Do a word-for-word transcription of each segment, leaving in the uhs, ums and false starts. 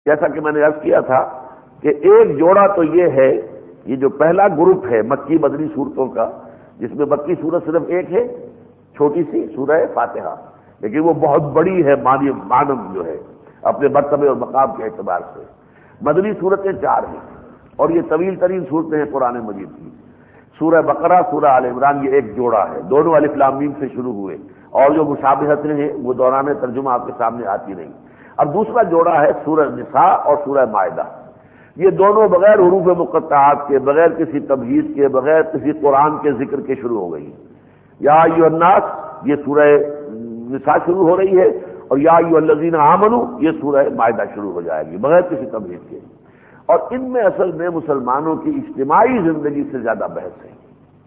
جیسا کہ میں نے عرض کیا تھا کہ ایک جوڑا تو یہ ہے، یہ جو پہلا گروپ ہے مکی مدنی صورتوں کا، جس میں مکی صورت صرف ایک ہے، چھوٹی سی سورہ فاتحہ، لیکن وہ بہت بڑی ہے معنی معنم جو ہے اپنے مرتبے اور مقام کے اعتبار سے۔ مدنی صورتیں چار ہیں اور یہ طویل ترین صورتیں ہیں قرآن مجید کی۔ سورہ بقرہ، سورہ آل عمران، یہ ایک جوڑا ہے، دونوں الف لام میم سے شروع ہوئے، اور جو مشابہتیں ہیں وہ دوران ترجمہ آپ کے سامنے آتی رہیں۔ اب دوسرا جوڑا ہے سورہ نساء اور سورہ مائدہ، یہ دونوں بغیر حروف مقطعات کے، بغیر کسی تمہید کے، بغیر کسی قرآن کے ذکر کے شروع ہو گئی۔ یا ایھا الناس، یہ سورہ نساء شروع ہو رہی ہے، اور یا ایھا الذین آمنوا، یہ سورہ مائدہ شروع ہو جائے گی بغیر کسی تمہید کے۔ اور ان میں اصل میں مسلمانوں کی اجتماعی زندگی سے زیادہ بحث ہے،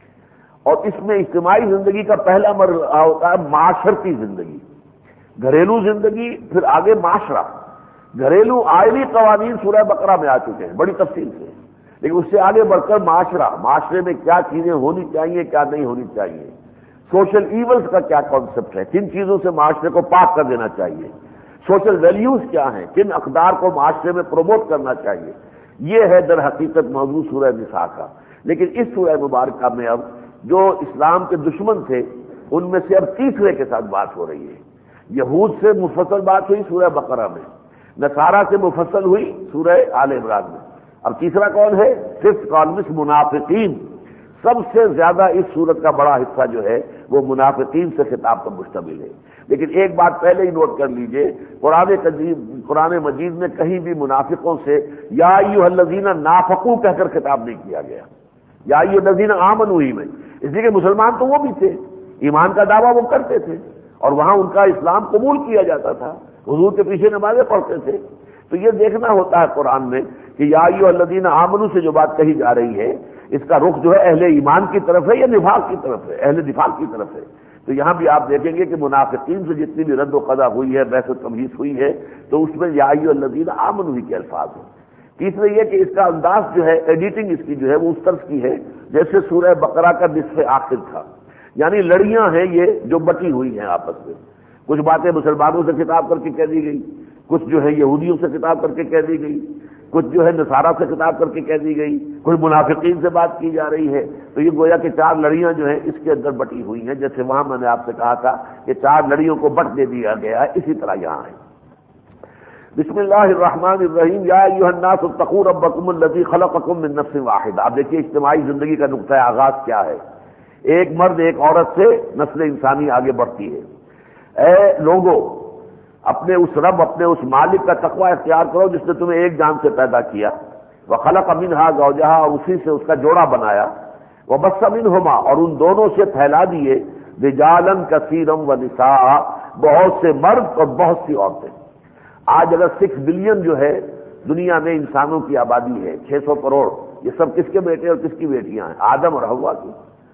اور اس میں اجتماعی زندگی کا پہلا مرحلہ ہوتا ہے معاشرتی زندگی، گھریلو زندگی، پھر آگے معاشرہ۔ گھریلو آئلی قوانین سورہ بقرہ میں آ چکے ہیں بڑی تفصیل سے، لیکن اس سے آگے بڑھ کر معاشرہ، معاشرے میں کیا چیزیں ہونی چاہیے، کیا نہیں ہونی چاہیے، سوشل ایونز کا کیا کانسیپٹ ہے، کن چیزوں سے معاشرے کو پاک کر دینا چاہیے، سوشل ویلیوز کیا ہیں، کن اقدار کو معاشرے میں پروموٹ کرنا چاہیے، یہ ہے در حقیقت موضوع سورہ نساء کا۔ لیکن اس سورہ مبارکہ میں اب جو اسلام کے دشمن تھے ان میں سے اب تیسرے کے ساتھ بات ہو رہی ہے۔ یہود سے مفصل بات ہوئی سورہ بقرہ میں، نصارہ سے مفصل ہوئی سورہ آل عمران میں، اب تیسرا کون ہے؟ ففتھ کالمس منافقین۔ سب سے زیادہ اس سورت کا بڑا حصہ جو ہے وہ منافقین سے خطاب پر مشتمل ہے۔ لیکن ایک بات پہلے ہی نوٹ کر لیجئے، قرآن قرآن مجید میں کہیں بھی منافقوں سے یا ایھا الذین نافقوا کہہ کر خطاب نہیں کیا گیا، یا ایھا الذین آمنوا ہی میں، اس لیے کہ مسلمان تو وہ بھی تھے، ایمان کا دعویٰ وہ کرتے تھے، اور وہاں ان کا اسلام قبول کیا جاتا تھا، حضور کے پیچھے نمازیں پڑھتے تھے۔ تو یہ دیکھنا ہوتا ہے قرآن میں کہ یا ایھا الذین آمنوا سے جو بات کہی جا رہی ہے اس کا رخ جو ہے اہل ایمان کی طرف ہے یا نفاق کی طرف ہے، اہل نفاق کی طرف ہے۔ تو یہاں بھی آپ دیکھیں گے کہ منافقین سے جتنی بھی رد و قضا ہوئی ہے، بحث و تمہیز ہوئی ہے، تو اس میں یا ایھا الذین آمنوا کے الفاظ ہیں۔ تیسرے یہ کہ اس کا انداز جو ہے، ایڈیٹنگ اس کی جو ہے وہ اس طرح کی ہے جیسے سورہ بقرہ کا نصف آخر تھا، یعنی لڑیاں ہیں یہ جو بٹی ہوئی ہیں آپس میں، کچھ باتیں مسلمانوں سے خطاب کر کے کہہ دی گئی، کچھ جو ہے یہودیوں سے خطاب کر کے کہہ دی گئی، کچھ جو ہے نصارہ سے خطاب کر کے کہہ دی گئی، کوئی منافقین سے بات کی جا رہی ہے۔ تو یہ گویا کہ چار لڑیاں جو ہیں اس کے اندر بٹی ہوئی ہیں، جیسے وہاں میں نے آپ سے کہا تھا کہ چار لڑیوں کو بٹ دے دیا گیا ہے، اسی طرح یہاں ہے۔ بسم اللہ الرحمن الرحیم، یا ایھا الناس اتقوا ربکم الذی خلقکم من نفس واحدہ۔ آپ دیکھیے اجتماعی زندگی کا نقطہ آغاز کیا ہے، ایک مرد ایک عورت سے نسل انسانی آگے بڑھتی ہے۔ اے لوگو، اپنے اس رب، اپنے اس مالک کا تقوی اختیار کرو جس نے تمہیں ایک جان سے پیدا کیا، وخلق منھا زوجھا، اور اسی سے اس کا جوڑا بنایا، وبث منھما، اور ان دونوں سے پھیلا دیے، رجالا کثیرا ونساء، بہت سے مرد اور بہت سی عورتیں۔ آج اگر سکس بلین جو ہے دنیا میں انسانوں کی آبادی ہے، چھ سو کروڑ، یہ سب کس کے بیٹے اور کس کی بیٹیاں ہیں؟ آدم اور حوا کی،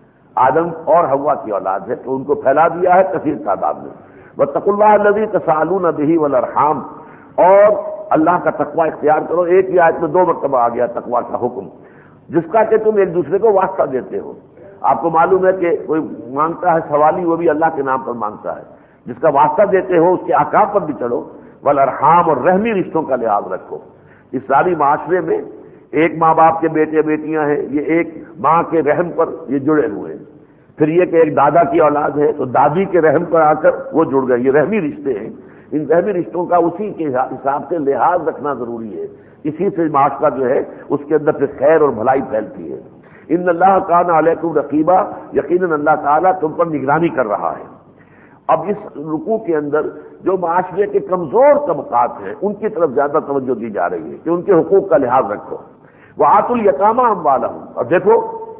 آدم اور حوا کی اولاد ہے، تو ان کو پھیلا دیا ہے کثیر تعداد میں۔ واتقوا اللہ الذی تساءلون بہ والارحام، اور اللہ کا تقوی اختیار کرو۔ ایک ہی آیت میں دو مرتبہ آ گیا تقوی کا حکم، جس کا کہ تم ایک دوسرے کو واسطہ دیتے ہو۔ آپ کو معلوم ہے کہ کوئی مانگتا ہے سوالی، وہ بھی اللہ کے نام پر مانگتا ہے، جس کا واسطہ دیتے ہو اس کے احکام پر بھی چلو، والارحام، اور رحمی رشتوں کا لحاظ رکھو۔ اس ساری معاشرے میں ایک ماں باپ کے بیٹے بیٹیاں ہیں، یہ ایک ماں کے رحم پر یہ جڑے ہوئے ہیں۔ پھر یہ کہ ایک دادا کی اولاد ہے تو دادی کے رحم پر آ کر وہ جڑ گئے، یہ رحمی رشتے ہیں۔ ان رحمی رشتوں کا اسی کے حساب سے لحاظ رکھنا ضروری ہے، اسی سے معاشرہ جو ہے اس کے اندر پھر خیر اور بھلائی پھیلتی ہے۔ ان اللہ کان علیکم رقیبا، یقیناً اللہ تعالیٰ تم پر نگرانی کر رہا ہے۔ اب اس رکوع کے اندر جو معاشرے کے کمزور طبقات ہیں ان کی طرف زیادہ توجہ دی جا رہی ہے کہ ان کے حقوق کا لحاظ رکھو۔ وآتوا الیتامی اموالہم، اور دیکھو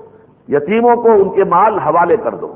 یتیموں کو ان کے مال حوالے کر دو۔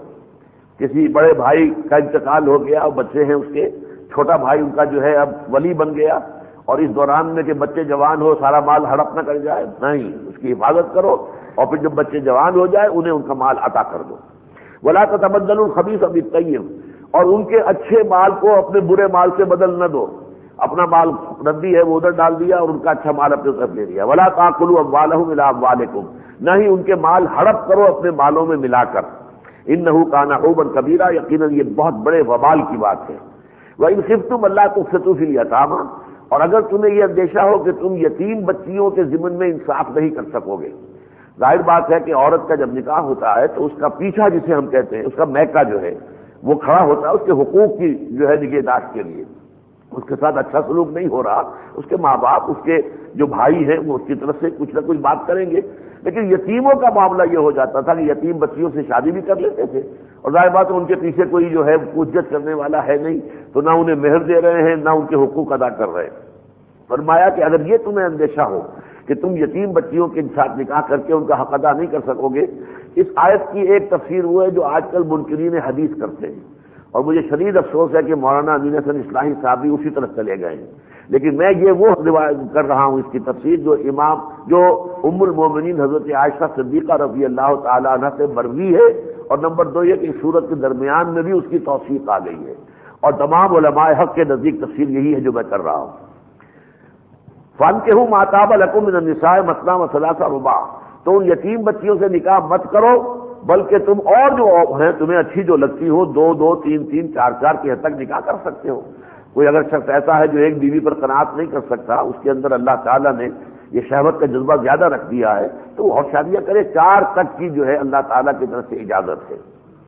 کسی بڑے بھائی کا انتقال ہو گیا اور بچے ہیں اس کے، چھوٹا بھائی ان کا جو ہے اب ولی بن گیا، اور اس دوران میں کہ بچے جوان ہو سارا مال ہڑپ نہ کر جائے، نہیں، اس کی حفاظت کرو، اور پھر جب بچے جوان ہو جائے انہیں ان کا مال عطا کر دو۔ ولا تتبدلوا الخبیث بالطیب، اور ان کے اچھے مال کو اپنے برے مال سے بدل نہ دو، اپنا مال ردی ہے وہ ادھر ڈال دیا اور ان کا اچھا مال اپنے طرف لے لیا۔ ولا تاکلوا اموالهم الى اموالکم، نہ ہی ان کے مال ہڑپ کرو اپنے مالوں میں ملا کر۔ انه کان حوبا کبیرا، یقیناً یہ بہت بڑے وبال کی بات ہے۔ وان خفتم الا تقسطوا فی الیتامی، اور اگر تمہیں یہ اندیشہ ہو کہ تم یتیم بچیوں کے ضمن میں انصاف نہیں کر سکو گے، ظاہر بات ہے کہ عورت کا جب نکاح ہوتا ہے تو اس کا پیچھا جسے ہم کہتے ہیں، اس کا میکا جو ہے وہ کھڑا ہوتا ہے اس کے حقوق کی جو ہے نگہداشت کے لیے. اس کے ساتھ اچھا سلوک نہیں ہو رہا، اس کے ماں باپ، اس کے جو بھائی ہیں وہ اس کی طرف سے کچھ نہ کچھ بات کریں گے. لیکن یتیموں کا معاملہ یہ ہو جاتا تھا کہ یتیم بچیوں سے شادی بھی کر لیتے تھے، اور ظاہر بات ہے ان کے پیچھے کوئی جو ہے پوچھگچھ کرنے والا ہے نہیں، تو نہ انہیں مہر دے رہے ہیں نہ ان کے حقوق ادا کر رہے ہیں. فرمایا کہ اگر یہ تمہیں اندیشہ ہو کہ تم یتیم بچیوں کے ساتھ نکاح کر کے ان کا حق ادا نہیں کر سکو گے، اس آیت کی ایک تفسیر وہ ہے جو آج کل منکرین حدیث کرتے ہیں، اور مجھے شدید افسوس ہے کہ مولانا امین حسن اصلاحی صاحب بھی اسی طرف چلے گئے ہیں. لیکن میں یہ وہ روایت کر رہا ہوں اس کی تفسیر جو امام جو ام المومنین حضرت عائشہ صدیقہ رضی اللہ تعالی عنہ سے مروی ہے، اور نمبر دو یہ کہ اس صورت کے درمیان میں بھی اس کی توثیق آ گئی ہے، اور تمام علماء حق کے نزدیک تفسیر یہی ہے جو میں کر رہا ہوں. فَانكِحُوا مَا طَابَ لَكُم مِّنَ النِّسَاءِ مَثْنَىٰ وَثُلَاثَ وَرُبَاعَ، تو ان یتیم بچیوں سے نکاح مت کرو، بلکہ تم اور جو ہیں تمہیں اچھی جو لگتی ہو دو دو تین تین چار چار کی حد تک نکاح کر سکتے ہو. کوئی اگر شخص ایسا ہے جو ایک بیوی پر قناعت نہیں کر سکتا، اس کے اندر اللہ تعالیٰ نے یہ شہوت کا جذبہ زیادہ رکھ دیا ہے، تو وہ اور شادیاں کرے. چار تک کی جو ہے اللہ تعالیٰ کی طرف سے اجازت ہے.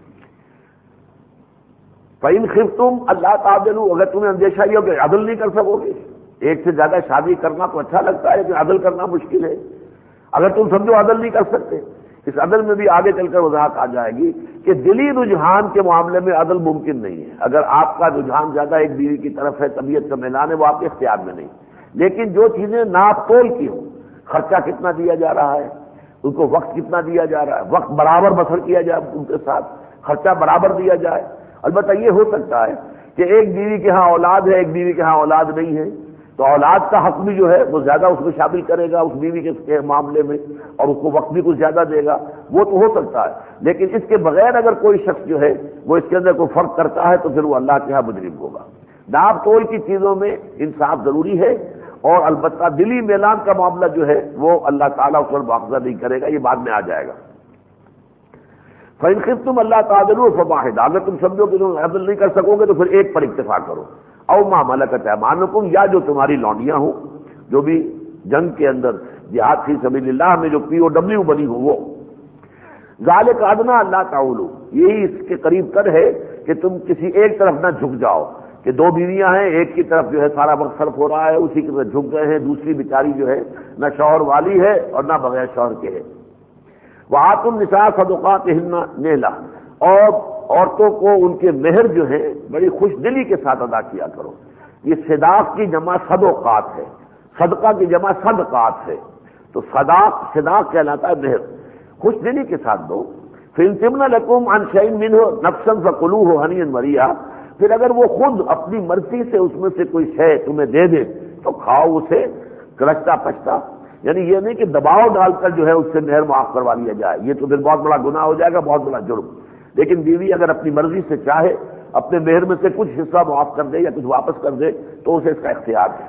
فَإِنْ خِفْتُمْ أَلَّا تَعْدِلُوا، اگر تمہیں اندیشہ یہ ہو کہ عدل نہیں کر سکو گے، ایک سے زیادہ شادی کرنا تو اچھا لگتا ہے لیکن عدل کرنا مشکل ہے. اگر تم سمجھو عدل نہیں کر سکتے، اس عدل میں بھی آگے چل کر وضاحت آ جائے گی کہ دلی رجحان کے معاملے میں عدل ممکن نہیں ہے. اگر آپ کا رجحان زیادہ ایک بیوی کی طرف ہے، طبیعت کا میلان ہے، وہ آپ کے اختیار میں نہیں. لیکن جو چیزیں ناپ تول کی ہوں، خرچہ کتنا دیا جا رہا ہے، ان کو وقت کتنا دیا جا رہا ہے، وقت برابر بسر کیا جائے ان کے ساتھ، خرچہ برابر دیا جائے. البتہ یہ ہو سکتا ہے کہ ایک بیوی کے ہاں اولاد ہے، ایک بیوی کے ہاں اولاد نہیں ہے، تو اولاد کا حق بھی جو ہے وہ زیادہ اس میں شامل کرے گا اس بیوی کے معاملے میں، اور اس کو وقت بھی کچھ زیادہ دے گا، وہ تو ہو سکتا ہے. لیکن اس کے بغیر اگر کوئی شخص جو ہے وہ اس کے اندر کوئی فرق کرتا ہے تو پھر وہ اللہ کے ہاں مجرم ہوگا. ناپ تول کی چیزوں میں انصاف ضروری ہے، اور البتہ دلی میلان کا معاملہ جو ہے وہ اللہ تعالیٰ اس پر مواخذہ نہیں کرے گا، یہ بعد میں آ جائے گا. فَإِنْ خِفْتُمْ أَلَّا تَعْدِلُوا فَوَاحِدَةً، اگر تم سمجھو کہ تم عدل نہیں کر سکو گے تو پھر ایک پر اکتفا کرو. او ما ملکت ایمانکم، یا جو تمہاری لونڈیاں ہوں جو بھی جنگ کے اندر جہاد فی سبیل اللہ میں جو پی او ڈبلیو بنی ہوں وہ. ذالک ادنیٰ اللہ تعولوا، یہی اس کے قریب تر ہے کہ تم کسی ایک طرف نہ جھک جاؤ، کہ دو بیویاں ہیں، ایک کی طرف جو ہے سارا وقت صرف ہو رہا ہے اسی کی طرف جھک گئے ہیں، دوسری بیچاری جو ہے نہ شوہر والی ہے اور نہ بغیر شوہر کے ہے. وآتوا النساء صدقاتهن نہلا، اور عورتوں کو ان کے مہر جو ہیں بڑی خوش دلی کے ساتھ ادا کیا کرو. یہ صداق کی جمع صدقات ہے، صدقہ کی جمع صدقات ہے، تو صداق صداق کہلاتا ہے مہر، خوش دلی کے ساتھ دو. فَإِنْ طِبْنَ لَكُمْ عَنْ شَيْءٍ مِّنْهُ نَفْسًا فَكُلُوهُ هَنِيئًا مَرِيئًا، پھر اگر وہ خود اپنی مرضی سے اس میں سے کوئی شے تمہیں دے دے تو کھاؤ اسے کرچتا پچتا. یعنی یہ نہیں کہ دباؤ ڈال کر جو ہے اس سے مہر معاف کروا لیا جائے، یہ تو پھر بہت بڑا گناہ ہو جائے گا، بہت بڑا جرم. لیکن بیوی اگر اپنی مرضی سے چاہے اپنے مہر میں سے کچھ حصہ معاف کر دے یا کچھ واپس کر دے تو اسے اس کا اختیار ہے.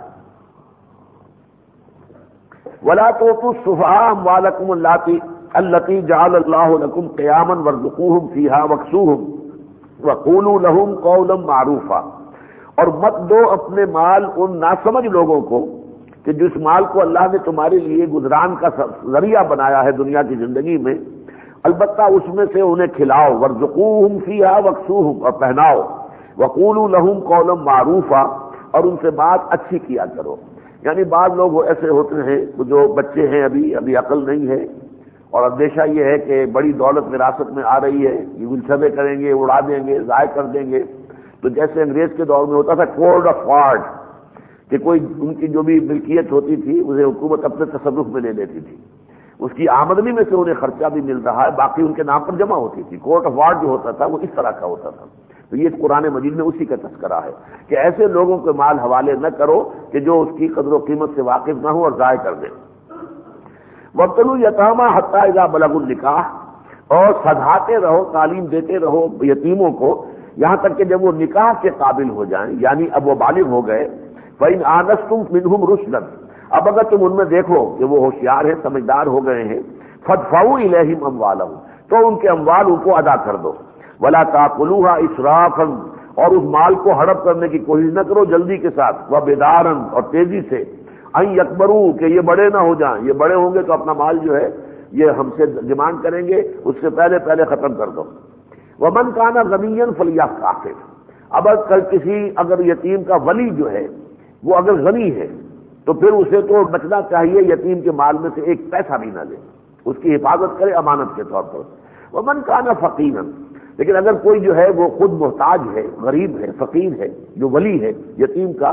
وَلَا تُؤْتُوا السُّفَهَاءَ أَمْوَالَكُمُ اللَّاتِي الَّتِي جَعَلَ اللَّهُ لَكُمْ قِيَامًا وَارْزُقُوهُمْ فِيهَا وَاكْسُوهُمْ وَقُولُوا لَهُمْ قَوْلًا مَّعْرُوفًا، اور مت دو اپنے مال ان ناسمجھ لوگوں کو کہ جس مال کو اللہ نے تمہارے لیے گزران کا ذریعہ بنایا ہے دنیا کی زندگی میں، البتہ اس میں سے انہیں کھلاؤ. وَارْزُقُوهُمْ فِيهَا وَاكْسُوهُمْ، اور پہناؤ. وَقُولُوا لَهُمْ قَوْلًا مَّعْرُوفًا، اور ان سے بات اچھی کیا کرو. یعنی بعض لوگ ایسے ہوتے ہیں جو بچے ہیں ابھی ابھی عقل نہیں ہے، اور اندیشہ یہ ہے کہ بڑی دولت وراثت میں آ رہی ہے، یہ گلچھبے کریں گے، اڑا دیں گے، ضائع کر دیں گے. تو جیسے انگریز کے دور میں ہوتا تھا کوڈ آف وارڈ، کہ کوئی ان کی جو بھی ملکیت ہوتی تھی اسے حکومت اپنے تصرف میں لے لیتی تھی، اس کی آمدنی میں سے انہیں خرچہ بھی مل رہا ہے، باقی ان کے نام پر جمع ہوتی تھی. کورٹ آف وارڈ جو ہوتا تھا وہ اس طرح کا ہوتا تھا. تو یہ قرآن مجید میں اسی کا تذکرہ ہے کہ ایسے لوگوں کے مال حوالے نہ کرو کہ جو اس کی قدر و قیمت سے واقف نہ ہو اور ضائع کر دیں. وَابْتَلُوا الْيَتَامَىٰ حَتَّىٰ إِذَا بَلَغُوا النِّكَاحَ، اور سدھاتے رہو، تعلیم دیتے رہو یتیموں کو یہاں تک کہ جب وہ نکاح کے قابل ہو جائیں، یعنی اب وہ بالغ ہو گئے. فَإِنْ آنَسْتُمْ مِنْهُمْ رُشْدًا، اب اگر تم ان میں دیکھو کہ وہ ہوشیار ہیں، سمجھدار ہو گئے ہیں، فَادْفَعُوا إِلَيْهِمْ أَمْوَالَهُمْ، تو ان کے اموال ان کو ادا کر دو. وَلَا تَأْكُلُوهَا إِسْرَافًا، اور اس مال کو ہڑپ کرنے کی کوشش نہ کرو جلدی کے ساتھ، وہ بیدارن اور تیزی سے، این یکبرو کہ یہ بڑے نہ ہو جائیں، یہ بڑے ہوں گے تو اپنا مال جو ہے یہ ہم سے ڈیمانڈ کریں گے، اس سے پہلے پہلے ختم کر دو۔ ومن کانا غنیا فلیستعفف، اب اگر کسی اگر یتیم کا ولی جو ہے وہ اگر غنی ہے تو پھر اسے تو بچنا چاہیے، یتیم کے مال میں سے ایک پیسہ بھی نہ لے، اس کی حفاظت کرے امانت کے طور پر۔ ومن کانا فقیرا، لیکن اگر کوئی جو ہے وہ خود محتاج ہے، غریب ہے، فقیر ہے، جو ولی ہے یتیم کا،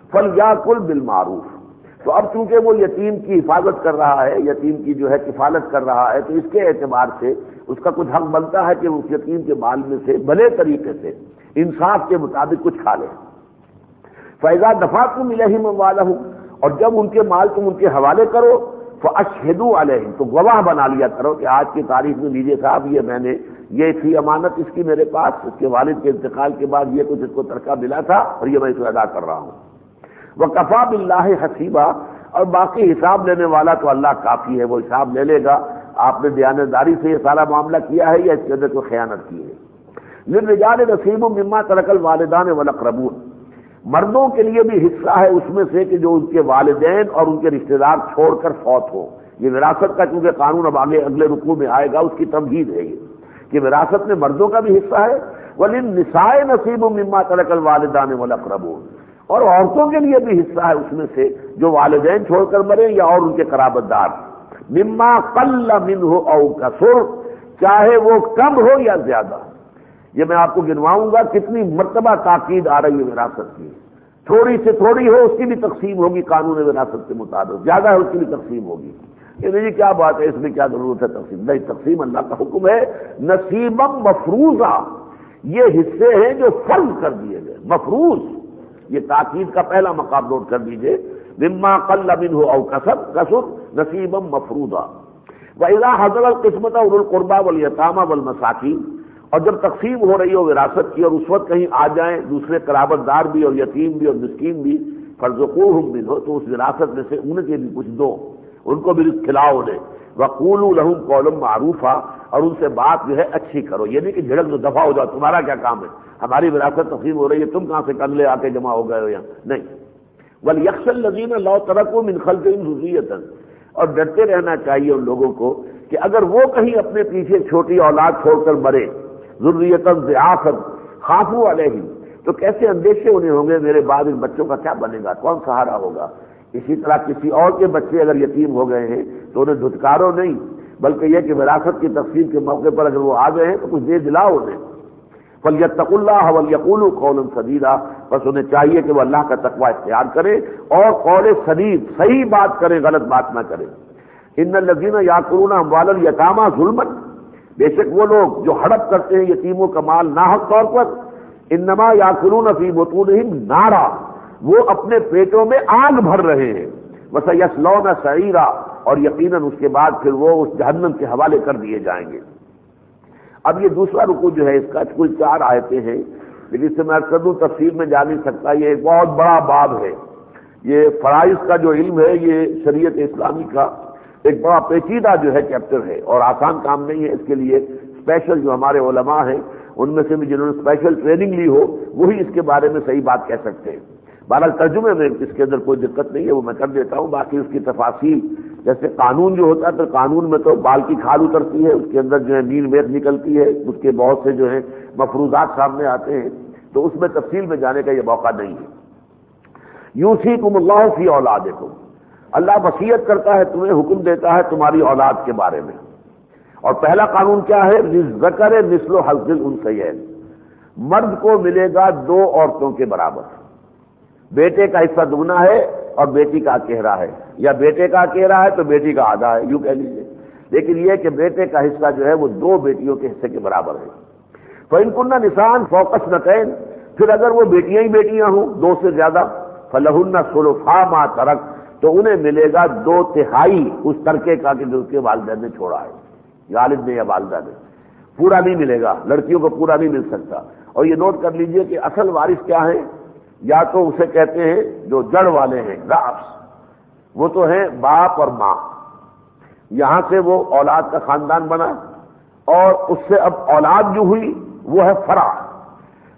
فلیاکل بالمعروف، تو اب چونکہ وہ یتیم کی حفاظت کر رہا ہے، یتیم کی جو ہے کفالت کر رہا ہے، تو اس کے اعتبار سے اس کا کچھ حق بنتا ہے کہ اس یتیم کے مال میں سے بھلے طریقے سے انصاف کے مطابق کچھ کھا لے۔ فَإِذَا دَفَعْتُمْ إِلَيْهِمْ أَمْوَالَهُمْ، اور جب ان کے مال تم ان کے حوالے کرو، فَأَشْهِدُوا عَلَيْهِمْ، تو گواہ بنا لیا کرو کہ آج کی تاریخ میں لیجیے صاحب یہ میں نے یہ تھی امانت اس کی میرے پاس، اس کے والد کے انتقال کے بعد یہ کچھ اس کو ترکہ ملا تھا اور یہ میں اسے ادا کر رہا ہوں۔ وَكَفَى بِاللَّهِ حَسِيبًا، اور باقی حساب لینے والا تو اللہ کافی ہے، وہ حساب لے لے گا۔ آپ نے دیانتداری سے یہ سارا معاملہ کیا ہے یا اس کے اندر کوئی خیانت کی ہے؟ لِلرِّجَالِ نَصِيبٌ مِّمَّا تَرَكَ الْوَالِدَانِ وَالْأَقْرَبُونَ، مردوں کے لیے بھی حصہ ہے اس میں سے کہ جو ان کے والدین اور ان کے رشتہ دار چھوڑ کر فوت ہو۔ یہ وراثت کا چونکہ قانون اب آگے اگلے رکوع میں آئے گا، اس کی تمہید ہے یہ کہ وراثت میں مردوں کا بھی حصہ ہے۔ وَلِلنِّسَاءِ نَصِيبٌ مِّمَّا تَرَكَ الْوَالِدَانِ وَالْأَقْرَبُونَ، اور عورتوں کے لیے بھی حصہ ہے اس میں سے جو والدین چھوڑ کر مرے یا اور ان کے قرابت دار۔ مما قل منہ او کثر، چاہے وہ کم ہو یا زیادہ۔ یہ میں آپ کو گنواؤں گا کتنی مرتبہ تاکید آ رہی ہے وراثت کی۔ تھوڑی سے تھوڑی ہو اس کی بھی تقسیم ہوگی قانون وراثت کے مطابق، زیادہ ہے اس کی بھی تقسیم ہوگی۔ یہ نہیں کیا بات ہے، اس میں کیا ضرورت ہے تقسیم؟ نہیں، تقسیم اللہ کا حکم ہے۔ نصیبا مفروضا، یہ حصے ہیں جو فرض کر دیے گئے، مفروض، یہ تاکید کا پہلا مقام نوٹ کر دیجئے۔ مما قل منہ او کثر کثر نصیبا مفروضا۔ وَإِذَا حَضَرَ الْقِسْمَةَ أُولُو الْقُرْبَى وَالْيَتَامَى وَالْمَسَاكِينَ، اور جب تقسیم ہو رہی ہو وراثت کی اور اس وقت کہیں آ جائیں دوسرے قرابت دار بھی اور یتیم بھی اور مسکین بھی، فَارْزُقُوهُم مِّنْهُ، تو اس وراثت میں سے ان کے بھی کچھ دو، ان کو بھی رزق کھلاؤ انہیں۔ وَقُولُوا لَهُمْ قَوْلًا مَّعْرُوفًا، اور ان سے بات جو ہے اچھی کرو، یہ نہیں کہ جھڑک دو دفعہ ہو جاؤ، تمہارا کیا کام ہے، ہماری وراثت تقسیم ہو رہی ہے، تم کہاں سے کنلے آ کے جمع ہو گئے ہو یہاں، نہیں۔ وَلْيَخْشَ الَّذِينَ لَوْ تَرَكُوا مِنْ خَلْفِهِمْ ذُرِّيَّةً، اور ڈرتے رہنا چاہیے ان لوگوں کو کہ اگر وہ کہیں اپنے پیچھے چھوٹی اولاد چھوڑ کر مرے، ذُرِّيَّةً ضِعَافًا خَافُوا عَلَيْهِمْ، تو کیسے اندیشے انہیں ہوں گے میرے بعد ان بچوں کا کیا بنے گا، کون سہارا ہوگا۔ اسی طرح کسی اور کے بچے اگر یتیم ہو گئے ہیں تو انہیں دھتکارو نہیں، بلکہ یہ کہ وراثت کی تقسیم کے موقع پر اگر وہ آ گئے ہیں تو کچھ دے دلاؤ انہیں۔ فَلْيَتَّقُوا اللَّهَ وَلْيَقُولُوا قَوْلًا سَدِيدًا، بس انہیں چاہیے کہ وہ اللہ کا تقوی اختیار کرے اور قول سدید، صحیح بات کرے، غلط بات نہ کرے۔ ان الذین یاکلون اموال الیتامی ظلما، بے شک وہ لوگ جو ہڑپ کرتے ہیں یتیموں کا مال ناحق طور پر، انما یاکلون فی بطونہم نارا، وہ اپنے پیٹوں میں آگ بھر رہے ہیں، وسیصلون سعیرا، اور یقیناً اس کے بعد پھر وہ اس جہنم کے حوالے کر دیے جائیں گے۔ اب یہ دوسرا رکوع جو ہے اس کا کل چار آیتیں ہیں، لیکن اس سے میں عرض کر دوں تفصیل میں جا نہیں سکتا، یہ ایک بہت بڑا باب ہے۔ یہ فرائض کا جو علم ہے یہ شریعت اسلامی کا ایک بڑا پیچیدہ جو ہے چیپٹر ہے اور آسان کام نہیں ہے۔ اس کے لیے اسپیشل جو ہمارے علماء ہیں ان میں سے بھی جنہوں نے اسپیشل ٹریننگ لی ہو وہی اس کے بارے میں صحیح بات کہہ سکتے ہیں۔ بہرحال ترجمے میں اس کے اندر کوئی دقت نہیں ہے، وہ میں کر دیتا ہوں۔ باقی اس کی تفاصیل جیسے قانون جو ہوتا ہے تو قانون میں تو بال کی کھال اترتی ہے، اس کے اندر جو ہے نیل میخ نکلتی ہے، اس کے بہت سے جو ہے مفروضات سامنے آتے ہیں، تو اس میں تفصیل میں جانے کا یہ موقع نہیں ہے۔ یوصیکم اللہ فی اولادکم، اللہ وصیت کرتا ہے تمہیں، حکم دیتا ہے تمہاری اولاد کے بارے میں۔ اور پہلا قانون کیا ہے؟ للذکر مثل حظ الانثیین، مرد کو ملے گا دو عورتوں کے برابر، بیٹے کا حصہ دگنا ہے اور بیٹی کا اکیرا ہے، یا بیٹے کا اکیرا ہے تو بیٹی کا آدھا ہے، یوں کہہ لیجیے، لیکن یہ کہ بیٹے کا حصہ جو ہے وہ دو بیٹیوں کے حصے کے برابر ہے۔ فَإِن كُنَّ نِسَاءً فَوْقَ اثْنَتَيْنِ، پھر اگر وہ بیٹیاں ہی بیٹیاں ہوں دو سے زیادہ، فَلَهُنَّ ثُلُثَا مَا تَرَكَ، تو انہیں ملے گا دو تہائی اس ترکے کا کہ جو اس کے والدین نے چھوڑا ہے، والد نے یا والدہ نے، پورا نہیں ملے گا، لڑکیوں کو پورا نہیں مل سکتا۔ اور یہ نوٹ کر لیجئے کہ اصل وارث کیا ہے؟ یا تو اسے کہتے ہیں جو جڑ والے ہیں رأس، وہ تو ہیں باپ اور ماں، یہاں سے وہ اولاد کا خاندان بنا اور اس سے اب اولاد جو ہوئی وہ ہے فرع،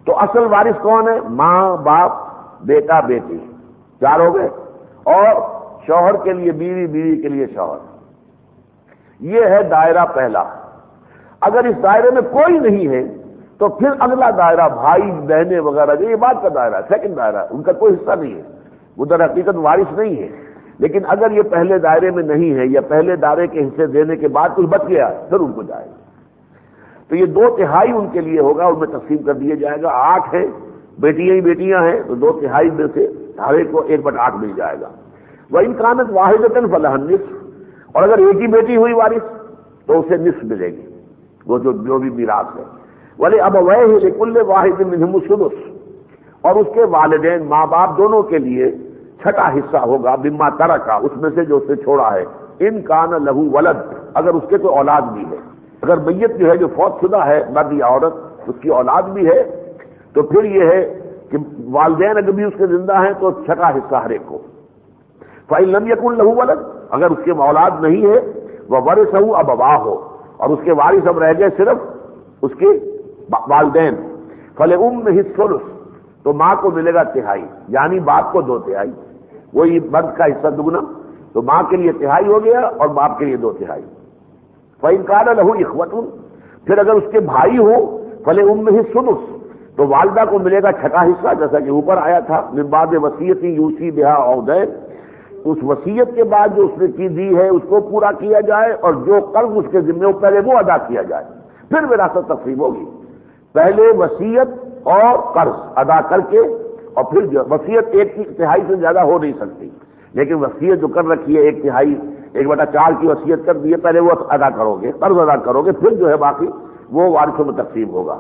تو اصل وارث کون ہے؟ ماں باپ بیٹا بیٹی، چار ہو گئے، اور شوہر کے لیے بیوی، بیوی کے لیے شوہر. یہ ہے دائرہ پہلا. اگر اس دائرے میں کوئی نہیں ہے تو پھر اگلا دائرہ بھائی بہنیں وغیرہ جو یہ بات کا دائرہ ہے، سیکنڈ دائرہ، ان کا کوئی حصہ نہیں ہے، وہ در حقیقت وارث نہیں ہے. لیکن اگر یہ پہلے دائرے میں نہیں ہے یا پہلے دائرے کے حصے دینے کے بعد کچھ بچ گیا پھر ان کو جائے گا. تو یہ دو تہائی ان کے لیے ہوگا، ان میں تقسیم کر دیا جائے گا. آٹھ ہے، بیٹیاں ہی بیٹیاں ہیں تو دو تہائی میں سے ہر ایک کو ایک بٹ آٹھ مل جائے گا. وہ امکانت واحد فلح نصف، اور اگر ایک ہی بیٹی ہوئی وارث تو اسے نصف ملے گی، وہ جو جو بھی میراث ہے. ولی ابویہ لکل واحد منہم السدس، اور اس کے والدین ماں باپ دونوں کے لیے چھٹا حصہ ہوگا، مما ترکا، اس میں سے جو اس نے چھوڑا ہے. ان کان لہو ولد، اگر اس کے کوئی اولاد بھی ہے، اگر میت جو ہے جو فوت شدہ ہے مرد یا عورت اس کی اولاد بھی ہے تو پھر یہ ہے کہ والدین اگر بھی اس کے زندہ ہیں تو چھٹا حصہ ہر ایک کو. فإن لم يكن له ولد، اگر اس کے اولاد نہیں ہے، وورثه ابواه، اور اس کے وارث اب رہ گئے صرف اس کے والدین، فلأمه الثلث، تو ماں کو ملے گا تہائی، یعنی باپ کو دو تہائی، وہی مرد کا حصہ دگنا، تو ماں کے لیے تہائی ہو گیا اور باپ کے لیے دو تہائی. فإن كان له إخوة، پھر اگر اس کے بھائی ہو، فلأمه السدس، تو والدہ کو ملے گا چھٹا حصہ، جیسا کہ اوپر آیا تھا من بعد وصیت یوصی بها أو دین، اس وصیت کے بعد جو اس نے کی دی ہے اس کو پورا کیا جائے، اور جو قرض اس کے ذمہ ہو پہلے وہ ادا کیا جائے، پھر وراثت تقسیم ہوگی. پہلے وصیت اور قرض ادا کر کے، اور پھر جو وصیت ایک کی تہائی سے زیادہ ہو نہیں سکتی، لیکن وصیت جو کر رکھی ہے ایک تہائی، ایک بٹا چار کی وصیت کر دی ہے، پہلے وہ ادا کرو گے، قرض ادا کرو گے، پھر جو ہے باقی وہ وارثوں میں تقسیم ہوگا.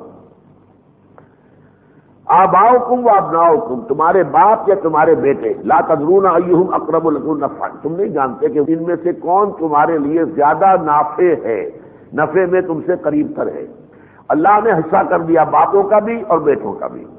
آباؤکم و ابناؤکم، تمہارے باپ یا تمہارے بیٹے، لا تدرون ایہم اقرب لکم نفعا، تم نہیں جانتے کہ ان میں سے کون تمہارے لیے زیادہ نافع ہے، نفع میں تم سے قریب تر ہے. اللہ نے حصہ کر دیا باپوں کا بھی اور بیٹوں کا بھی.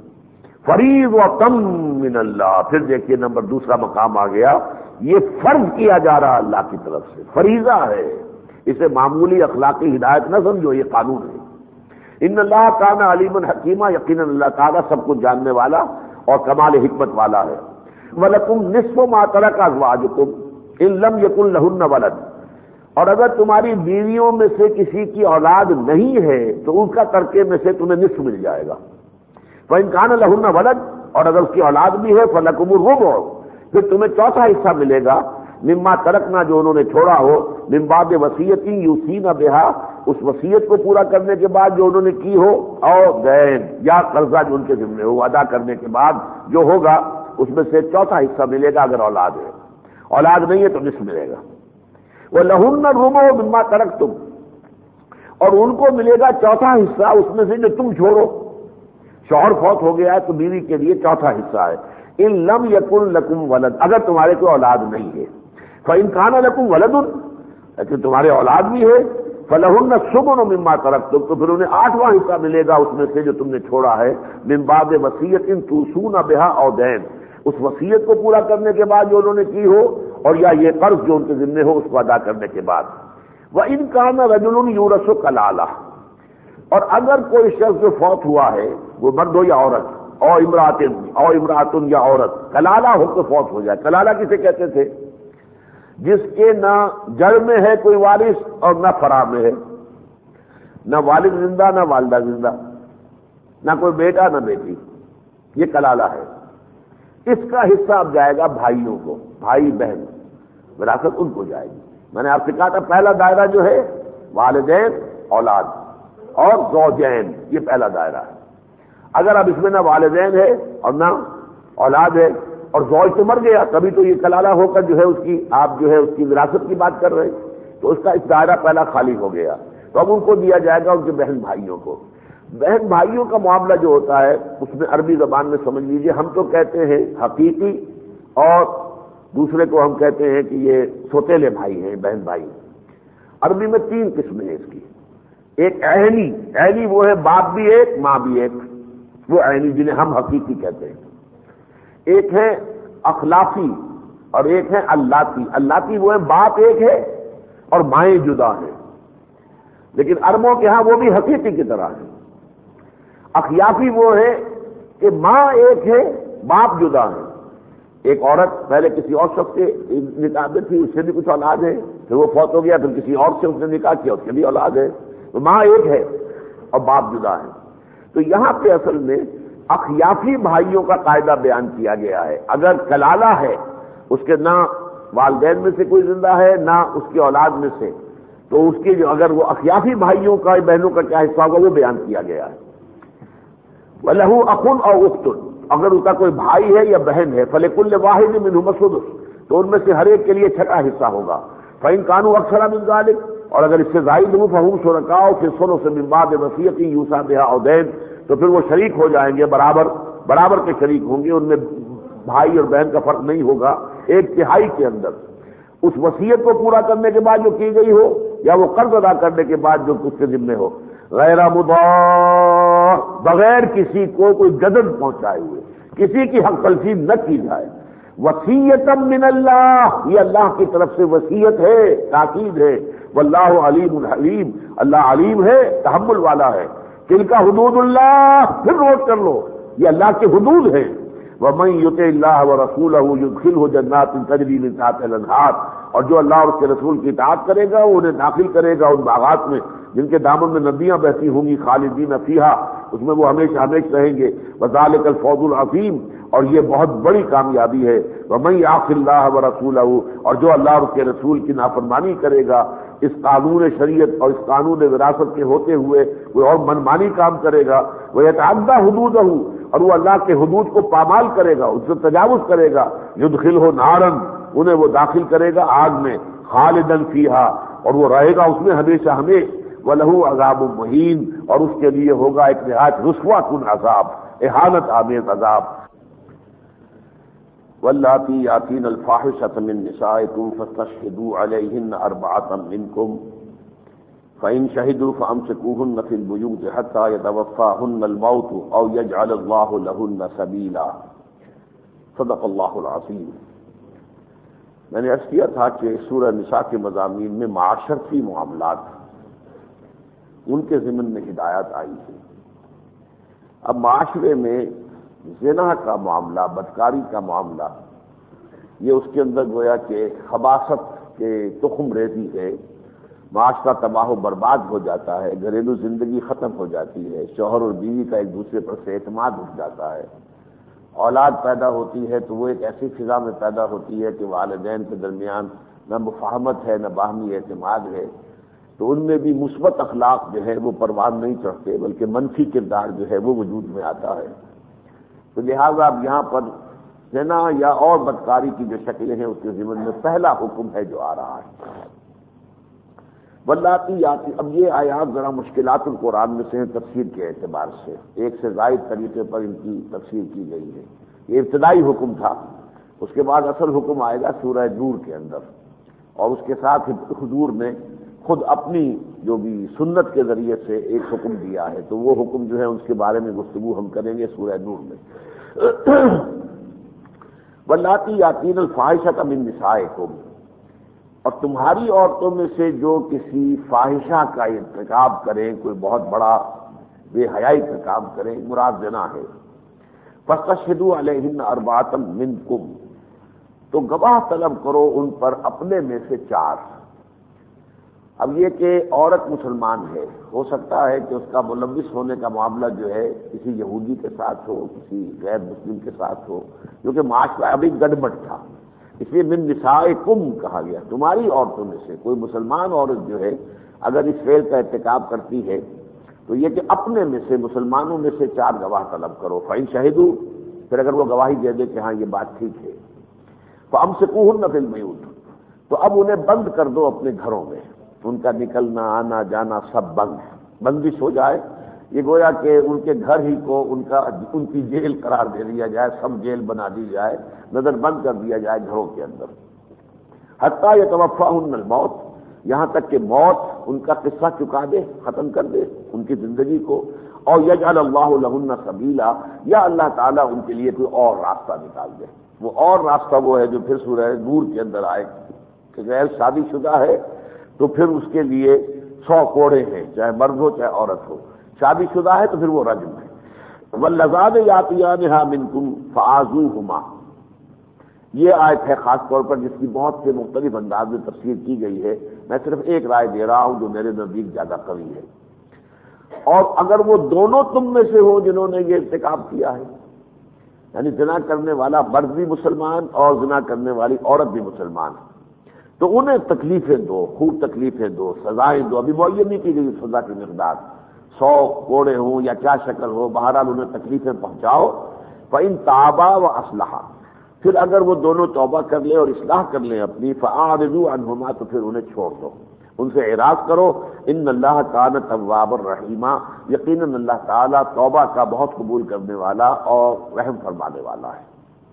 فریضۃ من اللہ، پھر دیکھیے نمبر دوسرا مقام آ گیا، یہ فرض کیا جا رہا اللہ کی طرف سے، فریضہ ہے، اسے معمولی اخلاقی ہدایت نہ سمجھو، یہ قانون ہے. ان اللہ کان علیما حکیما، یقیناً اللہ تعالیٰ سب کچھ جاننے والا اور کمال حکمت والا ہے. وَلَكُمْ نِصْفُ مَا تَرَكَ أَزْوَاجُكُمْ إِن لَّمْ يَكُن لَّهُنَّ وَلَدٌ، اور اگر تمہاری بیویوں میں سے کسی کی اولاد نہیں ہے تو ان کا ترکے میں سے تمہیں نصف مل جائے گا. وَإِن كَانَ لَهُنَّ وَلَدٌ، اور اگر اس کی اولاد بھی ہے فَلَكُمُ الرُّبُعُ، پھر تمہیں چوتھا حصہ ملے گا، مما ترکنا، جو انہوں نے چھوڑا ہو، من بعد وصیت یوصین بہا، اس وصیت کو پورا کرنے کے بعد جو انہوں نے کی ہو، اور دین یا قرضہ جو ان کے ذمہ ہو ادا کرنے کے بعد جو ہوگا اس میں سے چوتھا حصہ ملے گا اگر اولاد ہے. اولاد نہیں ہے تو نصف ملے گا. وَلَهُنَّ الرُّبُعُ مما ترکتم، اور ان کو ملے گا چوتھا حصہ اس میں سے جو تم چھوڑو. شوہر فوت ہو گیا ہے تو بیوی کے لیے چوتھا حصہ ہے. ان لم یکن لکم ولد، اگر تمہارے کوئی اولاد نہیں ہے. فإن كان لكم ولد، لیکن تمہارے اولاد بھی ہے، فلہن الثمن مما ترکتم، تو پھر انہیں آٹھواں حصہ ملے گا اس میں سے جو تم نے چھوڑا ہے، من بعد وصیت توصون بہا او دین، اس وصیت کو پورا کرنے کے بعد جو انہوں نے کی ہو، اور یا یہ قرض جو ان کے ذمہ ہو اس کو ادا کرنے کے بعد. وإن كان رجل یورث کلالہ، اور اگر کوئی شخص جو فوت ہوا ہے وہ مرد ہو یا عورت، او امراتن او امراتن یا عورت، کلالہ ہو کے فوت ہو جائے. کلالہ کسے کہتے تھے؟ جس کے نہ جڑ میں ہے کوئی وارث اور نہ فرا میں ہے، نہ والد زندہ نہ والدہ زندہ، نہ کوئی بیٹا نہ بیٹی، یہ کلالہ ہے. اس کا حصہ اب جائے گا بھائیوں کو، بھائی بہن، وراثت ان کو جائے گی. میں نے آپ سے کہا تھا پہلا دائرہ جو ہے والدین، اولاد اور زوجین، یہ پہلا دائرہ ہے. اگر اب اس میں نہ والدین ہے اور نہ اولاد ہے اور زوج تو مر گیا، تبھی تو یہ کلالہ ہو کر جو ہے اس کی آپ جو ہے اس کی وراثت کی بات کر رہے ہیں، تو اس کا اس دائرہ پہلا خالی ہو گیا. تو اب ان کو دیا جائے گا ان کے بہن بھائیوں کو. بہن بھائیوں کا معاملہ جو ہوتا ہے اس میں عربی زبان میں سمجھ لیجئے، ہم تو کہتے ہیں حقیقی اور دوسرے کو ہم کہتے ہیں کہ یہ سوتیلے بھائی ہیں، بہن بھائی. عربی میں تین قسمیں ہیں اس کی. ایک عینی، عینی وہ ہے باپ بھی ایک ماں بھی ایک، وہ عینی جنہیں ہم حقیقی کہتے ہیں. ایک ہے اخلاقی اور ایک ہے اللاتی. اللاتی وہ ہے باپ ایک ہے اور مائیں جدا ہیں، لیکن عربوں کے ہاں وہ بھی حقیقی کی طرح ہے. اخیافی وہ ہے کہ ماں ایک ہے، باپ جدا ہے. ایک عورت پہلے کسی اور شخص سے نکاح میں تھی، اس سے بھی کچھ اولاد ہے، پھر وہ فوت ہو گیا، پھر کسی اور سے اس نے نکاح کیا، اس کے بھی اولاد ہے. تو ماں ایک ہے اور باپ جدا ہے. تو یہاں پہ اصل میں اخیافی بھائیوں کا قاعدہ بیان کیا گیا ہے. اگر کلالہ ہے، اس کے نہ والدین میں سے کوئی زندہ ہے نہ اس کی اولاد میں سے، تو اس کے جو اگر وہ اخیافی بھائیوں کا بہنوں کا کیا حصہ ہوگا وہ بیان کیا گیا ہے. وَلَهُ أَخٌ أَوْ أُخْتٌ، اگر اس کا کوئی بھائی ہے یا بہن ہے، فَلِكُلِّ وَاحِدٍ مِّنْهُمَا السُّدُسُ، تو ان میں سے ہر ایک کے لیے چھٹا حصہ ہوگا. فَإِنْ كَانُوا أَكْثَرَ مِنْ ذَلِكَ، اور اگر اس سے زائد ہوں فَهُمْ شُرَكَاءُ فِي الثُّلُثِ مِنْ بَعْدِ وَصِيَّةٍ يُوصَىٰ بِهَا أَوْ دَيْنٍ، تو پھر وہ شریک ہو جائیں گے، برابر برابر کے شریک ہوں گے. ان میں بھائی اور بہن کا فرق نہیں ہوگا ایک تہائی کے اندر، اس وصیت کو پورا کرنے کے بعد جو کی گئی ہو یا وہ قرض ادا کرنے کے بعد جو اس کے ذمے ہو. غیر مضار، بغیر کسی کو کوئی گدن پہنچائے ہوئے، کسی کی حق تلفی نہ کی جائے. وصیتم من اللہ، یہ اللہ کی طرف سے وصیت ہے، تاکید ہے. واللہ علیم حلیم، اللہ علیم ہے، تحمل والا ہے. تلک حدود اللہ، پھر نوٹ کر لو یہ اللہ کی حدود ہیں. وَمَن يُطِعِ اللَّهَ وَرَسُولَهُ يُدْخِلْهُ جَنَّاتٍ تَجْرِي مِن تحتها الْأَنْهَارُ، اور جو اللہ اور اس کے رسول کی اطاعت کرے گا وہ انہیں داخل کرے گا ان باغات میں جن کے دامن میں ندیاں بہتی ہوں گی، خالدین فیہا، اس میں وہ ہمیشہ ہمیشہ رہیں گے. وَذَلِكَ الْفَوْزُ الْعَظِيمُ، اور یہ بہت بڑی کامیابی ہے. وَمَن يَعْصِ اللَّهَ وَرَسُولَهُ، اور جو اللہ اور اس کے رسول کی نافرمانی کرے گا، اس قانون شریعت اور اس قانون وراثت کے ہوتے ہوئے کوئی اور منمانی کام کرے گا، وَيَتَعَدَّى حُدُودَهُ، اور وہ اللہ کے حدود کو پامال کرے گا، اس سے تجاوز کرے گا، يُدْخِلْهُ نَارًا، انہیں وہ داخل کرے گا آگ میں، خالدن فیہا، اور وہ رہے گا اس میں ہمیشہ ہمیشہ. وَلَهُ عَذَابٌ مُهِینٌ، اور اس کے لیے ہوگا ایک نہایت رسوا کن عذاب، اہانت آمیز عذاب. وَاللَّاتِي يَأْتِينَ الْفَاحِشَةَ مِن نِّسَائِكُمْ فَاسْتَشْهِدُوا عَلَيْهِنَّ أَرْبَعَةً مِّنكُمْ فَإِن شَهِدُوا فَأَمْسِكُوهُنَّ فِي الْبُيُوتِ حَتَّىٰ يَتَوَفَّاهُنَّ الْمَوْتُ أَوْ يَجْعَلَ اللَّهُ لَهُنَّ سَبِيلًا. صدق اللہ العظیم. میں نے عرض کیا تھا کہ سورہ نساء کے مضامین میں معاشرتی معاملات ان کے ضمن میں ہدایت آئی ہے. اب معاشرے میں زنا کا معاملہ، بدکاری کا معاملہ، یہ اس کے اندر گویا کہ خباثت کے تخم ریزی ہے. معاشرہ تباہ و برباد ہو جاتا ہے، گھریلو زندگی ختم ہو جاتی ہے، شوہر اور بیوی کا ایک دوسرے پر سے اعتماد اٹھ جاتا ہے. اولاد پیدا ہوتی ہے تو وہ ایک ایسی فضا میں پیدا ہوتی ہے کہ والدین کے درمیان نہ مفاہمت ہے نہ باہمی اعتماد ہے. تو ان میں بھی مثبت اخلاق جو ہے وہ پروان نہیں چڑھتے، بلکہ منفی کردار جو ہے وہ وجود میں آتا ہے. تو لہذا اب یہاں پر زنا یا اور بدکاری کی جو شکلیں ہیں اس کے ضمن میں پہلا حکم ہے جو آ رہا ہے. واللاتی یاتی، اب یہ آیات ذرا مشکلات القرآن میں سے ہیں تفسیر کے اعتبار سے، ایک سے زائد طریقے پر ان کی تفسیر کی گئی ہے. یہ ابتدائی حکم تھا، اس کے بعد اصل حکم آئے گا سورہ نور کے اندر، اور اس کے ساتھ حضور نے خود اپنی جو بھی سنت کے ذریعے سے ایک حکم دیا ہے، تو وہ حکم جو ہے اس کے بارے میں گفتگو ہم کریں گے سورہ نور میں. واللاتی یاتین الفاحشۃ من نسائکم، اور تمہاری عورتوں میں سے جو کسی فاحشہ کا ارتکاب کریں، کوئی بہت بڑا بے حیائی کا کام کریں، مراد زنا ہے. فاستشہدوا علیہن اربعۃ منکم، تو گواہ طلب کرو ان پر اپنے میں سے چار. اب یہ کہ عورت مسلمان ہے، ہو سکتا ہے کہ اس کا ملوث ہونے کا معاملہ جو ہے کسی یہودی کے ساتھ ہو، کسی غیر مسلم کے ساتھ ہو، کیونکہ معاشرہ ابھی گڑبڑ تھا، اس لیے من نسائکم کہا گیا. تمہاری عورتوں میں سے کوئی مسلمان عورت جو ہے اگر اس فعل کا ارتکاب کرتی ہے تو یہ کہ اپنے میں سے مسلمانوں میں سے چار گواہ طلب کرو. فإن شہدوا، پھر اگر وہ گواہی دے دے کہ ہاں یہ بات ٹھیک ہے، فأمسکوہن فی البیوت، تو اب انہیں بند کر دو اپنے گھروں میں، ان کا نکلنا آنا جانا سب بند بندش ہو جائے. یہ گویا کہ ان کے گھر ہی کو ان کا ان کی جیل قرار دے دیا جائے، سب جیل بنا دی جائے، نظر بند کر دیا جائے گھروں کے اندر. حتیٰ یتوفاہن الموت، یہاں تک کہ موت ان کا قصہ چکا دے، ختم کر دے ان کی زندگی کو. اور یجعل اللہ لہن سبیلا، یا اللہ تعالیٰ ان کے لیے کوئی اور راستہ نکال دے. وہ اور راستہ وہ ہے جو پھر سورہ نور کے اندر آئے کہ غیر شادی شدہ ہے تو پھر اس کے لیے سو کوڑے ہیں، چاہے مرد ہو چاہے عورت ہو. شادی شدہ ہے تو پھر وہ رجم ہے. واللذان یاتیانھا منکم فآذوہما، یہ آیت ہے خاص طور پر جس کی بہت سے مختلف انداز میں تفسیر کی گئی ہے. میں صرف ایک رائے دے رہا ہوں جو میرے نزدیک زیادہ قوی ہے. اور اگر وہ دونوں تم میں سے ہو جنہوں نے یہ ارتکاب کیا ہے، یعنی زنا کرنے والا مرد بھی مسلمان اور زنا کرنے والی عورت بھی مسلمان ہے، تو انہیں تکلیفیں دو، خوب تکلیفیں دو، سزائیں دو. ابھی معین نہیں کی گئی سزا کی مقدار، سو کوڑے ہوں یا کیا شکل ہو، بہرحال انہیں تکلیفیں پہنچاؤ. فَإِن تَابَا وَأَصْلَحَا، پھر اگر وہ دونوں توبہ کر لیں اور اصلاح کر لیں اپنی، فَأَعْرِضُوا عَنْهُمَا، تو پھر انہیں چھوڑ دو، ان سے اعراض کرو. ان اللہ کان توابا رحیما، یقیناً اللہ تعالیٰ توبہ کا بہت قبول کرنے والا اور رحم فرمانے والا ہے.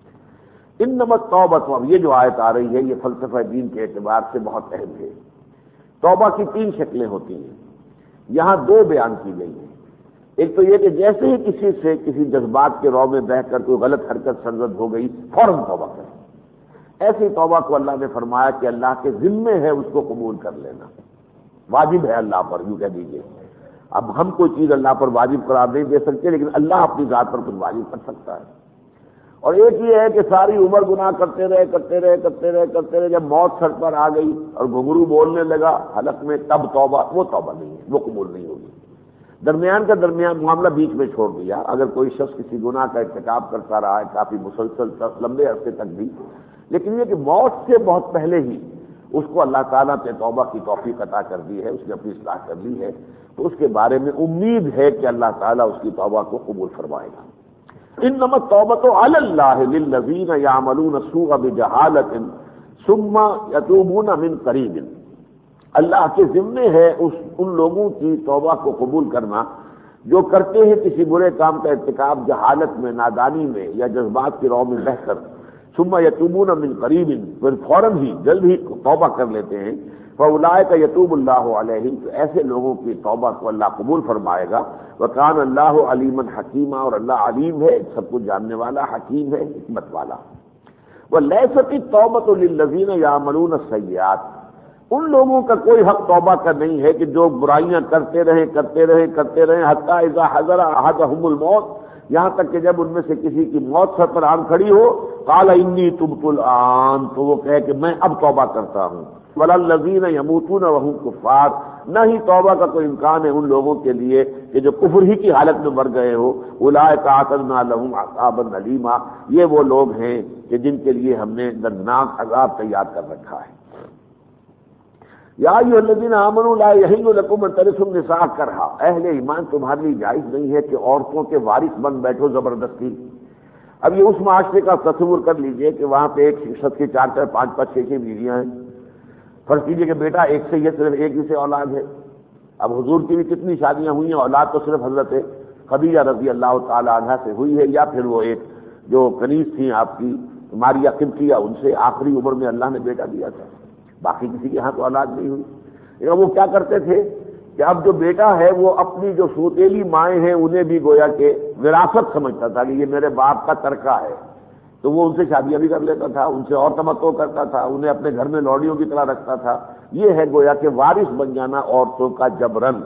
انما التوبۃ، اب یہ جو آیت آ رہی ہے یہ فلسفہ دین کے اعتبار سے بہت اہم ہے. توبہ کی تین شکلیں ہوتی ہیں، یہاں دو بیان کی گئی ہیں. ایک تو یہ کہ جیسے ہی کسی سے کسی جذبات کے رو میں بہہ کر کوئی غلط حرکت سرزد ہو گئی فوراً توبہ کرے. ایسی توبہ کو اللہ نے فرمایا کہ اللہ کے ذمے ہے اس کو قبول کر لینا، واجب ہے اللہ پر، یوں کہہ دیجیے. اب ہم کوئی چیز اللہ پر واجب قرار نہیں دے سکتے، لیکن اللہ اپنی ذات پر کچھ واجب کر سکتا ہے. اور ایک یہ ہے کہ ساری عمر گناہ کرتے رہے کرتے رہے کرتے رہے کرتے رہے جب موت سر پر آ گئی اور گھنگرو بولنے لگا حلق میں، تب توبہ، وہ توبہ نہیں ہے، وہ قبول نہیں ہوگی. درمیان کا درمیان معاملہ بیچ میں چھوڑ دیا. اگر کوئی شخص کسی گناہ کا ارتکاب کرتا رہا ہے کافی مسلسل لمبے عرصے تک بھی، لیکن یہ کہ موت سے بہت پہلے ہی اس کو اللہ تعالیٰ نے توبہ کی توفیق عطا کر دی ہے، اس نے اپنی اصلاح کر لی ہے، تو اس کے بارے میں امید ہے کہ اللہ تعالیٰ اس کی توبہ کو قبول فرمائے گا. انما التوبۃ علی اللہ للذین یعملون السوء بجہالۃ ثم یتوبون من قریب، اللہ کے ذمے ہے اس ان لوگوں کی توبہ کو قبول کرنا جو کرتے ہیں کسی برے کام کا ارتکاب جہالت میں، نادانی میں یا جذبات کی رو میں بہہ کر، ثم یتوبون من قریب، پھر فوراً ہی جلد ہی توبہ کر لیتے ہیں. فاولئک یتوب اللہ علیہم، تو ایسے لوگوں کی توبہ کو اللہ قبول فرمائے گا. وکان اللہ علیما حکیما، اور اللہ علیم ہے، سب کچھ جاننے والا، حکیم ہے، حکمت والا. ولیست التوبۃ للذین یعملون السیئات، ان لوگوں کا کوئی حق توبہ کا نہیں ہے کہ جو برائیاں کرتے رہیں کرتے رہیں کرتے رہیں حتی اذا حضر احدہم الموت، یہاں تک کہ جب ان میں سے کسی کی موت سر پر آن کھڑی ہو، قال انی تبت الآن، تو وہ کہے کہ میں اب توبہ کرتا ہوں. وللذین یموتون وهم کفار، نہ ہی توبہ کا کوئی امکان ہے ان لوگوں کے لیے کہ جو کفر ہی کی حالت میں مر گئے ہو. اولئک اعتدنا لهم عذابا الیما، یہ وہ لوگ ہیں کہ جن کے لیے ہم نے دردناک عذاب تیار کر رکھا ہے. یا ایھا الذین آمنوا لا یحل لکم ان ترثوا النساء کرہا، اہل ایمان تمہارے لیے جائز نہیں ہے کہ عورتوں کے وارث بن بیٹھو زبردستی. اب یہ اس معاشرے کا تصور کر لیجئے کہ وہاں پہ ایک شخص کی چار چار پانچ پانچ چھ چھ بیویاں ہیں. فرض کیجئے کہ بیٹا ایک سے یہ صرف ایک ہی سے اولاد ہے. اب حضور کی بھی کتنی شادیاں ہوئی ہیں، اولاد تو صرف حضرت خدیجہ رضی اللہ تعالی عنہا سے ہوئی ہے، یا پھر وہ ایک جو کنیز تھیں آپ کی ماریہ قبطیہ، ان سے آخری عمر میں اللہ نے بیٹا دیا تھا. باقی کسی کے ہاں تو اولاد نہیں ہوئی. لیکن وہ کیا کرتے تھے کہ اب جو بیٹا ہے وہ اپنی جو سوتیلی مائیں ہیں انہیں بھی گویا کہ وراثت سمجھتا تھا کہ یہ میرے باپ کا ترکہ ہے، تو وہ ان سے شادیاں بھی کر لیتا تھا، ان سے اور تمتع کرتا تھا، انہیں اپنے گھر میں لوڈیوں کی طرح رکھتا تھا. یہ ہے گویا کہ وارث بن جانا عورتوں کا جبرن.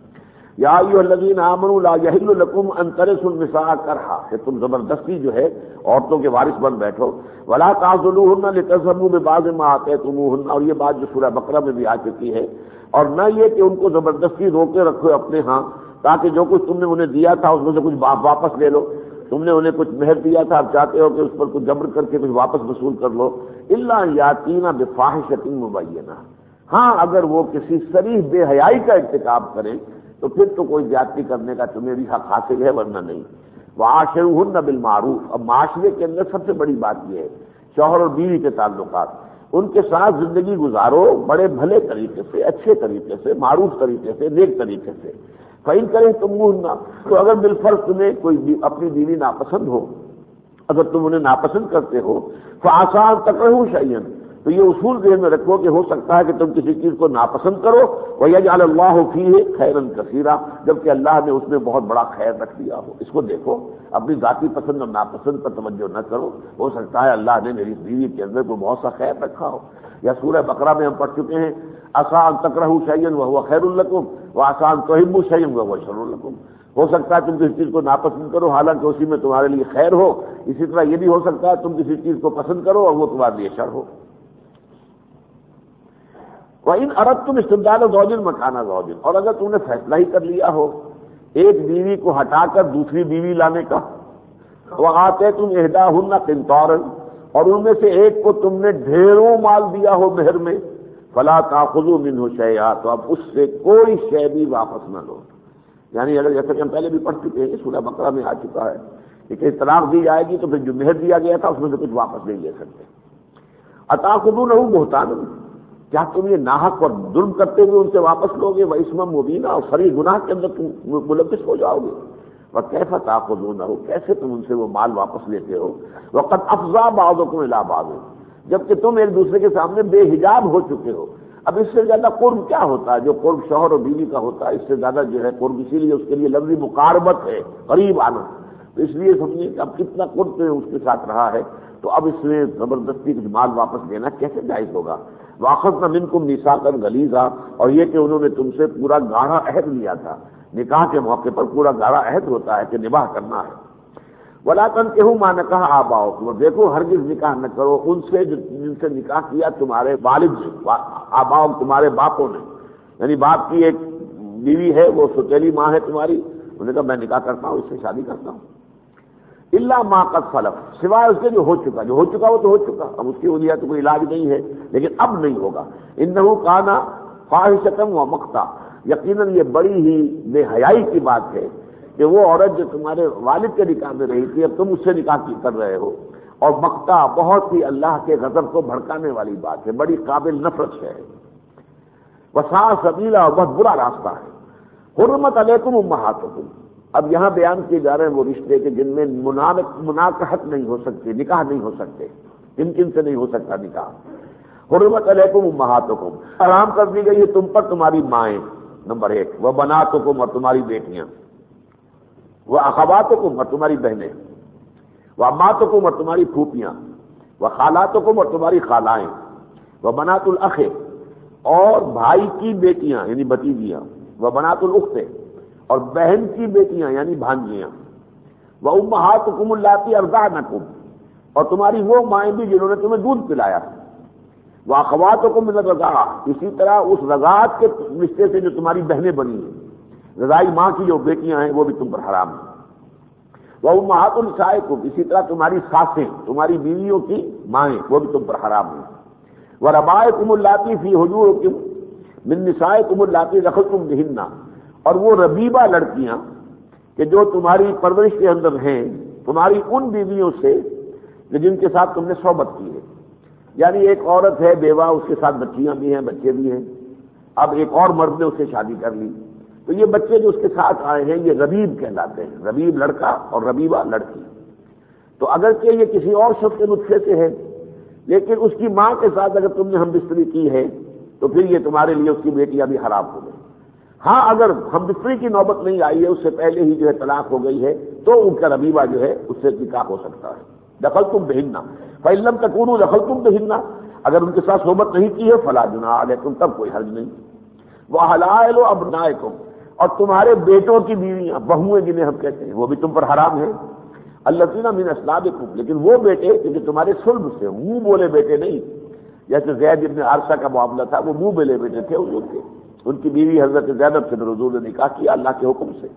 یا ایھا الذین آمنوا لا یحل لکم ان ترثوا النساء کرہا، کہ تم زبردستی جو ہے عورتوں کے وارث بن بیٹھو. ولا تعضلوهن لتذهبوا ببعض ما آتيتموهن، اور یہ بات جو سورہ بقرہ میں بھی آ چکی ہے. اور نہ یہ کہ ان کو زبردستی روکے رکھو اپنے ہاں، تاکہ جو کچھ تم نے انہیں دیا تھا اس میں سے کچھ واپس لے لو. تم نے انہیں کچھ مہر دیا تھا، اب چاہتے ہو کہ اس پر کچھ جبر کر کے کچھ واپس وصول کر لو. الا یاتینا بفاحشۃ مبینہ، ہاں اگر وہ کسی صریح بے حیائی کا ارتکاب کریں تو پھر تو کوئی زیادتی کرنے کا تمہیں بھی حق حاصل ہے، ورنہ نہیں. وعاشروہن بالمعروف، اب معاشرے کے اندر سب سے بڑی بات یہ ہے شوہر اور بیوی کے تعلقات، ان کے ساتھ زندگی گزارو بڑے بھلے طریقے سے، اچھے طریقے سے، معروف طریقے سے، نیک طریقے سے. فَإِن كَرِهْتُمُوهُنَّ، تو اگر بالفرض تمہیں کوئی اپنی بیوی ناپسند ہو، اگر تم انہیں ناپسند کرتے ہو، فَعَسَىٰ أَن تَكْرَهُوا شَيْئًا، تو یہ اصول ذہن میں رکھو کہ ہو سکتا ہے کہ تم کسی چیز کو ناپسند کرو، وَيَجْعَلَ اللَّهُ فِيهِ خَيْرًا كَثِيرًا، جبکہ اللہ نے اس میں بہت بڑا خیر رکھ دیا ہو. اس کو دیکھو، اپنی ذاتی پسند اور ناپسند پر توجہ نہ کرو، ہو سکتا ہے اللہ نے میری بیوی کے اندر کوئی بہت سا خیر رکھا ہو. یا سورہ بقرہ میں ہم پڑھ چکے ہیں عسیٰ ان تکرہوا شیئا وہو خیر لکم وعسیٰ ان تحبوا شیئا وہو شر لکم، ہو سکتا ہے تم کسی چیز کو ناپسند کرو حالانکہ اسی میں تمہارے لیے خیر ہو، اسی طرح یہ بھی ہو سکتا ہے تم کسی چیز کو پسند کرو اور وہ تمہارے لیے شر ہو۔ وَإِنْ أَرَدْتُمْ اسْتِبْدَالَ زَوْجٍ مَكَانَ زَوْجٍ، اور اگر تم نے فیصلہ ہی کر لیا ہو ایک بیوی کو ہٹا کر دوسری بیوی لانے کا، وَآتَيْتُمْ إِحْدَاهُنَّ قِنْطَارًا، اور ان میں سے ایک کو تم نے ڈھیروں مال دیا ہو مہر میں، فَلَا تَأْخُذُوا مِنْهُ شَيْئًا، تو اب اس سے کوئی شے بھی واپس نہ لو۔ یعنی اگر جیسا کہ ہم پہلے بھی پڑھ چکے ہیں سورہ بقرہ میں آ چکا ہے کہ کہیں طلاق دی جائے گی تو پھر جو مہر دیا گیا تھا اس میں سے کچھ واپس نہیں لے سکتے۔ أَتَأْخُذُونَهُ بُهْتَانًا، کیا تم یہ ناحق اور ظلم کرتے ہوئے ان سے واپس لوگے، وَإِثْمًا مُبِينًا، اور صریح گناہ کے اندر تم ملوث ہو جاؤ گے۔ وَكَيْفَ تَأْخُذُونَهُ، کیسے تم ان سے وہ مال واپس لیتے ہو، وَقَدْ أَفْضَىٰ بَعْضُكُمْ إِلَىٰ بَعْضٍ، جبکہ تم ایک دوسرے کے سامنے بے حجاب ہو چکے ہو۔ اب اس سے زیادہ قرب کیا ہوتا ہے؟ جو قرب شوہر اور بیوی کا ہوتا ہے اس سے زیادہ جو ہے قرب، اسی لیے اس کے لیے لفظی مقاربت ہے، قریب آنا، تو اس لیے سمجھیے کہ اب کتنا قرب اس کے ساتھ رہا ہے، تو اب اس میں زبردستی کچھ مال واپس دینا کیسے جائز ہوگا؟ وَأَخَذْنَا مِنْكُمْ مِيثَاقًا غَلِيظًا، اور یہ کہ انہوں نے تم سے پورا گاڑھا عہد لیا تھا، نکاح کے موقع پر پورا گاڑھا عہد ہوتا ہے کہ نباہ کرنا ہے۔ وَلَا تَنكِحُوا مَا نَكَحَ آبَاؤُكُمْ، اور دیکھو ہرگز نکاح نہ کرو ان سے جن سے نکاح کیا تمہارے والد نے، آباؤ تمہارے باپوں نے، یعنی باپ کی ایک بیوی ہے وہ سوتیلی ماں ہے تمہاری، انہوں نے کہا میں نکاح کرتا ہوں، اس سے شادی کرتا ہوں۔ الا ما قد سلف، سوائے اس کے جو ہو چکا، جو ہو چکا وہ تو ہو چکا، اب اس کی وجہ تو کوئی علاج نہیں ہے، لیکن اب نہیں ہوگا۔ انه کان فاحشۃ ومقتا، یقیناً یہ بڑی ہی بے حیائی کی بات ہے کہ وہ عورت جو تمہارے والد کے نکاح میں رہی تھی اب تم اس سے نکاح کی کر رہے ہو، اور مقتا بہت ہی اللہ کے غضب کو بھڑکانے والی بات ہے، بڑی قابل نفرت ہے۔ وساء سبیلا، بہت برا راستہ ہے۔ حرمت علیکم امہاتکم، اب یہاں بیان کیے جا رہے ہیں وہ رشتے کہ جن میں مناکحت نہیں ہو سکتی، نکاح نہیں ہو سکتے، کن کن سے نہیں ہو سکتا نکاح۔ حرمت علیکم امہاتکم، حرام کر دی گئی ہے تم پر تمہاری مائیں، نمبر ایک، وہ بناتکم، اور تمہاری بیٹیاں، وہ اخواتکم، اور تمہاری بہنیں، وہ اماتکم، اور تمہاری پھوپھیاں، وہ خالاتکم، اور تمہاری خالائیں، وہ بنات الاخ، اور بھائی کی بیٹیاں یعنی بھتیجیاں، وہ بنات الاخت، اور بہن کی بیٹیاں یعنی بھانجیاں، وہ امہاتکم اللاتی ارضعنکم، اور تمہاری وہ مائیں بھی جنہوں نے تمہیں دودھ پلایا، وہ اخواتکم من الرضاعہ، اسی طرح اس رضاعت کے رشتے سے جو تمہاری بہنیں بنی ہیں، رضائی ماں کی جو بیٹیاں ہیں وہ بھی تم پر حرام ہیں۔ وہ امہات نسائکم، اسی طرح تمہاری ساسیں، تمہاری بیویوں کی مائیں، وہ بھی تم پر حرام ہیں۔ وربائکم اللاتی فی حجورکم من نسائکم اللاتی دخلتم بہن، اور وہ ربیبہ لڑکیاں کہ جو تمہاری پرورش کے اندر ہیں، تمہاری ان بیویوں سے کہ جن کے ساتھ تم نے صحبت کی ہے، یعنی ایک عورت ہے بیوہ، اس کے ساتھ بچیاں بھی ہیں، بچے بھی ہیں، اب ایک اور مرد نے اس سے شادی کر لی، تو یہ بچے جو اس کے ساتھ آئے ہیں یہ ربیب کہلاتے ہیں، ربیب لڑکا اور ربیبہ لڑکی۔ تو اگرچہ یہ کسی اور شخص کے نطفے سے ہے، لیکن اس کی ماں کے ساتھ اگر تم نے ہم بستری کی ہے تو پھر یہ تمہارے لیے اس کی بیٹیاں بھی حرام ہو گئی۔ ہاں اگر ہم بستری کی نوبت نہیں آئی ہے، اس سے پہلے ہی جو ہے طلاق ہو گئی ہے، تو ان کا ربیبہ جو ہے اس سے نکاح ہو سکتا ہے۔ دخلتم بہن فإن لم تكونوا دخلتم بہن، اگر ان کے ساتھ صحبت نہیں کی ہے فلا جناح علیکم، تب کوئی حرج نہیں۔ وحلائل ابنائکم، اور تمہارے بیٹوں کی بیویاں، بہویں جنہیں ہم کہتے ہیں، وہ بھی تم پر حرام ہے۔ الذین من اصلابکم، لیکن وہ بیٹے کہ جو تمہارے صلب سے، منہ بولے بیٹے نہیں، جیسے زید ابن عارثہ کا معاملہ تھا، وہ منہ بولے بیٹے تھے حضور کے، ان کی بیوی حضرت زینب سے حضور نے نکاح کیا اللہ کے حکم سے۔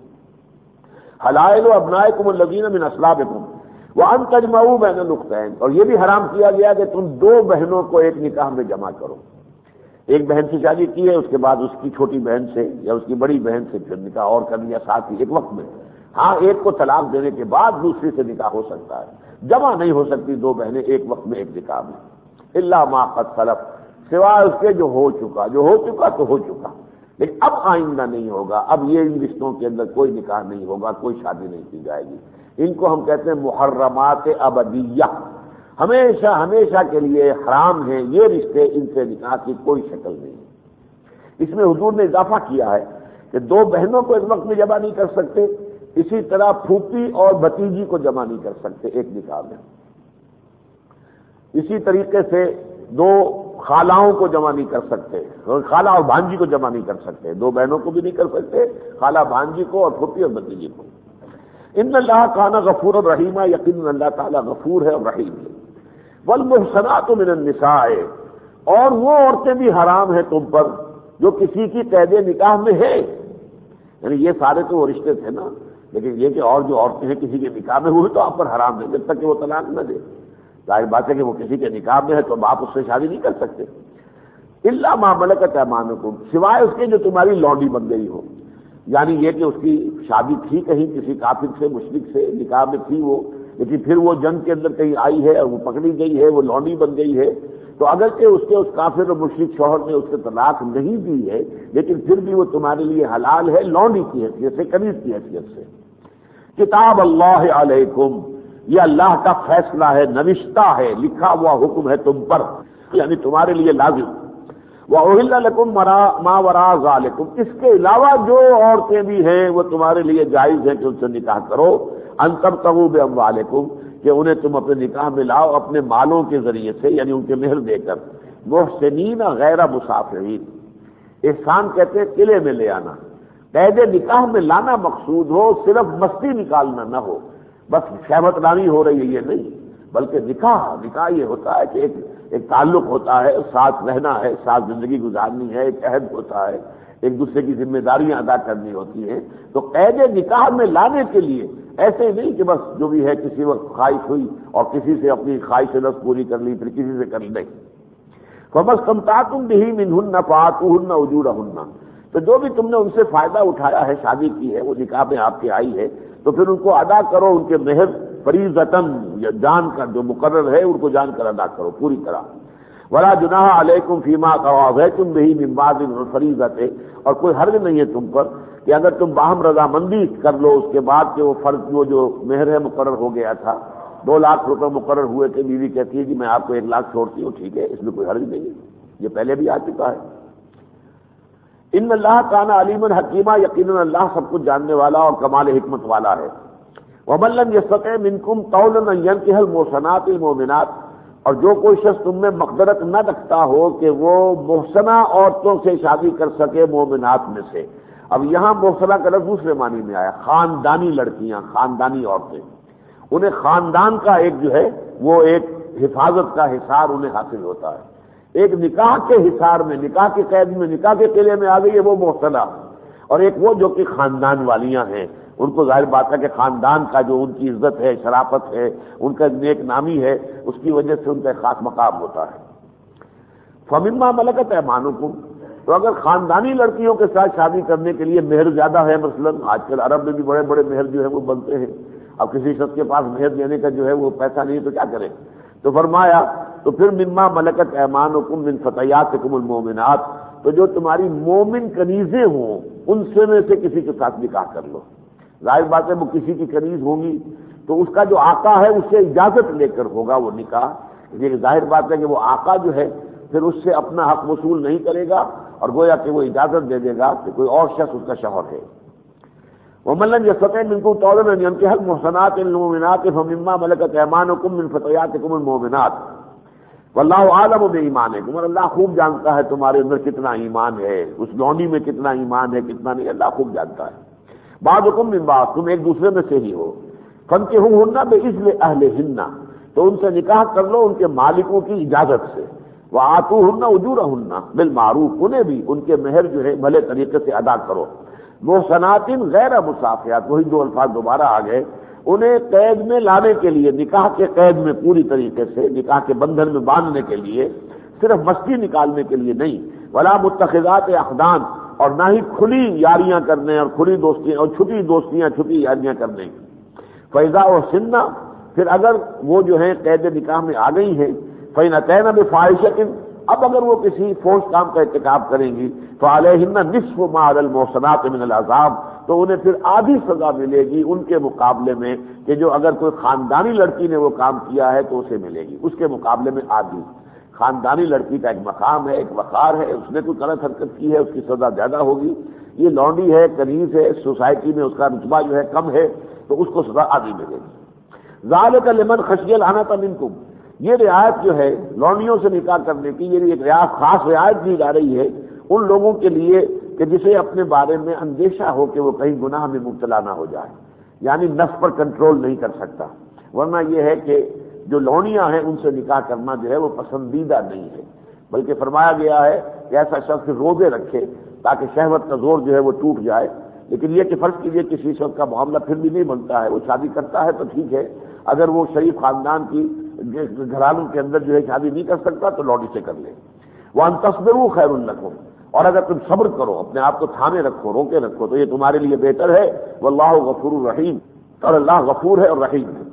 حلائل ابنائکم الذین من اصلابکم وان تجمعوا بین الاختین، اور یہ بھی حرام کیا گیا کہ تم دو بہنوں کو ایک نکاح میں جمع کرو، ایک بہن سے شادی کی ہے اس کے بعد اس کی چھوٹی بہن سے یا اس کی بڑی بہن سے پھر نکاح اور کر لیا ساتھ ہی ایک وقت میں۔ ہاں ایک کو طلاق دینے کے بعد دوسری سے نکاح ہو سکتا ہے، جمع نہیں ہو سکتی دو بہنیں ایک وقت میں ایک نکاح میں، الا ما قد سلف، سوائے اس کے جو ہو چکا، جو ہو چکا تو ہو چکا، لیکن اب آئندہ نہیں ہوگا، اب یہ ان رشتوں کے اندر کوئی نکاح نہیں ہوگا، کوئی شادی نہیں کی جائے گی۔ ان کو ہم کہتے ہیں محرمات ابدیہ، ہمیشہ ہمیشہ کے لیے حرام ہیں یہ رشتے، ان سے نکاح کی کوئی شکل نہیں۔ اس میں حضور نے اضافہ کیا ہے کہ دو بہنوں کو ایک وقت میں جمع نہیں کر سکتے، اسی طرح پھوپھی اور بھتیجی کو جمع نہیں کر سکتے ایک نکاح میں، اسی طریقے سے دو خالاؤں کو جمع نہیں کر سکتے، خالہ اور بھانجی کو جمع نہیں کر سکتے، دو بہنوں کو بھی نہیں کر سکتے، خالہ بھانجی کو اور پھوپھی اور بھتیجی کو۔ ان اللہ کان غفور الرحیم، یقینا اللہ تعالیٰ غفور ہے اور رحیم ہے۔ والمحصنات من النساء، اور وہ عورتیں بھی حرام ہیں تم پر جو کسی کی قید نکاح میں ہیں، یعنی یہ سارے تو وہ رشتے تھے نا، لیکن یہ کہ اور جو عورتیں ہیں کسی کے نکاح میں ہوئی تو آپ پر حرام ہے جب تک کہ وہ طلاق نہ دے۔ ظاہر بات ہے کہ وہ کسی کے نکاح میں ہے تو آپ اس سے شادی نہیں کر سکتے۔ الا ما ملکت ایمانکم، سوائے اس کے جو تمہاری لونڈی بن گئی ہو، یعنی یہ کہ اس کی شادی تھی کہیں کسی کافر سے مشرک سے، نکاح میں تھی وہ، لیکن پھر وہ جنگ کے اندر کہیں آئی ہے اور وہ پکڑی گئی ہے، وہ لونڈی بن گئی ہے، تو اگرچہ اس کے اس کافر اور مشرک شوہر نے اس سے طلاق نہیں دی ہے، لیکن پھر بھی وہ تمہارے لیے حلال ہے لونڈی کی حیثیت سے، کنیز کی حیثیت سے۔ کتاب اللہ علیکم، یہ اللہ کا فیصلہ ہے، نوشتہ ہے، لکھا ہوا حکم ہے تم پر، یعنی تمہارے لیے لازم۔ وَأُحِلَّ لَكُم مَا وَرَاءَ ذَلِكُمْ، اس کے علاوہ جو عورتیں بھی ہیں وہ تمہارے لیے جائز ہیں کہ ان سے نکاح کرو، أَن تَبْتَغُوا بِأَمْوَالِكُمْ، کہ انہیں تم اپنے نکاح میں لاؤ اپنے مالوں کے ذریعے سے، یعنی ان کے مہر دے کر، محسنین غیر مسافرین، احسان کہتے ہیں قلعے میں لے آنا، قید نکاح میں لانا مقصود ہو، صرف مستی نکالنا نہ ہو، بس شہوت رانی ہو رہی ہے یہ نہیں، بلکہ نکاح نکاح یہ ہوتا ہے کہ ایک ایک تعلق ہوتا ہے، ساتھ رہنا ہے، ساتھ زندگی گزارنی ہے، ایک عہد ہوتا ہے، ایک دوسرے کی ذمہ داریاں ادا کرنی ہوتی ہیں، تو قید نکاح میں لانے کے لیے ایسے نہیں کہ بس جو بھی ہے کسی وقت خواہش ہوئی اور کسی سے اپنی خواہش نفس پوری کر لی پھر کسی سے کر لی، نہیں۔ فَمَسْتَمْتَعْتُمْ بِهِ مِنْهُنَّ فَآتُوهُنَّ أُجُورَهُنَّ، تو جو بھی تم نے ان سے فائدہ اٹھایا ہے، شادی کی ہے، وہ نکاح میں آپ کے آئی ہے، تو پھر ان کو ادا کرو، ان کے مہر فریضتاً، جان کر جو مقرر ہے ان کو جان کر ادا کرو پوری طرح۔ ولا جناح علیکم فیما تواضعتم به من بعد الفریضۃ، اور کوئی حرج نہیں ہے تم پر کہ اگر تم باہم رضامندی کر لو اس کے بعد کہ وہ فرض وہ جو مہر ہے مقرر ہو گیا تھا، دو لاکھ روپے مقرر ہوئے تھے، بیوی کہتی ہے جی میں آپ کو ایک لاکھ چھوڑتی ہوں، ٹھیک ہے، اس میں کوئی حرج نہیں ہے، یہ پہلے بھی آ چکا ہے۔ ان اللہ کان علیما حکیما، یقینا اللہ سب کچھ جاننے والا اور کمال حکمت والا ہے۔ ومن لم یستطع منکم طولا ان ینکح المحصنات المؤمنات، اور جو کوئی شخص تم میں مقدرت نہ رکھتا ہو کہ وہ محسنہ عورتوں سے شادی کر سکے مومنات میں سے، اب یہاں محسنہ کا لفظ دوسرے معنی میں آیا، خاندانی لڑکیاں، خاندانی عورتیں، انہیں خاندان کا ایک جو ہے وہ ایک حفاظت کا حصار انہیں حاصل ہوتا ہے، ایک نکاح کے حصار میں، نکاح کے قید میں، نکاح کے قلعے میں آ گئی ہے وہ محسنہ، اور ایک وہ جو کہ خاندان والیاں ہیں، ان کو ظاہر بات ہے کہ خاندان کا جو ان کی عزت ہے، شرافت ہے، ان کا نیک نامی ہے، اس کی وجہ سے ان کا ایک خاص مقام ہوتا ہے۔ فَمِمَّا مَلَكَتْ أَيْمَانُكُمْ، تو اگر خاندانی لڑکیوں کے ساتھ شادی کرنے کے لیے مہر زیادہ ہے، مثلا آج کل عرب میں بھی بڑے بڑے مہر جو ہے وہ بنتے ہیں، اب کسی شخص کے پاس مہر دینے کا جو ہے وہ پیسہ نہیں تو کیا کرے، تو فرمایا تو پھر مما ملکت ایمانکم من فتیاتکم المؤمنات، تو جو تمہاری مومن کنیزیں ہوں ان سے میں سے کسی کے ساتھ نکاح کر لو۔ ظاہر بات ہے وہ کسی کی کنیز ہوگی تو اس کا جو آقا ہے اس سے اجازت لے کر ہوگا وہ نکاح، لیکن ظاہر بات ہے کہ وہ آقا جو ہے پھر اس سے اپنا حق وصول نہیں کرے گا اور گویا کہ وہ اجازت دے دے گا کہ کوئی اور شخص اس کا شوہر ہے۔ وَمَن لَّمْ يَسْتَطِعْ مِنكُمْ طَوْلًا أَن يَنكِحَ الْمُحْصَنَاتِ الْمُؤْمِنَاتِ فَمِمَّا مَلَكَتْ أَيْمَانُكُم مِّن فَتَيَاتِكُمُ الْمُؤْمِنَاتِ وَاللَّهُ أَعْلَمُ بِإِيمَانِكُمْ، اور اللہ خوب جانتا ہے تمہارے اندر کتنا ایمان ہے، اس لونڈی میں کتنا ایمان ہے کتنا نہیں، اللہ خوب جانتا ہے۔ بعضکم من بعض، تم ایک دوسرے میں سے ہی ہو۔ فَانكِحُوهُنَّ بِإِذْنِ أَهْلِهِنَّ، تو ان سے نکاح کر لو ان کے مالکوں کی اجازت سے۔ وَآتُوهُنَّ أُجُورَهُنَّ بِالْمَعْرُوفِ، انہیں بھی ان کے مہر جو ہے بھلے طریقے سے ادا کرو۔ محصنات غیر مسافحات، وہی دو الفاظ دوبارہ آ گئے، انہیں قید میں لانے کے لیے، نکاح کے قید میں پوری طریقے سے، نکاح کے بندھن میں باندھنے کے لیے، صرف مستی نکالنے کے لیے نہیں۔ ولا متخذات اخدان، اور نہ ہی کھلی یاریاں کرنے اور کھلی دوستیاں اور چھٹی دوستیاں چھٹی یاریاں کرنے کی۔ فیضا اور سننا، پھر اگر وہ جو ہیں قید نکاح میں آ گئی ہیں، فَإِنْ أَتَيْنَ بِفَاحِشَةٍ، اب اگر وہ کسی فحش کام کا ارتکاب کریں گی، فَعَلَيْهِنَّ نِصْفُ مَا عَلَى الْمُحْصَنَاتِ مِنَ الْعَذَابِ، تو انہیں پھر آدھی سزا ملے گی ان کے مقابلے میں، کہ جو اگر کوئی خاندانی لڑکی نے وہ کام کیا ہے تو اسے ملے گی، اس کے مقابلے میں آدھی۔ خاندانی لڑکی کا ایک مقام ہے، ایک وقار ہے، اس نے کوئی غلط حرکت کی ہے اس کی سزا زیادہ ہوگی، یہ لونڈی ہے، کنیز ہے، سوسائٹی میں اس کا رتبہ جو ہے کم ہے تو اس کو سزا آدھی ملے گی۔ ذَلِكَ لِمَنْ خَشِيَ الْعَنَتَ مِنكُمْ، یہ رعایت جو ہے لونڈیوں سے نکاح کرنے کی، یہ ایک رعایت خاص رعایت دی جا رہی ہے ان لوگوں کے لیے کہ جسے اپنے بارے میں اندیشہ ہو کہ وہ کہیں گناہ میں مبتلا نہ ہو جائے، یعنی نفس پر کنٹرول نہیں کر سکتا. ورنہ یہ ہے کہ جو لونڈیاں ہیں ان سے نکاح کرنا جو ہے وہ پسندیدہ نہیں ہے، بلکہ فرمایا گیا ہے کہ ایسا شخص روزے رکھے تاکہ شہوت کا زور جو ہے وہ ٹوٹ جائے. لیکن یہ کہ فرض کیجئے کسی شخص کا معاملہ پھر بھی نہیں بنتا ہے، وہ شادی کرتا ہے تو ٹھیک ہے، اگر وہ شریف خاندان کی گھرانوں کے اندر جو ہے شادی نہیں کر سکتا تو لونڈی سے کر لے. وَأَن تَصْبِرُوا خَيْرٌ لَكُمْ، اور اگر تم صبر کرو، اپنے آپ کو تھامے رکھو، روکے رکھو، تو یہ تمہارے لیے بہتر ہے. وَاللَّهُ غَفُورٌ رَحِيمٌ، اور اللہ غفور ہے اور رحیم ہے.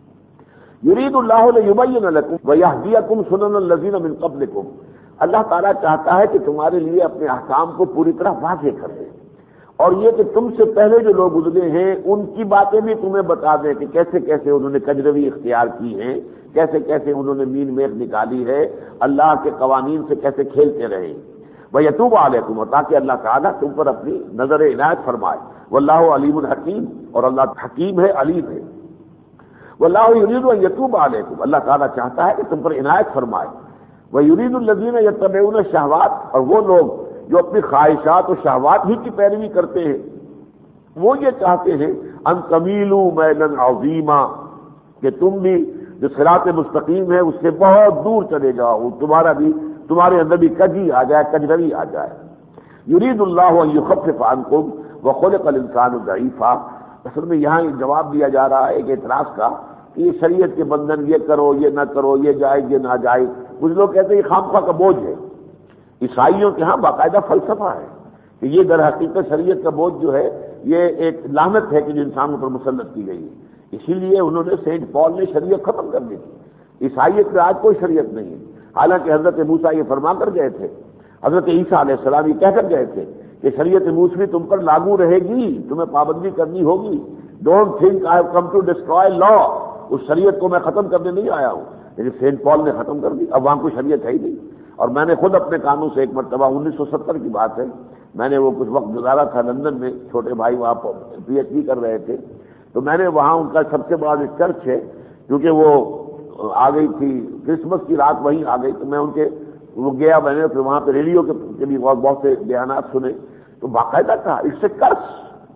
یرید اللہ لیبین لکم ویہدیکم سنن الذین من قبلکم، اللہ تعالیٰ چاہتا ہے کہ تمہارے لیے اپنے احکام کو پوری طرح واضح کر دے، اور یہ کہ تم سے پہلے جو لوگ گزرے ہیں ان کی باتیں بھی تمہیں بتا دیں کہ کیسے کیسے انہوں نے کجروی اختیار کی ہیں، کیسے کیسے انہوں نے مین میخ نکالی ہے، اللہ کے قوانین سے کیسے کھیلتے رہے. وَيَتُوبَ عَلَيْكُمْ، اور تاکہ اللہ تعالیٰ تم پر اپنی نظر عنایت فرمائے. وَاللَّهُ عَلِيمٌ حَكِيمٌ، اور اللہ حکیم ہے، علیم ہے. وَاللَّهُ يُرِيدُ أَن يَتُوبَ عَلَيْكُمْ، اللہ تعالیٰ چاہتا ہے کہ تم پر عنایت فرمائے. وَيُرِيدُ الَّذِينَ يَتَّبِعُونَ الشَّهَوَاتِ، اور وہ لوگ جو اپنی خواہشات اور شہوات ہی کی پیروی کرتے ہیں وہ یہ چاہتے ہیں ان تمیلوا میلا عظیما، کہ تم بھی جو صراط مستقیم ہے اس سے بہت دور چلے جاؤ، تمہارا بھی تمہارے اندر بھی کجی آ جائے، کجروی آ جائے. یرید اللہ ان یخفف عنکم وخلق الانسان ضعیفا. اصل میں یہاں جواب دیا جا رہا ہے ایک اعتراض کا کہ یہ شریعت کے بندھن، یہ کرو یہ نہ کرو، یہ جائز یہ نہ جائز. کچھ لوگ کہتے ہیں یہ خامخواہ کا بوجھ ہے. عیسائیوں کے ہاں باقاعدہ فلسفہ ہے کہ یہ در حقیقت شریعت کا بوجھ جو ہے یہ ایک لعنت ہے کہ جو انسانوں پر مسلط کی گئی ہے. اسی لیے انہوں نے سینٹ پال نے شریعت ختم کر دی تھی. عیسائیت میں آج کوئی شریعت نہیں ہے، حالانکہ حضرت موسیٰ یہ فرما کر گئے تھے، حضرت عیسیٰ علیہ السلام یہ کہہ کر گئے تھے کہ شریعت موسوی تم پر لاگو رہے گی، تمہیں پابندی کرنی ہوگی. Don't think I have come to destroy law, اس شریعت کو میں ختم کرنے نہیں آیا ہوں. لیکن سینٹ پال نے ختم کر دی، اب وہاں کوئی شریعت ہے ہی نہیں. اور میں نے خود اپنے کانوں سے ایک مرتبہ انیس سو ستر کی بات ہے، میں نے وہ کچھ وقت گزارا تھا لندن میں، چھوٹے بھائی وہاں پی ایچ ڈی کر رہے تھے، تو میں نے وہاں ان کا سب سے بڑا چرچ ہے کیونکہ وہ آ گئی تھی کرسمس کی رات وہیں آ گئی، تو میں ان کے وہ گیا، میں نے پھر وہاں پہ ریڈیو کے بھی بہت بہت سے بیانات سنے، تو باقاعدہ کہا اٹس اے کرس،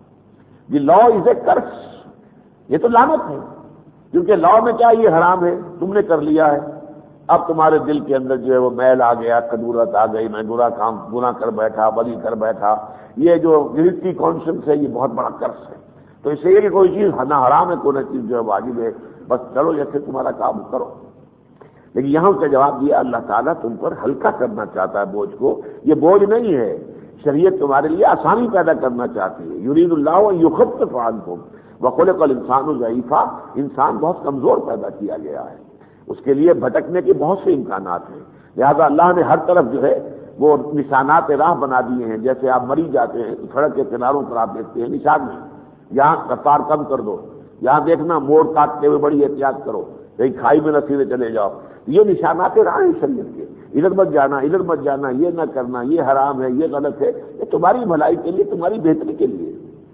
دی لا از اے کرس، یہ تو لعنت ہے، کیونکہ لا میں کیا یہ حرام ہے، تم نے کر لیا ہے، اب تمہارے دل کے اندر جو ہے وہ میل آ گیا، کدورت آ گئی، میں برا کام گناہ کر بیٹھا، بدی کر بیٹھا. یہ جو گلٹی کانشنس ہے یہ بہت بڑا کرس ہے. تو اس لیے کہ کوئی چیز نہ حرام ہے، کوئی چیز جو ہے واجب ہے، بس چلو جیسے تمہارا کام کرو. لیکن یہاں اس کا جواب دیا اللہ تعالیٰ تم پر ہلکا کرنا چاہتا ہے بوجھ کو. یہ بوجھ نہیں ہے، شریعت تمہارے لیے آسانی پیدا کرنا چاہتی ہے. یرید اللہ ان یخفف عنکم وخلق الانسان ضعیفا، انسان بہت کمزور پیدا کیا گیا ہے، اس کے لیے بھٹکنے کے بہت سے امکانات ہیں. لہذا اللہ نے ہر طرف جو ہے وہ نشانات راہ بنا دیے ہیں. جیسے آپ مری جاتے ہیں سڑک کے کناروں پر آپ دیکھتے ہیں نشان میں، یہاں رفتار کم کر دو، یہاں دیکھنا موڑ کاٹتے ہوئے بڑی احتیاط کرو، کہیں کھائی میں نہ سیدھے چلے جاؤ. یہ نشانات راہ ہیں شریعت کے، ادھر مت جانا ادھر مت جانا، یہ نہ کرنا، یہ حرام ہے، یہ غلط ہے، یہ تمہاری بھلائی کے لیے، تمہاری بہتری کے لیے.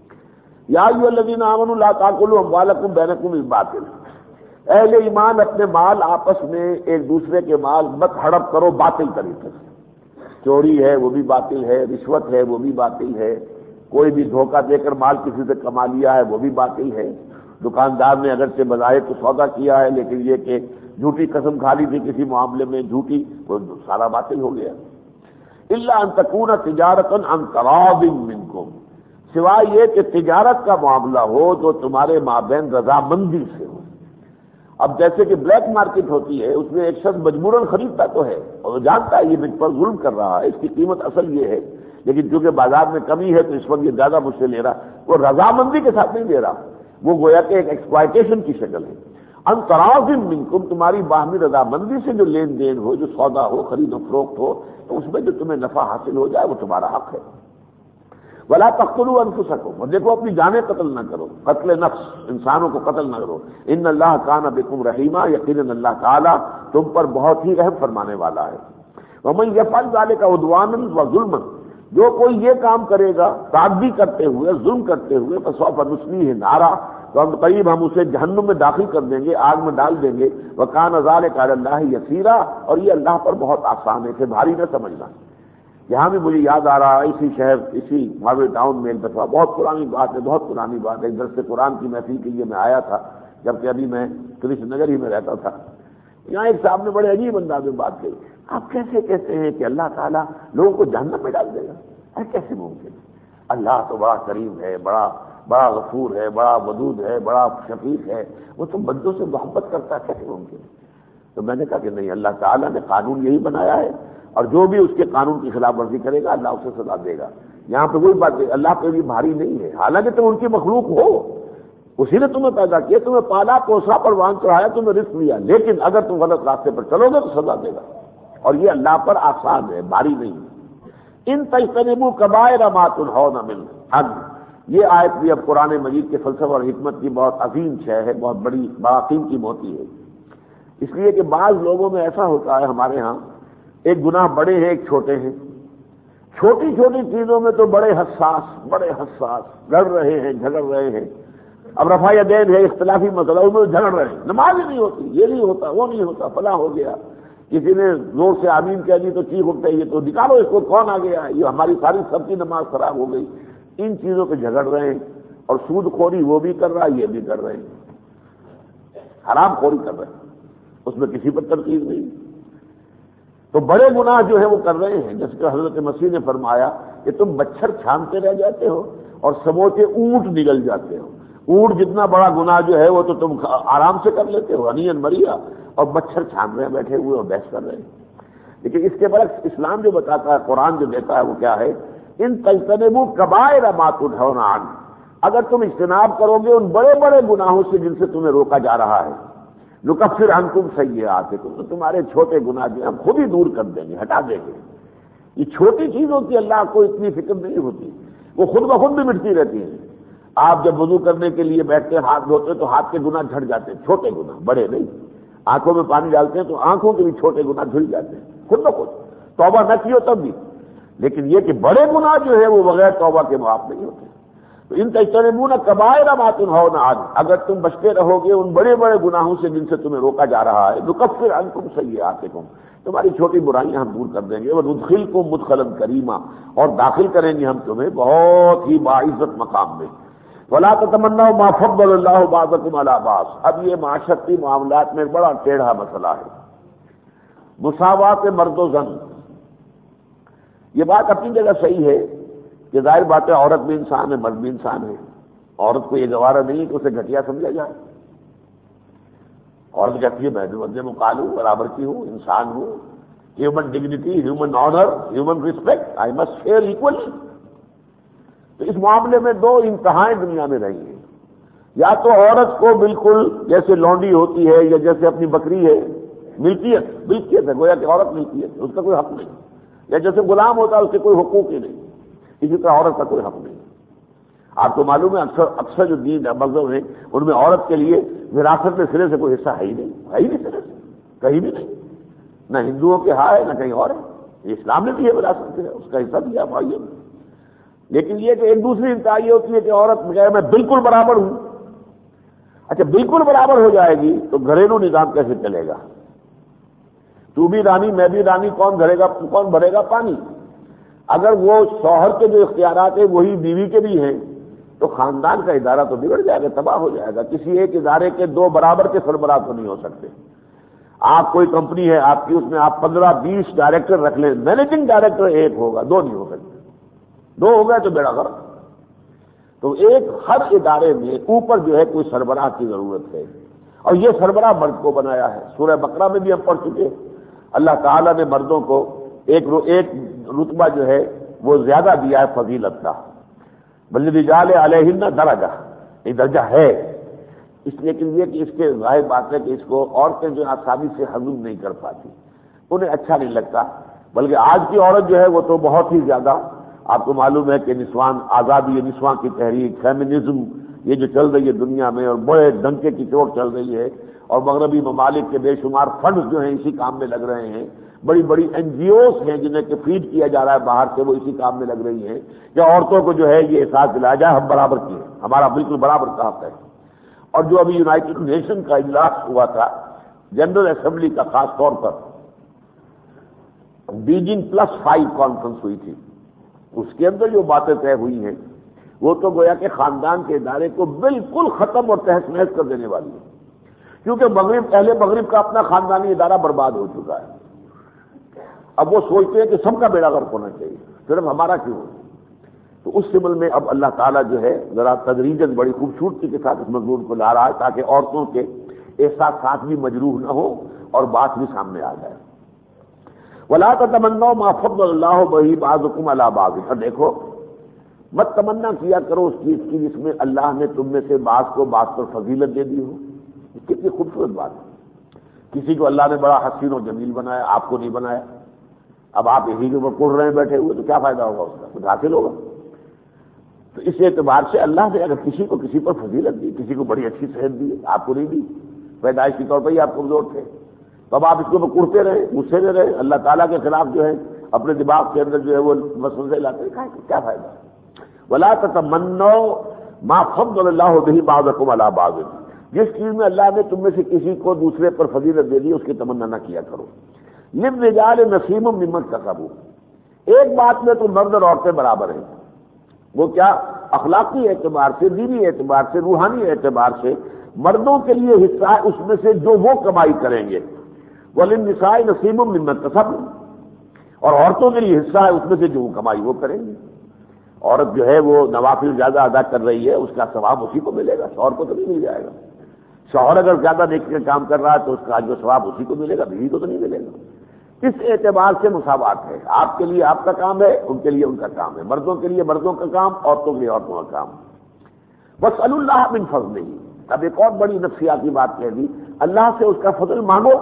یا ایھا الذین آمنوا لا تاکلوا اموالکم بینکم بالباطل، اہل ایمان اپنے مال آپس میں ایک دوسرے کے مال مت ہڑپ کرو باطل طریقے سے. چوری ہے وہ بھی باطل ہے، رشوت ہے وہ بھی باطل ہے، کوئی بھی دھوکہ دے کر مال کسی سے کما لیا ہے وہ بھی باطل ہے. دکاندار نے اگرچہ بظاہر تو سودا کیا ہے لیکن یہ کہ جھوٹی قسم کھا لی تھی کسی معاملے میں جھوٹی، وہ سارا باطل ہو گیا. الا ان تکون تجارتا عن تراض منکم، سوائے یہ کہ تجارت کا معاملہ ہو جو تمہارے مابین رضامندی سے ہو. اب جیسے کہ بلیک مارکیٹ ہوتی ہے، اس میں ایک شخص مجبوراً خریدتا تو ہے اور جانتا ہے یہ مجھ پر ظلم کر رہا ہے، اس کی قیمت اصل یہ ہے، لیکن چونکہ بازار میں کمی ہے تو اس وقت یہ زیادہ مجھ سے لے رہا، وہ رضامندی کے ساتھ نہیں لے رہا، وہ گویا کہ ایک ایکسپلائٹیشن کی شکل ہے. ان تراض منکم، تمہاری باہمی رضامندی سے جو لین دین ہو، جو سودا ہو، خرید و فروخت ہو، تو اس میں جو تمہیں نفع حاصل ہو جائے وہ تمہارا حق ہے. ولا تقتلوا انفسکم، اور دیکھو اپنی جانیں قتل نہ کرو، قتل نفس، انسانوں کو قتل نہ کرو. ان اللہ کان بکم رحیما، یقیناً اللہ تعالیٰ تم پر بہت ہی رحم فرمانے والا ہے. ومن یفعل ذلک عدوانا وظلما، جو کوئی یہ کام کرے گا تعدی کرتے ہوئے، ظلم کرتے ہوئے، فسوف نصلیہ نارا، تو ہم قریب ہم اسے جہنم میں داخل کر دیں گے، آگ میں ڈال دیں گے. وَكَانَ ذَلِكَ عَلَى اللَّهِ يَسِيرًا، اور یہ اللہ پر بہت آسان ہے، اسے بھاری نہ سمجھنا. یہاں بھی مجھے یاد آ رہا ہے اسی شہر اسی ماوے ٹاؤن میں ایک دفعہ، بہت پرانی بات ہے، بہت پرانی بات ہے، ایک درس قرآن کی محفل کے لیے میں آیا تھا جبکہ ابھی میں کرشن نگر ہی میں رہتا تھا. یہاں ایک صاحب نے بڑے عجیب انداز میں بات کہی، آپ کیسے کہتے ہیں کہ اللہ تعالیٰ لوگوں کو جہنم میں ڈال دے گا؟ ارے کیسے ممکن ہے؟ اللہ تو بڑا کریم ہے، بڑا بڑا غفور ہے، بڑا ودود ہے، بڑا شفیق ہے، وہ تو بندوں سے محبت کرتا ہے، کیسے ممکن ہے؟ تو میں نے کہا کہ نہیں، اللہ تعالیٰ نے قانون یہی بنایا ہے، اور جو بھی اس کے قانون کی خلاف ورزی کرے گا اللہ اسے سزا دے گا. یہاں پہ وہی بات ہے، اللہ کے لیے بھاری نہیں ہے، حالانکہ تم ان کی مخلوق ہو، اسی نے تمہیں پیدا کیا، تمہیں پالا پوسا پروان چڑھایا، تمہیں رزق دیا، لیکن اگر تم غلط راستے پر چلو گے تو سزا دے گا. اور یہ اللہ پر آسان ہے، بھاری نہیں ہے. ان تجتنبوا کبائر ما تنہون عنہ، یہ آیت بھی اب قرآن مجید کے فلسفہ اور حکمت کی بہت عظیم شے ہے، بہت بڑی بڑا قیمتی موتی ہے. اس لیے کہ بعض لوگوں میں ایسا ہوتا ہے ہمارے ہاں، ایک گناہ بڑے ہیں ایک چھوٹے ہیں، چھوٹی چھوٹی چیزوں میں تو بڑے حساس بڑے حساس لڑ رہے ہیں، جھگڑ رہے ہیں. اب رفع یدین ہے، اختلافی مسئلہ، ان میں جھگڑ رہے ہیں، نماز ہی نہیں ہوتی، یہ نہیں ہوتا، وہ نہیں ہوتا، فلاں ہو گیا. کسی نے زور سے آمین کہہ دی تو چیخ اٹھتے، یہ تو نکالو اس کو، کون آ گیا، یہ ہماری ساری سب کی نماز خراب ہو گئی. ان چیزوں پہ جھگڑ رہے ہیں، اور سود خوری وہ بھی کر رہا ہے، یہ بھی کر رہے ہیں، حرام خوری کر رہے ہیں، اس میں کسی پر تنقید نہیں. تو بڑے گناہ جو ہیں وہ کر رہے ہیں، جیسے کہ حضرت مسیح نے فرمایا کہ تم مچھر چھانتے رہ جاتے ہو اور سموچے اونٹ نگل جاتے ہو. اونٹ جتنا بڑا گناہ جو ہے وہ تو تم آرام سے کر لیتے ہو، ہنین مریا، اور مچھر چھان رہے ہیں بیٹھے ہوئے اور بحث کر رہے ہیں. لیکن اس کے برعکس اسلام جو بتاتا ہے، قرآن جو دیتا ہے وہ کیا ہے؟ ان تجتنبوا کبائر ما تنہون عنہ، اگر تم اجتناب کرو گے ان بڑے بڑے گناہوں سے جن سے تمہیں روکا جا رہا ہے، نکفر عنکم سیئاتکم، تو تمہارے چھوٹے گناہ جو ہم خود ہی دور کر دیں گے، ہٹا دیں گے. یہ چھوٹی چیزوں کی اللہ کو اتنی فکر نہیں ہوتی، وہ خود بخود بھی مٹتی رہتی ہیں. آپ جب وضو کرنے کے لیے بیٹھتے ہاتھ دھوتے تو ہاتھ کے گناہ جھڑ جاتے ہیں، چھوٹے گناہ، بڑے نہیں. آنکھوں میں پانی ڈالتے ہیں تو آنکھوں کے بھی چھوٹے گناہ دھل جاتے ہیں خود بخود، توبہ نہ کیو تب بھی. لیکن یہ کہ بڑے گناہ جو ہے وہ بغیر توبہ کے معاف نہیں ہوتے. تو ان تجتنبون کبائر ما تنہون عنہ، اگر تم بچتے رہو گے ان بڑے بڑے گناہوں سے جن سے تمہیں روکا جا رہا ہے، نکفر عنکم سیئاتکم، تمہاری چھوٹی برائیاں ہم دور کر دیں گے، وندخلکم مدخلا کریما، اور داخل کریں گے ہم تمہیں بہت ہی باعزت مقام میں. ولا تتمنوا ما فضل اللہ بعضکم علی بعض، اب یہ معاشرتی معاملات میں بڑا ٹیڑھا مسئلہ ہے، مساوات مرد و زن. یہ بات اپنی جگہ صحیح ہے کہ ظاہر بات ہے عورت بھی انسان ہے، مرد بھی انسان ہے. عورت کو یہ گوارا نہیں کہ اسے گھٹیا سمجھا جائے. عورت کہتی ہے میں بھی مدد مقال ہوں، برابر کی ہوں، انسان ہوں، human dignity, human honour, human respect, I must share equally. تو اس معاملے میں دو انتہائیں دنیا میں رہی ہیں. یا تو عورت کو بالکل جیسے لونڈی ہوتی ہے یا جیسے اپنی بکری ہے، ملکیت ملکیت ہے، گویا کہ عورت ملکیت ہے، اس کا کوئی حق نہیں. یا جیسے غلام ہوتا ہے اس کے کوئی حقوق ہی نہیں، اسی طرح عورت کا کوئی حق نہیں. آپ کو معلوم ہے اکثر اکثر جو دین مذہب ہیں ان میں عورت کے لیے وراثت میں سرے سے کوئی حصہ ہے ہی نہیں، ہے ہی نہیں سرے سے، کہیں بھی نہیں. نہ ہندوؤں کے ہاں ہے نہ کہیں اور ہے. اسلام نے بھی ہے وراثت سے اس کا حصہ دیا بھائیوں نے. لیکن یہ کہ ایک دوسری انتہا یہ ہوتی ہے کہ عورت کہے میں بالکل برابر ہوں. اچھا بالکل برابر ہو جائے گی تو گھریلو نظام کیسے چلے گا؟ تو بھی رانی میں بھی رانی، کون بھرے گا کون بھرے گا پانی؟ اگر وہ شوہر کے جو اختیارات ہیں وہی بیوی کے بھی ہیں تو خاندان کا ادارہ تو بگڑ جائے گا، تباہ ہو جائے گا. کسی ایک ادارے کے دو برابر کے سربراہ تو نہیں ہو سکتے. آپ کوئی کمپنی ہے آپ کی، اس میں آپ پندرہ بیس ڈائریکٹر رکھ لیں، مینیجنگ ڈائریکٹر ایک ہوگا، دو نہیں ہو سکتے. دو ہو گئے تو بیڑا غرق. تو ایک ہر ادارے میں اوپر جو ہے کوئی سربراہ کی ضرورت ہے، اور یہ سربراہ مرد کو بنایا ہے. سورہ بقرہ میں بھی ہم پڑھ چکے، اللہ تعالیٰ نے مردوں کو ایک ایک رتبہ جو ہے وہ زیادہ دیا ہے فضیلت کا. بلرجال علیہن درجہ، ایک درجہ ہے. اس لیکن یہ کہ اس کے ظاہر بات ہے کہ اس کو عورتیں جو آسانی سے ہضم نہیں کر پاتی، انہیں اچھا نہیں لگتا. بلکہ آج کی عورت جو ہے وہ تو بہت ہی زیادہ، آپ کو معلوم ہے کہ نسوان آزادی، نسواں کی تحریک، فیمنزم یہ جو چل رہی ہے دنیا میں اور بڑے ڈنکے کی چوٹ چل رہی ہے، اور مغربی ممالک کے بے شمار فنڈز جو ہیں اسی کام میں لگ رہے ہیں. بڑی بڑی این جی اوز ہیں جنہیں کہ فیڈ کیا جا رہا ہے باہر سے، وہ اسی کام میں لگ رہی ہیں کہ عورتوں کو جو ہے یہ احساس دلایا جائے ہم برابر کی ہیں، ہمارا بالکل برابر کا حق ہے. اور جو ابھی یونائٹڈ نیشن کا اجلاس ہوا تھا جنرل اسمبلی کا، خاص طور پر بیجنگ پلس فائیو کانفرنس ہوئی تھی، اس کے اندر جو باتیں طے ہوئی ہیں وہ تو گویا کہ خاندان کے ادارے کو بالکل ختم اور تہس نہس کر دینے والی ہے، کیونکہ مغرب پہلے مغرب کا اپنا خاندانی ادارہ برباد ہو چکا ہے۔ اب وہ سوچتے ہیں کہ سب کا بیڑا غرق ہونا چاہیے، صرف ہمارا کیوں؟ تو اس سمل میں اب اللہ تعالیٰ جو ہے ذرا تدریجاً بڑی خوبصورتی کے ساتھ اس مضمون کو لا رہا ہے تاکہ عورتوں کے احساسات بھی مجروح نہ ہو اور بات بھی سامنے آ جائے۔ وَلَا تَتَمَنَّوْا مَا فَضَّلَ اللَّهُ بِهِ بَعْضَكُمْ عَلَىٰ بَعْضٍ، دیکھو مت تمنا کیا کرو اس چیز کی جس میں اللہ نے تم میں سے بعض کو بعض پر فضیلت دے دی ہو۔ کتنی خوبصورت بات ہے، کسی کو اللہ نے بڑا حسین و جمیل بنایا، آپ کو نہیں بنایا، اب آپ یہی کے اوپر کڑ رہے ہیں بیٹھے ہوئے تو کیا فائدہ ہوگا اس کا؟ کچھ حاصل ہوگا؟ تو اس اعتبار سے اللہ نے اگر کسی کو کسی پر فضیلت دی، کسی کو بڑی اچھی صحت دی، آپ کو نہیں دی، پیدائشی طور پر ہی آپ کمزور تھے، تو اب آپ اس کو کڑتے رہے، غصے میں رہے، اللہ تعالیٰ کے خلاف جو ہے اپنے دماغ کے اندر جو ہے وہ وسوسے لاتے ہیں، کیا فائدہ؟ وَلَا تَتَمَنَّوْا مَا فَضَّلَ اللَّهُ بِهِ بَعْضَكُمْ عَلَىٰ بَعْضٍ، جس چیز میں اللہ نے تم میں سے کسی کو دوسرے پر فضیلت دے دی اس کی تمنا نہ کیا کرو۔ لِلرِّجَالِ نَصِيبٌ مِّمَّا اكْتَسَبُوا، ایک بات میں تو مرد اور عورتیں برابر ہیں، وہ کیا؟ اخلاقی اعتبار سے، دینی اعتبار سے، روحانی اعتبار سے مردوں کے لیے حصہ ہے اس میں سے جو وہ کمائی کریں گے، وَلِلنِّسَاءِ نَصِيبٌ مِّمَّا اكْتَسَبْنَ، اور عورتوں کے لیے حصہ ہے اس میں سے جو وہ کمائی وہ کریں گے۔ عورت جو ہے وہ نوافل زیادہ ادا کر رہی ہے، اس کا ثواب اسی کو ملے گا، شوہر کو تو نہیں مل جائے گا۔ شوہر اگر زیادہ نیکی کا کام کر رہا ہے تو اس کا جو ثواب اسی کو ملے گا، بیوی کو تو نہیں ملے گا۔ اس اعتبار سے مساوات ہے، آپ کے لیے آپ کا کام ہے، ان کے لیے ان کا کام ہے، مردوں کے لیے مردوں کا کام، عورتوں کے لیے عورتوں کا کام۔ وَاسْأَلُوا اللَّهَ مِنْ فَضْلِهِ، اب ایک اور بڑی نفسیاتی بات کہہ دی، اللہ سے اس کا فضل مانگو۔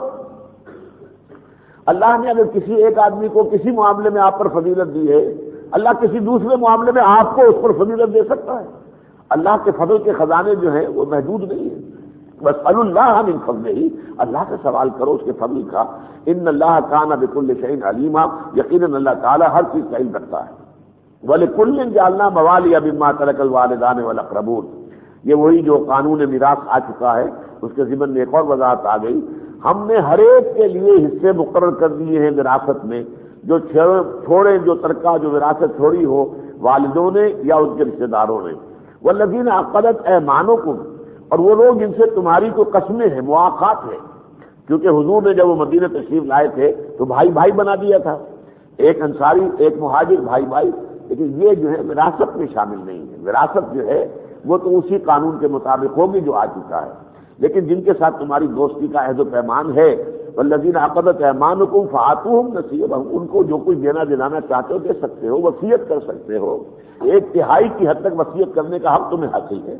اللہ نے اگر کسی ایک آدمی کو کسی معاملے میں آپ پر فضیلت دی ہے، اللہ کسی دوسرے معاملے میں آپ کو اس پر فضیلت دے سکتا ہے۔ اللہ کے فضل کے خزانے جو ہیں وہ محدود نہیں ہیں۔ وَاسْأَلُوا اللَّهَ مِنْ فَضْلِهِ، اللہ سے سوال کرو اس کے فضل کا۔ ان اللہ کان بكل شيء عليما، یقیناً اللہ تعالیٰ ہر چیز کا علم رکھتا ہے۔ وَلِكُلٍّ جَعَلْنَا مَوَالِيَ مِمَّا تَرَكَ الْوَالِدَانِ وَالْأَقْرَبُونَ، یہ وہی جو قانون میراث آ چکا ہے اس کے ضمن میں ایک اور وضاحت آ گئی، ہم نے ہر ایک کے لیے حصے مقرر کر دیے ہیں وراثت میں، جو چھوڑے جو ترکہ جو وراثت چھوڑی ہو والدوں نے یا ان کے رشتے داروں نے۔ وَالَّذِينَ عَقَدَتْ أَيْمَانُكُمْ، اور وہ لوگ جن سے تمہاری کو قسمیں ہیں، مواقعات ہے، کیونکہ حضور نے جب وہ مدینہ تشریف لائے تھے تو بھائی بھائی بنا دیا تھا، ایک انصاری ایک مہاجر بھائی بھائی، لیکن یہ جو ہے وراثت میں شامل نہیں ہے۔ وراثت جو ہے وہ تو اسی قانون کے مطابق ہوگی جو آ چکا ہے، لیکن جن کے ساتھ تمہاری دوستی کا عہد و پیمان ہے، والذین عقدت ایمانکم فآتوہم نصیبہم، ان کو جو کچھ دینا دلانا چاہتے ہو دے سکتے ہو، وصیت کر سکتے ہو، ایک تہائی کی حد تک وصیت کرنے کا حق تمہیں حاصل ہے۔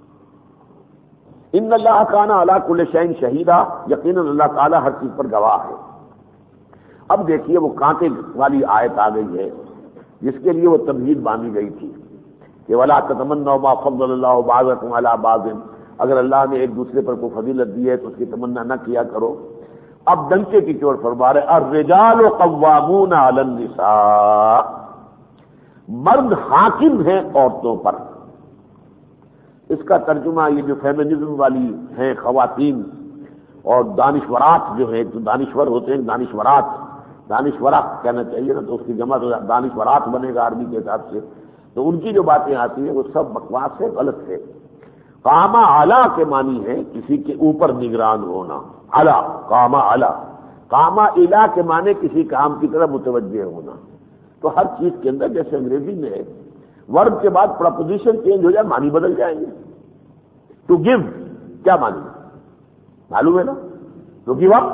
ان اللہ کان علی کل شیء شہیدا، یقیناً اللہ تعالیٰ ہر چیز پر گواہ ہے۔ اب دیکھیے وہ کانٹے والی آیت آ گئی ہے جس کے لیے وہ تمہید باندھی گئی تھی کہ ولا تتمنوا ما فضل اللہ بعضکم علی بعض، اگر اللہ نے ایک دوسرے پر کوئی فضیلت دی ہے تو اس کی تمنا نہ کیا کرو۔ اب ڈنکے کی چوٹ فرما رہے الرجال قوامون علی النساء، مرد حاکم ہیں عورتوں پر۔ اس کا ترجمہ یہ جو فیمنزم والی ہیں خواتین اور دانشورات جو ہیں، تو دانشور ہوتے ہیں دانشورات، دانشورہ کہنا چاہیے نا، تو اس کی جمع تو دانشورات بنے گا عربی کے حساب سے، تو ان کی جو باتیں آتی ہیں وہ سب بکواس ہے، غلط ہے۔ قامہ اعلیٰ کے معنی ہے کسی کے اوپر نگران ہونا، اعلیٰ قامہ اعلیٰ، قامہ اعلیٰ کے معنی کسی کام کی طرف متوجہ ہونا۔ تو ہر چیز کے اندر جیسے انگریزی میں ہے ورب کے بعد پرپوزیشن چینج ہو جائے معنی بدل جائیں گے۔ ٹو گیو کیا معنی معلوم ہے نا؟ ٹو گیو اپ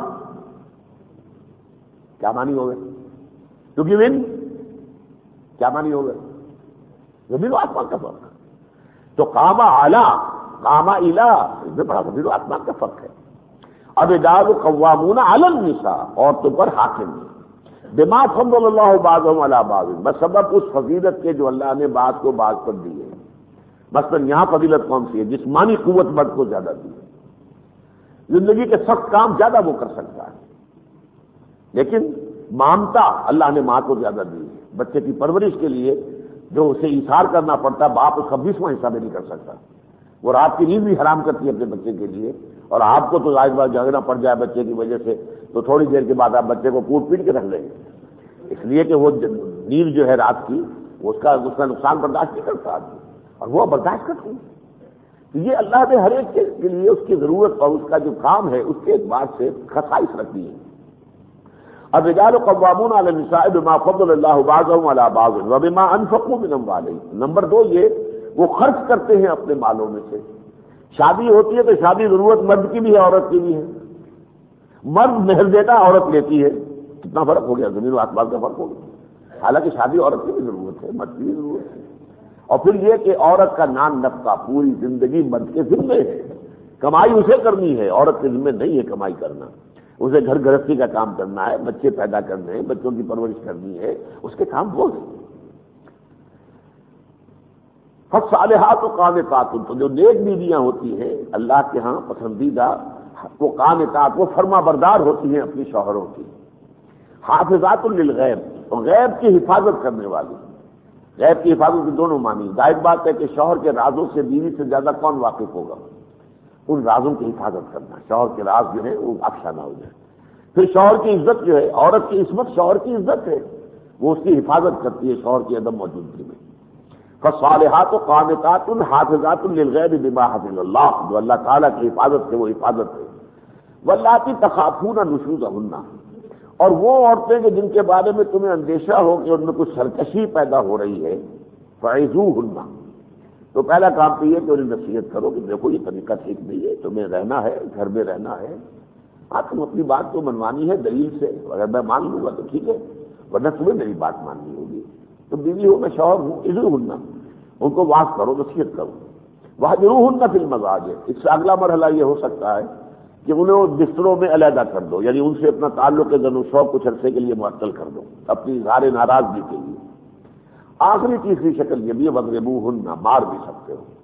کیا معنی ہو گئے؟ ٹو گیو ان کیا معنی ہو گئے؟ زمین و آسمان کا فرق ہے۔ تو قامہ اعلیٰ قامہ اعلیٰ اس میں بڑا زمین و آسمان کا فرق ہے۔ الرجال قوامون علی النساء، عورتوں پر حاکم ہیں، بما فضل اللہ بعضهم علی بعض، بس سبب اس فضیلت کے جو اللہ نے بعض کو بعض پر دی ہے۔ مثلا یہاں فضیلت کون سی ہے؟ جسمانی قوت مرد کو زیادہ دی ہے، زندگی کے سخت کام زیادہ وہ کر سکتا ہے، لیکن مامتا اللہ نے ماں کو زیادہ دی ہے۔ بچے کی پرورش کے لیے جو اسے ایثار کرنا پڑتا ہے باپ اس کا بیسواں حصہ بھی نہیں کر سکتا، وہ رات کی نیند بھی حرام کرتی ہے اپنے بچے کے لیے، اور آپ کو تو ظاہر بات جاگنا پڑ جائے بچے کی وجہ سے تو تھوڑی دیر کے بعد آپ بچے کو کوٹ پیٹ کے رکھ لیں گے، اس لیے کہ وہ نیند جو ہے رات کی اس کا اس کا نقصان برداشت نہیں کرتا آدمی، اور وہ برداشت کرتے ہیں۔ یہ اللہ نے ہر ایک کے لیے اس کی ضرورت اور اس کا جو کام ہے اس کے اعتبار سے خصائص رکھی ہے۔ الرجال قوامون علی النساء بما فضل اللہ بعضهم علی بعض وبما انفقوا من اموالهم۔ نمبر دو، یہ وہ خرچ کرتے ہیں اپنے مالوں میں سے۔ شادی ہوتی ہے تو شادی ضرورت مرد کی بھی ہے عورت کی بھی ہے، مرد مہر دیتا عورت لیتی ہے، کتنا فرق ہو گیا، زمین و آسمان کا فرق ہو گیا۔ حالانکہ شادی عورت کی بھی ضرورت ہے، مرد کی بھی ضرورت ہے۔ اور پھر یہ کہ عورت کا نان نفقہ پوری زندگی مرد کے ذمے ہے، کمائی اسے کرنی ہے، عورت کے ذمے نہیں ہے کمائی کرنا، اسے گھر گرہستی کا کام کرنا ہے، بچے پیدا کرنے ہیں، بچوں کی پرورش کرنی ہے، اس کے کام وہ ہے۔ فالصالحات قانتات، تو جو نیک بیویاں ہوتی ہیں اللہ کے ہاں پسندیدہ، وہ قانتات، وہ فرما بردار ہوتی ہیں اپنی شوہروں کی۔ حافظات للغیب، غیب کی حفاظت کرنے والی۔ غیب کی حفاظت کے دونوں معنی، ظاہر بات ہے کہ شوہر کے رازوں سے بیوی سے زیادہ کون واقف ہوگا، ان رازوں کی حفاظت کرنا، شوہر کے راز جو ہے وہ افشا نہ ہو جائے۔ پھر شوہر کی عزت جو ہے، عورت کی عصمت شوہر کی عزت ہے، وہ اس کی حفاظت کرتی ہے شوہر کی عدم موجودگی میں۔ فالصالحات قانتات حافظات للغیب بما حفظ اللہ، جو اللہ تعالیٰ کی حفاظت سے وہ حفاظت ہے۔ واللاتی تخافون نشوزہن، اور وہ عورتیں کہ جن کے بارے میں تمہیں اندیشہ ہو کہ ان میں کچھ سرکشی پیدا ہو رہی ہے، فعظوہن، تو پہلا کام تو یہ کہ انہیں نصیحت کرو کہ دیکھو یہ طریقہ ٹھیک نہیں ہے، تمہیں رہنا ہے، گھر میں رہنا ہے، ہاں تم اپنی بات کو منوانی ہے دلیل سے، اگر میں مان لوں گا تو ٹھیک ہے، ورنہ تمہیں میری بات ماننی ہوگی، تم بیوی ہو میں شوہر ہوں، اذوہن، ان کو واضح کرو، نصیحت کرو۔ واہجروہن فی المضاجع، اس سے اگلا مرحلہ یہ ہو سکتا ہے کہ انہیں بستروں میں علیحدہ کر دو، یعنی ان سے اپنا تعلق زن و شوق کچھ عرصے کے لیے معطل کر دو اپنی اظہار ناراضگی کے لیے۔ آخری تیسری شکل یہ بھی وضربوہن، مار بھی سکتے ہو،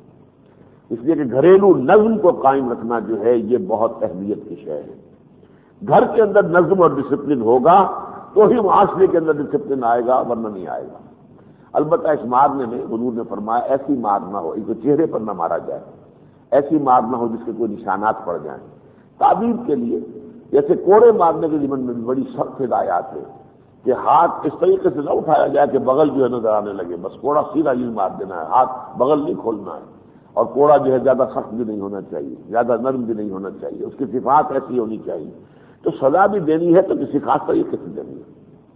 اس لیے کہ گھریلو نظم کو قائم رکھنا جو ہے یہ بہت اہمیت کی شے ہے۔ گھر کے اندر نظم اور ڈسپلن ہوگا تو ہی معاشرے کے اندر ڈسپلن آئے گا، ورنہ نہیں آئے گا۔ البتہ اس مارنے میں حضور نے فرمایا ایسی مار نہ ہو، اسے چہرے پر نہ مارا جائے، ایسی مار نہ ہو جس کے کوئی نشانات پڑ جائیں۔ تعبیر کے لیے جیسے کوڑے مارنے کے ضمن میں بڑی سخت ہدایات ہے کہ ہاتھ اس طریقے سے نہ اٹھایا جائے کہ بغل جو ہے نظر آنے لگے، بس کوڑا سیدھا یوں مار دینا ہے، ہاتھ بغل نہیں کھولنا ہے، اور کوڑا جو ہے زیادہ سخت بھی نہیں ہونا چاہیے، زیادہ نرم بھی نہیں ہونا چاہیے، اس کی صفات ایسی ہونی چاہیے۔ تو سزا بھی دینی ہے تو کسی خاص طریقے سے دینی ہے۔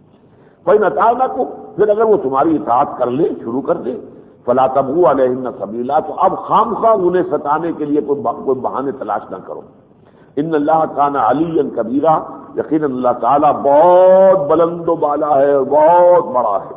کوئی نتانا کو پھر اگر وہ تمہاری اطاعت کر لے، شروع کر دے، فلا تبغوا علیہن سبیلا، تو اب خام خواہ انہیں ستانے کے لیے کوئی بہانے تلاش نہ کرو۔ ان اللہ کان علی کبیرہ، یقیناً اللہ تعالیٰ بہت بلند و بالا ہے اور بہت بڑا ہے۔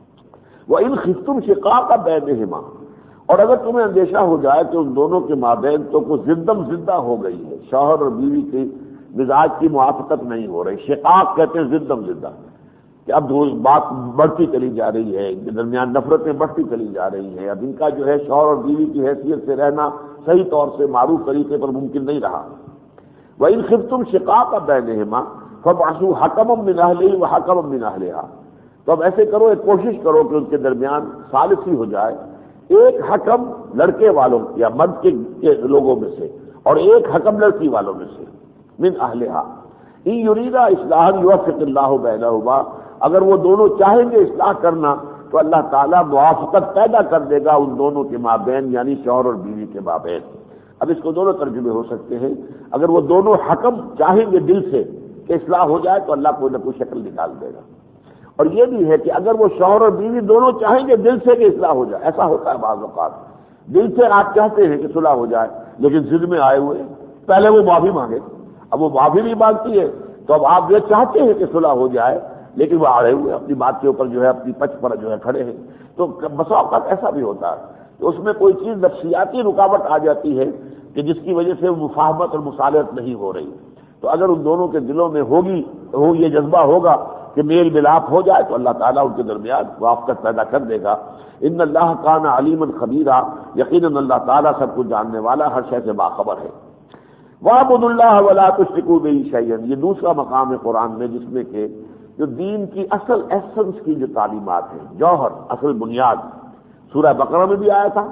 وَإِنْ خِفْتُمْ شِقَاقَ بَيْنِهِمَا، اور اگر تمہیں اندیشہ ہو جائے کہ ان دونوں کے مابین تو کچھ زدم زدہ ہو گئی ہے، شوہر اور بیوی کے مزاج کی موافقت نہیں ہو رہی، شقاق کہتے ہیں زدم زدہ، کہ اب بات بڑھتی چلی جا رہی ہے، ان کے درمیان نفرتیں بڑھتی چلی جا رہی ہیں، اب ان کا جو ہے شوہر اور بیوی کی حیثیت سے رہنا صحیح طور سے معروف طریقے پر ممکن نہیں رہا۔ وَإِنْ خِفْتُمْ شِقَاقَ بَيْنِهِمَا فَابْعَثُوا حَكَمًا مِّنْ أَهْلِهِ وَحَكَمًا مِّنْ أَهْلِهَا، تو اب ایسے کرو، ایک کوشش کرو کہ ان کے درمیان ثالثی ہو جائے، ایک حکم لڑکے والوں یا مرد کے لوگوں میں سے اور ایک حکم لڑکی والوں میں سے، من أهلها إِن يُرِيدَا إِصْلَاحًا يُوَفِّقِ اللَّهُ بَيْنَهُمَا، اگر وہ دونوں چاہیں گے اصلاح کرنا تو اللہ تعالیٰ موافقت پیدا کر دے گا ان دونوں کے مابین، یعنی شوہر اور بیوی کے مابین۔ اب اس کو دونوں ترجمے ہو سکتے ہیں، اگر وہ دونوں حکم چاہیں گے دل سے کہ اصلاح ہو جائے تو اللہ کوئی نہ کوئی شکل نکال دے گا، اور یہ بھی ہے کہ اگر وہ شوہر اور بیوی دونوں چاہیں گے دل سے کہ اصلاح ہو جائے، ایسا ہوتا ہے بعض اوقات، دل سے آپ چاہتے ہیں کہ صلح ہو جائے لیکن ضد میں آئے ہوئے پہلے وہ معافی مانگے، اب وہ معافی نہیں مانگتی ہے تو اب آپ یہ چاہتے ہیں کہ صلح ہو جائے لیکن وہ آڑے ہوئے اپنی بات کے اوپر جو ہے اپنی پچ پر جو ہے کھڑے ہیں، تو بسا اوقات ایسا بھی ہوتا ہے، تو اس میں کوئی چیز نفسیاتی رکاوٹ آ جاتی ہے کہ جس کی وجہ سے مفاہمت اور مصالحت نہیں ہو رہی، تو اگر ان دونوں کے دلوں میں ہوگی ہو یہ جذبہ ہوگا کہ میل ملاپ ہو جائے تو اللہ تعالیٰ ان کے درمیان موافقت پیدا کر دے گا۔ ان اللہ کان علیما خبیرا، یقیناً اللہ تعالیٰ سب کچھ جاننے والا، ہر شے سے باخبر ہے۔ وَاعْبُدُوا اللَّهَ وَلَا تُشْرِكُوا بِهِ شَيْئًا، یہ دوسرا مقام ہے قرآن میں جس میں کہ جو دین کی اصل ایسنس کی جو تعلیمات ہیں، جوہر، اصل بنیاد، سورہ بقرہ میں بھی آیا تھا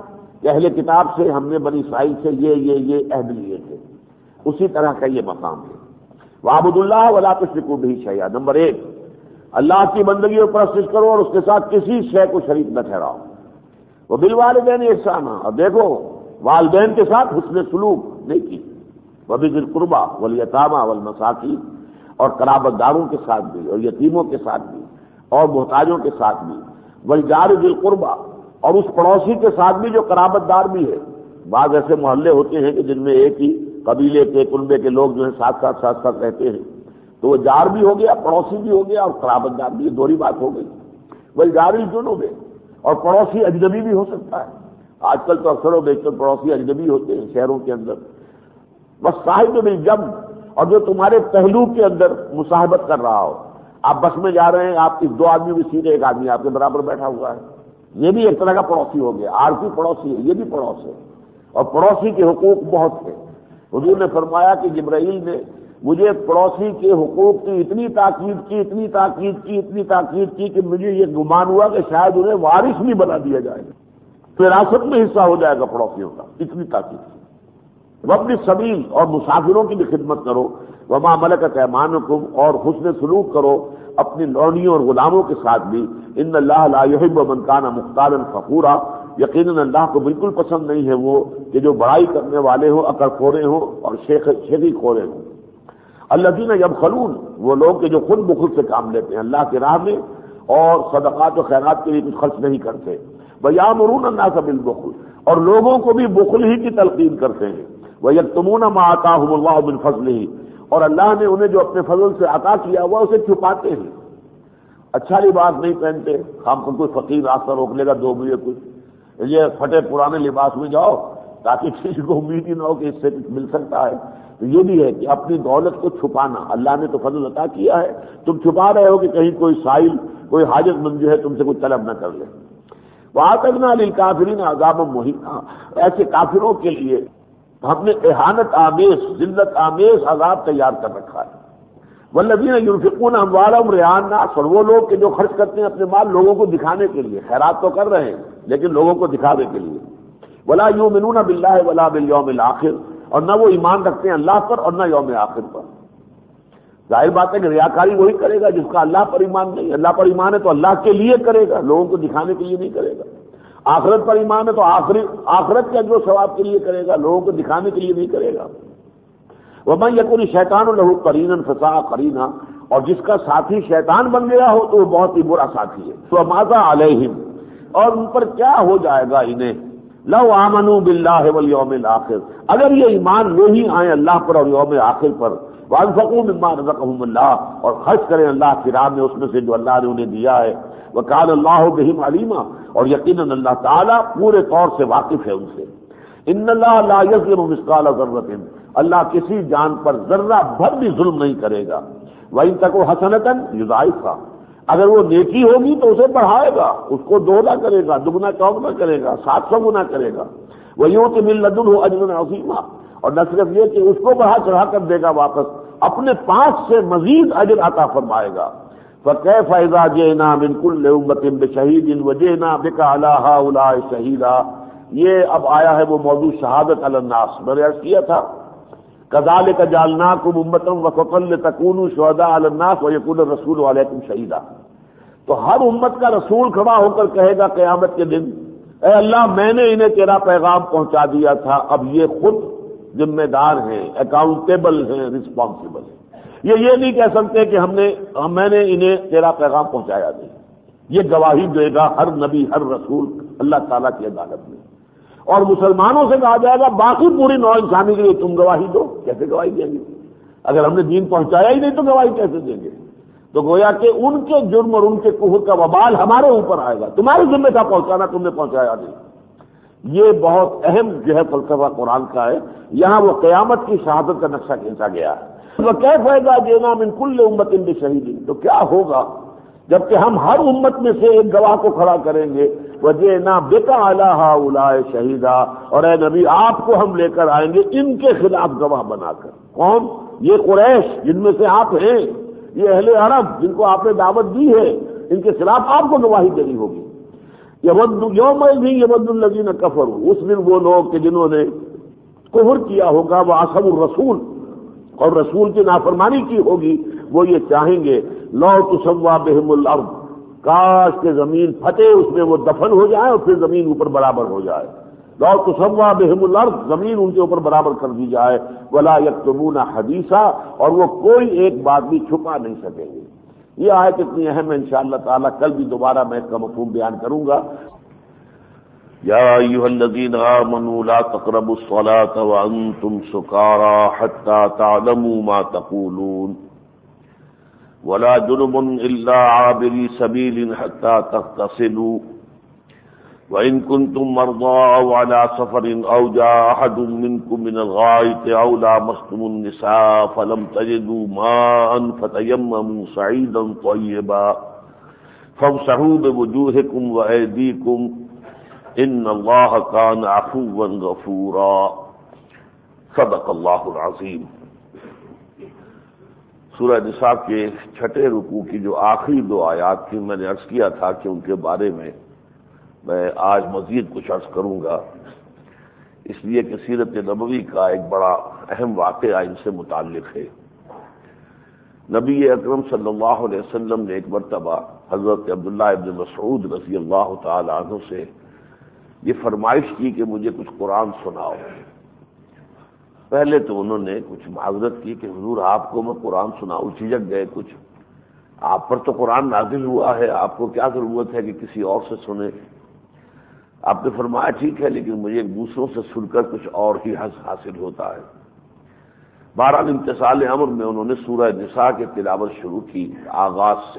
کہ اہل کتاب سے ہم نے بنی اسرائیل سے یہ یہ یہ عہد لیے تھے، اسی طرح کا یہ مقام ہے۔ وَاعْبُدُوا اللَّهَ وَلَا تُشْرِكُوا بِهِ شَيْئًا، نمبر ایک، اللہ کی بندگی اور پرستش کرو اور اس کے ساتھ کسی شے کو شریک نہ ٹھہراؤ۔ وَبِالْوَالِدَيْنِ احسانا، اور دیکھو والدین کے ساتھ حسن سلوک نہیں کی، وَبِذِي الْقُرْبَى وَالْيَتَامَى وَالْمَسَاكِينِ، اور قرابت داروں کے ساتھ بھی اور یتیموں کے ساتھ بھی اور محتاجوں کے ساتھ بھی، وَالْجَارِ ذِي الْقُرْبَى، اور اس پڑوسی کے ساتھ بھی جو قرابت دار بھی ہے۔ بعض ایسے محلے ہوتے ہیں کہ جن میں ایک ہی قبیلے کے کنبے کے لوگ جو ہیں ساتھ ساتھ ساتھ ساتھ رہتے ہیں، تو وہ جار بھی ہو گیا، پڑوسی بھی ہو گیا اور قرابت دار بھی، دوہری بات ہو گئی۔ وَالْجَارِ الْجُنُبِ، اور پڑوسی اجنبی بھی ہو سکتا ہے، آج کل تو اکثر و بیشتر پڑوسی اجنبی ہوتے ہیں شہروں کے اندر۔ وَالصَّاحِبِ بِالْجَنبِ، اور جو تمہارے پہلو کے اندر مصاحبت کر رہا ہو، آپ بس میں جا رہے ہیں، آپ کی دو آدمی بھی سیدھے ایک آدمی آپ کے برابر بیٹھا ہوا ہے، یہ بھی ایک طرح کا پڑوسی ہو گیا، عارضی پڑوسی ہے، یہ بھی پڑوس ہے، اور پڑوسی کے حقوق بہت ہیں۔ حضور نے فرمایا کہ جبرائیل نے مجھے پڑوسی کے حقوق کی اتنی تاکید کی اتنی تاکید کی اتنی تاکید کی کہ مجھے یہ گمان ہوا کہ شاید انہیں وارث بھی بنا دیا جائے گا، وراثت میں حصہ ہو جائے گا پڑوسیوں کا، اتنی تاکید کی۔ وابن السبیل، اور مسافروں کی بھی خدمت کرو، وما ملکت ایمانکم، اور حسن سلوک کرو اپنی لونیوں اور غلاموں کے ساتھ بھی۔ ان اللہ لا یحب من کان مختالا فخورا، یقیناً اللہ کو بالکل پسند نہیں ہے وہ کہ جو بڑائی کرنے والے ہوں، اکڑ خورے ہوں اور شیخ شیخی خورے ہوں۔ الذین یبخلون، وہ لوگ کہ جو خود بخل سے کام لیتے ہیں اللہ کی راہ میں اور صدقات و خیرات کے لیے کچھ خرچ نہیں کرتے۔ وَیَأْمُرُونَ النَّاسَ بِالْبُخْلِ، اور لوگوں کو بھی بخل ہی کی تلقین کرتے ہیں۔ وَيَكْتُمُونَ مَا آتَاهُمُ اللَّهُ مِنْ فَضْلِهِ، اور اللہ نے انہیں جو اپنے فضل سے عطا کیا ہوا اسے چھپاتے ہیں۔ اچھا لباس نہیں پہنتے، ہم کو کوئی فقیر راستہ روک لے گا دو بجے کچھ، یہ پھٹے پرانے لباس میں جاؤ تاکہ کسی کو امید ہی نہ ہو کہ اس سے کچھ مل سکتا ہے۔ تو یہ بھی ہے کہ اپنی دولت کو چھپانا، اللہ نے تو فضل عطا کیا ہے، تم چھپا رہے ہو کہ کہیں کوئی سائل کوئی حاجت مند جو ہے تم سے کوئی طلب نہ کر لے۔ وَأَعْتَدْنَا لِلْكَافِرِينَ عَذَابًا مُهِينًا، ایسے کافروں کے لیے ہم نے اہانت آمیز ذلت آمیز عذاب تیار کر رکھا ہے۔ وَالَّذِينَ يُنْفِقُونَ أَمْوَالَهُمْ رِئَاءَ النَّاسِ، اور وہ لوگ کہ جو خرچ کرتے ہیں اپنے مال لوگوں کو دکھانے کے لیے، خیرات تو کر رہے ہیں لیکن لوگوں کو دکھانے کے لیے۔ وَلَا يُؤْمِنُونَ بِاللَّهِ وَلَا بِالْيَوْمِ الْآخِرِ، اور نہ وہ ایمان رکھتے ہیں اللہ پر اور نہ یوم آخر پر۔ ظاہر بات ہے کہ ریاکاری وہی کرے گا جس کا اللہ پر ایمان نہیں، اللہ پر ایمان ہے تو اللہ کے لیے کرے گا، لوگوں کو دکھانے کے لیے نہیں کرے گا۔ آخرت پر ایمان ہے تو آخری آخرت کے اجر و ثواب کے لیے کرے گا، لوگوں کو دکھانے کے لیے نہیں کرے گا۔ وَمَن يَكُنِ الشَّيْطَانُ لَهُ قَرِينًا فَسَاءَ قَرِينًا، اور جس کا ساتھی شیطان بن گیا ہو تو وہ بہت ہی برا ساتھی ہے۔ فَمَاذَا عَلَيْهِمْ، اور ان پر کیا ہو جائے گا انہیں، لَوْ آمَنُوا بِاللَّهِ وَالْيَوْمِ الْآخِرِ، اگر یہ ایمان لے ہی آئیں اللہ پر اور یوم آخر پر۔ وَأَنفَقُوا مِمَّا رَزَقَهُمُ اللَّهُ، اور خرچ کریں اللہ کی راہ میں اس میں سے جو اللہ نے انہیں دیا ہے۔ وَكَانَ اللَّهُ بِهِمْ عَلِيمًا، اور یقیناً اللہ تعالیٰ پورے طور سے واقف ہے ان سے۔ إِنَّ اللَّهَ لَا يَظْلِمُ مِثْقَالَ ذَرَّةٍ، اللہ کسی جان پر ذرہ بھر بھی ظلم نہیں کرے گا۔ وَإِن تَكُ حَسَنَةً يُضَاعِفْهَا، اگر وہ نیکی ہوگی تو اسے بڑھائے گا، اس کو دوگنا کرے گا، دگنا چوگنا کرے گا، سات سو گنا کرے گا۔ وَيُؤْتِ مِن لَّدُنْهُ أَجْرًا عَظِيمًا، اور نہ صرف یہ کہ اس کو بڑھا چڑھا کر دے گا، واپس اپنے پاس سے مزید اجر عطا فرمائے گا۔ فَكَيْفَ إِذَا جِئْنَا مِن كُلِّ أُمَّةٍ بِشَهِيدٍ وَجِئْنَا بِكَ عَلَىٰ هَٰؤُلَاءِ شَهِيدًا، یہ اب آیا ہے وہ موضوع شہادت علی الناس، میں نے عرض کیا تھا كَذَٰلِكَ جَعَلْنَاكُمْ أُمَّةً وَسَطًا لِتَكُونُوا شُهَدَاءَ عَلَى النَّاسِ وَيَكُونَ الرَّسُولُ عَلَيْكُمْ شَهِيدًا، تو ہر امت کا رسول کھڑا ہو کر کہے گا قیامت کے دن، اے اللہ میں نے انہیں تیرا پیغام پہنچا دیا تھا، اب یہ خود ذمہ دار ہیں، اکاؤنٹیبل ہیں، رسپانسیبل ہیں، یہ یہ نہیں کہہ سکتے کہ ہم نے میں نے انہیں تیرا پیغام پہنچایا نہیں، یہ گواہی دے گا ہر نبی ہر رسول اللہ تعالیٰ کی عدالت میں۔ اور مسلمانوں سے کہا جائے گا باقی پوری نوع انسانی کے لیے تم گواہی دو، کیسے گواہی دیں گے؟ اگر ہم نے دین پہنچایا ہی نہیں تو گواہی کیسے دیں گے؟ تو گویا کہ ان کے جرم اور ان کے کفر کا وبال ہمارے اوپر آئے گا، تمہارے ذمہ تھا پہنچانا، تم نے پہنچایا نہیں۔ یہ بہت اہم جو ہے فلسفہ قرآن کا ہے، یہاں وہ قیامت کی شہادت کا نقشہ کھینچا گیا ہے۔ وَكَيْفَ إِذَا جِئْنَا مِن كُلِّ أُمَّةٍ بِشَهِيدٍ، تو کیا ہوگا جبکہ ہم ہر امت میں سے ایک گواہ کو کھڑا کریں گے۔ وَجِئْنَا بِكَ عَلَىٰ هَٰؤُلَاءِ شَهِيدًا، اور اے نبی آپ کو ہم لے کر آئیں گے ان کے خلاف گواہ بنا کر۔ کون؟ یہ قریش جن میں سے آپ ہیں، یہ اہل عرب جن کو آپ نے دعوت دی ہے، ان کے خلاف آپ کو گواہی دینی ہوگی۔ یود یوم بھی یود الذین کفروا، اس دن وہ لوگ کہ جنہوں نے کفر کیا ہوگا، وہ عصوا الرسول، اور رسول کی نافرمانی کی ہوگی، وہ یہ چاہیں گے لو تسوا بہم الارض، کاش کہ زمین پھٹے اس میں وہ دفن ہو جائے اور پھر زمین اوپر برابر ہو جائے، لو تسوا بہم الارض، زمین ان کے اوپر برابر کر دی جائے، ولا یکتمون حدیثا، اور وہ کوئی ایک بات بھی چھپا نہیں سکیں گے۔ یہ آیت اتنی اہم ہے، انشاءاللہ تعالی کل بھی دوبارہ میں اس کا مفہوم بیان کروں گا۔ یا ایھا الذین آمنوا لا تقربوا الصلاة وانتم سکارى حتى تعلموا ما تقولون ولا جنب الا عابري سبيل حتى تغتسلوا وإن كنتم مرضى أو على سفر أو جاء أحد منكم من الغائط أو لامستم النساء فلم تجدوا ماء فتيمموا صعيدا طيبا فامسحوا بوجوهكم وأيديكم إن الله كان عفوا غفورا صدق الله العظيم۔ سورہ نساء کے چھٹے رکوع کی جو آخری دو آیات تھیں، میں نے عرض کیا تھا کہ ان کے بارے میں میں آج مزید کچھ عرض کروں گا، اس لیے کہ سیرت نبوی کا ایک بڑا اہم واقعہ ان سے متعلق ہے۔ نبی اکرم صلی اللہ علیہ وسلم نے ایک مرتبہ حضرت عبداللہ ابن مسعود رضی اللہ تعالی عنہ سے یہ فرمائش کی کہ مجھے کچھ قرآن سناؤ۔ پہلے تو انہوں نے کچھ معذرت کی کہ حضور آپ کو میں قرآن سناؤں، جھجک گئے کچھ، آپ پر تو قرآن نازل ہوا ہے، آپ کو کیا ضرورت ہے کہ کسی اور سے سنیں؟ آپ نے فرمایا ٹھیک ہے، لیکن مجھے دوسروں سے سن کر کچھ اور ہی حظ حاصل ہوتا ہے۔ بہرحال امتثال امر میں انہوں نے سورہ نساء کی تلاوت شروع کی آغاز سے۔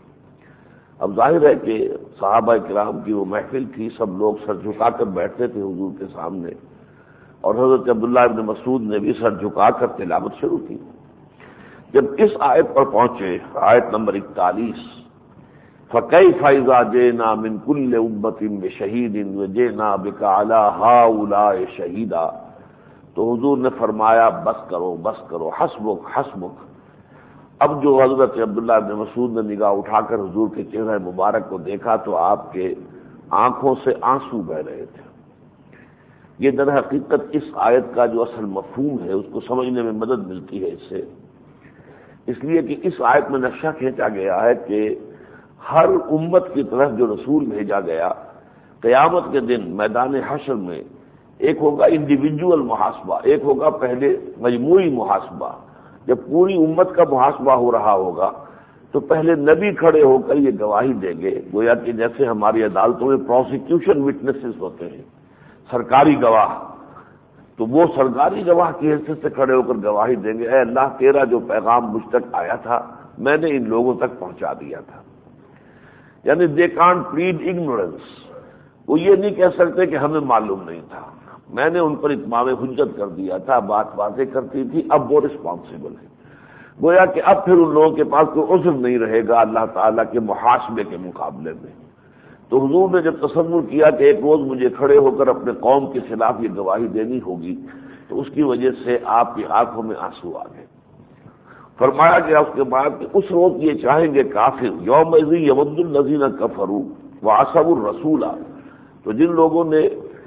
اب ظاہر ہے کہ صحابہ کرام کی وہ محفل تھی، سب لوگ سر جھکا کر بیٹھتے تھے حضور کے سامنے، اور حضرت عبداللہ ابن مسعود نے بھی سر جھکا کر تلاوت شروع کی۔ جب اس آیت پر پہنچے، آیت نمبر اکتالیس، فَكَيْفَ إِذَا جِئْنَا مِنْ كُلِّ أُمَّةٍ بِشَهِيدٍ وَجِئْنَا بِكَ عَلَى هَؤُلَاءِ شَهِيدًا، تو حضور نے فرمایا بس کرو بس کرو، حسبک حسبک۔ اب جو حضرت عبداللہ بن مسعود نے نگاہ اٹھا کر حضور کے چہرہ مبارک کو دیکھا تو آپ کے آنکھوں سے آنسو بہ رہے تھے۔ یہ در حقیقت اس آیت کا جو اصل مفہوم ہے اس کو سمجھنے میں مدد ملتی ہے اس سے، اس لیے کہ اس آیت میں نقشہ کھینچا گیا ہے کہ ہر امت کی طرف جو رسول بھیجا گیا، قیامت کے دن میدان حشر میں ایک ہوگا انڈیویجول محاسبہ، ایک ہوگا پہلے مجموعی محاسبہ۔ جب پوری امت کا محاسبہ ہو رہا ہوگا تو پہلے نبی کھڑے ہو کر یہ گواہی دیں گے، گویا کہ جیسے ہماری عدالتوں میں پروسیکیوشن وٹنسز ہوتے ہیں، سرکاری گواہ، تو وہ سرکاری گواہ کی حیثیت سے کھڑے ہو کر گواہی دیں گے، اے اللہ تیرا جو پیغام مجھ تک آیا تھا میں نے ان لوگوں تک پہنچا دیا تھا۔ یعنی دے کانٹ پلیڈ اگنورنس، وہ یہ نہیں کہہ سکتے کہ ہمیں معلوم نہیں تھا، میں نے ان پر اتمام حجت کر دیا تھا، بات واضح کرتی تھی، اب وہ رسپانسبل ہے۔ گویا کہ اب پھر ان لوگوں کے پاس کوئی عذر نہیں رہے گا اللہ تعالیٰ کے محاسبے کے مقابلے میں۔ تو حضور نے جب تصور کیا کہ ایک روز مجھے کھڑے ہو کر اپنے قوم کے خلاف یہ گواہی دینی ہوگی، تو اس کی وجہ سے آپ کی آنکھوں میں آنسو آ گئے۔ فرمایا گیا اس کے بعد کہ اس روز یہ چاہیں گے کافر، یومئذ یود الذین کفروا وعصوا الرسول، تو جن لوگوں نے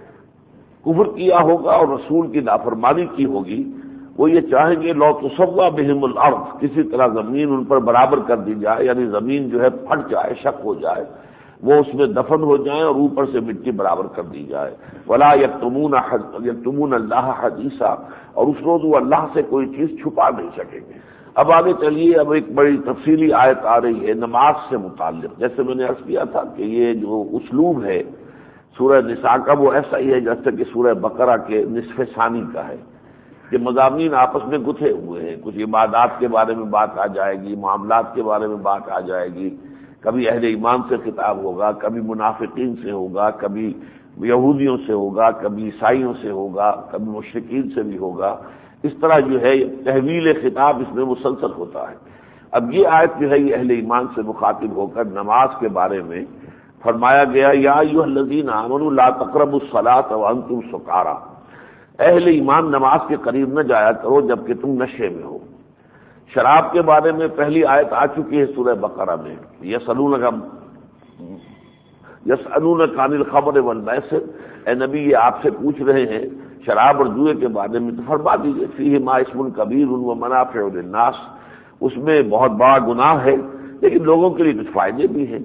کفر کیا ہوگا اور رسول کی نافرمانی کی ہوگی وہ یہ چاہیں گے لو تسوا بہم الارض، کسی طرح زمین ان پر برابر کر دی جائے، یعنی زمین جو ہے پھٹ جائے، شق ہو جائے، وہ اس میں دفن ہو جائیں اور اوپر سے مٹی برابر کر دی جائے۔ ولا یکتمون یکتمون اللہ حدیثا، اور اس روز وہ اللہ سے کوئی چیز چھپا نہیں سکیں گے۔ اب آگے چلیے، اب ایک بڑی تفصیلی آیت آ رہی ہے نماز سے متعلق۔ جیسے میں نے عرض کیا تھا کہ یہ جو اسلوب ہے سورہ نساء کا وہ ایسا ہی ہے جیسے کہ سورہ بقرہ کے نصف ثانی کا ہے، کہ مضامین آپس میں گتھے ہوئے ہیں، کچھ عبادات کے بارے میں بات آ جائے گی، معاملات کے بارے میں بات آ جائے گی، کبھی اہل ایمان سے خطاب ہوگا، کبھی منافقین سے ہوگا، کبھی یہودیوں سے ہوگا، کبھی عیسائیوں سے ہوگا، کبھی مشرکین سے بھی ہوگا۔ اس طرح جو ہے تحویل خطاب اس میں مسلسل ہوتا ہے۔ اب یہ آیت جو ہے یہ اہل ایمان سے مخاطب ہو کر نماز کے بارے میں فرمایا گیا، یا ایھا الذین آمنوا لا تقربوا الصلاۃ وانتم سکارى، اہل ایمان نماز کے قریب نہ جایا کرو جبکہ تم نشے میں ہو۔ شراب کے بارے میں پہلی آیت آ چکی ہے سورہ بقرہ میں، یسألونک یسألونک عن الخمر والمیسر، اے نبی یہ آپ سے پوچھ رہے ہیں شراب اور جوئے کے بارے میں، تو فرما دیجیے فیہما اسم کبیر ومنافع للناس، اس میں بہت بڑا گناہ ہے لیکن لوگوں کے لیے کچھ فائدے بھی ہیں،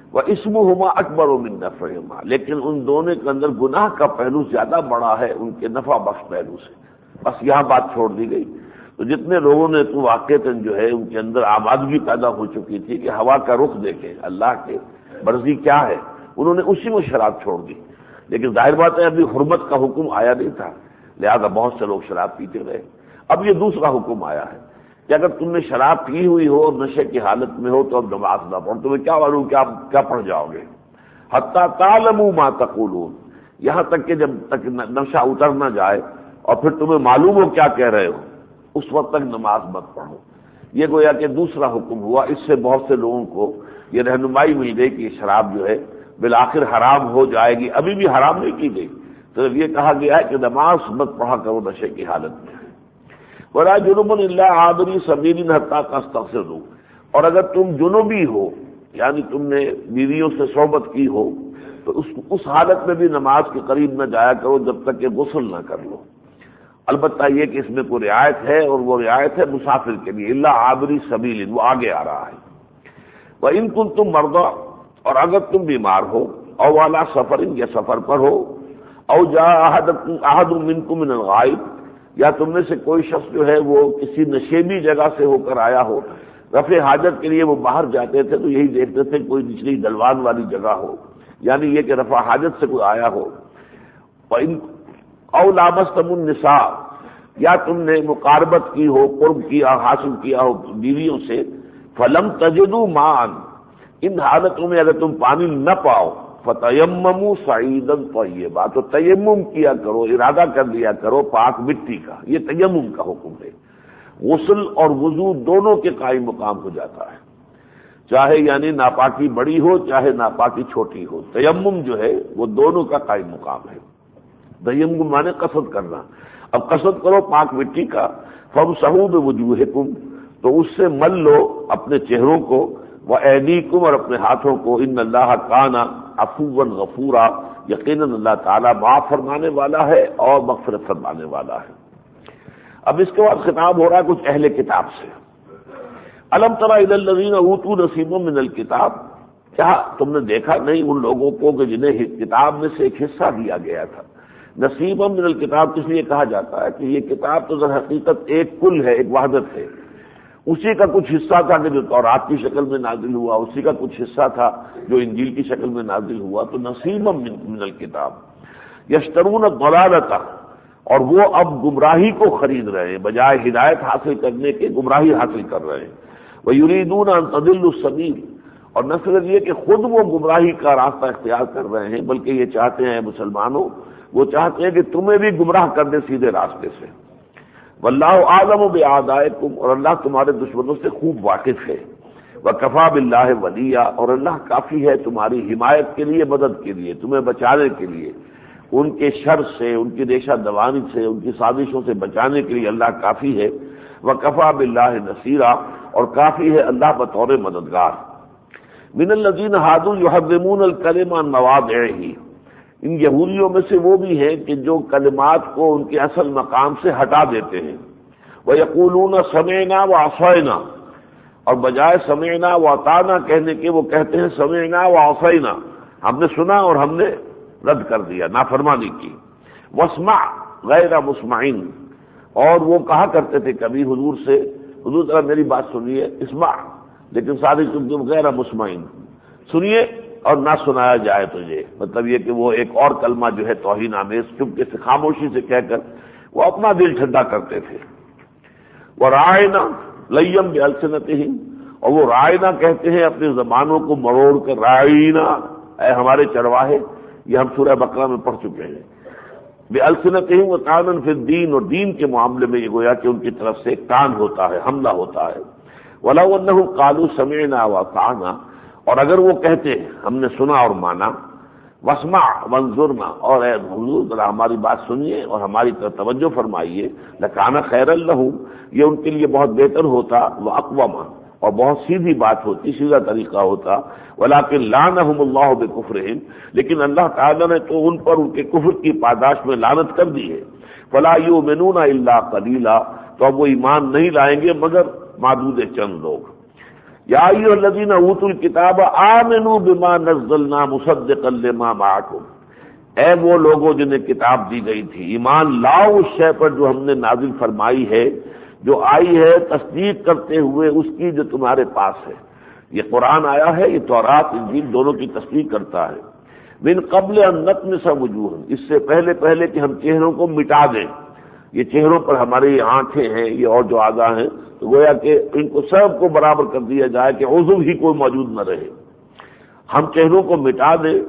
واسمہما اکبر من نفعہما، لیکن ان دونوں کے اندر گناہ کا پہلو زیادہ بڑا ہے ان کے نفع بخش پہلو سے۔ بس یہاں بات چھوڑ دی گئی۔ تو جتنے لوگوں نے تو واقعتاً جو ہے ان کے اندر آمادگی پیدا ہو چکی تھی کہ ہوا کا رخ دیکھیں اللہ کے مرضی کیا ہے، انہوں نے اسی میں شراب چھوڑ دی، لیکن ظاہر بات ہے ابھی حرمت کا حکم آیا نہیں تھا، لہذا بہت سے لوگ شراب پیتے رہے۔ اب یہ دوسرا حکم آیا ہے کہ اگر تم نے شراب پی ہوئی ہو اور نشے کی حالت میں ہو تو اب نماز نہ پڑھو، تمہیں کیا معلوم کیا کیا پڑھ جاؤ گے، حتی تعلموا ما تقولون، یہاں تک کہ جب تک نشہ اتر نہ جائے اور پھر تمہیں معلوم ہو کیا کہہ رہے ہو اس وقت تک نماز مت پڑھو۔ یہ گویا کہ دوسرا حکم ہوا، اس سے بہت سے لوگوں کو یہ رہنمائی مل گئی کہ شراب جو ہے بالآخر حرام ہو جائے گی، ابھی بھی حرام نہیں کی گئی، تو یہ کہا گیا ہے کہ نماز مت پڑھا کرو نشے کی حالت میں۔ وَلَا جُنُبٌ إِلَّا عَابِرِي سَبِيلٍ حَتَّىٰ تَسْتَغْفِرُوا، اور اگر تم جنوبی ہو یعنی تم نے بیویوں سے صحبت کی ہو تو اس اس حالت میں بھی نماز کے قریب نہ جایا کرو جب تک کہ غسل نہ کر لو۔ البتہ یہ کہ اس میں کوئی رعایت ہے اور وہ رعایت ہے مسافر کے لیے، الا عابری سبیل، وہ آگے آ رہا ہے۔ وَإِن كُنتُم مَرْضَىٰ، اور اگر تم بیمار ہو، او عَلَىٰ سَفَرٍ، یا سفر پر ہو، او جاء أَحَدٌ مِّنكُم مِّنَ الْغَائِطِ، یا تم میں سے کوئی شخص جو ہے وہ کسی نشیبی جگہ سے ہو کر آیا ہو، رفع حاجت کے لیے وہ باہر جاتے تھے تو یہی دیکھتے تھے کوئی نچلی ڈلوان والی جگہ ہو، یعنی یہ کہ رفع حاجت سے کوئی آیا ہو۔ وَإِن او لامستم النساء، یا تم نے مقاربت کی ہو، قرب کیا حاصل کیا ہو بیویوں سے، فلم تجدوا ماء، ان حالتوں میں اگر تم پانی نہ پاؤ، فتیمموا صعیدا طیبا، تو تیمم کیا کرو، ارادہ کر لیا کرو پاک مٹی کا، یہ تیمم کا حکم ہے۔ غسل اور وضو دونوں کے قائم مقام ہو جاتا ہے، چاہے یعنی ناپاکی بڑی ہو چاہے ناپاکی چھوٹی ہو، تیمم جو ہے وہ دونوں کا قائم مقام ہے۔ تیمم مانے قصد کرنا، اب قصد کرو پاک مٹی کا، فامسحوا بوجوہکم، تو اس سے مل لو اپنے چہروں کو، وایدیکم، اور اپنے ہاتھوں کو، ان اللہ کان عفوا غفورا، یقیناً اللہ تعالیٰ معاف فرمانے والا ہے اور مغفرت فرمانے والا ہے۔ اب اس کے بعد خطاب ہو رہا ہے کچھ اہل کتاب سے۔ الم تر الی الذین اوتوا نصیبا من الکتاب، کیا تم نے دیکھا نہیں ان لوگوں کو کہ جنہیں کتاب میں سے ایک حصہ دیا گیا تھا؟ نصیبا من الکتاب کس لیے کہا جاتا ہے کہ یہ کتاب تو در حقیقت ایک کل ہے، ایک وحدت ہے، اسی کا کچھ حصہ تھا کہ جو تورات کی شکل میں نازل ہوا، اسی کا کچھ حصہ تھا جو انجیل کی شکل میں نازل ہوا، تو نصیبا من الکتاب یشترون الضلالۃ، اور وہ اب گمراہی کو خرید رہے ہیں، بجائے ہدایت حاصل کرنے کے گمراہی حاصل کر رہے ہیں۔ وَيُرِيدُونَ أَن تَضِلُّوا السَّبِيلَ، اور نہ صرف یہ کہ خود وہ گمراہی کا راستہ اختیار کر رہے ہیں بلکہ یہ چاہتے ہیں مسلمانوں، وہ چاہتے ہیں کہ تمہیں بھی گمراہ کر دے سیدھے راستے سے۔ واللہ اعلم بِأَعْدَائِكُمْ، اور اللہ تمہارے دشمنوں سے خوب واقف ہے۔ وَكَفَىٰ بِاللَّهِ وَلِيًّا، اور اللہ کافی ہے تمہاری حمایت کے لیے، مدد کے لیے، تمہیں بچانے کے لیے، ان کے شر سے، ان کی ریشہ دوانی سے، ان کی سازشوں سے بچانے کے لیے اللہ کافی ہے۔ وَكَفَىٰ بِاللَّهِ نَصِيرًا، اور کافی ہے اللہ بطور مددگار۔ من الذین ھادوا یحرمون الکلم عن مواضعہ، ان یہودیوں میں سے وہ بھی ہیں کہ جو کلمات کو ان کے اصل مقام سے ہٹا دیتے ہیں۔ وَيَقُولُونَ سَمِعْنَا وَعَصَيْنَا، اور بجائے سمعنا وَأَطَعْنَا کہنے کے وہ کہتے ہیں سمعنا وَعَصَيْنَا، ہم نے سنا اور ہم نے رد کر دیا، نافرمانی کی۔ وَاسْمَعْ غَيْرَ مُسْمَعٍ، اور وہ کہا کرتے تھے کبھی حضور سے، حضور ذرا میری بات سنیے، اسمع، لیکن ساری تم غیر مسمعین، سنیے اور نہ سنایا جائے تجھے، مطلب یہ کہ وہ ایک اور کلمہ جو ہے توہین آمیز چپکے سے خاموشی سے کہہ کر وہ اپنا دل ٹھنڈا کرتے تھے۔ وَرَاعِنَا لَيًّا بِأَلْسِنَتِهِمْ، اور وہ رائنا کہتے ہیں اپنی زبانوں کو مروڑ کر، رائنا اے ہمارے چرواہے، یہ ہم سورہ بقرہ میں پڑھ چکے ہیں۔ بِأَلْسِنَتِهِمْ وَطَعْنًا فِي الدِّينِ، اور دین کے معاملے میں یہ گویا کہ ان کی طرف سے کان ہوتا ہے، حملہ ہوتا ہے۔ وَلَوْ أَنَّهُمْ قَالُوا سَمِعْنَا وَأَطَعْنَا، اور اگر وہ کہتے ہم نے سنا اور مانا، وَاسْمَعْ وَانظُرْنَا، اور اے حضور ذرا ہماری بات سنیے اور ہماری طرف توجہ فرمائیے، لَكَانَ خَيْرًا لَهُمْ، یہ ان کے لیے بہت بہتر ہوتا، وَأَقْوَمَ، اور بہت سیدھی بات ہوتی، سیدھا طریقہ ہوتا، ولیکن لعنہم اللہ بکفرہم، لیکن اللہ تعالیٰ نے تو ان پر ان کے کفر کی پاداش میں لعنت کر دی ہے۔ فلا یؤمنون الا قلیلا، تو اب وہ ایمان نہیں لائیں گے مگر معدود چند لوگ۔ یا ایھا الذین اوتوا الکتاب آمنوا بما نزلنا مصدقا لما معکم، اے وہ لوگوں جنہیں کتاب دی گئی تھی، ایمان لاؤ اس شے پر جو ہم نے نازل فرمائی ہے، جو آئی ہے تصدیق کرتے ہوئے اس کی جو تمہارے پاس ہے۔ یہ قرآن آیا ہے، یہ تورات انجیل دونوں کی تصدیق کرتا ہے۔ من قبل ان نطمس وجوہ، اس سے پہلے پہلے کہ ہم چہروں کو مٹا دیں۔ یہ چہروں پر ہماری آنکھیں ہیں، یہ اور جو اعضاء ہیں، تو گویا کہ ان کو سب کو برابر کر دیا جائے کہ عضو ہی کوئی موجود نہ رہے، ہم چہروں کو مٹا دیں۔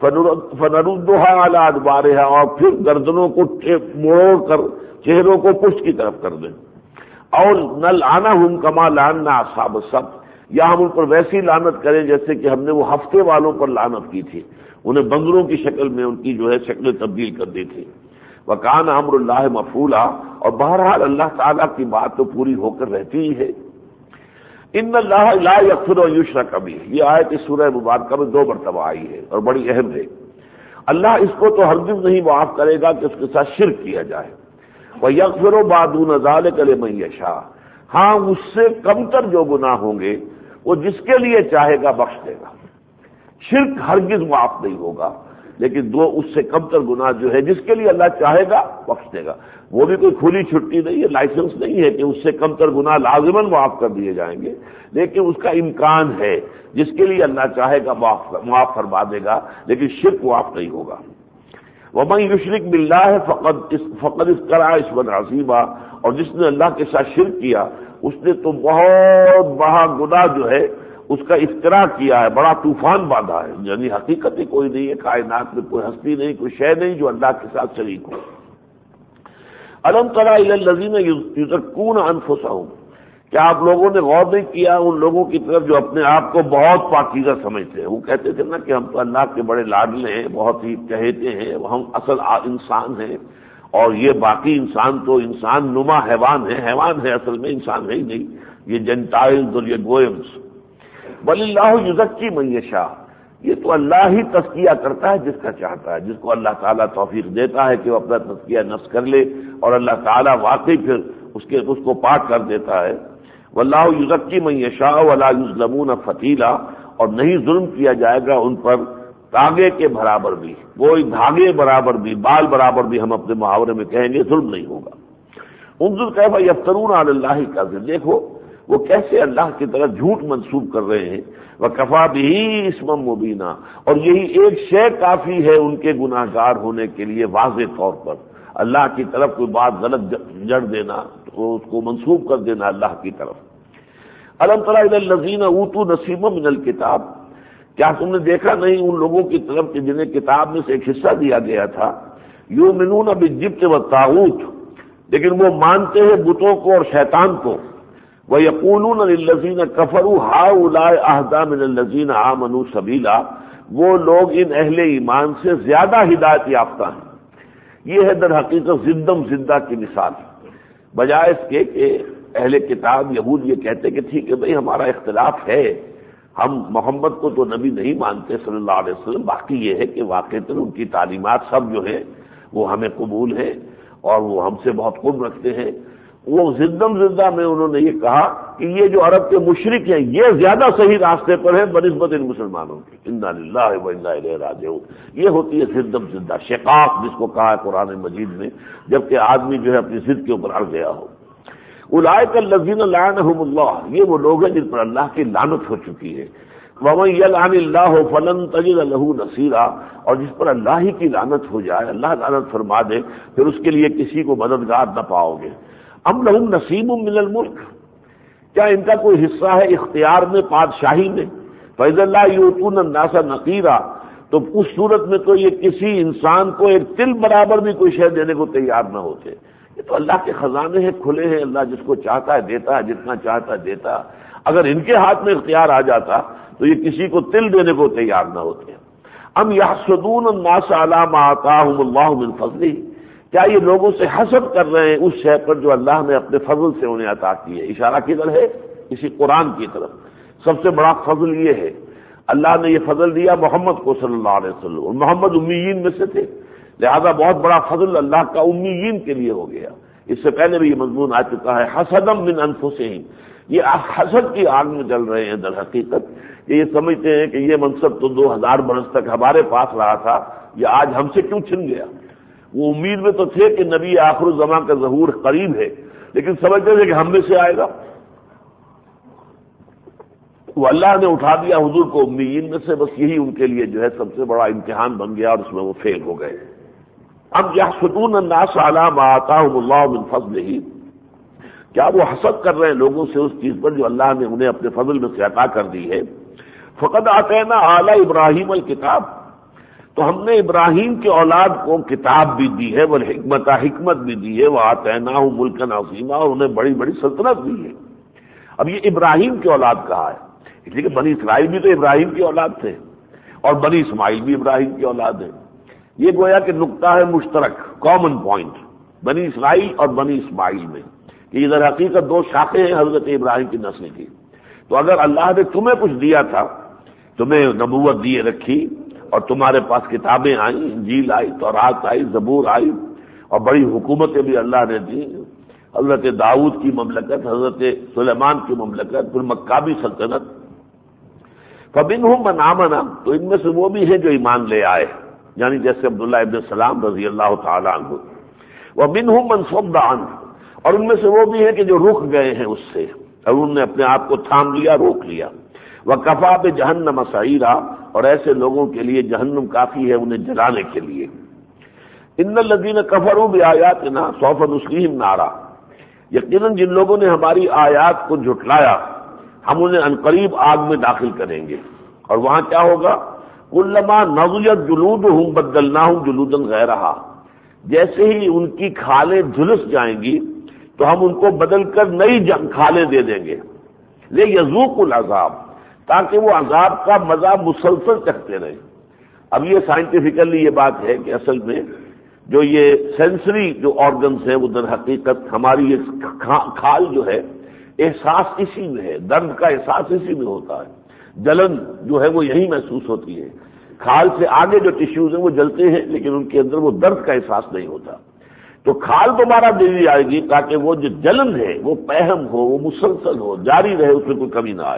فنردها علی ادبارها، اور پھر گردنوں کو موڑ کر چہروں کو پشت کی طرف کر دیں۔ اور نلعنہم کما لعنا اصحاب السبت، یا ہم ان پر ویسی لعنت کریں جیسے کہ ہم نے وہ ہفتے والوں پر لعنت کی تھی، انہیں بندروں کی شکل میں ان کی جو ہے شکلیں تبدیل کر دی تھی۔ وکان امر اللہ مفعولا، اور بہرحال اللہ تعالیٰ کی بات تو پوری ہو کر رہتی ہی ہے۔ ان اللہ لا یغفر ان یشرک بہ، یہ آیت اس سورہ مبارکہ میں دو مرتبہ آئی ہے اور بڑی اہم ہے۔ اللہ اس کو تو ہرگز نہیں معاف کرے گا کہ اس کے ساتھ شرک کیا جائے۔ وَيَغْفِرُ مَا دُونَ ذَلِكَ لِمَن يَشَاءُ، ہاں اس سے کمتر جو گناہ ہوں گے وہ جس کے لیے چاہے گا بخش دے گا۔ شرک ہرگز معاف نہیں ہوگا، لیکن دو اس سے کمتر گناہ جو ہے جس کے لیے اللہ چاہے گا بخش دے گا۔ وہ بھی کوئی کھلی چھٹی نہیں ہے، لائسنس نہیں ہے کہ اس سے کمتر گناہ لازماً معاف کر دیے جائیں گے، لیکن اس کا امکان ہے، جس کے لیے اللہ چاہے گا معاف فرما دے گا، لیکن شرک معاف نہیں ہوگا۔ وَمَن يُشْرِكْ بِاللَّهِ فَقَدْ فَقَدِ افْتَرَىٰ إِثْمًا عَظِيمًا، اور جس نے اللہ کے ساتھ شرک کیا اس نے تو بہت بڑا گناہ جو ہے اس کا افترا کیا ہے، بڑا طوفان باندھا ہے، یعنی حقیقت ہی کوئی نہیں ہے، کائنات میں کوئی ہستی نہیں، کوئی شے نہیں جو اللہ کے ساتھ شریک ہو۔ الم تر الی الذین یزکون انفسہم، کیا آپ لوگوں نے غور نہیں کیا ان لوگوں کی طرف جو اپنے آپ کو بہت پاکیزہ سمجھتے ہیں؟ وہ کہتے تھے نا کہ ہم تو اللہ کے بڑے لاڈلے ہیں، بہت ہی چہیتے ہیں، ہم اصل انسان ہیں، اور یہ باقی انسان تو انسان نما حیوان ہے، حیوان ہے اصل میں، انسان ہے ہی نہیں، یہ جینٹائلز اور یہ گوئمز۔ بل اللہ یزکی من یشاء، یہ تو اللہ ہی تزکیہ کرتا ہے جس کا چاہتا ہے، جس کو اللہ تعالیٰ توفیق دیتا ہے کہ وہ اپنا تزکیہ نفس کر لے، اور اللہ تعالیٰ واقعی پھر اس کے اس کو پاک کر دیتا ہے۔ واللہ یزکی من یشاء ولا یظلمون فتیلا، اور نہیں ظلم کیا جائے گا ان پر دھاگے کے برابر بھی، کوئی دھاگے برابر بھی، بال برابر بھی ہم اپنے محاورے میں کہیں گے ظلم نہیں ہوگا۔ انظر کیف یفترون علی اللہ الکذب، دیکھو وہ کیسے اللہ کی طرف جھوٹ منسوب کر رہے ہیں۔ وَكَفَىٰ بِهِ اسْمًا مُبِينًا، اور یہی ایک شے کافی ہے ان کے گناہ گار ہونے کے لیے واضح طور پر، اللہ کی طرف کوئی بات غلط جڑ دینا، تو اس کو منسوب کر دینا اللہ کی طرف۔ الم تر الی الذین اوتوا نصیبا من الکتاب، کیا تم نے دیکھا نہیں ان لوگوں کی طرف کہ جنہیں کتاب میں سے ایک حصہ دیا گیا تھا، یؤمنون بالجبت والطاغوت، لیکن وہ مانتے ہیں بتوں کو اور شیطان کو۔ وَيَقُولُونَ لِلَّذِينَ كَفَرُوا هَٰؤُلَاءِ أَهْدَىٰ مِنَ الَّذِينَ آمَنُوا سَبِيلًا، وہ لوگ ان اہل ایمان سے زیادہ ہدایت یافتہ ہیں۔ یہ ہے در حقیقت زندم زندہ کی مثال، بجائے اس کے کہ اہل کتاب یہود یہ کہتے کہ ٹھیک ہے بھئی ہمارا اختلاف ہے، ہم محمد کو تو نبی نہیں مانتے صلی اللہ علیہ وسلم، باقی یہ ہے کہ واقعتاً ان کی تعلیمات سب جو ہیں وہ ہمیں قبول ہیں اور وہ ہم سے بہت قرب رکھتے ہیں۔ وہ زندم زندہ میں انہوں نے یہ کہا کہ یہ جو عرب کے مشرک ہیں یہ زیادہ صحیح راستے پر ہیں بنسبت ان مسلمانوں کی۔ انا للہ و انا الیہ راجعون، یہ ہوتی ہے زندم زندہ شقاق، جس کو کہا ہے قرآن مجید میں، جبکہ آدمی جو ہے اپنی ضد کے اوپر اڑ گیا ہو۔ اولئک الذین لعنہم اللہ، یہ وہ لوگ ہیں جن پر اللہ کی لعنت ہو چکی ہے۔ ومن یلعن اللہ فلن تجد له نصیرا، اور جس پر اللہ ہی کی لعنت ہو جائے، اللہ لعنت فرما دے، پھر اس کے لیے کسی کو مددگار نہ پاؤ گے۔ ام لہم نصیب من الملک، کیا ان کا کوئی حصہ ہے اختیار میں، بادشاہی میں؟ فَإِذَا لَا يُؤْتُونَ النَّاسَ نَقِيرًا، تو اس صورت میں تو یہ کسی انسان کو ایک تل برابر بھی کوئی شے دینے کو تیار نہ ہوتے۔ یہ تو اللہ کے خزانے ہیں، کھلے ہیں، اللہ جس کو چاہتا ہے دیتا ہے، جتنا چاہتا ہے دیتا۔ اگر ان کے ہاتھ میں اختیار آ جاتا تو یہ کسی کو تل دینے کو تیار نہ ہوتے۔ ام یحسدون الناس علی ما آتاہم اللہ من فضلہ، کیا یہ لوگوں سے حسد کر رہے ہیں اس شے پر جو اللہ نے اپنے فضل سے انہیں عطا کی ہے؟ اشارہ کدھر ہے؟ اسی قرآن کی طرف. سب سے بڑا فضل یہ ہے اللہ نے یہ فضل دیا محمد کو صلی اللہ علیہ وسلم، اور محمد امیین میں سے تھے، لہذا بہت بڑا فضل اللہ کا امیین کے لیے ہو گیا. اس سے پہلے بھی یہ مضمون آ چکا ہے، حسدم من انفسہم، یہ حسد کی آگ میں جل رہے ہیں. در حقیقت یہ سمجھتے ہیں کہ یہ منصب تو دو ہزار برس تک ہمارے پاس رہا تھا، یہ آج ہم سے کیوں چھن گیا. وہ امید میں تو تھے کہ نبی آخر الزمان کا ظہور قریب ہے، لیکن سمجھتے تھے کہ ہم میں سے آئے گا. وہ اللہ نے اٹھا دیا حضور کو امیین میں سے، بس یہی ان کے لیے جو ہے سب سے بڑا امتحان بن گیا، اور اس میں وہ فیل ہو گئے. اب یحسدون الناس علی ما آتاہم اللہ من فضلہ، کیا وہ حسد کر رہے ہیں لوگوں سے اس چیز پر جو اللہ نے انہیں اپنے فضل میں سے عطا کر دی ہے. فقد آتینا آل ابراہیم الکتاب، تو ہم نے ابراہیم کے اولاد کو کتاب بھی دی ہے، والحکمت، حکمت بھی دی ہے، وآتیناہم ملکا عظیما، اور انہیں بڑی بڑی سلطنت دی ہے. اب یہ ابراہیم کی اولاد کہا ہے، اس لیے کہ بنی اسرائیل بھی تو ابراہیم کی اولاد تھے، اور بنی اسماعیل بھی ابراہیم کی اولاد ہے. یہ گویا کہ نقطہ ہے مشترک، کامن پوائنٹ بنی اسرائیل اور بنی اسماعیل میں، کہ یہ در حقیقت دو شاخیں ہیں حضرت ابراہیم کی نسل کی. تو اگر اللہ نے تمہیں کچھ دیا تھا، تمہیں نبوت دیے رکھی، اور تمہارے پاس کتابیں آئیں، انجیل آئی، تورات آئی، زبور آئی، اور بڑی حکومتیں بھی اللہ نے دی، حضرت داؤد کی مملکت، حضرت سلیمان کی مملکت، پھر مکابی سلطنت. فمنہم من آمن، تو ان میں سے وہ بھی ہیں جو ایمان لے آئے، یعنی جیسے عبداللہ ابن سلام رضی اللہ تعالی عنہ. ومنہم من صد عنہ، اور ان میں سے وہ بھی ہیں کہ جو رک گئے ہیں اس سے، اور انہوں نے اپنے آپ کو تھام لیا، روک لیا. وکفیٰ بجہنم سعیرا، اور ایسے لوگوں کے لیے جہنم کافی ہے انہیں جلانے کے لیے. ان الذین کفروا بآیاتنا سوف نصلیہم نارا، یقیناً جن لوگوں نے ہماری آیات کو جھٹلایا ہم انہیں عنقریب آگ میں داخل کریں گے. اور وہاں کیا ہوگا؟ کلما نضجت جلودہم بدلناہم جلودا غیرہا، جیسے ہی ان کی کھالیں جھلس جائیں گی تو ہم ان کو بدل کر نئی کھالیں دے دیں گے. لیذوقوا العذاب، تاکہ وہ عذاب کا مزہ مسلسل چکھتے رہیں. اب یہ سائنٹیفکلی یہ بات ہے کہ اصل میں جو یہ سینسری جو آرگنز ہیں وہ در حقیقت ہماری یہ کھال جو ہے احساس اسی میں ہے، درد کا احساس اسی میں ہوتا ہے، جلن جو ہے وہ یہی محسوس ہوتی ہے. کھال سے آگے جو ٹیشوز ہیں وہ جلتے ہیں، لیکن ان کے اندر وہ درد کا احساس نہیں ہوتا. تو کھال دوبارہ دے دی جائے گی تاکہ وہ جو جلن ہے وہ پہم ہو، وہ مسلسل ہو، جاری رہے، اس میں کوئی کمی نہ آئے.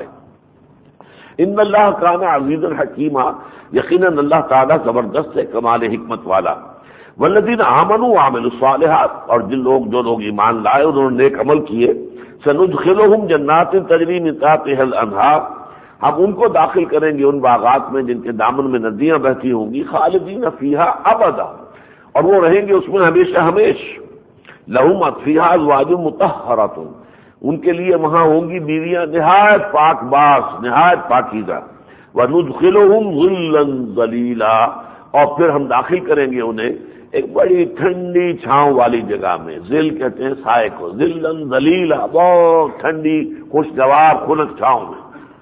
ان اللہ کان عزیزا حکیما، یقیناً اللہ تعالیٰ زبردست ہے، کمال حکمت والا. والذین آمنوا وعملوا الصالحات، اور جن لوگ جو لوگ ایمان لائے انہوں نے نیک عمل کیے، سندخلہم جنات تجری من تحتہا الانہار، ہم ان کو داخل کریں گے ان باغات میں جن کے دامن میں ندیاں بہتی ہوں گی، خالدین فیہا ابدا، اور وہ رہیں گے اس میں ہمیشہ ہمیش. لہم فیہا ازواج مطہرۃ، ان کے لیے وہاں ہوں گی بیویاں نہایت پاک باز، نہایت پاکیزہ. وندخلہم ظلا ظلیلا، اور پھر ہم داخل کریں گے انہیں ایک بڑی ٹھنڈی چھاؤں والی جگہ میں. ذل کہتے ہیں سائے کو، ظلا ظلیلا، بہت ٹھنڈی خوشگوار خنک چھاؤں میں.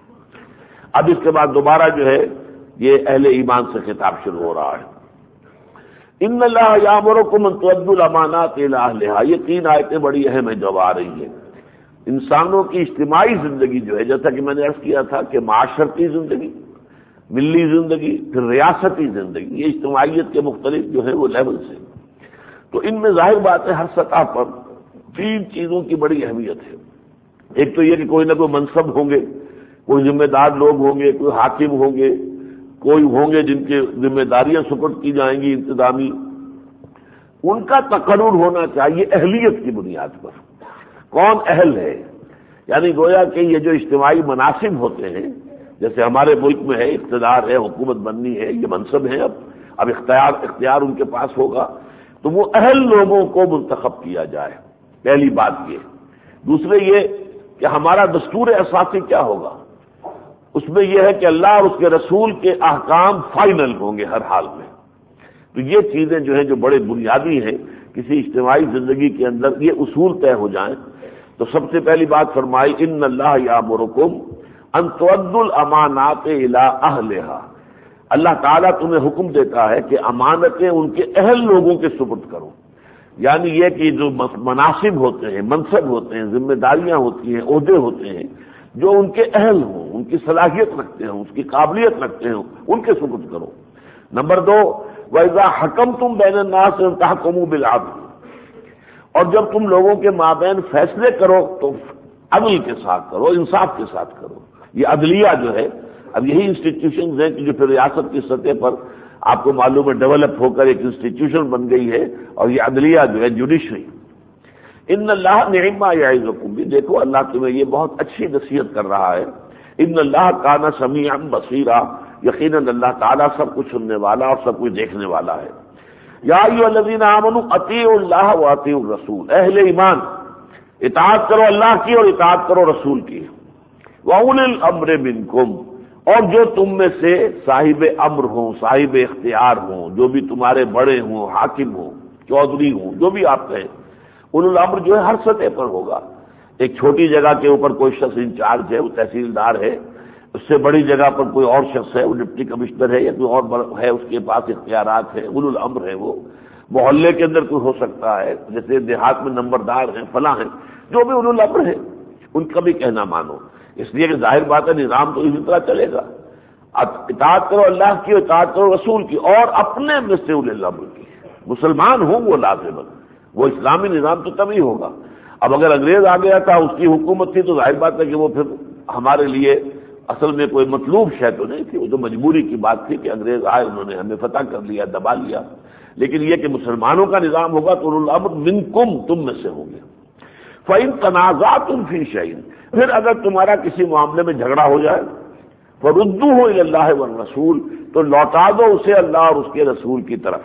اب اس کے بعد دوبارہ جو ہے یہ اہل ایمان سے خطاب شروع ہو رہا ہے. ان اللہ یامرکم ان تؤدوا الامانات الی اہلھا، یہ تین آیتیں بڑی اہم ہیں جو آ رہی ہیں. انسانوں کی اجتماعی زندگی جو ہے، جیسا کہ میں نے عرض کیا تھا کہ معاشرتی زندگی، ملی زندگی، پھر ریاستی زندگی، یہ اجتماعیت کے مختلف جو ہیں وہ لیولز ہیں. تو ان میں ظاہر بات ہے ہر سطح پر تین چیزوں کی بڑی اہمیت ہے. ایک تو یہ کہ کوئی نہ کوئی منصب ہوں گے، کوئی ذمہ دار لوگ ہوں گے، کوئی حاکم ہوں گے، کوئی ہوں گے جن کے ذمہ داریاں سپرد کی جائیں گی انتظامی. ان کا تقرر ہونا چاہیے اہلیت کی بنیاد پر، کون اہل ہے. یعنی گویا کہ یہ جو اجتماعی مناصب ہوتے ہیں، جیسے ہمارے ملک میں ہے اقتدار ہے، حکومت بننی ہے، یہ منصب ہے، اب اب اختیار اختیار ان کے پاس ہوگا، تو وہ اہل لوگوں کو منتخب کیا جائے، پہلی بات یہ. دوسرے یہ کہ ہمارا دستور اساسی کیا ہوگا، اس میں یہ ہے کہ اللہ اور اس کے رسول کے احکام فائنل ہوں گے ہر حال میں. تو یہ چیزیں جو ہیں جو بڑے بنیادی ہیں کسی اجتماعی زندگی کے اندر، یہ اصول طے ہو جائیں. تو سب سے پہلی بات فرمائی ان اللہ یامرکم ان تؤدوا الامانات الی اہلھا، اللہ تعالیٰ تمہیں حکم دیتا ہے کہ امانتیں ان کے اہل لوگوں کے سپرد کرو. یعنی یہ کہ جو مناصب ہوتے ہیں، منصب ہوتے ہیں، ذمہ داریاں ہوتی ہیں، عہدے ہوتے ہیں، جو ان کے اہل ہوں، ان کی صلاحیت رکھتے ہیں، اس کی قابلیت رکھتے ہیں، ان کے سپرد کرو۔ نمبر دو، وَإِذَا حَكَمْتُمْ بَيْنَ النَّاسِ أَن تَحْكُمُوا بِالْعَدْلِ، اور جب تم لوگوں کے مابین فیصلے کرو تو عدل کے ساتھ کرو، انصاف کے ساتھ کرو۔ یہ عدلیہ جو ہے، اب یہی انسٹیٹیوشنز ہیں کہ جو پھر ریاست کی سطح پر آپ کو معلوم ہے ڈیولپ ہو کر ایک انسٹیٹیوشن بن گئی ہے، اور یہ عدلیہ جو ہے جوڈیشری۔ ان اللہ نعم ما یعظکم بھی، دیکھو اللہ تمہیں یہ بہت اچھی نصیحت کر رہا ہے۔ ان اللہ کان سمیعا بصیرا، یقیناً اللہ تعالیٰ سب کچھ سننے والا اور سب کچھ دیکھنے والا ہے۔ یا ایھا الذین آمنوا اطیعوا اللہ واطیعوا الرسول، اہل ایمان اطاعت کرو اللہ کی اور اطاعت کرو رسول کی۔ وَأُولِي الْأَمْرِ مِنْكُمْ، اور جو تم میں سے صاحب امر ہوں، صاحب اختیار ہوں، جو بھی تمہارے بڑے ہوں، حاکم ہوں، چودھری ہوں، جو بھی آپ کہیں، اولو الامر جو ہے ہر سطح پر ہوگا۔ ایک چھوٹی جگہ کے اوپر کوئی شخص انچارج ہے، وہ تحصیلدار ہے، اس سے بڑی جگہ پر کوئی اور شخص ہے، وہ ڈپٹی کمشنر ہے یا کوئی اور ہے، اس کے پاس اختیارات ہیں، اولو الامر ہے۔ وہ محلے کے اندر کوئی ہو سکتا ہے، جیسے دیہات میں نمبردار ہیں، فلاں ہیں، جو بھی اولو الامر ہے ان کا بھی کہنا مانو، اس لیے کہ ظاہر بات ہے نظام تو اسی طرح چلے گا۔ اطاعت کرو اللہ کی، اطاعت کرو رسول کی، اور اپنے میں سے اولو الامر کی۔ مسلمان ہوں وہ لازم، وہ اسلامی نظام تو تبھی ہوگا۔ اب اگر انگریز آ گیا تھا، اس کی حکومت تھی، تو ظاہر بات ہے کہ وہ پھر ہمارے لیے اصل میں کوئی مطلوب شے تو نہیں تھی، وہ تو مجبوری کی بات تھی کہ انگریز آئے، انہوں نے ہمیں فتح کر لیا، دبا لیا۔ لیکن یہ کہ مسلمانوں کا نظام ہوگا تو اولو الامر منکم، تم میں سے ہوں گے۔ فَإِن تَنَازَعْتُمْ فِي شَيْءٍ، پھر اگر تمہارا کسی معاملے میں جھگڑا ہو جائے، فَرُدُّوهُ إِلَى اللَّهِ وَالرَّسُولِ، تو لوٹا دو اسے اللہ اور اس کے رسول کی طرف۔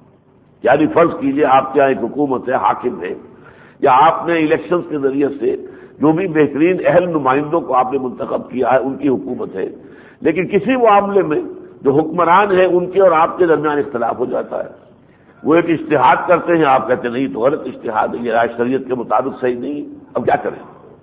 یعنی فرض کیجئے آپ کے یہاں ایک حکومت ہے، حاکم ہے، یا آپ نے الیکشنز کے ذریعے سے جو بھی بہترین اہل نمائندوں کو آپ نے منتخب کیا ہے، ان کی حکومت ہے، لیکن کسی معاملے میں جو حکمران ہیں ان کے اور آپ کے درمیان اختلاف ہو جاتا ہے۔ وہ ایک اجتہاد کرتے ہیں، آپ کہتے ہیں نہیں تو غلط اجتہاد ہے، یہ رائے شریعت کے مطابق صحیح نہیں، اب کیا کریں؟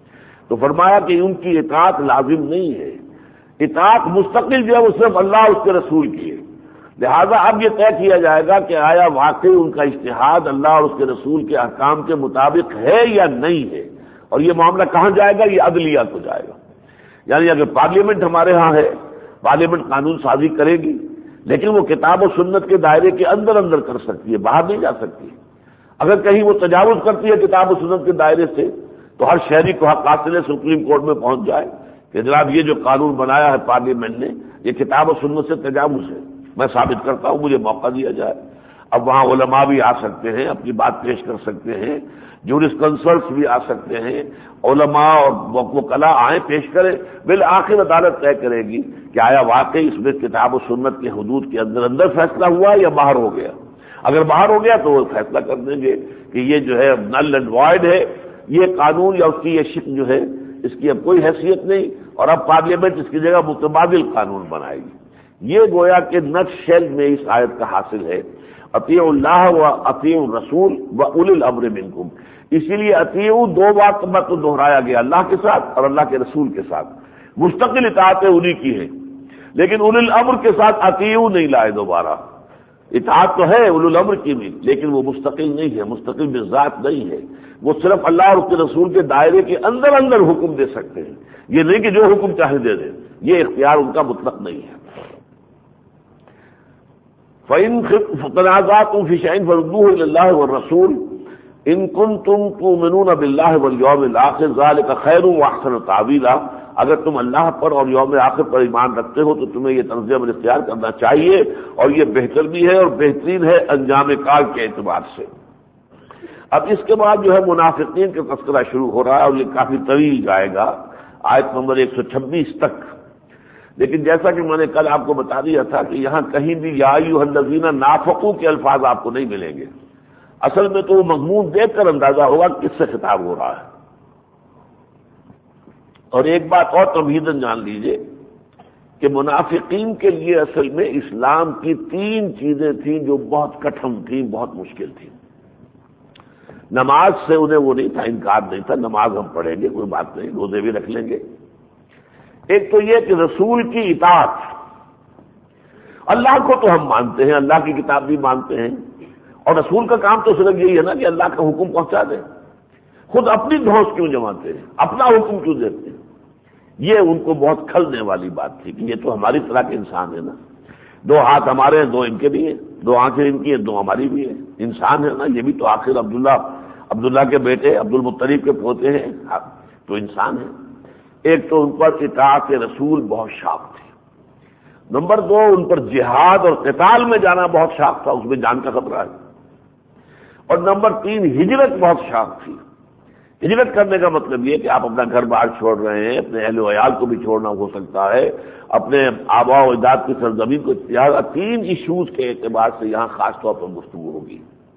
تو فرمایا کہ ان کی اطاعت لازم نہیں ہے، اطاعت مستقل جو ہے وہ صرف اللہ اور اس کے رسول کی ہے۔ لہذا اب یہ طے کیا جائے گا کہ آیا واقعی ان کا اجتہاد اللہ اور اس کے رسول کے احکام کے مطابق ہے یا نہیں ہے، اور یہ معاملہ کہاں جائے گا؟ یہ عدلیہ کو جائے گا۔ یعنی اگر پارلیمنٹ ہمارے ہاں ہے، پارلیمنٹ قانون سازی کرے گی، لیکن وہ کتاب و سنت کے دائرے کے اندر اندر کر سکتی ہے، باہر نہیں جا سکتی۔ اگر کہیں وہ تجاوز کرتی ہے کتاب و سنت کے دائرے سے، تو ہر شہری کو حق حاصل ہے سپریم کورٹ میں پہنچ جائے کہ جناب یہ جو قانون بنایا ہے پارلیمنٹ نے، یہ کتاب و سنت سے تجاوز ہے، میں ثابت کرتا ہوں، مجھے موقع دیا جائے۔ اب وہاں علماء بھی آ سکتے ہیں، اپنی بات پیش کر سکتے ہیں، جورس کنسلٹس بھی آ سکتے ہیں، علماء اور وکلاء آئیں پیش کریں، بالآخر عدالت طے کرے گی کہ آیا واقعی اس میں کتاب و سنت کے حدود کے اندر اندر فیصلہ ہوا یا باہر ہو گیا۔ اگر باہر ہو گیا تو وہ فیصلہ کر دیں گے کہ یہ جو ہے نل اینڈ وائڈ ہے، یہ قانون یا اس کی یہ شک جو ہے اس کی اب کوئی حیثیت نہیں، اور اب پارلیمنٹ اس کی جگہ متبادل قانون بنائے گی۔ یہ گویا کہ نقش شیل میں اس آیت کا حاصل ہے، اطیعوا اللہ و اطیعوا الرسول و اولی الامر منکم۔ اسی لیے اطیعوا دو بار تو دہرایا گیا، اللہ کے ساتھ اور اللہ کے رسول کے ساتھ، مستقل اطاعتیں انہی کی ہیں، لیکن اولی الامر کے ساتھ اطیعوا نہیں لائے دوبارہ۔ اطاعت تو ہے اولی الامر کی بھی، لیکن وہ مستقل نہیں ہے، مستقل بذات نہیں ہے، وہ صرف اللہ اور اس کے رسول کے دائرے کے اندر اندر حکم دے سکتے ہیں، یہ نہیں کہ جو حکم چاہے دے دیں، یہ اختیار ان کا مطلق نہیں ہے۔ فَإِن تَنَازَعْتُمْ فِي شَيْءٍ فَرُدُّوهُ إِلَى اللَّهِ وَالرَّسُولِ إِن كُنتُمْ تُؤْمِنُونَ بِاللَّهِ وَالْيَوْمِ الْآخِرِ ذَلِكَ خَيْرٌ وَأَحْسَنُ تَأْوِيلًا، اگر تم اللہ پر اور یوم آخر پر ایمان رکھتے ہو تو تمہیں یہ طرز عمل اختیار کرنا چاہیے، اور یہ بہتر بھی ہے اور بہترین ہے انجام کار کے اعتبار سے۔ اب اس کے بعد جو ہے منافقین کا تذکرہ شروع ہو رہا ہے، اور یہ کافی طویل جائے گا آیت نمبر ایک سو چھبیس تک، لیکن جیسا کہ میں نے کل آپ کو بتا دیا تھا کہ یہاں کہیں بھی یا ایھا الذین نافقوا کے الفاظ آپ کو نہیں ملیں گے۔ اصل میں تو وہ مضمون دیکھ کر اندازہ ہوگا کس سے خطاب ہو رہا ہے۔ اور ایک بات اور تمہیداً جان لیجئے کہ منافقین کے لیے اصل میں اسلام کی تین چیزیں تھیں جو بہت کٹھن تھیں، بہت مشکل تھیں۔ نماز سے انہیں وہ نہیں تھا، انکار نہیں تھا، نماز ہم پڑھیں گے، کوئی بات نہیں، روزے بھی رکھ لیں گے۔ ایک تو یہ کہ رسول کی اطاعت، اللہ کو تو ہم مانتے ہیں، اللہ کی کتاب بھی مانتے ہیں، اور رسول کا کام تو صرف یہی ہے نا کہ اللہ کا حکم پہنچا دیں، خود اپنی دھوس کیوں جماتے ہیں، اپنا حکم کیوں دیتے ہیں؟ یہ ان کو بہت کھلنے والی بات تھی کہ یہ تو ہماری طرح کے انسان ہے نا، دو ہاتھ ہمارے ہیں، دو ان کے بھی ہیں، دو آنکھیں ان کی ہیں، دو ہماری بھی ہیں، انسان ہے نا یہ بھی، تو آخر عبداللہ عبداللہ کے بیٹے عبد المطلب کے پوتے ہیں تو انسان ہے۔ ایک تو ان پر اطاعت رسول بہت شاق تھی، نمبر دو ان پر جہاد اور قتال میں جانا بہت شاق تھا، اس میں جان کا خطرہ ہے، اور نمبر تین ہجرت بہت شاق تھی۔ ہجرت کرنے کا مطلب یہ کہ آپ اپنا گھر بار چھوڑ رہے ہیں، اپنے اہل و عیال کو بھی چھوڑنا ہو سکتا ہے، اپنے آباء و اجداد کی سرزمین کو، تین ایشوز کے اعتبار سے یہاں خاص طور پر گفتگو ہوگی۔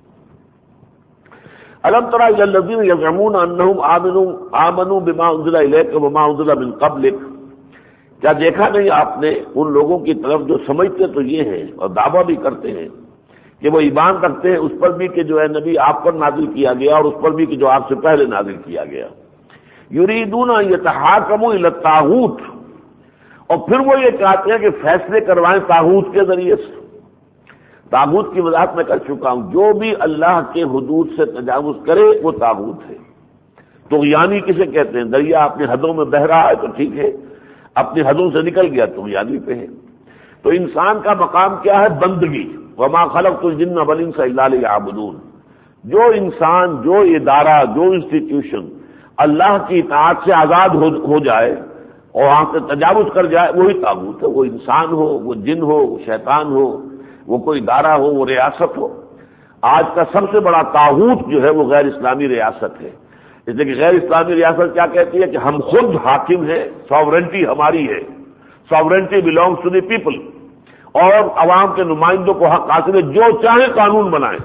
الم تر الی الذین یزعمون انہم آمنوا آمنوا بما انزل الیک وما انزل من قبلک، کیا دیکھا نہیں آپ نے ان لوگوں کی طرف جو سمجھتے تو یہ ہیں اور دعویٰ بھی کرتے ہیں کہ وہ ایمان رکھتے ہیں اس پر بھی کہ جو ہے نبی آپ پر نازل کیا گیا اور اس پر بھی کہ جو آپ سے پہلے نازل کیا گیا، یریدون ان یتحاکموا الی الطاغوت، اور پھر وہ یہ چاہتے ہیں کہ فیصلے کروائیں طاغوت کے ذریعے سے۔ طاغوت کی وضاحت میں کر چکا ہوں، جو بھی اللہ کے حدود سے تجاوز کرے وہ طاغوت ہے۔ طغیانی کسے کہتے ہیں؟ دریا اپنی حدوں میں بہہ رہا ہے تو ٹھیک ہے، اپنی حدوں سے نکل گیا طغیانی پہ ہے۔ تو انسان کا مقام کیا ہے؟ بندگی، وما خلقت الجن والانس الا لیعبدون۔ جو انسان، جو ادارہ، جو انسٹیٹیوشن اللہ کی اطاعت سے آزاد ہو, ہو جائے اور وہاں سے تجاوز کر جائے وہی طاغوت ہے، وہ انسان ہو، وہ جن ہو، وہ شیطان ہو، وہ کوئی ادارہ ہو، وہ ریاست ہو۔ آج کا سب سے بڑا طاغوت جو ہے وہ غیر اسلامی ریاست ہے، اس لیے کہ غیر اسلامی ریاست کیا کہتی ہے کہ ہم خود حاکم ہیں، ساورنٹی ہماری ہے، sovereignty belongs to the people, اور عوام کے نمائندوں کو حق حاصل ہے جو چاہے قانون بنائیں،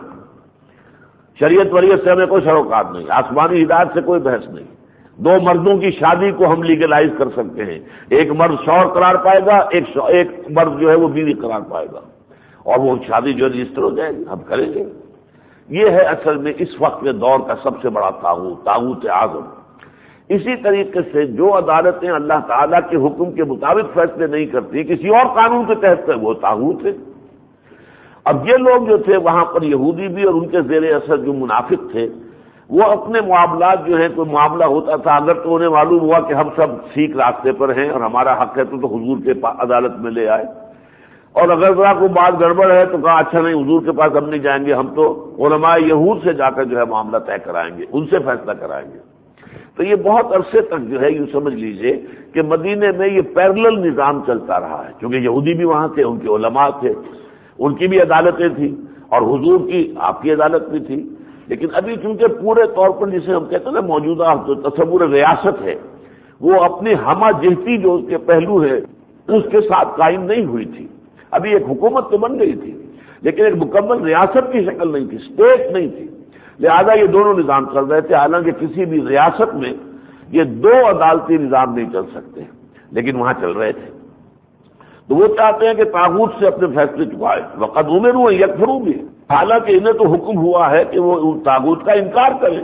شریعت وریت سے ہمیں کوئی سروکار نہیں، آسمانی ہدایت سے کوئی بحث نہیں۔ دو مردوں کی شادی کو ہم لیگلائز کر سکتے ہیں، ایک مرد شوہر قرار پائے گا، ایک ایک مرد جو ہے وہ بیوی قرار پائے گا، اور وہ شادی جو ہے رجسٹر ہو جائے گی، ہم کریں گے۔ یہ ہے اصل میں اس وقت کے دور کا سب سے بڑا طاغوت، طاغوت اعظم۔ اسی طریقے سے جو عدالتیں اللہ تعالیٰ کے حکم کے مطابق فیصلے نہیں کرتی، کسی اور قانون کے تحت وہ طاغوت ہے۔ اب یہ لوگ جو تھے وہاں پر یہودی بھی اور ان کے زیر اثر جو منافق تھے، وہ اپنے معاملات جو ہیں، کوئی معاملہ ہوتا تھا اگر تو انہیں معلوم ہوا کہ ہم سب ٹھیک راستے پر ہیں اور ہمارا حق ہے تو تو حضور کے عدالت میں لے آئے، اور اگر ذرا کوئی بات گڑبڑ ہے تو کہا اچھا نہیں حضور کے پاس ہم نہیں جائیں گے، ہم تو علماء یہود سے جا کر جو ہے معاملہ طے کرائیں گے، ان سے فیصلہ کرائیں گے۔ تو یہ بہت عرصے تک جو ہے یوں سمجھ لیجئے کہ مدینے میں یہ پیرلل نظام چلتا رہا ہے، کیونکہ یہودی بھی وہاں تھے، ان کے علماء تھے، ان کی بھی عدالتیں تھیں، اور حضور کی آپ کی عدالت بھی تھی۔ لیکن ابھی چونکہ پورے طور پر جسے ہم کہتے ہیں نا موجودہ جو تصور ریاست ہے، وہ اپنی ہمہ جہتی جو اس کے پہلو ہے اس کے ساتھ قائم نہیں ہوئی تھی۔ ابھی ایک حکومت تو بن گئی تھی لیکن ایک مکمل ریاست کی شکل نہیں تھی، اسٹیٹ نہیں تھی، لہذا یہ دونوں نظام چل رہے تھے۔ حالانکہ کسی بھی ریاست میں یہ دو عدالتی نظام نہیں چل سکتے، لیکن وہاں چل رہے تھے۔ تو وہ چاہتے ہیں کہ طاغوت سے اپنے فیصلے چکائے، وقد امروا ان یکفروا بھی، حالانکہ انہیں تو حکم ہوا ہے کہ وہ طاغوت کا انکار کریں۔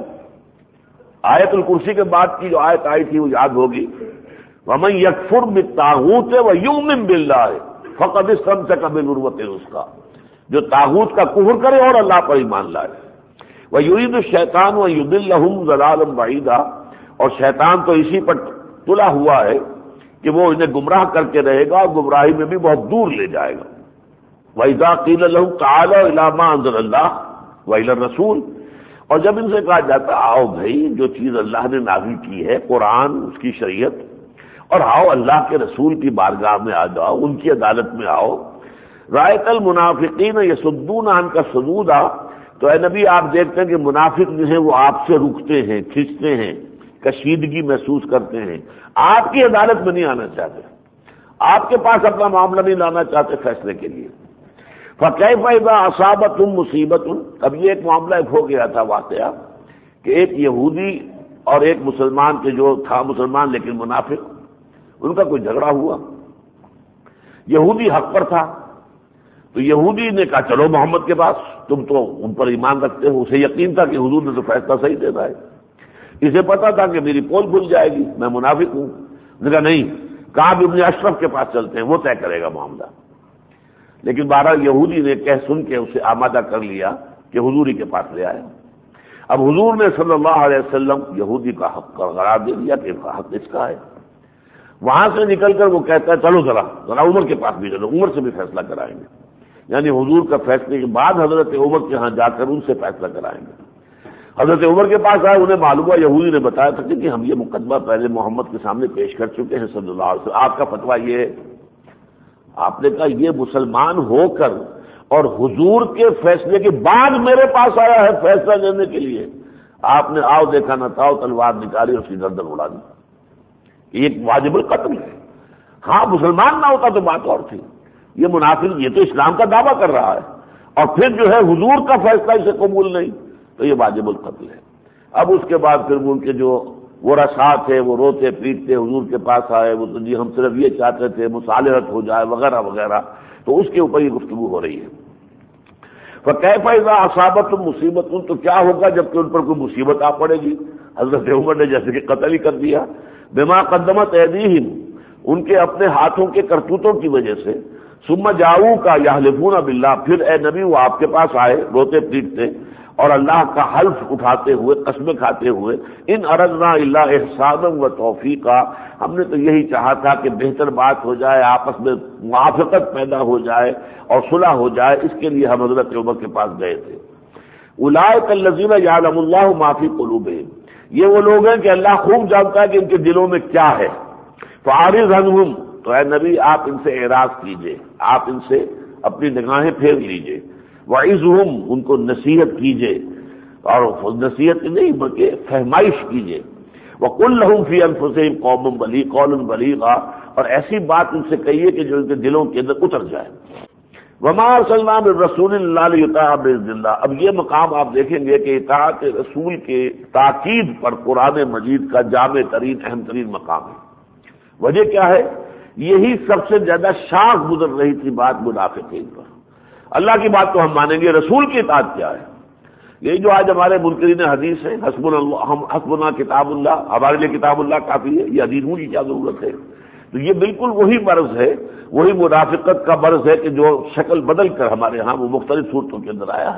آیت الکرسی کے بعد کی جو آیت آئی تھی وہ یاد ہوگی، ومن یکفر بالطاغوت ویؤمن باللہ فقد استمسک بالعروۃ الوثقی، جو طاغوت کا کفر کرے اور اللہ پر ایمان لائے۔ وَيُرِيدُ الشَّيْطَانُ أَن يُضِلَّهُمْ ضَلَالًا بَعِيدًا، اور شیطان تو اسی پر تلا ہوا ہے کہ وہ انہیں گمراہ کر کے رہے گا اور گمراہی میں بھی بہت دور لے جائے گا۔ وَإِذَا قِيلَ لَهُمْ تَعَالَوْا إِلَىٰ مَا أَنزَلَ اللَّهُ وَإِلَى الرَّسُولِ، اور جب ان سے کہا جاتا آؤ بھائی جو چیز اللہ نے نازل کی ہے، قرآن، اس کی شریعت، اور آؤ اللہ کے رسول کی بارگاہ میں آ جاؤ، ان کی عدالت میں آؤ، رَأَيْتَ الْمُنَافِقِينَ يَصُدُّونَ عَنْكَ صُدُودًا، تو اے نبی آپ دیکھتے ہیں کہ منافق جو ہیں وہ آپ سے رکتے ہیں، کھنچتے ہیں، کشیدگی محسوس کرتے ہیں، آپ کی عدالت میں نہیں آنا چاہتے، آپ کے پاس اپنا معاملہ نہیں لانا چاہتے فیصلے کے لیے۔ فَكَيْفَ إِذَا أَصَابَتْهُم مُّصِيبَةٌ، اب یہ ایک معاملہ ایک ہو گیا تھا واقعہ کہ ایک یہودی اور ایک مسلمان کے جو تھا مسلمان لیکن منافق، ان کا کوئی جھگڑا ہوا، یہودی حق پر تھا تو یہودی نے کہا چلو محمد کے پاس، تم تو ان پر ایمان رکھتے ہو، اسے یقین تھا کہ حضور نے تو فیصلہ صحیح دینا ہے، اسے پتا تھا کہ میری پول کھل جائے گی، میں منافق ہوں، نے کہا نہیں، کعب ابن اشرف کے پاس چلتے ہیں، وہ طے کرے گا معاملہ۔ لیکن بہرحال یہودی نے کہہ سن کے اسے آمادہ کر لیا کہ حضور ہی کے پاس لے آیا۔ اب حضور نے صلی اللہ علیہ وسلم یہودی کا حق قرار دے دیا کہ حق اس کا ہے۔ وہاں سے نکل کر وہ کہتا ہے چلو ذرا ذرا عمر کے پاس بھی چلو، عمر سے بھی فیصلہ کرائیں گے، یعنی حضور کا فیصلے کے بعد حضرت عمر کے ہاں جا کر ان سے فیصلہ کرائیں گے۔ حضرت عمر کے پاس آئے، انہیں معلوم ہوا یہودی نے بتایا تھا کہ ہم یہ مقدمہ پہلے محمد کے سامنے پیش کر چکے ہیں صلی اللہ علیہ وسلم، آپ کا فتویٰ یہ ہے۔ آپ نے کہا یہ مسلمان ہو کر اور حضور کے فیصلے کے بعد میرے پاس آیا ہے فیصلہ لینے کے لیے، آپ نے آؤ دیکھا نہ تھا تلوار نکالی اس کی گردن اڑا دی، ایک واجب القتل ہے۔ ہاں مسلمان نہ ہوتا تو بات اور تھی، یہ منافق یہ تو اسلام کا دعویٰ کر رہا ہے اور پھر جو ہے حضور کا فیصلہ اسے قبول نہیں، تو یہ واجب القتل ہے۔ اب اس کے بعد پھر ان کے جو وہ رسات ہے وہ روتے پیٹتے حضور کے پاس آئے، وہ تو جی ہم صرف یہ چاہتے تھے مصالحت ہو جائے وغیرہ وغیرہ، تو اس کے اوپر یہ گفتگو ہو رہی ہے۔ فَكَيْفَ إِذَا أَصَابَتْهُم مُّصِيبَةٌ، تو کیا ہوگا جب کہ ان پر کوئی مصیبت آ پڑے گی؟ حضرت عمر نے جیسے کہ قتل ہی کر دیا، بما قدمت ایدیہم، ان کے اپنے ہاتھوں کے کرتوتوں کی وجہ سے، ثم جاؤوک یحلفون باللہ، پھر اے نبی وہ آپ کے پاس آئے روتے پیٹتے اور اللہ کا حلف اٹھاتے ہوئے قسمیں کھاتے ہوئے، ان اردنا الا احسانا و توفیقا، ہم نے تو یہی چاہا تھا کہ بہتر بات ہو جائے، آپس میں موافقت پیدا ہو جائے اور صلح ہو جائے، اس کے لیے ہم حضرت عمر کے پاس گئے تھے۔ اولئک الذین یعلم اللہ ما فی قلوبہم، یہ وہ لوگ ہیں کہ اللہ خوب جانتا ہے کہ ان کے دلوں میں کیا ہے۔ فاعرض عنہم، تو اے نبی آپ ان سے اعراض کیجئے، آپ ان سے اپنی نگاہیں پھیر لیجئے۔ وعظہم، ان کو نصیحت کیجئے، اور نصیحت نہیں بلکہ فہمائش کیجئے۔ وقل لہم فی انفسہم قولا بلیغا، قولا بلیغا، اور ایسی بات ان سے کہیے کہ جو ان کے دلوں کے اندر اتر جائے۔ وما ارسلنا من رسول الا لیطاع باذن اللہ، اب یہ مقام آپ دیکھیں گے کہ اطاعت رسول کے تاکید پر قرآن مجید کا جامع ترین اہم ترین مقام ہے۔ وجہ کیا ہے؟ یہی سب سے زیادہ شاخ گزر رہی تھی بات منافقین پر۔ اللہ کی بات تو ہم مانیں گے، رسول کی اطاعت کیا ہے؟ یہی جو آج ہمارے منکرین حدیث ہیں، حسبنا اللہ، ہم حسبنا کتاب اللہ، ہمارے لیے کتاب اللہ کافی ہے، یہ حدیثوں کی کیا ضرورت ہے؟ تو یہ بالکل وہی مرض ہے، وہی منافقت کا مرض ہے کہ جو شکل بدل کر ہمارے ہاں وہ مختلف صورتوں کے اندر آیا ہے۔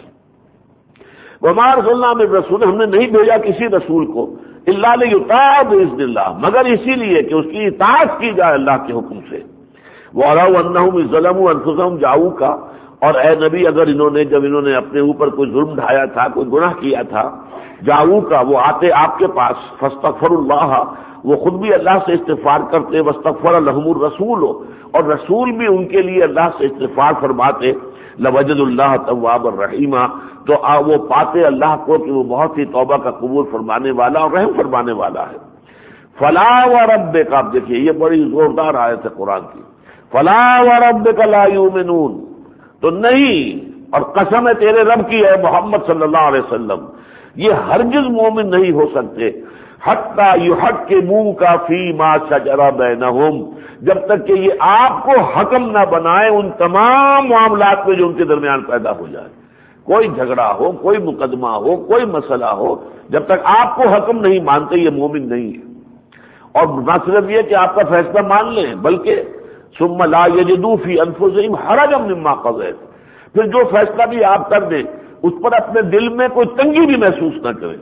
وما ارسلنا من رسول، ہم نے نہیں بھیجا کسی رسول کو الا لیطاع باذن اللہ، مگر اسی لیے کہ اس کی اطاعت کی جائے اللہ کے حکم سے۔ وَلَوْ أَنَّهُمْ إِذْ ظَلَمُوا أَنفُسَهُمْ جَاءُوكَ، اور اے نبی اگر انہوں نے جب انہوں نے اپنے اوپر کوئی ظلم ڈھایا تھا، کوئی گناہ کیا تھا، جاؤوکا، وہ آتے آپ کے پاس، فاستغفروا اللہ، وہ خود بھی اللہ سے استغفار کرتے، واستغفر لهم الرسول، اور رسول بھی ان کے لیے اللہ سے استغفار فرماتے، لوجد اللہ توابا رحیما، تو وہ پاتے اللہ کو کہ وہ بہت ہی توبہ کا قبول فرمانے والا اور رحم فرمانے والا ہے۔ فلا وربک، آپ دیکھیے یہ بڑی زوردار آیت ہے قرآن کی، فلا وربک لا یؤمنون، تو نہیں، اور قسم ہے تیرے رب کی ہے محمد صلی اللہ علیہ وسلم، یہ ہرگز مومن نہیں ہو سکتے، حتی یحکموک فیما شجر بینہم، جب تک کہ یہ آپ کو حکم نہ بنائے ان تمام معاملات میں جو ان کے درمیان پیدا ہو جائے، کوئی جھگڑا ہو، کوئی مقدمہ ہو، کوئی مسئلہ ہو، جب تک آپ کو حکم نہیں مانتے یہ مومن نہیں ہے۔ اور نہ صرف یہ کہ آپ کا فیصلہ مان لیں، بلکہ ثم لا یجدوا فی انفسہم حرجا مما قضیت، پھر جو فیصلہ بھی آپ کر دیں اس پر اپنے دل میں کوئی تنگی بھی محسوس نہ کریں۔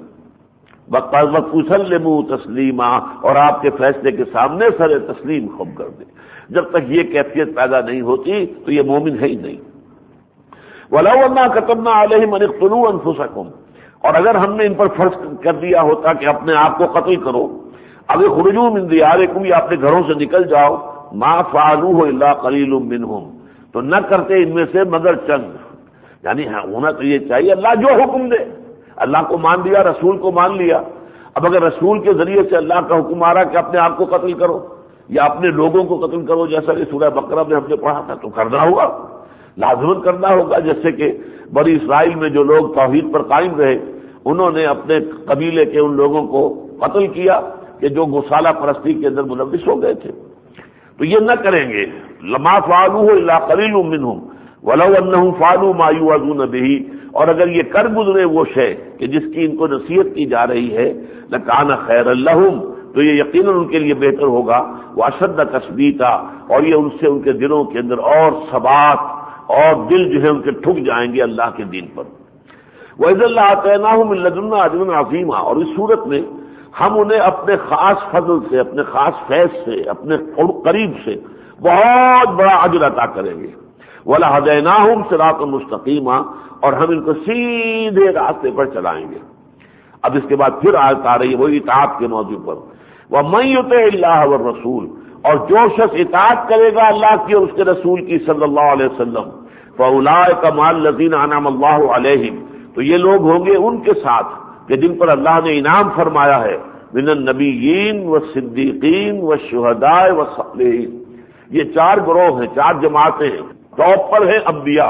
وَسَلِّمُوا تسلیما، اور آپ کے فیصلے کے سامنے سر تسلیم خم کر دیں۔ جب تک یہ کیفیت پیدا نہیں ہوتی تو یہ مومن ہے ہی نہیں۔ وَلَوْ أَنَّا كَتَبْنَا عَلَيْهِمْ أَنِ اقْتُلُوا أَنفُسَكُمْ، اور اگر ہم نے ان پر فرض کر دیا ہوتا کہ اپنے آپ کو قتل کرو، اب اخرجوا من دیارکم، یا اپنے گھروں سے نکل جاؤ، ما فعلوه الا قلیل منهم، تو نہ کرتے ان میں سے مگر چند، یعنی ہونا تو یہ چاہیے اللہ جو حکم دے، اللہ کو مان لیا، رسول کو مان لیا، اب اگر رسول کے ذریعے سے اللہ کا حکم آ رہا کہ اپنے آپ کو قتل کرو یا اپنے لوگوں کو قتل کرو، جیسا کہ سورہ بقرہ میں ہم نے پڑھا تھا، تو کرنا ہوگا، لازماً کرنا ہوگا۔ جیسے کہ بنی اسرائیل میں جو لوگ توحید پر قائم رہے، انہوں نے اپنے قبیلے کے ان لوگوں کو قتل کیا کہ جو گوسالہ پرستی کے اندر ملوث ہو گئے تھے، تو یہ نہ کریں گے۔ لما فعلوه الا قلیل منهم ولو انهم فعلوا ما يوعظون به، اور اگر یہ کر گزرے وہ شے کہ جس کی ان کو نصیحت کی جا رہی ہے، لکان خیرا لهم، تو یہ یقیناً ان کے لیے بہتر ہوگا، واشد تثبیتا، اور یہ ان سے ان کے دلوں کے اندر اور ثبات اور دل جو ہے ان کے ٹھک جائیں گے اللہ کے دین پر۔ وَإِذًا لَّآتَيْنَاهُم مِّن لَّدُنَّا أَجْرًا عَظِيمًا، اور اس صورت میں ہم انہیں اپنے خاص فضل سے، اپنے خاص فیض سے، اپنے قریب سے بہت بڑا اجر عطا کریں گے۔ وَلَهَدَيْنَاهُمْ صِرَاطًا مُسْتَقِيمًا، اور ہم ان کو سیدھے راستے پر چلائیں گے۔ اب اس کے بعد پھر آیت آ رہی ہے وہی اطاعت کے موضوع پر، وَمَن يُطِعِ اللَّهَ وَالرَّسُولَ، اور جو شخص اطاعت کرے گا اللہ کی اور اس کے رسول کی صلی اللہ علیہ وسلم، فَأُولَٰئِكَ مَعَ الَّذِينَ أَنْعَمَ اللَّهُ عَلَيْهِمْ، تو یہ لوگ ہوں گے ان کے ساتھ کہ جن پر اللہ نے انعام فرمایا ہے، من النبیین والصدیقین والشہداء والصالحین۔ یہ چار گروہ ہیں، چار جماعتیں ہیں۔ ٹاپ پر ہیں انبیاء،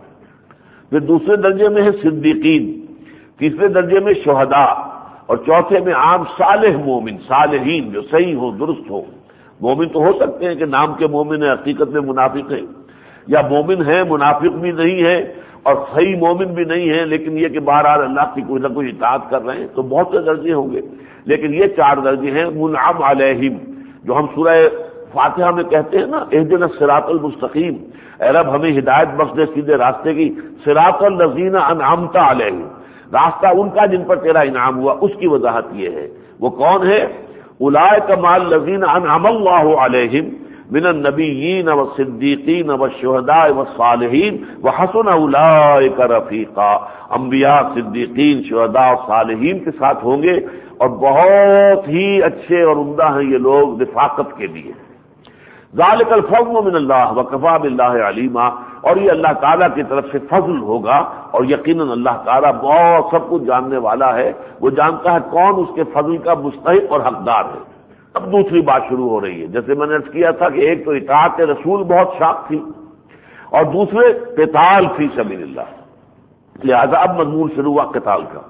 پھر دوسرے درجے میں ہیں صدیقین، تیسرے درجے میں شہداء، اور چوتھے میں عام صالح مومن، صالحین جو صحیح ہو، درست ہو۔ مومن تو ہو سکتے ہیں کہ نام کے مومن ہیں، حقیقت میں منافق ہیں، یا مومن ہیں منافق بھی نہیں ہے اور صحیح مومن بھی نہیں ہے، لیکن یہ کہ بہرحال اللہ کی کوئی نہ کوئی اطاعت کر رہے ہیں، تو بہت سے درجے ہوں گے، لیکن یہ چار درجے ہیں منعم علیہم، جو ہم سورہ فاتحہ میں کہتے ہیں نا اہدنا الصراط المستقیم، اے رب ہمیں ہدایت بخش دے سیدھے راستے کی، صراط الذین انعمت علیہم، راستہ ان کا جن پر تیرا انعام ہوا، اس کی وضاحت یہ ہے۔ وہ کون ہے؟ اولئک مع الذین انعم اللہ علیہم من النبیین والصدیقین والشہداء والصالحین وحسن اولئک رفیقا، انبیاء، صدیقین، شہداء اور صالحین کے ساتھ ہوں گے، اور بہت ہی اچھے اور عمدہ ہیں یہ لوگ رفاقت کے لیے۔ ذالک الفضل من اللہ وکفی باللہ علیما، اور یہ اللہ تعالیٰ کی طرف سے فضل ہوگا، اور یقیناً اللہ تعالیٰ بہت سب کچھ جاننے والا ہے، وہ جانتا ہے کون اس کے فضل کا مستحق اور حقدار ہے۔ اب دوسری بات شروع ہو رہی ہے، جیسے میں نے عرض کیا تھا کہ ایک تو اطاعت رسول بہت شاق تھی، اور دوسرے قتال فی سبیل اللہ، لہذا اب مضمون شروع ہوا قتال کا۔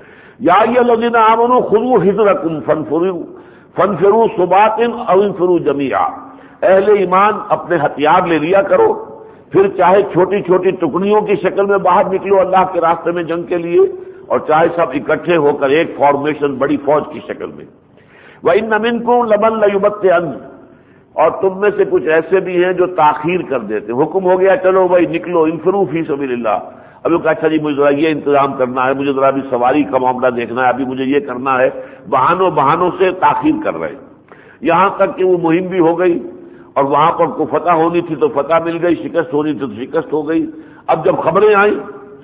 یا ایھا الذین آمنوا خذوا حذرکم فانفروا فانفروا ثبات او انفروا جمیعا، اہل ایمان اپنے ہتھیار لے لیا کرو، پھر چاہے چھوٹی چھوٹی ٹکڑیوں کی شکل میں باہر نکلو اللہ کے راستے میں جنگ کے لیے، اور چاہے سب اکٹھے ہو کر ایک فارمیشن بڑی فوج کی شکل میں۔ وَإِنَّ مِنكُمْ لَمَن لَّيُبَطِّئَنَّ، اور تم میں سے کچھ ایسے بھی ہیں جو تاخیر کر دیتے، حکم ہو گیا چلو بھائی نکلو، انفروا فی سبیل اللہ، ابھی کہا اچھا جی مجھے ذرا یہ انتظام کرنا ہے، مجھے ذرا بھی سواری کا معاملہ دیکھنا ہے، ابھی مجھے یہ کرنا ہے، بہانوں بہانوں سے تاخیر کر رہے ہیں، یہاں تک کہ وہ مہم بھی ہو گئی، اور وہاں پر کو فتح ہونی تھی تو فتح مل گئی، شکست ہونی تھی تو شکست ہو گئی۔ اب جب خبریں آئیں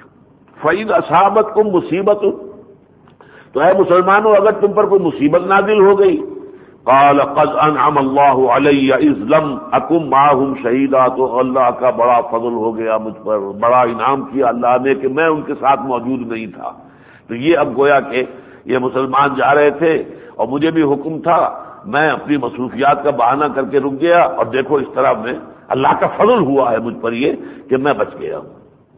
فَإِذْ أَصَابَتْكُمْ مُصِیبَةٌ، تو اے مسلمانوں اگر تم پر کوئی مصیبت نازل ہو گئی، قَالَ قَدْ أَنْعَمَ اللَّهُ عَلَيَّ إِذْ لَمْ أَكُنْ مَعَهُمْ شَهِيدًا، تو اللہ کا بڑا فضل ہو گیا مجھ پر، بڑا انعام کیا اللہ نے کہ میں ان کے ساتھ موجود نہیں تھا۔ تو یہ اب گویا کہ یہ مسلمان جا رہے تھے اور مجھے بھی حکم تھا، میں اپنی مصروفیات کا بہانہ کر کے رک گیا، اور دیکھو اس طرح میں اللہ کا فضل ہوا ہے مجھ پر یہ کہ میں بچ گیا ہوں۔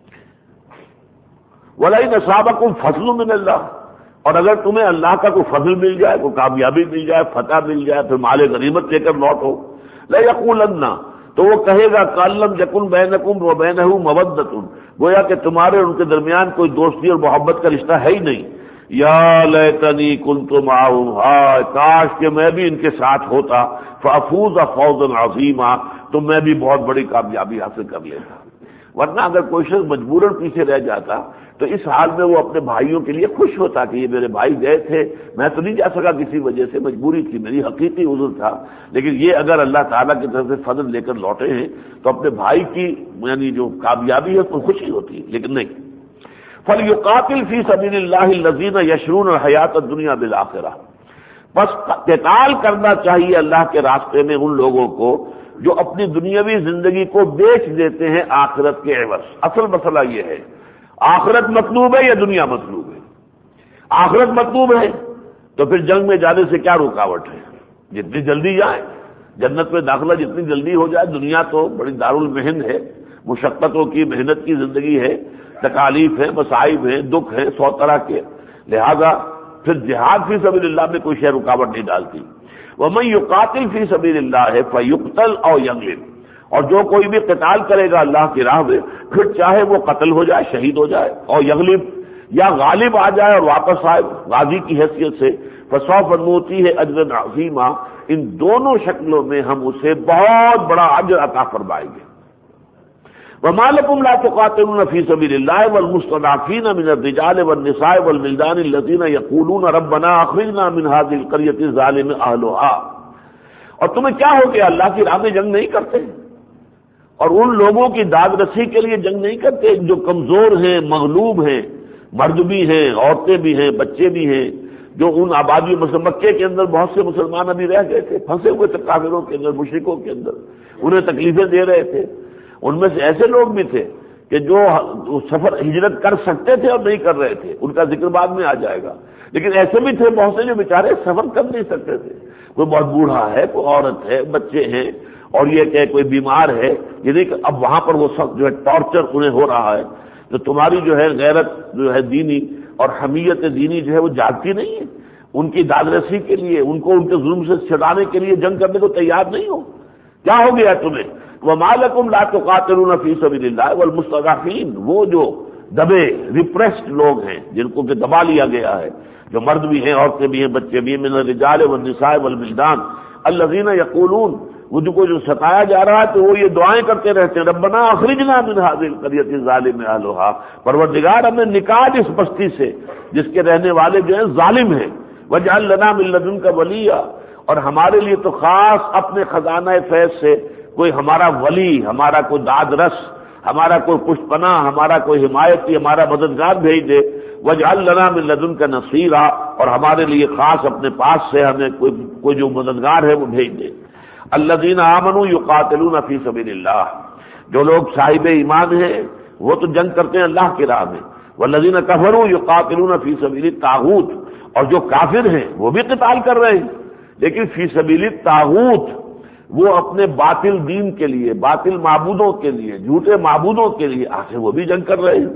وَلَئِنْ أَصَابَكُمْ فَضْلٌ مِّنَ اللَّهِ، اور اگر تمہیں اللہ کا کوئی فضل مل جائے، کوئی کامیابی مل جائے، فتح مل جائے، پھر مال غنیمت لے کر لوٹو، لَيَقُولَنَّ، تو وہ کہے گا كَأَن لَّمْ يَكُن بَيْنَكُمْ وَبَيْنَهُ مَوَدَّةٌ، گویا کہ تمہارے اور ان کے درمیان کوئی دوستی اور محبت کا رشتہ ہے ہی نہیں۔ یا لیتنی کنت معہم، ہائے کاش کہ میں بھی ان کے ساتھ ہوتا، فافوز فوزا عظیما، تو میں بھی بہت بڑی کامیابی حاصل کر لیتا۔ ورنہ اگر کوئی شخص مجبوراً پیچھے رہ جاتا تو اس حال میں وہ اپنے بھائیوں کے لیے خوش ہوتا کہ یہ میرے بھائی گئے تھے، میں تو نہیں جا سکا کسی وجہ سے، مجبوری تھی، میری حقیقی عذر تھا، لیکن یہ اگر اللہ تعالیٰ کی طرف سے فضل لے کر لوٹے ہیں تو اپنے بھائی کی یعنی جو کامیابی ہے تو خوشی ہوتی ہے، لیکن نہیں۔ فَلْيُقَاتِلْ فِي سَبِيلِ اللَّهِ الَّذِينَ يَشْرُونَ الْحَيَاةَ الدُّنْيَا بِالْآخِرَةِ، بس قتال کرنا چاہیے اللہ کے راستے میں ان لوگوں کو جو اپنی دنیاوی زندگی کو بیچ دیتے ہیں آخرت کے عوض۔ اصل مسئلہ یہ ہے آخرت مطلوب ہے یا دنیا مطلوب ہے؟ آخرت مطلوب ہے تو پھر جنگ میں جانے سے کیا رکاوٹ ہے؟ جتنی جلدی جائیں، جنت میں داخلہ جتنی جلدی ہو جائے، دنیا تو بڑی دارالمحن ہے، مشقتوں کی، محنت کی زندگی ہے، تکالیف ہیں، مصائب ہیں، دکھ ہیں سو طرح کے، لہذا پھر جہاد فی سبیل اللہ میں کوئی شے رکاوٹ نہیں ڈالتی۔ وَمَن يُقَاتِلْ فِي سَبِيلِ اللَّهِ فَيُقْتَلْ أَوْ يَغْلِبْ، اور جو کوئی بھی قتال کرے گا اللہ کی راہ میں، پھر چاہے وہ قتل ہو جائے، شہید ہو جائے، اور یغلب، یا غالب آ جائے اور واپس آئے غازی کی حیثیت سے، فَسَوْفَ نُؤْتِيهِ أَجْرًا عَظِيمًا، ان دونوں شکلوں میں ہم اسے بہت بڑا اجر عطا فرمائیں گے۔ وما لكم لا تقاتلون في سبيل الله والمستضعفين من الرجال والنساء والولدان الذين يقولون ربنا اخرجنا من هذه القرية الظالم اهلها، اور تمہیں کیا ہو گیا اللہ کی راہ میں جنگ نہیں کرتے اور ان لوگوں کی داد رسی کے لیے جنگ نہیں کرتے جو کمزور ہیں، مغلوب ہیں، مرد بھی ہیں، عورتیں بھی ہیں، بچے بھی ہیں، جو ان آبادیوں مثلا مکے کے اندر بہت سے مسلمان ابھی رہ گئے تھے، پھنسے ہوئے تھے کافروں کے اندر، مشرکوں کے اندر، انہیں تکلیفیں دے رہے تھے۔ ان میں سے ایسے لوگ بھی تھے کہ جو سفر ہجرت کر سکتے تھے اور نہیں کر رہے تھے، ان کا ذکر بعد میں آ جائے گا، لیکن ایسے بھی تھے بہت سے جو بیچارے سفر کر نہیں سکتے تھے، کوئی بہت بوڑھا ہے، کوئی عورت ہے، بچے ہیں، اور یہ کہ کوئی بیمار ہے، یہ نہیں کہ اب وہاں پر وہ سب جو ہے ٹارچر انہیں ہو رہا ہے، تو تمہاری جو ہے غیرت جو ہے دینی اور حمیت دینی جو ہے وہ جاگتی نہیں ہے، ان کی دادرسی کے لیے، ان کو ان کے ظلم سے چھڑانے کے لیے جنگ کرنے کو تیار نہیں ہو، کیا ہو گیا تمہیں؟ وَمَا لَكُمْ لَا تُقَاتِلُونَ فِي سَبِيلِ اللَّهِ وَالْمُسْتَضْعَفِينَ، وہ جو دبے ریپریسڈ لوگ ہیں جن کو کہ دبا لیا گیا ہے، جو مرد بھی ہیں، عورتیں بھی ہیں، بچے بھی ہیں، من الرجال والنساء والولدان الذين يقولون، وہ جو کو جو ستایا جا رہا ہے تو وہ یہ دعائیں کرتے رہتے ہیں، ربنا اخرجنا من هذه القرية الظالم اهلها، پروردگار ہمیں نکال اس بستی سے جس کے رہنے والے جو ہیں ظالم ہیں، واجعل لنا من لدنك وليا، اور ہمارے لیے تو خاص اپنے خزانہ فیض سے کوئی ہمارا ولی، ہمارا کوئی داد رس، ہمارا کوئی پشت پناہ، ہمارا کوئی حمایتی، ہمارا مددگار بھیج دے، واجعل لنا من لدنك نصيرا، اور ہمارے لیے خاص اپنے پاس سے ہمیں کوئی کوئی جو مددگار ہے وہ بھیج دے۔ الذين آمنوا يقاتلون في سبيل الله، جو لوگ صاحب ایمان ہیں وہ تو جنگ کرتے ہیں اللہ کی راہ میں، والذين كفروا يقاتلون في سبيل الطاغوت، اور جو کافر ہیں وہ بھی قتال کر رہے ہیں، لیکن فی سبیل الطاغوت وہ اپنے باطل دین کے لیے، باطل معبودوں کے لیے، جھوٹے معبودوں کے لیے آخر وہ بھی جنگ کر رہے ہیں۔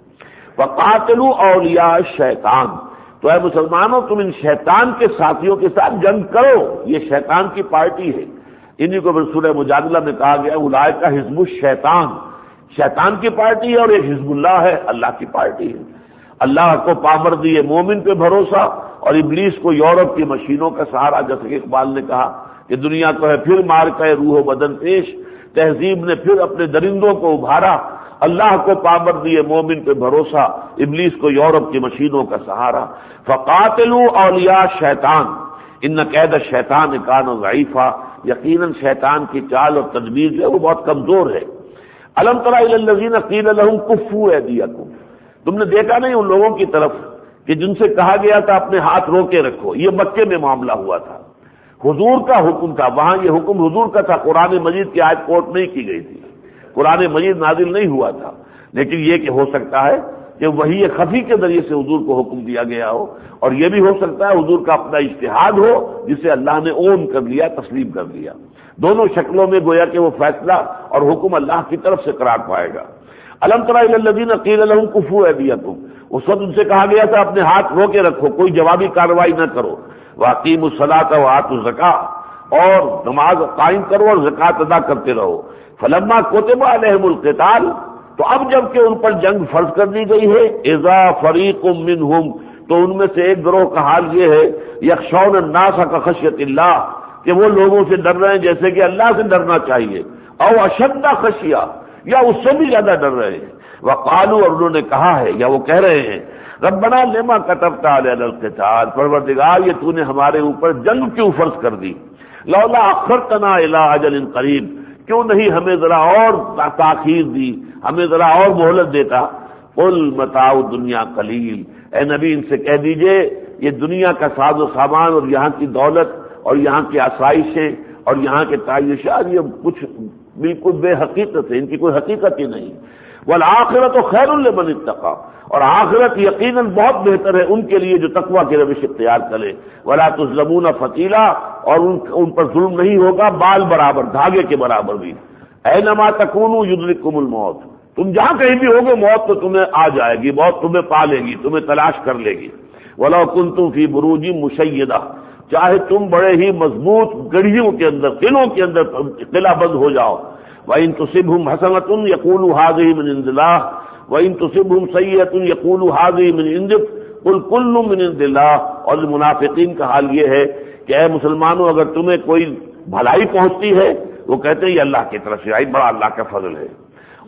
وقاتلوا اولیاء الشیطان، تو اے مسلمانوں تم ان شیطان کے ساتھیوں کے ساتھ جنگ کرو، یہ شیطان کی پارٹی ہے، انہی کو سورہ مجادلہ میں کہا گیا اولئک حزب الشیطان، شیطان کی پارٹی ہے، اور ایک حزب اللہ ہے، اللہ کی پارٹی ہے۔ اللہ کو پامردی مومن پہ بھروسہ اور ابلیس کو یورپ کی مشینوں کا سہارا، جیسے کہ اقبال نے کہا کہ دنیا کو ہے پھر مار کا روح و بدن پیش، تہذیب نے پھر اپنے درندوں کو ابھارا، اللہ کو پامردی مومن پہ بھروسہ، ابلیس کو یورپ کی مشینوں کا سہارا۔ فقاتلوا اولیاء شیطان ان کید الشیطان کان ضعیفا، یقیناً شیطان کی چال اور تدبیر جو ہے وہ بہت کمزور ہے۔ الم تر الی الذین قیل لهم کفوا ایدیکم، تم نے دیکھا نہیں ان لوگوں کی طرف کہ جن سے کہا گیا تھا اپنے ہاتھ روکے رکھو، یہ مکے میں معاملہ ہوا تھا، حضور کا حکم تھا، وہاں یہ حکم حضور کا تھا، قرآن مجید کی آیت کوٹ نہیں کی گئی تھی، قرآن مجید نازل نہیں ہوا تھا، لیکن یہ کہ ہو سکتا ہے کہ وحی خفی کے ذریعے سے حضور کو حکم دیا گیا ہو، اور یہ بھی ہو سکتا ہے حضور کا اپنا اجتہاد ہو جسے اللہ نے اون کر لیا، تسلیم کر لیا، دونوں شکلوں میں گویا کہ وہ فیصلہ اور حکم اللہ کی طرف سے قرار پائے گا۔ الم تر الی الذین قیل لهم کفوا ایدیکم، اس وقت ان سے کہا گیا تھا اپنے ہاتھ روکے رکھو، کوئی جوابی کارروائی نہ کرو، واقیموا الصلاۃ وآتوا الزکاۃ، اور نماز قائم کرو اور زکوٰۃ ادا کرتے رہو۔ فلما کتب علیہم القتال، تو اب جب کہ ان پر جنگ فرض کر دی گئی ہے، اذا فریق منہم، تو ان میں سے ایک گروہ کا حال یہ ہے، یخشون الناس کخشیۃ اللہ، کہ وہ لوگوں سے ڈر رہے ہیں جیسے کہ اللہ سے ڈرنا چاہیے، او اشد خشیہ، یا اس سے بھی زیادہ ڈر رہے ہیں۔ وقالوا، اور انہوں نے کہا ہے یا وہ کہہ رہے ہیں، ربنا لما كتبت علينا القتال، پروردگار یہ تو نے ہمارے اوپر جنگ کیوں فرض کر دی، لولا اخرتنا الى اجل قریب، کیوں نہیں ہمیں ذرا اور تاخیر دی، ہمیں ذرا اور مہلت دیتا۔ قل متاع الدنیا قلیل، اے نبی ان سے کہہ دیجئے یہ دنیا کا ساز و سامان اور یہاں کی دولت اور یہاں کی آسائشیں اور یہاں کے تعیشات یہ کچھ بالکل بے حقیقت ہے، ان کی کوئی حقیقت ہی نہیں۔ والآخرۃ خیر لمن اتقى، اور آخرت یقیناً بہت بہتر ہے ان کے لیے جو تقوی کی روش اختیار کرے۔ ولا تظلمون فتیلا، اور ان ان پر ظلم نہیں ہوگا بال برابر، دھاگے کے برابر بھی۔ اینما تکونوا یدرککم الموت، تم جہاں کہیں بھی ہوگے موت تو تمہیں آ جائے گی، موت تمہیں پا لے گی، تمہیں تلاش کر لے گی۔ ولو کنتم فی بروج مشیدہ، چاہے تم بڑے ہی مضبوط گڑھیوں کے اندر، قلعوں کے اندر قلعہ بند ہو جاؤ۔ وَإِن تُصِبْهُمْ حَسَنَةٌ يَقُولُوا هَٰذِهِ مِنْ عِندِ اللَّهِ وَإِن تُصِبْهُمْ سَيِّئَةٌ يَقُولُوا هَٰذِهِ مِنْ عِندِكَ قُلْ كُلٌّ مِنْ عِندِ اللَّهِ۔ اور منافقین کا حال یہ ہے کہ اے مسلمانوں اگر تمہیں کوئی بھلائی پہنچتی ہے وہ کہتے ہیں یہ اللہ کی طرف سے آئی، بڑا اللہ کا فضل ہے،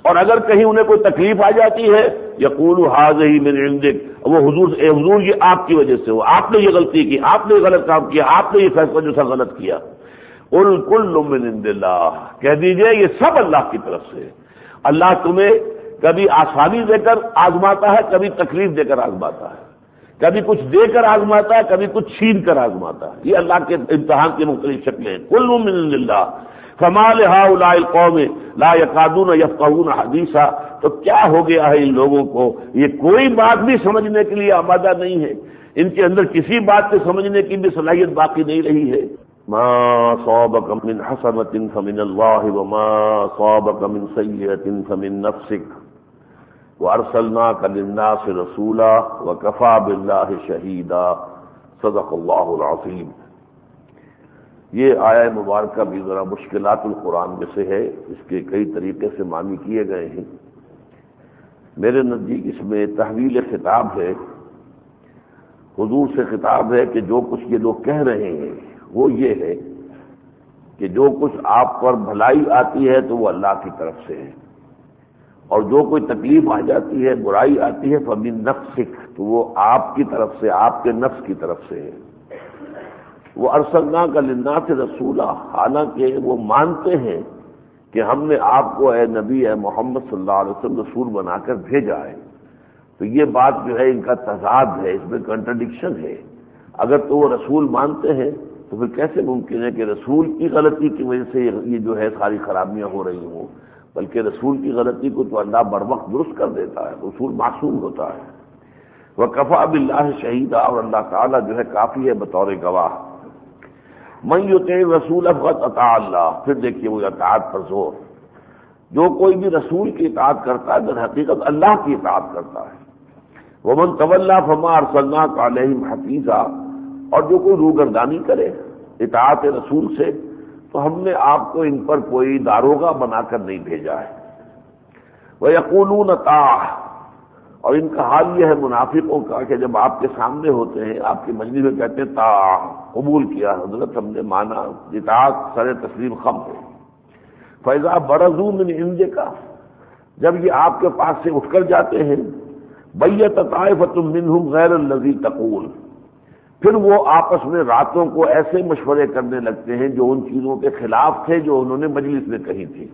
اور اگر کہیں انہیں کوئی تکلیف آ جاتی ہے یقول ھذہ من عندک، وہ حضور اے حضور یہ آپ کی وجہ سے ہو، آپ نے یہ غلطی کی، آپ نے یہ غلط کام کیا، آپ نے یہ فیصلہ جو تھا غلط کیا۔ قل کل من عند اللہ، کہہ دیجئے یہ سب اللہ کی طرف سے۔ اللہ تمہیں کبھی آسانی دے کر آزماتا ہے، کبھی تکلیف دے کر آزماتا ہے، کبھی کچھ دے کر آزماتا ہے، کبھی کچھ چھین کر آزماتا ہے۔ یہ اللہ کے امتحان کی مختلف شکلیں ہیں۔ کل من عند اللہ فما لہؤلاء القوم لا یکادون یفقهون حدیثا، تو کیا ہو گیا ہے ان لوگوں کو، یہ کوئی بات بھی سمجھنے کے لیے آمادہ نہیں ہے، ان کے اندر کسی بات کو سمجھنے کی بھی صلاحیت باقی نہیں رہی ہے۔ ما صابك من حسنة فمن الله وما صابك من سيئة فمن نفسك وارسلناك للناس رسولا وكفى بالله شهيدا، صدق الله العظيم۔ یہ آیہ مبارکہ بھی ذرا مشکلات القرآن میں سے ہے، اس کے کئی طریقے سے معنی کیے گئے ہیں۔ میرے نزدیک اس میں تحویل خطاب ہے، حضور سے خطاب ہے کہ جو کچھ یہ لوگ کہہ رہے ہیں وہ یہ ہے کہ جو کچھ آپ پر بھلائی آتی ہے تو وہ اللہ کی طرف سے ہے، اور جو کوئی تکلیف آ جاتی ہے، برائی آتی ہے فمن نفسک، تو وہ آپ کی طرف سے، آپ کے نفس کی طرف سے ہے۔ وہ ارسلناک للناس رسولا، حالانکہ وہ مانتے ہیں کہ ہم نے آپ کو اے نبی اے محمد صلی اللہ علیہ وسلم رسول بنا کر بھیجا ہے، تو یہ بات جو ہے ان کا تضاد ہے، اس میں کنٹرڈکشن ہے۔ اگر تو وہ رسول مانتے ہیں تو پھر کیسے ممکن ہے کہ رسول کی غلطی کی وجہ سے یہ جو ہے ساری خرابیاں ہو رہی ہوں، بلکہ رسول کی غلطی کو تو اللہ بر وقت درست کر دیتا ہے، رسول معصوم ہوتا ہے۔ وَكَفَى بِاللَّهِ شَهِيدًا، اور اللہ تعالیٰ جو ہے کافی ہے بطور گواہ۔ من یطع الرسول فقد اطاع اللہ، پھر دیکھیے وہ اطاعت پر زور، جو کوئی بھی رسول کی اطاعت کرتا ہے در حقیقت اللہ کی اطاعت کرتا ہے۔ ومن تولی فما ارسلناک علیہم حفیظا، اور جو کوئی روگردانی کرے اطاعت رسول سے تو ہم نے آپ کو ان پر کوئی داروغہ بنا کر نہیں بھیجا ہے۔ وَيَقُولُونَ طَاعَةٌ، اور ان کا حال یہ ہے منافقوں کا کہ جب آپ کے سامنے ہوتے ہیں، آپ کی مجلس میں کہتے ہیں طاعہ، قبول کیا حضرت ہم نے مانا، اطاعت سر تسلیم خم ہو۔ فَإِذَا بَرَزُوا مِنْ عِنْدِكَ، جب یہ آپ کے پاس سے اٹھ کر جاتے ہیں، بَيَّتَ طَائِفَةٌ مِّنْهُمْ غَيْرَ الَّذِي تَقُولُ، پھر وہ آپس میں راتوں کو ایسے مشورے کرنے لگتے ہیں جو ان چیزوں کے خلاف تھے جو انہوں نے مجلس میں کہی تھی۔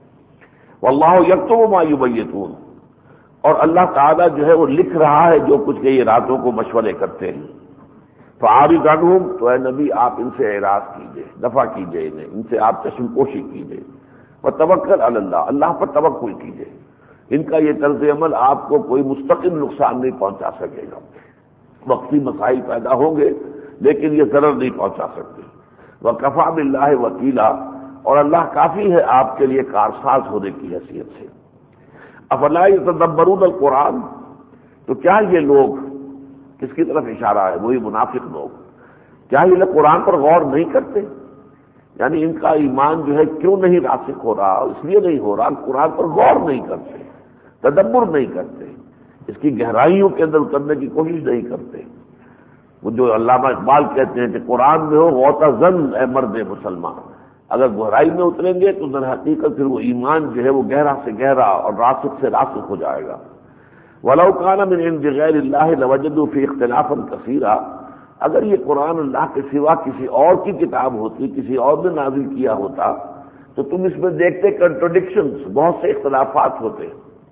وَاللَّهُ يَكْتُبُ مَا يُبَيِّتُونَ، اور اللہ تعالیٰ جو ہے وہ لکھ رہا ہے جو کچھ کہ یہ راتوں کو مشورے کرتے ہیں۔ فَأَعْرِضْ عَنْهُمْ، تو اے نبی آپ ان سے اعراض کیجئے، دفع کیجئے انہیں، ان سے آپ چشم پوشی کیجئے۔ وَتَوَكَّلْ عَلَى اللَّهِ، اللہ پر توکل کیجئے۔ ان کا یہ طرز عمل آپ کو کوئی مستقل نقصان نہیں پہنچا سکے گا، وقتی مسائل پیدا ہوں گے لیکن یہ ضرر نہیں پہنچا سکتے۔ وَكَفَى بِاللَّهِ وَكِيلًا، اور اللہ کافی ہے آپ کے لیے کارساز ہونے کی حیثیت سے۔ افلا یتدبرون القرآن، تو کیا یہ لوگ، کس کی طرف اشارہ ہے؟ وہی منافق لوگ، کیا یہ لوگ قرآن پر غور نہیں کرتے؟ یعنی ان کا ایمان جو ہے کیوں نہیں راسخ ہو رہا؟ اس لیے نہیں ہو رہا قرآن پر غور نہیں کرتے، تدبر نہیں کرتے، اس کی گہرائیوں کے اندر اترنے کی کوشش نہیں کرتے۔ وہ جو علامہ اقبال کہتے ہیں کہ قرآن میں ہو غوطہ زن اے مرد مسلمان، اگر گہرائی میں اتریں گے تو در حقیقت پھر وہ ایمان جو ہے وہ گہرا سے گہرا اور راسخ سے راسخ ہو جائے گا۔ وَلَوْ كَانَ مِنْ عِنْدِ غَيْرِ اللَّهِ لَوَجَدُوا فِيهِ اخْتِلَافًا كَثِيرًا، اگر یہ قرآن اللہ کے سوا کسی اور کی کتاب ہوتی، کسی اور نے نازل کیا ہوتا تو تم اس میں دیکھتے کنٹرڈکشنز، بہت سے اختلافات ہوتے،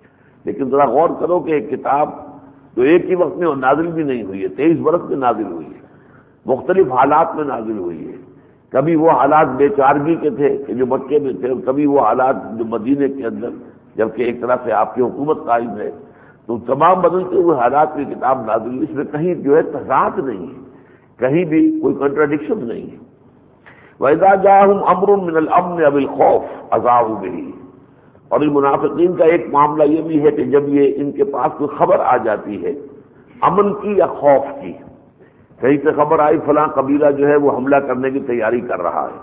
لیکن ذرا غور کرو کہ ایک کتاب جو ایک ہی وقت میں نازل بھی نہیں ہوئی ہے، تیئیس برس میں نازل ہوئی ہے، مختلف حالات میں نازل ہوئی ہے۔ کبھی وہ حالات بے چارگی کے تھے کہ جو مکے میں تھے، اور کبھی وہ حالات جو مدینے کے اندر، جبکہ ایک طرح سے آپ کی حکومت قائم ہے، تو تمام بدلتے ہوئے حالات کی کتاب نازل ہوئی، اس میں کہیں جو ہے تضاد نہیں ہے، کہیں بھی کوئی کنٹراڈکشن نہیں ہے۔ وَإِذَا جَاءَهُمْ أَمْرٌ مِّنَ الْأَمْنِ أَوِ الْخَوْفِ أَذَاعُوا بِهِ، اور ان منافقین کا ایک معاملہ یہ بھی ہے کہ جب یہ ان کے پاس کوئی خبر آ جاتی ہے امن کی یا خوف کی، کہیں سے خبر آئی فلاں قبیلہ جو ہے وہ حملہ کرنے کی تیاری کر رہا ہے،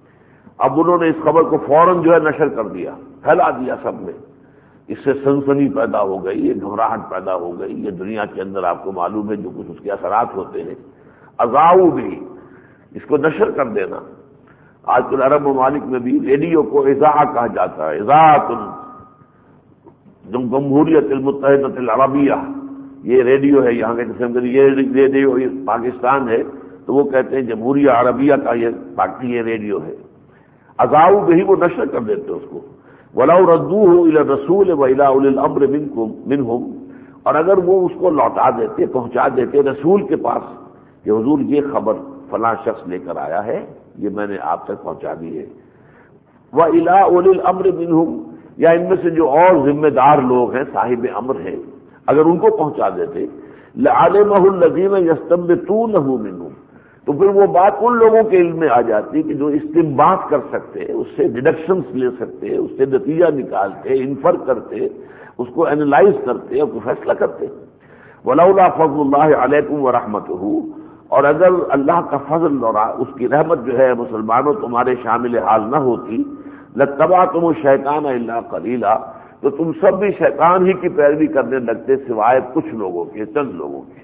اب انہوں نے اس خبر کو فوراً جو ہے نشر کر دیا، پھیلا دیا سب میں، اس سے سنسنی پیدا ہو گئی، یہ گھبراہٹ پیدا ہو گئی، یہ دنیا کے اندر آپ کو معلوم ہے جو کچھ اس کے اثرات ہوتے ہیں۔ اذاعوا بھی، اس کو نشر کر دینا۔ آج کل عرب ممالک میں بھی ریڈیو کو اذاعہ کہا جاتا ہے، اذاعۃ جمہوریت المتحدہ العربیہ، یہ ریڈیو ہے یہاں کے قسم کے، یہ ریڈیو پاکستان ہے تو وہ کہتے ہیں جمہوریہ عربیہ کا یہ پاکستان یہ ریڈیو ہے، اذاعوا بہ، وہ نشر کر دیتے اس کو، وَلَوْ رَدُّوهُ إِلَى الرَّسُولِ وَإِلَىٰ أُولِي الْأَمْرِ مِنْكُمْ مِنْهُمْ، اور اگر وہ اس کو لوٹا دیتے، پہنچا دیتے رسول کے پاس کہ حضور یہ خبر فلاں شخص لے کر آیا ہے، یہ میں نے آپ تک پہنچا دی ہے، وَإِلَىٰ أُولِي الْأَمْرِ مِنْهُمْ، یا ان میں سے جو اور ذمہ دار لوگ ہیں، صاحب امر ہیں، اگر ان کو پہنچا دیتے، لَعَلِمَهُ الَّذِينَ يَسْتَنبِطُونَهُ مِنْهُمْ، تو پھر وہ بات ان لوگوں کے علم میں آ جاتی کہ جو استنباط کر سکتے، اس سے ڈیڈکشنز لے سکتے، اس سے نتیجہ نکالتے، انفر کرتے، اس کو اینالائز کرتے اور کوئی فیصلہ کرتے۔ وَلَوْلَا فَضْلُ اللَّهِ عَلَيْكُمْ وَرَحْمَتُهُ، اور اگر اللہ کا فضل اور اس کی رحمت جو ہے مسلمانوں تمہارے شامل حال نہ ہوتی، لَاتَّبَعْتُمُ الشَّيْطَانَ إِلَّا قَلِيلًا، تو تم سب بھی شیطان ہی کی پیروی کرنے لگتے سوائے کچھ لوگوں کے، چند لوگوں کے۔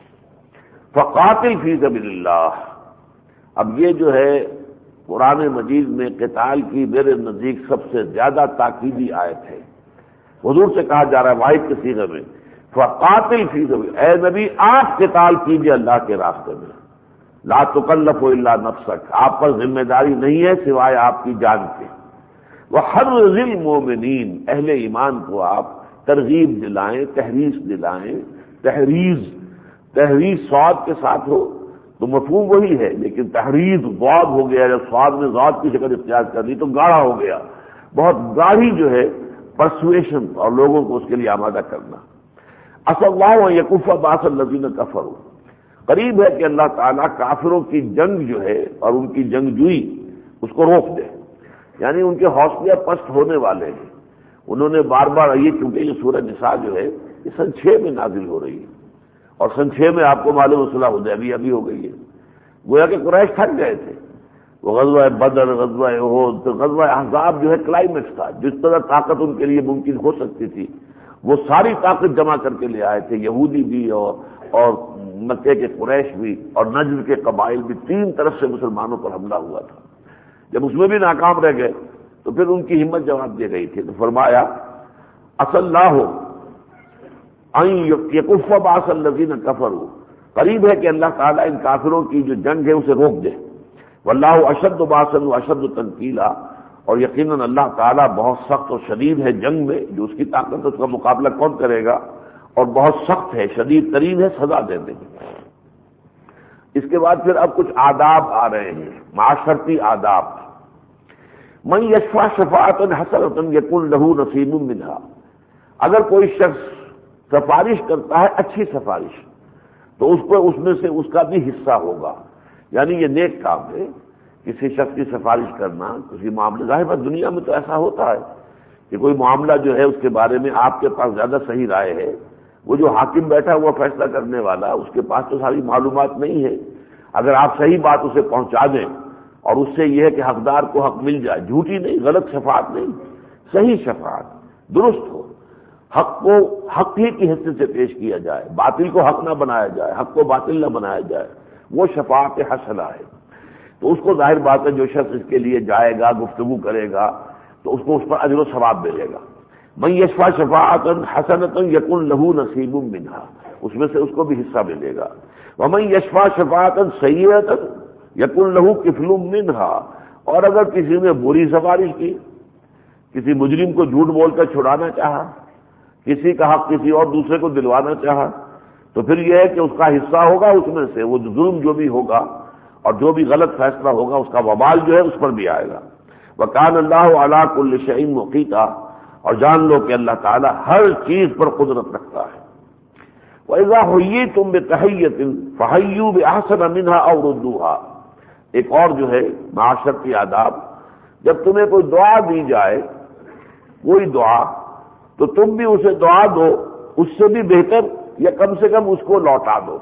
فقاتل فی سبیل اللہ، اب یہ جو ہے قرآن مجید میں قتال کی میرے نزدیک سب سے زیادہ تاکیدی آیت ہے۔ حضور سے کہا جا رہا ہے واحد کے صیغے میں، فقاتل فی سبیل، اے نبی آپ قتال کیجئے اللہ کے راستے میں، لا تکلف الا نفسک، آپ پر ذمہ داری نہیں ہے سوائے آپ کی جان کے، وحرض المومنین، اہل ایمان کو آپ ترغیب دلائیں، تحریض دلائیں، تحریض تحریض صاد کے ساتھ ہو تو مفہوم وہی ہے، لیکن تحریض ضاد ہو گیا، جب صاد نے ضاد کی شکل اختیار کر دی تو گاڑھا ہو گیا، بہت گاڑھی جو ہے پرسویشن اور لوگوں کو اس کے لیے آمادہ کرنا۔ اصل اللہ یکف باس الذین کفروا، قریب ہے کہ اللہ تعالیٰ کافروں کی جنگ جو ہے اور ان کی جنگجوئی اس کو روک دے، یعنی ان کے حوصلے پست ہونے والے ہیں۔ انہوں نے بار بار، یہ کیونکہ یہ سورہ نساء جو ہے یہ سن چھ میں نازل ہو رہی ہے، اور سن چھ میں آپ کو معلوم صلح حدیبیہ بھی ہو گئی ہے، گویا کہ قریش تھک گئے تھے، وہ غزوہ بدر، غزوہ احد، تو غزوہ احزاب جو ہے کلائمیکس تھا، جس طرح طاقت ان کے لیے ممکن ہو سکتی تھی وہ ساری طاقت جمع کر کے لے آئے تھے، یہودی بھی اور اور مکے کے قریش بھی اور نجد کے قبائل بھی، تین طرف سے مسلمانوں پر حملہ ہوا تھا۔ جب اس میں بھی ناکام رہ گئے تو پھر ان کی ہمت جواب دے گئی تھی، تو فرمایا اصل اللہ ہو یکف باس الذین کفروا، قریب ہے کہ اللہ تعالیٰ ان کافروں کی جو جنگ ہے اسے روک دے، واللہ اشد باسا واشد تنکیلا، اور یقیناً اللہ تعالیٰ بہت سخت اور شدید ہے جنگ میں، جو اس کی طاقت ہے اس کا مقابلہ کون کرے گا، اور بہت سخت ہے، شدید ترین ہے سزا دینے میں۔ اس کے بعد پھر اب کچھ آداب آ رہے ہیں، معاشرتی آداب۔ من یشفع شفاعۃ حسنۃ یکن لہ نصیب منہا، اگر کوئی شخص سفارش کرتا ہے اچھی سفارش تو اس کو اس میں سے اس کا بھی حصہ ہوگا، یعنی یہ نیک کام ہے کسی شخص کی سفارش کرنا کسی معاملے، ظاہر ہے دنیا میں تو ایسا ہوتا ہے کہ کوئی معاملہ جو ہے اس کے بارے میں آپ کے پاس زیادہ صحیح رائے ہے، وہ جو حاکم بیٹھا ہوا فیصلہ کرنے والا اس کے پاس تو ساری معلومات نہیں ہے، اگر آپ صحیح بات اسے پہنچا دیں اور اس سے یہ ہے کہ حقدار کو حق مل جائے، جھوٹی نہیں، غلط شفاعت نہیں، صحیح شفاعت، درست ہو، حق کو حق ہی کی حیثیت سے پیش کیا جائے، باطل کو حق نہ بنایا جائے، حق کو باطل نہ بنایا جائے، وہ شفاعت حسنہ ہے۔ تو اس کو ظاہر بات ہے جو شخص اس کے لیے جائے گا، گفتگو کرے گا تو اس کو اس پر اجر و ثواب ملے گا۔ من یشفع شفاعۃ حسنۃ یکن لہ نصیب منہا، اس میں سے اس کو بھی حصہ ملے گا۔ ومن یشفع شفاعۃ سیئۃ یکن لہ کفل منہا، اور اگر کسی نے بری سفارش کی، کسی مجرم کو جھوٹ بول کر چھڑانا چاہا، کسی کا حق کسی اور دوسرے کو دلوانا چاہا، تو پھر یہ ہے کہ اس کا حصہ ہوگا، اس میں سے وہ ظلم جو بھی ہوگا اور جو بھی غلط فیصلہ ہوگا اس کا وبال جو ہے اس پر بھی آئے گا۔ وَكَانَ اللَّهُ عَلَىٰ كُلِّ شَيْءٍ مُقِیتًا، اور جان لو کہ اللہ تعالیٰ ہر چیز پر قدرت رکھتا ہے۔ وَإِذَا حُيِّيتُم بِتَحِيَّةٍ فَحَيُّوا بِأَحْسَنَ مِنْهَا أَوْ رُدُّوهَا، ایک اور جو ہے معاشرتی آداب، جب تمہیں کوئی دعا دی جائے، کوئی دعا، تو تم بھی اسے دعا دو اس سے بھی بہتر، یا کم سے کم اس کو لوٹا دو۔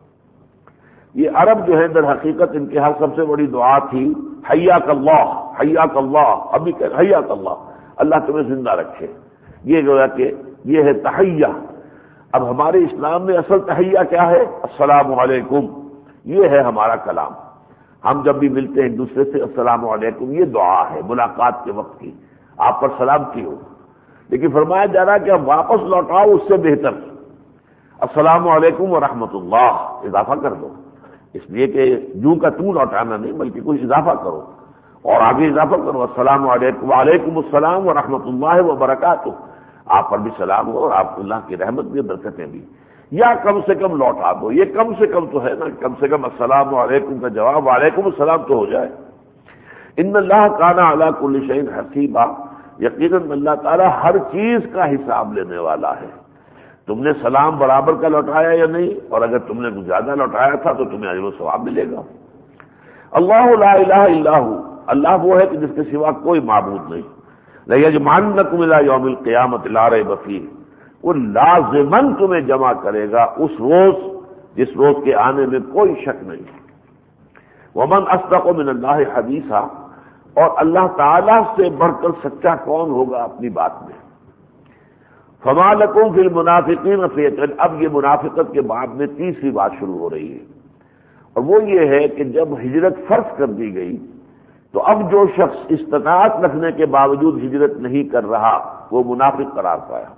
یہ عرب جو ہے در حقیقت ان کے ہاں سب سے بڑی دعا تھی، حیاک اللہ، حیاک اللہ، ابھی کہ حیاک اللہ، اللہ تمہیں زندہ رکھے، یہ گویا کہ یہ ہے تحیہ۔ اب ہمارے اسلام میں اصل تحیہ کیا ہے؟ السلام علیکم، یہ ہے ہمارا کلام۔ ہم جب بھی ملتے ہیں ایک دوسرے سے السلام علیکم، یہ دعا ہے ملاقات کے وقت کی، آپ پر سلام کی ہو۔ لیکن فرمایا جا رہا کہ اب واپس لوٹاؤ اس سے بہتر، السلام علیکم ورحمۃ اللہ اضافہ کر دو، اس لیے کہ یوں کا توں لوٹانا نہیں بلکہ کچھ اضافہ کرو، اور آگے اضافہ کرو السلام علیکم وعلیکم السلام ورحمۃ اللہ وبرکاتہ، آپ پر بھی سلام ہو اور آپ کو اللہ کی رحمت بھی برکتیں بھی، یا کم سے کم لوٹا دو، یہ کم سے کم تو ہے نا، کم سے کم السلام علیکم کا جواب وعلیکم السلام تو ہو جائے۔ ان اللہ کان علی کل شیء حسیبا، یقیناً اللہ تعالیٰ ہر چیز کا حساب لینے والا ہے۔ تم نے سلام برابر کا لوٹایا یا نہیں، اور اگر تم نے کچھ زیادہ لوٹایا تھا تو تمہیں اجر و ثواب ملے گا۔ اللہ لا الہ الا ہو، اللہ وہ ہے کہ جس کے سوا کوئی معبود نہیں۔ لَيَجْمَعَنَّكُمْ إِلَىٰ يَوْمِ الْقِيَامَةِ لَا رَيْبَ فِيهِ، وہ لازماً تمہیں جمع کرے گا اس روز جس روز کے آنے میں کوئی شک نہیں۔ وَمَنْ أَصْدَقُ مِنَ اللَّهِ حَدِيثًا، اور اللہ تعالیٰ سے بڑھ کر سچا کون ہوگا اپنی بات میں۔ فَمَا لَكُمْ فِي الْمُنَافِقِينَ فِئَتَيْنِ، اب یہ منافقت کے بعد میں تیسری بات شروع ہو رہی ہے، اور وہ یہ ہے کہ جب ہجرت فرض کر دی گئی تو اب جو شخص استطاعت رکھنے کے باوجود ہجرت نہیں کر رہا وہ منافق قرار پایا۔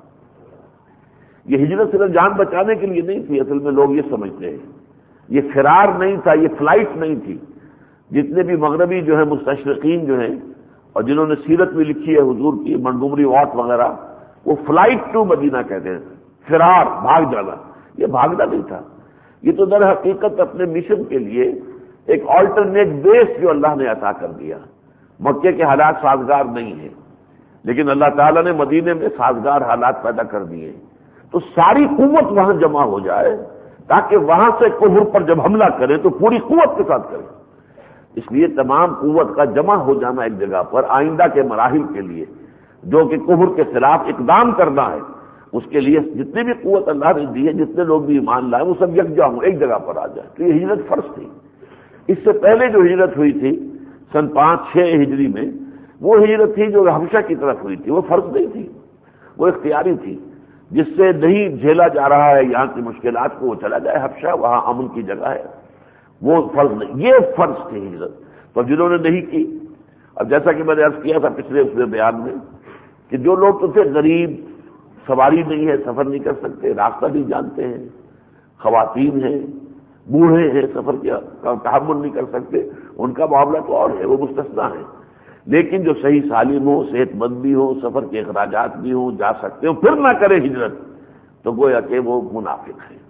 یہ ہجرت صرف جان بچانے کے لیے نہیں تھی، اصل میں لوگ یہ سمجھتے ہیں، یہ فرار نہیں تھا، یہ فلائٹ نہیں تھی۔ جتنے بھی مغربی جو ہیں مستشرقین جو ہیں اور جنہوں نے سیرت میں لکھی ہے حضور کی، منگومری واٹ وغیرہ، وہ فلائٹ ٹو مدینہ کہتے ہیں، فرار، بھاگ جانا۔ یہ بھاگنا نہیں تھا، یہ تو در حقیقت اپنے مشن کے لیے ایک آلٹرنیٹ بیس جو اللہ نے عطا کر دیا۔ مکے کے حالات سازگار نہیں ہیں، لیکن اللہ تعالیٰ نے مدینے میں سازگار حالات پیدا کر دیے، تو ساری قوت وہاں جمع ہو جائے تاکہ وہاں سے کفر پر جب حملہ کرے تو پوری قوت کے ساتھ کرے۔ اس لیے تمام قوت کا جمع ہو جانا ایک جگہ پر آئندہ کے مراحل کے لیے، جو کہ کفر کے خلاف اقدام کرنا ہے، اس کے لیے جتنی بھی قوت اللہ نے دی ہے، جتنے لوگ بھی ایمان لائے وہ سب یکجا ہوں، ایک جگہ پر آ جائے۔ تو یہ ہجرت فرض تھی۔ اس سے پہلے جو ہجرت ہوئی تھی سن پانچ چھ ہجری میں، وہ ہجرت تھی جو حبشہ کی طرف ہوئی تھی، وہ فرض نہیں تھی، وہ اختیاری تھی۔ جس سے نہیں جھیلا جا رہا ہے یہاں کی مشکلات کو، وہ چلا جائے حبشہ، وہاں امن کی جگہ ہے، وہ فرض نہیں، یہ فرض تھی ہجرت۔ تو جنہوں نے نہیں کی، اب جیسا کہ میں نے عرض کیا تھا پچھلے اس بیان میں کہ جو لوگ تو تھے غریب، سواری نہیں ہے، سفر نہیں کر سکتے، راستہ نہیں جانتے ہیں، خواتین ہیں، بوڑھے ہیں، سفر کا تحمل نہیں کر سکتے، ان کا معاملہ تو اور ہے، وہ مستثنیٰ ہے۔ لیکن جو صحیح سالم ہو، صحت مند بھی ہو، سفر کے اخراجات بھی ہوں، جا سکتے ہو، پھر نہ کرے ہجرت، تو گویا کہ وہ منافق ہیں۔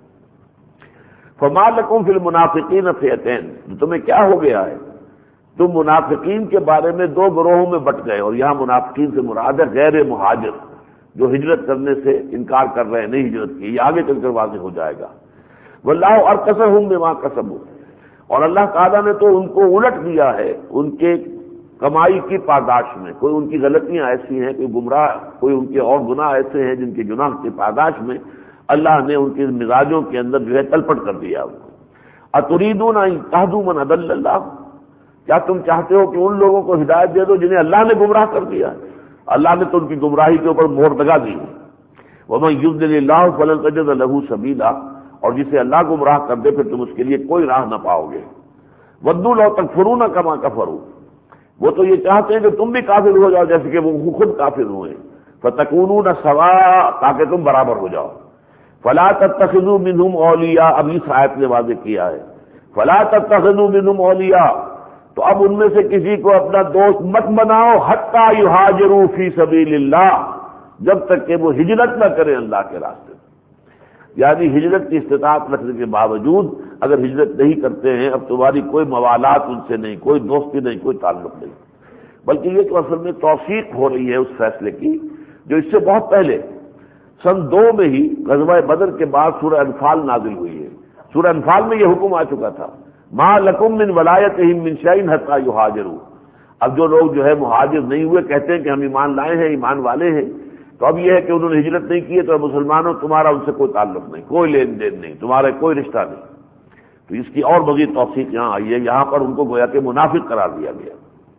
فَمَا لَكُمْ فِي الْمُنَافِقِينَ فِئَتَيْنِ، تمہیں کیا ہو گیا ہے؟ تم منافقین کے بارے میں دو گروہوں میں بٹ گئے، اور یہاں منافقین سے مراد ہے غیر مہاجر، جو ہجرت کرنے سے انکار کر رہے ہیں، نہیں ہجرت کی، یہ آگے چل کر واضح ہو جائے گا۔ وَاللَّهُ أَرْكَسَهُم بِمَا كَسَبُوا، اور اللہ تعالیٰ نے تو ان کو الٹ دیا ہے ان کے کمائی کی پاداش میں۔ کوئی ان کی غلطیاں ایسی ہیں، کوئی گمراہ، کوئی ان کے اور گناہ ایسے ہیں جن کے گناہ کی پاداش میں اللہ نے ان کے مزاجوں کے اندر جو ہے تلپٹ کر دیا ان کو۔ أَتُرِيدُونَ أَن تَهْدُوا مَنْ أَضَلَّ اللَّهُ، کیا تم چاہتے ہو کہ ان لوگوں کو ہدایت دے دو جنہیں اللہ نے گمراہ کر دیا؟ اللہ نے تو ان کی گمراہی کے اوپر مہر لگا دی ہے۔ وَمَن يُضْلِلِ اللَّهُ فَلَن تَجِدَ لَهُ سَبِيلًا، اور جسے اللہ گمراہ کر دے پھر تم اس کے لیے کوئی راہ نہ پاؤ گے۔ وَدُّوا لَوْ تَكْفُرُونَ كَمَا كَفَرُوا، وہ تو یہ چاہتے ہیں کہ تم بھی کافر ہو جاؤ جیسے کہ وہ خود کافر ہوئے۔ فَتَكُونُونَ سَوَاءً، تاکہ تم برابر ہو جاؤ۔ فَلَا تَتَّخِذُوا مِنْهُمْ أَوْلِيَاءَ، اب اس آیت نے واضح کیا ہے فَلَا تَتَّخِذُوا مِنْهُمْ أَوْلِيَاءَ، تو اب ان میں سے کسی کو اپنا دوست مت بناؤ، حَتَّى يُهَاجِرُوا فِي سَبِيلِ اللَّهِ، جب تک کہ وہ ہجرت نہ کریں اللہ کے راستے میں۔ یعنی ہجرت کی استطاعت رکھنے کے باوجود اگر ہجرت نہیں کرتے ہیں، اب تمہاری کوئی موالات ان سے نہیں، کوئی دوستی نہیں، کوئی تعلق نہیں، بلکہ یہ تو اصل میں توثیق ہو رہی ہے اس فیصلے کی جو اس سے بہت پہلے سن دو میں ہی غزوہ بدر کے بعد سورہ انفال نازل ہوئی ہے۔ سورہ انفال میں یہ حکم آ چکا تھا، مَا لَكُم مِّن وَلَایَتِهِم مِّن شَيْءٍ حَتَّى يُهَاجِرُوا۔ اب جو لوگ جو ہے مہاجر نہیں ہوئے، کہتے ہیں کہ ہم ایمان لائے ہیں، ایمان والے ہیں، تو اب یہ ہے کہ انہوں نے ہجرت نہیں کی ہے تو مسلمانوں تمہارا ان سے کوئی تعلق نہیں، کوئی لین دین نہیں، تمہارا کوئی رشتہ نہیں۔ تو اس کی اور مزید توثیق یہاں آئی ہے، یہاں پر ان کو گویا کہ منافق قرار دیا گیا۔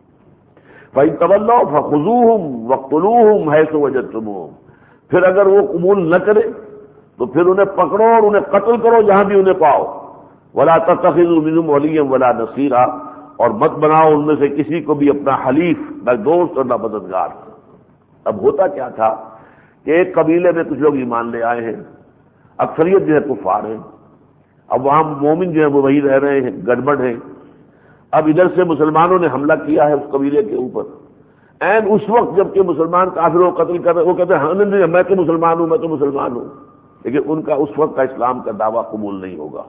فَإِن تَوَلَّوْا فَخُذُوهُمْ وَاقْتُلُوهُمْ حَيْثُ وَجَدتُّمُوهُمْ، پھر اگر وہ قبول نہ کرے تو پھر انہیں پکڑو اور انہیں قتل کرو جہاں بھی انہیں پاؤ۔ وَلَا تَتَّخِذُوا مِنْهُمْ وَلِيًّا وَلَا نَصِيرًا، اور مت بناؤ ان میں سے کسی کو بھی اپنا حلیف، نہ دوست اور نہ مددگار۔ اب ہوتا کیا تھا کہ ایک قبیلے میں کچھ لوگ ایمان لے آئے ہیں، اکثریت جو ہے کفار ہیں، اب وہاں مومن جو ہے وہ وہی رہ رہے ہیں، گڑبڑ ہے۔ اب ادھر سے مسلمانوں نے حملہ کیا ہے اس قبیلے کے اوپر، این اس وقت جب کہ مسلمان کافروں کو قتل کر رہے، وہ کہتے ہیں ہاں نہیں میں تو مسلمان ہوں، میں تو مسلمان ہوں، لیکن ان کا اس وقت کا اسلام کا دعویٰ قبول نہیں ہوگا،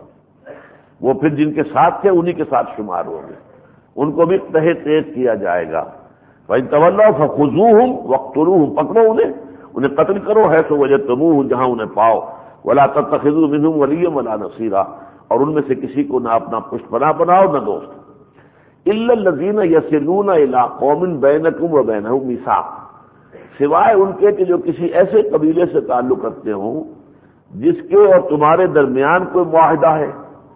وہ پھر جن کے ساتھ تھے انہی کے ساتھ شمار ہوں گے، ان کو بھی تہے تیز کیا جائے گا۔ وَإِن تَوَلَّوْا فَخُذُوهُمْ وَاقْتُلُوهُمْ، پکڑو انہیں، انہیں قتل کرو ہے سو وجدتموہ، جہاں انہیں پاؤ، وَلَا تَتَّخِذُوا مِنْهُمْ وَلِيًّا وَلَا نَصِيرًا، اور ان میں سے کسی کو نہ اپنا پشت پناہ بناؤ نہ دوست۔ إِلَّا الَّذِينَ يَصِلُونَ إِلَىٰ قَوْمٍ بَيْنَكُمْ وَبَيْنَهُم مِيثَاقٌ، سوائے ان کے کہ جو کسی ایسے قبیلے سے تعلق رکھتے ہوں جس کے اور تمہارے درمیان کوئی معاہدہ ہے،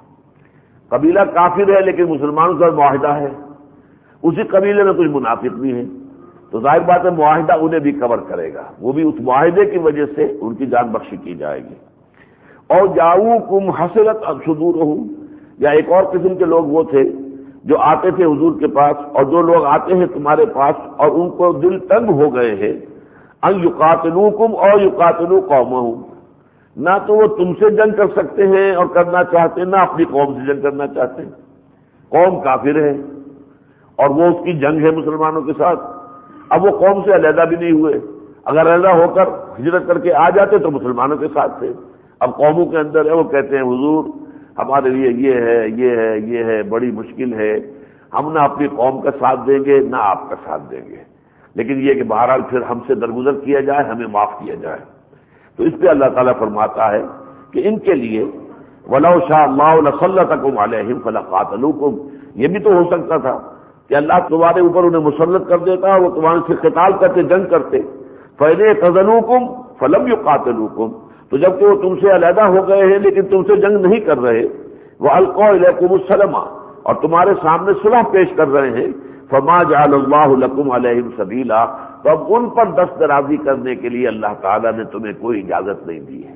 قبیلہ کافر ہے لیکن مسلمانوں کا معاہدہ ہے، اسی قبیلے میں کچھ منافق بھی ہیں، تو ظاہر بات ہے معاہدہ انہیں بھی کور کرے گا، وہ بھی اس معاہدے کی وجہ سے ان کی جان بخشی کی جائے گی۔ اور جاؤکم حسرت صدورہم، یا ایک اور قسم کے لوگ وہ تھے جو آتے تھے حضور کے پاس، اور جو لوگ آتے ہیں تمہارے پاس اور ان کو دل تنگ ہو گئے ہیں، ان یقاتلوکم اور یقاتلوا قومہم، نہ تو وہ تم سے جنگ کر سکتے ہیں اور کرنا چاہتے، نہ اپنی قوم سے جنگ کرنا چاہتے، قوم کافر ہے اور وہ اس کی جنگ ہے مسلمانوں کے ساتھ، اب وہ قوم سے علیحدہ بھی نہیں ہوئے، اگر علیحدہ ہو کر ہجرت کر کے آ جاتے تو مسلمانوں کے ساتھ تھے، اب قوموں کے اندر ہے، وہ کہتے ہیں حضور ہمارے لیے یہ ہے یہ ہے یہ ہے، بڑی مشکل ہے، ہم نہ اپنی قوم کا ساتھ دیں گے نہ آپ کا ساتھ دیں گے، لیکن یہ کہ بہرحال پھر ہم سے درگزر کیا جائے، ہمیں معاف کیا جائے۔ تو اس پہ اللہ تعالیٰ فرماتا ہے کہ ان کے لیے وَلَوْ شَاءَ اللَّهُ لَسَلَّطَكُمْ عَلَيْهِمْ فَلَقَاتَلُوكُمْ، یہ بھی تو ہو سکتا تھا کہ اللہ تمہارے اوپر انہیں مسلط کر دیتا، وہ تمہارے سے قتال کرتے، جنگ کرتے، فَإِنْ اعْتَزَلُوكُمْ فَلَمْ يُقَاتِلُوكُمْ، تو جبکہ وہ تم سے علیحدہ ہو گئے ہیں لیکن تم سے جنگ نہیں کر رہے، وَأَلْقَوْا إِلَيْكُمُ السَّلَامَ، اور تمہارے سامنے صلح پیش کر رہے ہیں، فَمَا جَعَلَ اللَّهُ لَكُمْ عَلَيْهِمْ سَبِيلًا، تو اب ان پر دست درازی کرنے کے لیے اللہ تعالیٰ نے تمہیں کوئی اجازت نہیں دی ہے۔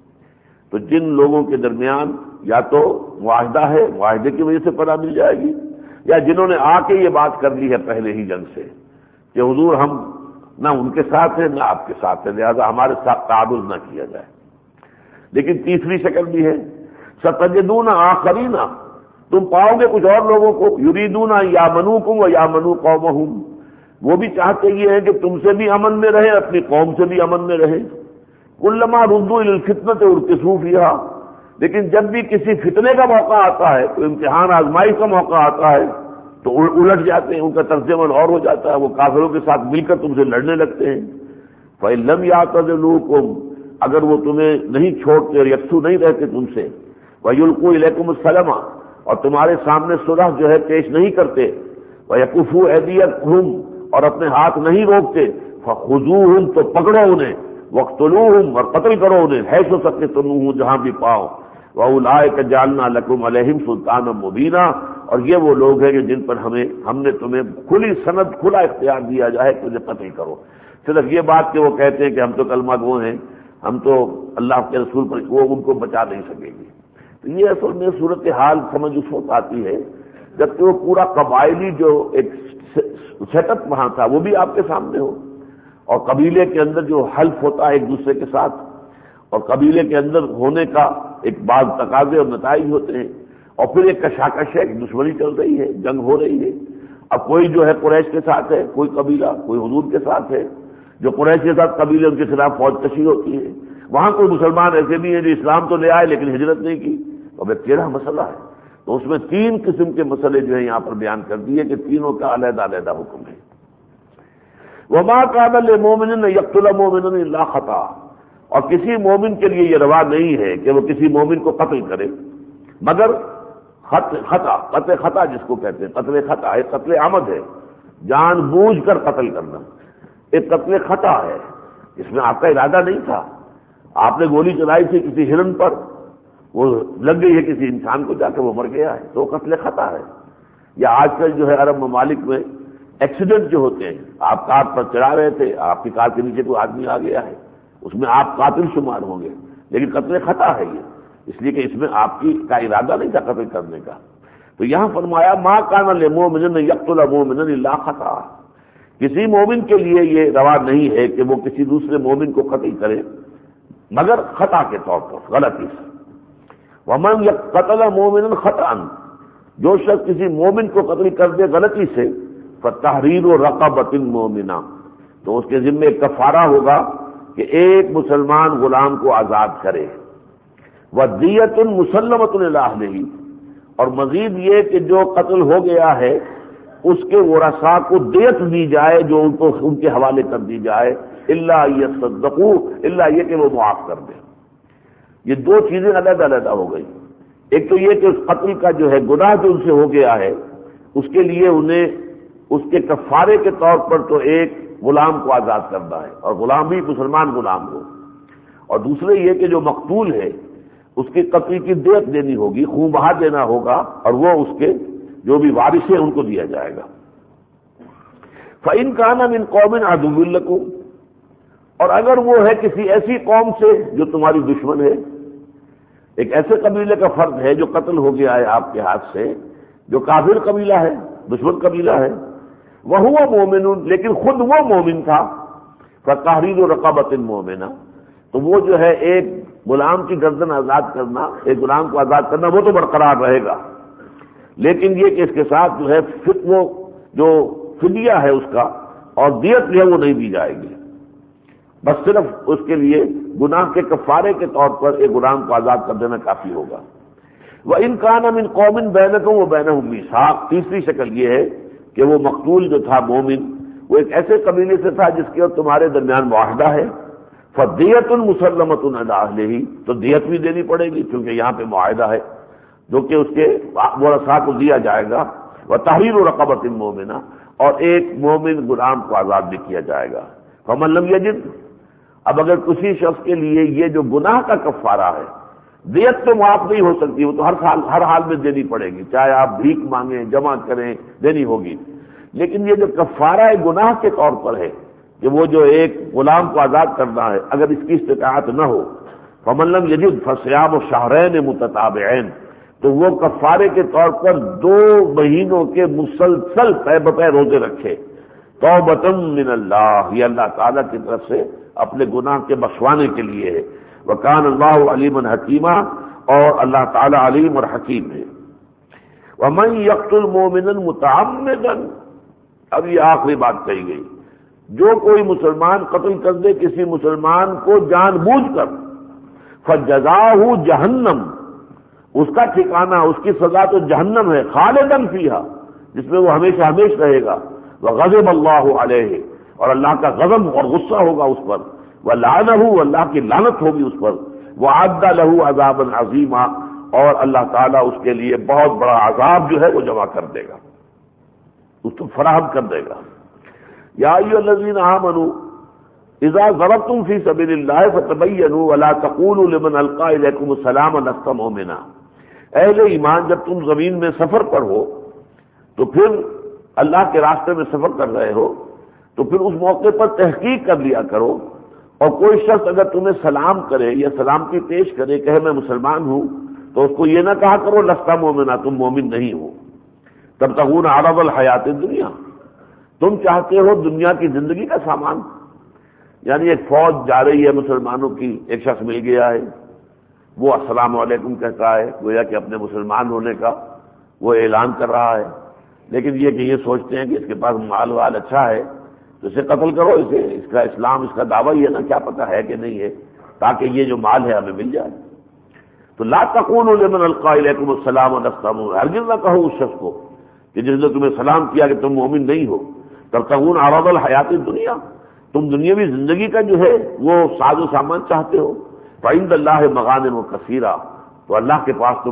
تو جن لوگوں کے درمیان یا تو معاہدہ ہے، معاہدے کی وجہ سے پناہ مل جائے گی، یا جنہوں نے آ کے یہ بات کر لی ہے پہلے ہی جنگ سے کہ حضور ہم نہ ان کے ساتھ ہیں نہ آپ کے ساتھ ہیں، لہذا ہمارے ساتھ تعاون نہ کیا جائے۔ لیکن تیسری شکل بھی ہے، ستجدون آخرین، تم پاؤ گے کچھ اور لوگوں کو، یریدون یامنوکم و یامنوا قومہم، وہ بھی چاہتے یہ ہیں کہ تم سے بھی امن میں رہے، اپنی قوم سے بھی امن میں رہے، کلما ردوا الی الفتنۃ ارکسوا فیہا، لیکن جب بھی کسی فتنے کا موقع آتا ہے، تو امتحان آزمائی کا موقع آتا ہے تو الٹ جاتے ہیں، ان کا طرز عمل اور ہو جاتا ہے، وہ کافروں کے ساتھ مل کر تم سے لڑنے لگتے ہیں۔ فإن لم یعتزلوکم، اگر وہ تمہیں نہیں چھوڑتے اور یکسو نہیں رہتے تم سے، ویلقوا الیکم السلام، اور تمہارے سامنے صلح جو ہے پیش نہیں کرتے، ویکفوا ایدیکم، اور اپنے ہاتھ نہیں روکتے، فخذوہم، تو پکڑو انہیں، واقتلوہم، اور قتل کرو انہیں، حیث ثقفتموہم، جہاں بھی پاؤ، وَأُولَٰئِکَ جَعَلْنَا لَكُمْ عَلَيْهِمْ سُلْطَانًا مُبِینًا، اور یہ وہ لوگ ہیں کہ جن پر ہمیں ہم نے تمہیں کھلی سند، کھلا اختیار دیا جائے کہ انہیں قتل کرو۔ صرف یہ بات کہ وہ کہتے ہیں کہ ہم تو کلمہ گو ہیں، ہم تو اللہ کے رسول پر، وہ ان کو بچا نہیں سکے گی۔ تو یہ اصل میں صورتحال سمجھ اس وقت آتی ہے جبکہ وہ پورا قبائلی جو ایک سیٹ اپ وہاں تھا وہ بھی آپ کے سامنے ہو، اور قبیلے کے اندر جو حلف ہوتا ہے ایک دوسرے کے ساتھ، اور قبیلے کے اندر ہونے کا ایک بعض تقاضے اور نتائج ہوتے ہیں، اور پھر ایک کشاکش ہے، ایک دشمنی چل رہی ہے، جنگ ہو رہی ہے۔ اب کوئی جو ہے قریش کے ساتھ ہے، کوئی قبیلہ کوئی حضور کے ساتھ ہے، جو قریش کے ساتھ قبیلے ان کے خلاف فوج کشی ہوتی ہے، وہاں کوئی مسلمان ایسے بھی ہیں جو اسلام تو لے آئے لیکن ہجرت نہیں کی، اب ایک ٹیڑھا مسئلہ ہے۔ تو اس میں تین قسم کے مسئلے جو ہیں یہاں پر بیان کر دیے کہ تینوں کا علیحدہ علیحدہ حکم ہے۔ وَمَا كَانَ لِمُؤْمِنٍ أَن يَقْتُلَ مُؤْمِنًا إِلَّا خَطَأً، اور کسی مومن کے لیے یہ روا نہیں ہے کہ وہ کسی مومن کو قتل کرے مگر خطا، قتل خطا جس کو کہتے ہیں، قتل خطا ایک قتل عمد ہے، جان بوجھ کر قتل کرنا، ایک قتل خطا ہے، اس میں آپ کا ارادہ نہیں تھا، آپ نے گولی چلائی تھی کسی ہرن پر، وہ لگ گئی ہے کسی انسان کو، جا کے وہ مر گیا ہے، تو قتل خطا ہے۔ یا آج کل جو ہے عرب ممالک میں ایکسیڈنٹ جو ہوتے ہیں، آپ کار پر چلا رہے تھے، آپ کی کار کے نیچے کوئی آدمی آ گیا ہے، اس میں آپ قاتل شمار ہوں گے، لیکن قتل خطا ہے یہ، اس لیے کہ اس میں آپ کی کا ارادہ نہیں تھا قتل کرنے کا۔ تو یہاں فرمایا ما کان للمؤمن ان یقتل مؤمنا الا خطا، کسی مومن کے لیے یہ روا نہیں ہے کہ وہ کسی دوسرے مومن کو قتل کرے مگر خطا کے طور پر، غلطی سے۔ ومن قتل مومنا خطأ، جو شخص کسی مومن کو قتل کر دے غلطی سے، فتحریر رقبۃ مؤمنہ، تو اس کے ذمے کفارہ ہوگا کہ ایک مسلمان غلام کو آزاد کرے، ودیۃ مسلمۃ الی اہلہ، اور مزید یہ کہ جو قتل ہو گیا ہے اس کے ورثاء کو دیت دی جائے، جو ان کو ان کے حوالے کر دی جائے، الا یصدقوا، الا یہ کہ وہ معاف کر دیں۔ یہ دو چیزیں علیحدہ علیحدہ ہو گئی۔ ایک تو یہ کہ اس قتل کا جو ہے گناہ جو ان سے ہو گیا ہے اس کے لیے انہیں اس کے کفارے کے طور پر تو ایک غلام کو آزاد کرنا ہے، اور غلام بھی مسلمان غلام ہو، اور دوسرے یہ کہ جو مقتول ہے اس کے قتل کی دیت دینی ہوگی، خون بہا دینا ہوگا، اور وہ اس کے جو بھی وارث ہیں ان کو دیا جائے گا۔ فَإِنْ كَانَ مِنْ قَوْمٍ عَدُوٍّ لَكُمْ، اور اگر وہ ہے کسی ایسی قوم سے جو تمہاری دشمن ہے، ایک ایسے قبیلے کا فرد ہے جو قتل ہو گیا ہے آپ کے ہاتھ سے، جو کافر قبیلہ ہے، دشمن قبیلہ ہے، وَهُوَ مُؤْمِنٌ، لیکن خود وہ مومن تھا، فَتَحْرِيرُ رَقَبَةٍ مُؤْمِنَةٍ، تو وہ جو ہے ایک غلام کی گردن آزاد کرنا، ایک غلام کو آزاد کرنا، وہ تو برقرار رہے گا، لیکن یہ کہ اس کے ساتھ جو ہے وہ جو فدیہ ہے اس کا اور دیت جو ہے وہ نہیں دی جائے گی، بس صرف اس کے لیے گناہ کے کفارے کے طور پر ایک غلام کو آزاد کر دینا کافی ہوگا۔ وَإِنْ كَانَ مِنْ قَوْمٍ بَيْنَكُمْ وَبَيْنَهُمْ مِيثَاقٌ، تیسری شکل یہ ہے کہ وہ مقتول جو تھا مومن وہ ایک ایسے قبیلے سے تھا جس کے اور تمہارے درمیان معاہدہ ہے، فَدِيَةٌ مُسَلَّمَةٌ عَلَىٰ أَهْلِهِ، تو دیت بھی دینی پڑے گی کیونکہ یہاں پہ معاہدہ ہے جو کہ اس کے ورثاء کو دیا جائے گا، وَتَحْرِيرُ رَقَبَةٍ مُؤْمِنَةٍ، اور ایک مومن غلام کو آزاد بھی کیا جائے گا۔ فَمَن لَّمْ يَجِدْ، اب اگر کسی شخص کے لیے یہ جو گناہ کا کفارہ ہے، دیت تو معاف نہیں ہو سکتی، وہ تو ہر حال ہر حال میں دینی پڑے گی، چاہے آپ بھیک مانگیں جمع کریں دینی ہوگی، لیکن یہ جو کفارہ گناہ کے طور پر ہے کہ وہ جو ایک غلام کو آزاد کرنا ہے، اگر اس کی استطاعت نہ ہو، فَمَن لَّمْ يَجِدْ فَصِيَامُ شَهْرَيْنِ مُتَتَابِعَيْنِ، تو وہ کفارے کے طور پر دو مہینوں کے مسلسل پے بپے روزے رکھے، توبۃ من اللہ، یہ اللہ تعالیٰ کی طرف سے اپنے گناہ کے بخشوانے کے لیے ہے، وَكَانَ اللَّهُ عَلِيمًا حَكِيمًا، اور اللہ تعالیٰ علیم اور حکیم ہے۔ وَمَن يَقْتُلْ مُؤْمِنًا مُتَعَمِّدًا، اب یہ آخری بات کہی گئی، جو کوئی مسلمان قتل کر دے کسی مسلمان کو جان بوجھ کر، فَجَزَاؤُهُ جَهَنَّمُ، اس کا ٹھکانہ، اس کی سزا تو جہنم ہے، خالداً فیہا، جس میں وہ ہمیشہ ہمیشہ رہے گا، وغضب اللہ علیہ، اور اللہ کا غضب اور غصہ ہوگا اس پر، ولعنہ، اللہ کی لعنت ہوگی اس پر، وعد لہ عذابا عظیما، اور اللہ تعالیٰ اس کے لیے بہت بڑا عذاب جو ہے وہ جمع کر دے گا، اس کو فراہم کر دے گا۔ یا ایھا الذین آمنوا اذا ضربتم فی سبیل اللہ فتبینوا ولا تقولوا لمن القى الیکم السلام لست مؤمنا، اہل ایمان جب تم زمین میں سفر پر ہو تو پھر اللہ کے راستے میں سفر کر رہے ہو تو پھر اس موقع پر تحقیق کر لیا کرو، اور کوئی شخص اگر تمہیں سلام کرے یا سلامتی پیش کرے کہے میں مسلمان ہوں، تو اس کو یہ نہ کہا کرو لست مومنا، تم مومن نہیں ہو، تبتغون عرض الحیات الدنیا، تم چاہتے ہو دنیا کی زندگی کا سامان، یعنی ایک فوج جا رہی ہے مسلمانوں کی، ایک شخص مل گیا ہے، وہ السلام علیکم کہتا ہے، گویا کہ اپنے مسلمان ہونے کا وہ اعلان کر رہا ہے، لیکن یہ کہ یہ سوچتے ہیں کہ اس کے پاس مال وال اچھا ہے تو اسے قتل کرو، اسے اس کا اسلام اس کا دعویٰ یہ نا کیا پتہ ہے کہ نہیں ہے، تاکہ یہ جو مال ہے ہمیں مل جائے۔ تو لا تقولوا لمن القى الیکم السلام لست مؤمنا، ہرگز نہ کہو اس شخص کو کہ جس نے تمہیں سلام کیا کہ تم مومن نہیں ہو، تبتغون عرض الحیات الدنیا، تم دنیاوی زندگی کا جو ہے وہ ساز و سامان چاہتے ہو، فعند اللہ مغانم کثیرہ، تو اللہ کے پاس تو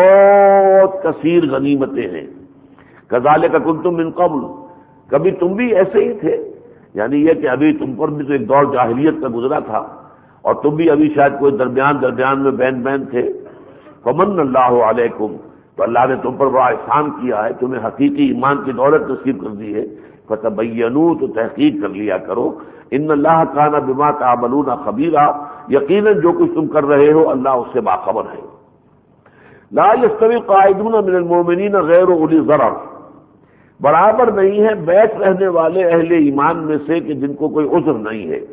بہت کثیر غنیمتیں ہیں۔ کذالک کنتم من قبل، کبھی تم بھی ایسے ہی تھے، یعنی یہ کہ ابھی تم پر بھی تو ایک دور جاہلیت کا گزرا تھا اور تم بھی ابھی شاید کوئی درمیان درمیان میں بین بین تھے، فمن اللہ علیکم، تو اللہ نے تم پر بڑا احسان کیا ہے، تمہیں حقیقی ایمان کی دولت نصیب کر دی ہے، فتبینوا، تو تحقیق کر لیا کرو، ان اللہ کان بما تعملون خبیرا، یقیناً جو کچھ تم کر رہے ہو اللہ اس سے باخبر ہے۔ لا یستوی القاعدون من المؤمنین غیر اولی ضرر، برابر نہیں ہے بیٹھ رہنے والے اہل ایمان میں سے کہ جن کو کوئی عذر نہیں ہے،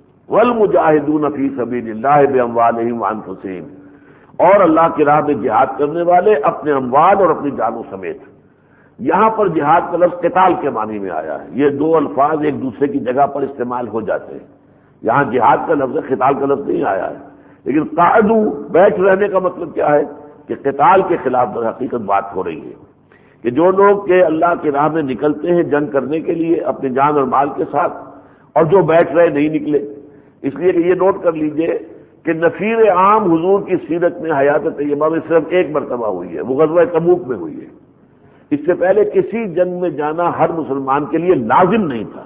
والمجاہدون فی سبیل اللہ باموالہم وانفسہم، اور اللہ کی راہ میں جہاد کرنے والے اپنے اموال اور اپنی جانوں سمیت۔ یہاں پر جہاد کا لفظ قتال کے معنی میں آیا ہے، یہ دو الفاظ ایک دوسرے کی جگہ پر استعمال ہو جاتے ہیں، یہاں جہاد کا لفظ ہے، قتال کا لفظ نہیں آیا ہے۔ لیکن قعدوا بیٹھ رہنے کا مطلب کیا ہے کہ قتال کے خلاف در حقیقت بات ہو رہی ہے، کہ جو لوگ کہ اللہ کی راہ میں نکلتے ہیں جنگ کرنے کے لیے اپنی جان اور مال کے ساتھ، اور جو بیٹھ رہے نہیں نکلے، اس لیے کہ یہ نوٹ کر لیجئے کہ نفیر عام حضور کی سیرت میں حیات طیبہ میں صرف ایک مرتبہ ہوئی ہے، وہ غزوہ تبوک میں ہوئی ہے۔ اس سے پہلے کسی جنگ میں جانا ہر مسلمان کے لیے لازم نہیں تھا۔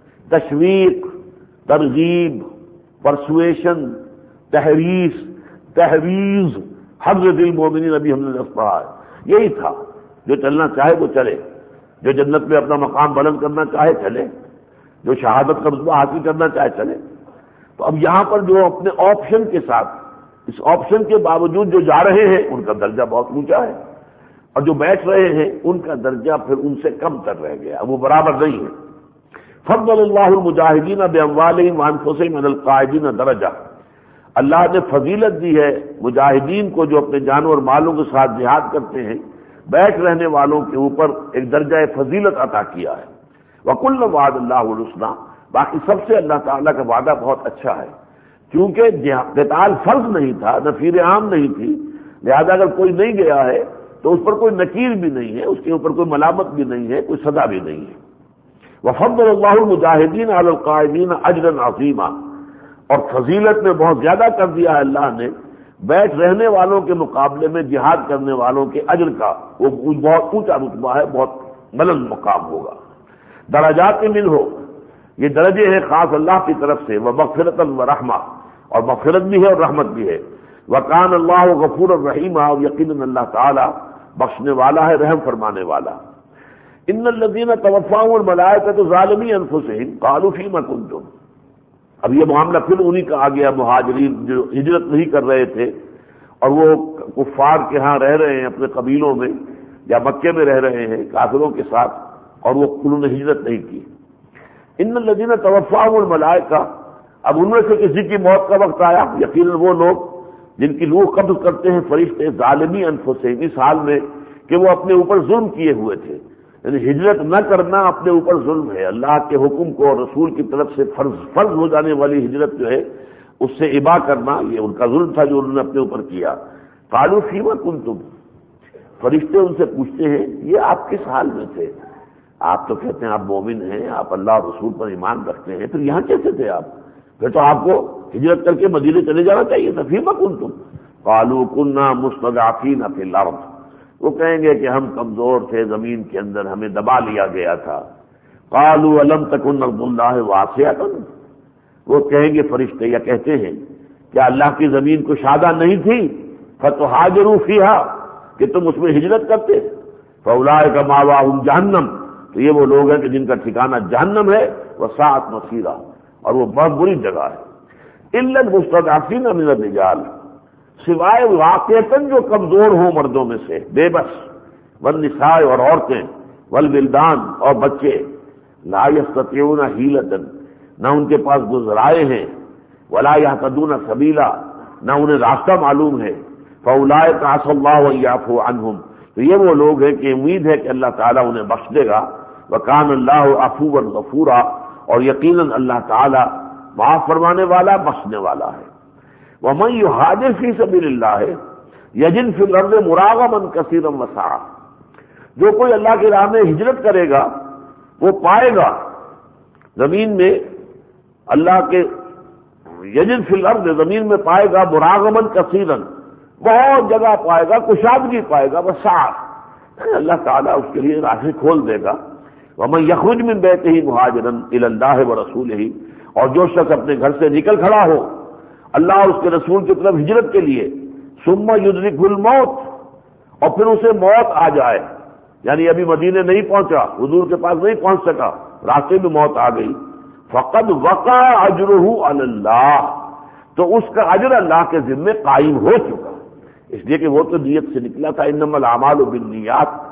تشویق، ترغیب، پرسویشن، تحریص، تحویز، حضرت المومنین ابھی ہم نے لفظ پڑھا ہے، یہی تھا۔ جو چلنا چاہے وہ چلے، جو جنت میں اپنا مقام بلند کرنا چاہے چلے، جو شہادت کا رتبہ حاصل کرنا چاہے چلے۔ تو اب یہاں پر جو اپنے آپشن کے ساتھ، اس آپشن کے باوجود جو جا رہے ہیں ان کا درجہ بہت اونچا ہے، اور جو بیٹھ رہے ہیں ان کا درجہ پھر ان سے کم تر رہ گیا، وہ برابر نہیں ہے۔ فضل اللہ المجاہدین باموالہم وانفسہم علی القاعدین درجہ، اللہ نے فضیلت دی ہے مجاہدین کو جو اپنے جانوں اور مالوں کے ساتھ جہاد کرتے ہیں، بیٹھ رہنے والوں کے اوپر ایک درجہ فضیلت عطا کیا ہے۔ وَكُلًّا وَعَدَ اللَّهُ الْحُسْنَىٰ، باقی سب سے اللہ تعالیٰ کا وعدہ بہت اچھا ہے، کیونکہ قتال فرض نہیں تھا، نفیر عام نہیں تھی، لہذا اگر کوئی نہیں گیا ہے تو اس پر کوئی نکیر بھی نہیں ہے، اس کے اوپر کوئی ملامت بھی نہیں ہے، کوئی سزا بھی نہیں ہے۔ وَفَضَّلَ اللَّهُ الْمُجَاهِدِينَ عَلَى الْقَاعِدِينَ أَجْرًا عَظِيمًا، اور فضیلت میں بہت زیادہ کر دیا ہے اللہ نے بیٹھ رہنے والوں کے مقابلے میں جہاد کرنے والوں کے اجر کا، وہ بہت اونچا رتبہ ہے، بہت بلند مقام ہوگا۔ درجات منہ ہو، یہ درجے ہیں خاص اللہ کی طرف سے، ومغفرۃ ورحمہ، اور مغفرت بھی ہے اور رحمت بھی ہے۔ وکان اللہ غفور الرحیم، اور یقیناً اللہ تعالی بخشنے والا ہے، رحم فرمانے والا۔ ان الذین توفاهم الملائکۃ ظالمی انفسہم قالوا فیما کنتم، اب یہ معاملہ پھر انہی کا آ گیا، مہاجرین جو ہجرت نہیں کر رہے تھے اور وہ کفار کے ہاں رہ رہے ہیں اپنے قبیلوں میں، یا مکے میں رہ رہے ہیں کافروں کے ساتھ، اور وہ انہوں نے ہجرت نہیں کی۔ ان الذین توفاهم الملائکہ، اب ان میں سے کسی کی موت کا وقت آیا، یقیناً وہ لوگ جن کی روح قبض کرتے ہیں فرشتے، ظالمی انفسہم، اس حال میں کہ وہ اپنے اوپر ظلم کیے ہوئے تھے، یعنی ہجرت نہ کرنا اپنے اوپر ظلم ہے، اللہ کے حکم کو اور رسول کی طرف سے فرض فرض ہو جانے والی ہجرت جو ہے اس سے ابا کرنا، یہ ان کا ظلم تھا جو انہوں نے اپنے اوپر کیا۔ قالوا فیما کنتم، فرشتے ان سے پوچھتے ہیں یہ آپ کس حال میں تھے؟ آپ تو کہتے ہیں آپ مومن ہیں، آپ اللہ اور رسول پر ایمان رکھتے ہیں، پھر یہاں کیسے تھے آپ؟ پھر تو آپ کو ہجرت کر کے مدینے چلے جانا چاہیے تھا۔ فیما کنتم قالوا کنا مستضعفین فی الارض، وہ کہیں گے کہ ہم کمزور تھے زمین کے اندر، ہمیں دبا لیا گیا تھا۔ قالوا الم تکن ارض اللہ واسعۃ، وہ کہیں گے فرشتے یا کہتے ہیں کیا اللہ کی زمین کشادہ نہیں تھی؟ فتہاجروا فیہا، کہ تم اس میں ہجرت کرتے؟ فاولئک مأواہم جہنم، تو یہ وہ لوگ ہیں کہ جن کا ٹھکانہ جہنم ہے، وساعت مصیرا، اور وہ بہت بری جگہ ہے۔ الا المستضعفین من الرجال، سوائے واقعتاً جو کمزور ہوں مردوں میں سے، بے بس، والنساء، اور عورتیں، والولدان، اور بچے، لا یستطیعون حیلۃ، نہ ان کے پاس گزرائے ہیں، ولا یہتدون سبیلا، نہ انہیں راستہ معلوم ہے، فاولئک عسى اللہ ان یعفو عنہم، تو یہ وہ لوگ ہیں کہ امید ہے کہ اللہ تعالیٰ انہیں بخش دے گا۔ وکان اللہ عفوا غفورا، اور یقیناً اللہ تعالیٰ معاف فرمانے والا، بخشنے والا ہے۔ ومن یہاجر فی سبیل اللہ یجد فی الارض مراغما کثیرا وسعا، جو کوئی اللہ کی راہ میں ہجرت کرے گا وہ پائے گا زمین میں اللہ کے، یجد فی الارض، زمین میں پائے گا مراغما کثیرا، بہت جگہ پائے گا، کشادگی پائے گا، وسعا، اللہ تعالیٰ اس کے لیے راہیں کھول دے گا۔ ومن یخرج من بیتہ مہاجرا الی اللہ ورسولہ، اور جو شخص اپنے گھر سے نکل کھڑا ہو اللہ اور اس کے رسول کی طرف ہجرت کے لیے، ثم یدرکہ الموت، اور پھر اسے موت آ جائے، یعنی ابھی مدینے نہیں پہنچا، حضور کے پاس نہیں پہنچ سکا، راستے میں موت آ گئی، فقد وقع اجرہ علی اللہ، تو اس کا اجر اللہ کے ذمے قائم ہو چکا، اس لیے کہ وہ تو نیت سے نکلا تھا، انما الاعمال بالنیات،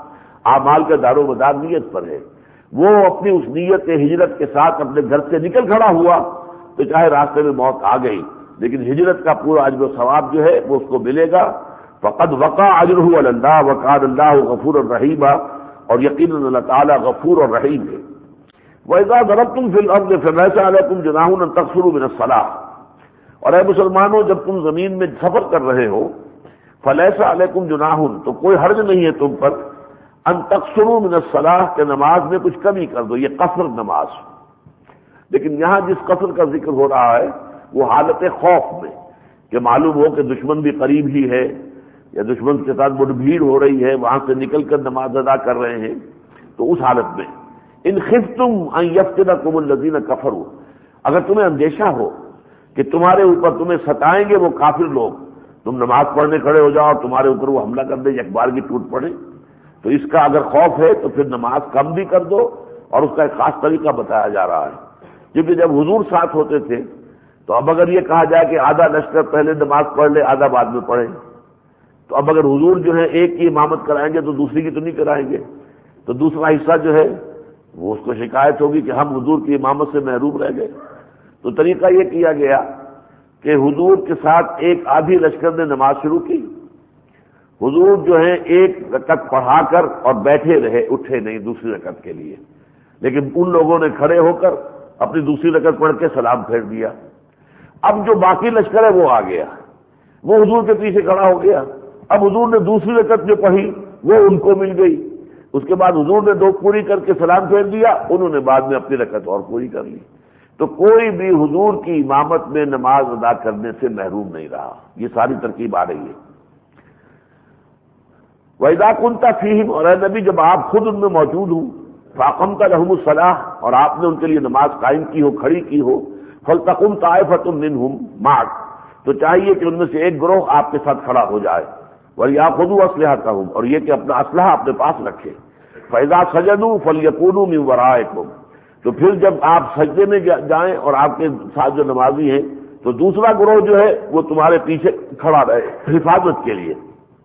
اعمال کا دار و مدار نیت پر ہے. وہ اپنی اس نیت ہجرت کے ساتھ اپنے گھر سے نکل کھڑا ہوا تو چاہے راستے میں موت آ گئی لیکن ہجرت کا پورا اجر و ثواب جو ہے وہ اس کو ملے گا. فقد وقع اجرہ علی اللہ وکان اللہ غفور الرحیم، اور یقیناً اللہ تعالیٰ غفور اور رحیم ہے. وَإِذَا ضَرَبْتُمْ فِي الْأَرْضِ فَلَيْسَ عَلَيْكُمْ جُنَاحٌ أَن تَقْصُرُوا مِنَ الصَّلَاةِ، اور اے مسلمانوں جب تم زمین میں سفر کر رہے ہو فَلَيْسَ عَلَيْكُمْ جُنَاحٌ، تو کوئی حرج نہیں ہے تم پر، ان تقصروا من الصلاة، کہ نماز میں کچھ کمی کر دو، یہ قصر نماز. لیکن یہاں جس قصر کا ذکر ہو رہا ہے وہ حالت خوف میں، کہ معلوم ہو کہ دشمن بھی قریب ہی ہے یا دشمن کے ساتھ بڑی بھیڑ ہو رہی ہے، وہاں سے نکل کر نماز ادا کر رہے ہیں، تو اس حالت میں ان خفتم ان یفتنکم الذین کفروا، اگر تمہیں اندیشہ ہو کہ تمہارے اوپر تمہیں ستائیں گے وہ کافر لوگ، تم نماز پڑھنے کھڑے ہو جاؤ اور تمہارے اوپر وہ حملہ کر دیں، ایک بار کی ٹوٹ پڑے، تو اس کا اگر خوف ہے تو پھر نماز کم بھی کر دو. اور اس کا ایک خاص طریقہ بتایا جا رہا ہے، کیونکہ جب حضور ساتھ ہوتے تھے تو اب اگر یہ کہا جائے کہ آدھا لشکر پہلے نماز پڑھ لے آدھا بعد میں پڑھے، تو اب اگر حضور جو ہے ایک کی امامت کرائیں گے تو دوسری کی تو نہیں کرائیں گے، تو دوسرا حصہ جو ہے وہ اس کو شکایت ہوگی کہ ہم حضور کی امامت سے محروم رہ گئے. تو طریقہ یہ کیا گیا کہ حضور کے ساتھ ایک آدھی لشکر نے نماز شروع کی، حضور جو ہے ایک رکعت پڑھا کر اور بیٹھے رہے، اٹھے نہیں دوسری رکعت کے لیے، لیکن ان لوگوں نے کھڑے ہو کر اپنی دوسری رکعت پڑھ کے سلام پھیر دیا. اب جو باقی لشکر ہے وہ آ گیا، وہ حضور کے پیچھے کھڑا ہو گیا. اب حضور نے دوسری رکعت جو پڑھی وہ ان کو مل گئی، اس کے بعد حضور نے دو پوری کر کے سلام پھیر دیا، انہوں نے بعد میں اپنی رکعت اور پوری کر لی. تو کوئی بھی حضور کی امامت میں نماز ادا کرنے سے محروم نہیں رہا. یہ ساری ترکیب آ رہی ہے. وَإِذَا كُنْتَ فِيهِمْ، اور اے نبی جب آپ خود ان میں موجود ہوں، فَأَقَمْتَ لَهُمُ الصَّلَاةَ، اور آپ نے ان کے لیے نماز قائم کی ہو، کھڑی کی ہو، فَلْتَقُمْ طَائِفَةٌ مِّنْهُمْ مَعَكَ، تو چاہیے کہ ان میں سے ایک گروہ آپ کے ساتھ کھڑا ہو جائے. وَلْيَأْخُذُوا أَسْلِحَتَهُمْ، اور یہ کہ اپنا اسلحہ اپنے پاس رکھے. فَإِذَا سَجَدُوا فَلْيَكُونُوا مِنْ وَرَائِكُمْ، تو پھر جب آپ سجدے میں جائیں اور آپ کے ساتھ جو نمازی ہیں تو دوسرا گروہ جو ہے وہ تمہارے پیچھے کھڑا رہے حفاظت کے لیے.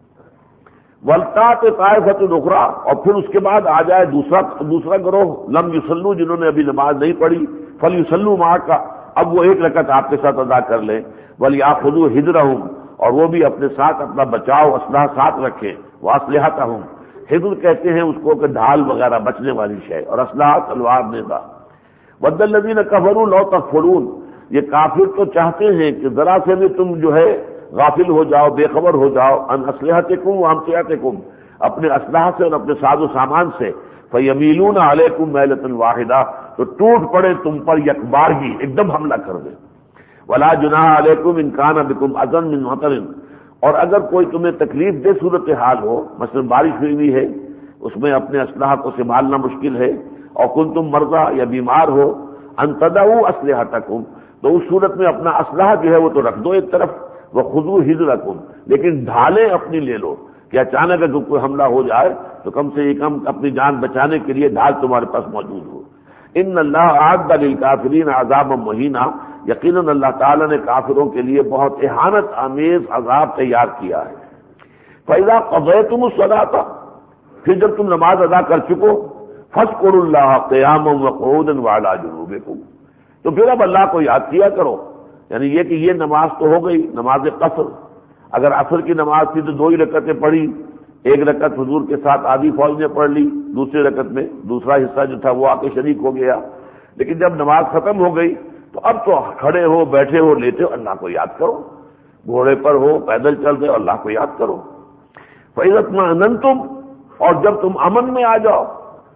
وَلْتَأْتِ طَائِفَةٌ أُخْرَىٰ، اور پھر اس کے بعد آ جائے دوسرا دوسرا گروہ، لم یصلوا، جنہوں نے ابھی نماز نہیں پڑھی، فَلْيُصَلُّوا مَعَكَ، اب وہ ایک رکعت آپ کے ساتھ ادا کر لیں. وَلْيَأْخُذُوا حِذْرَهُمْ، اور وہ بھی اپنے ساتھ اپنا بچاؤ اسلحہ ساتھ رکھیں. وَأَسْلِحَتَهُمْ، حِذْر کہتے ہیں اس کو کہ ڈھال وغیرہ بچنے والی شے، اور اسلحہ تلوار نیزہ. وَدَّ الَّذِينَ كَفَرُوا لَوْ تَكْفُرُونَ، یہ کافر تو چاہتے ہیں کہ ذرا سے بھی تم جو ہے غافل ہو جاؤ، بے خبر ہو جاؤ، ان اسلحتکم وامتعتکم، اپنے اسلحہ سے اور اپنے ساز و سامان سے. فَيَمِيلُونَ عَلَيْكُمْ مَيْلَةً وَاحِدَةً، تو ٹوٹ پڑے تم پر یک بار ہی، ایک دم حملہ کر دیں. وَلَا جُنَاحَ عَلَيْكُمْ إِن كَانَ بِكُمْ أَذًى مِّن مَطَرٍ، اور اگر کوئی تمہیں تکلیف دہ صورتحال ہو، مثلا بارش ہوئی ہوئی ہے، اس میں اپنے اسلحہ کو سنبھالنا مشکل ہے، اور کن تم مرضى یا بیمار ہو، ان تدعوا اسلحتکم، تو اس صورت میں اپنا اسلحہ جو ہے وہ تو رکھ دو ایک طرف. وخذوا حذرکم، لیکن ڈھالیں اپنی لے لو کہ اچانک اگر کوئی حملہ ہو جائے تو کم سے کم اپنی جان بچانے کے لیے ڈھال تمہارے پاس موجود ہو. ان اللہ اعد للکافرین عذابا مہینا، یقیناً اللہ تعالیٰ نے کافروں کے لیے بہت اہانت آمیز عذاب تیار کیا ہے. فَإِذَا قَضَيْتُمُ الصَّلَاةَ، پھر جب تم نماز ادا کر چکو، فَاذْكُرُوا اللَّهَ قِيَامًا وَقُعُودًا وَعَلَىٰ جُنُوبِكُمْ، تو پھر اب اللہ کو یاد کیا کرو. یعنی یہ کہ یہ نماز تو ہو گئی نماز قصر. اگر عصر کی نماز تھی تو دو ہی رکعتیں پڑھی، ایک رکعت حضور کے ساتھ آدھی فوج نے پڑھ لی، دوسری رکعت میں دوسرا حصہ جو تھا وہ آ کے شریک ہو گیا. لیکن جب نماز ختم ہو گئی تو اب تو کھڑے ہو، بیٹھے ہو، لیٹے ہو، اللہ کو یاد کرو. گھوڑے پر ہو، پیدل چل رہے ہو، اللہ کو یاد کرو. فَإِذَا اطْمَأْنَنْتُمْ، اور جب تم امن میں آ جاؤ،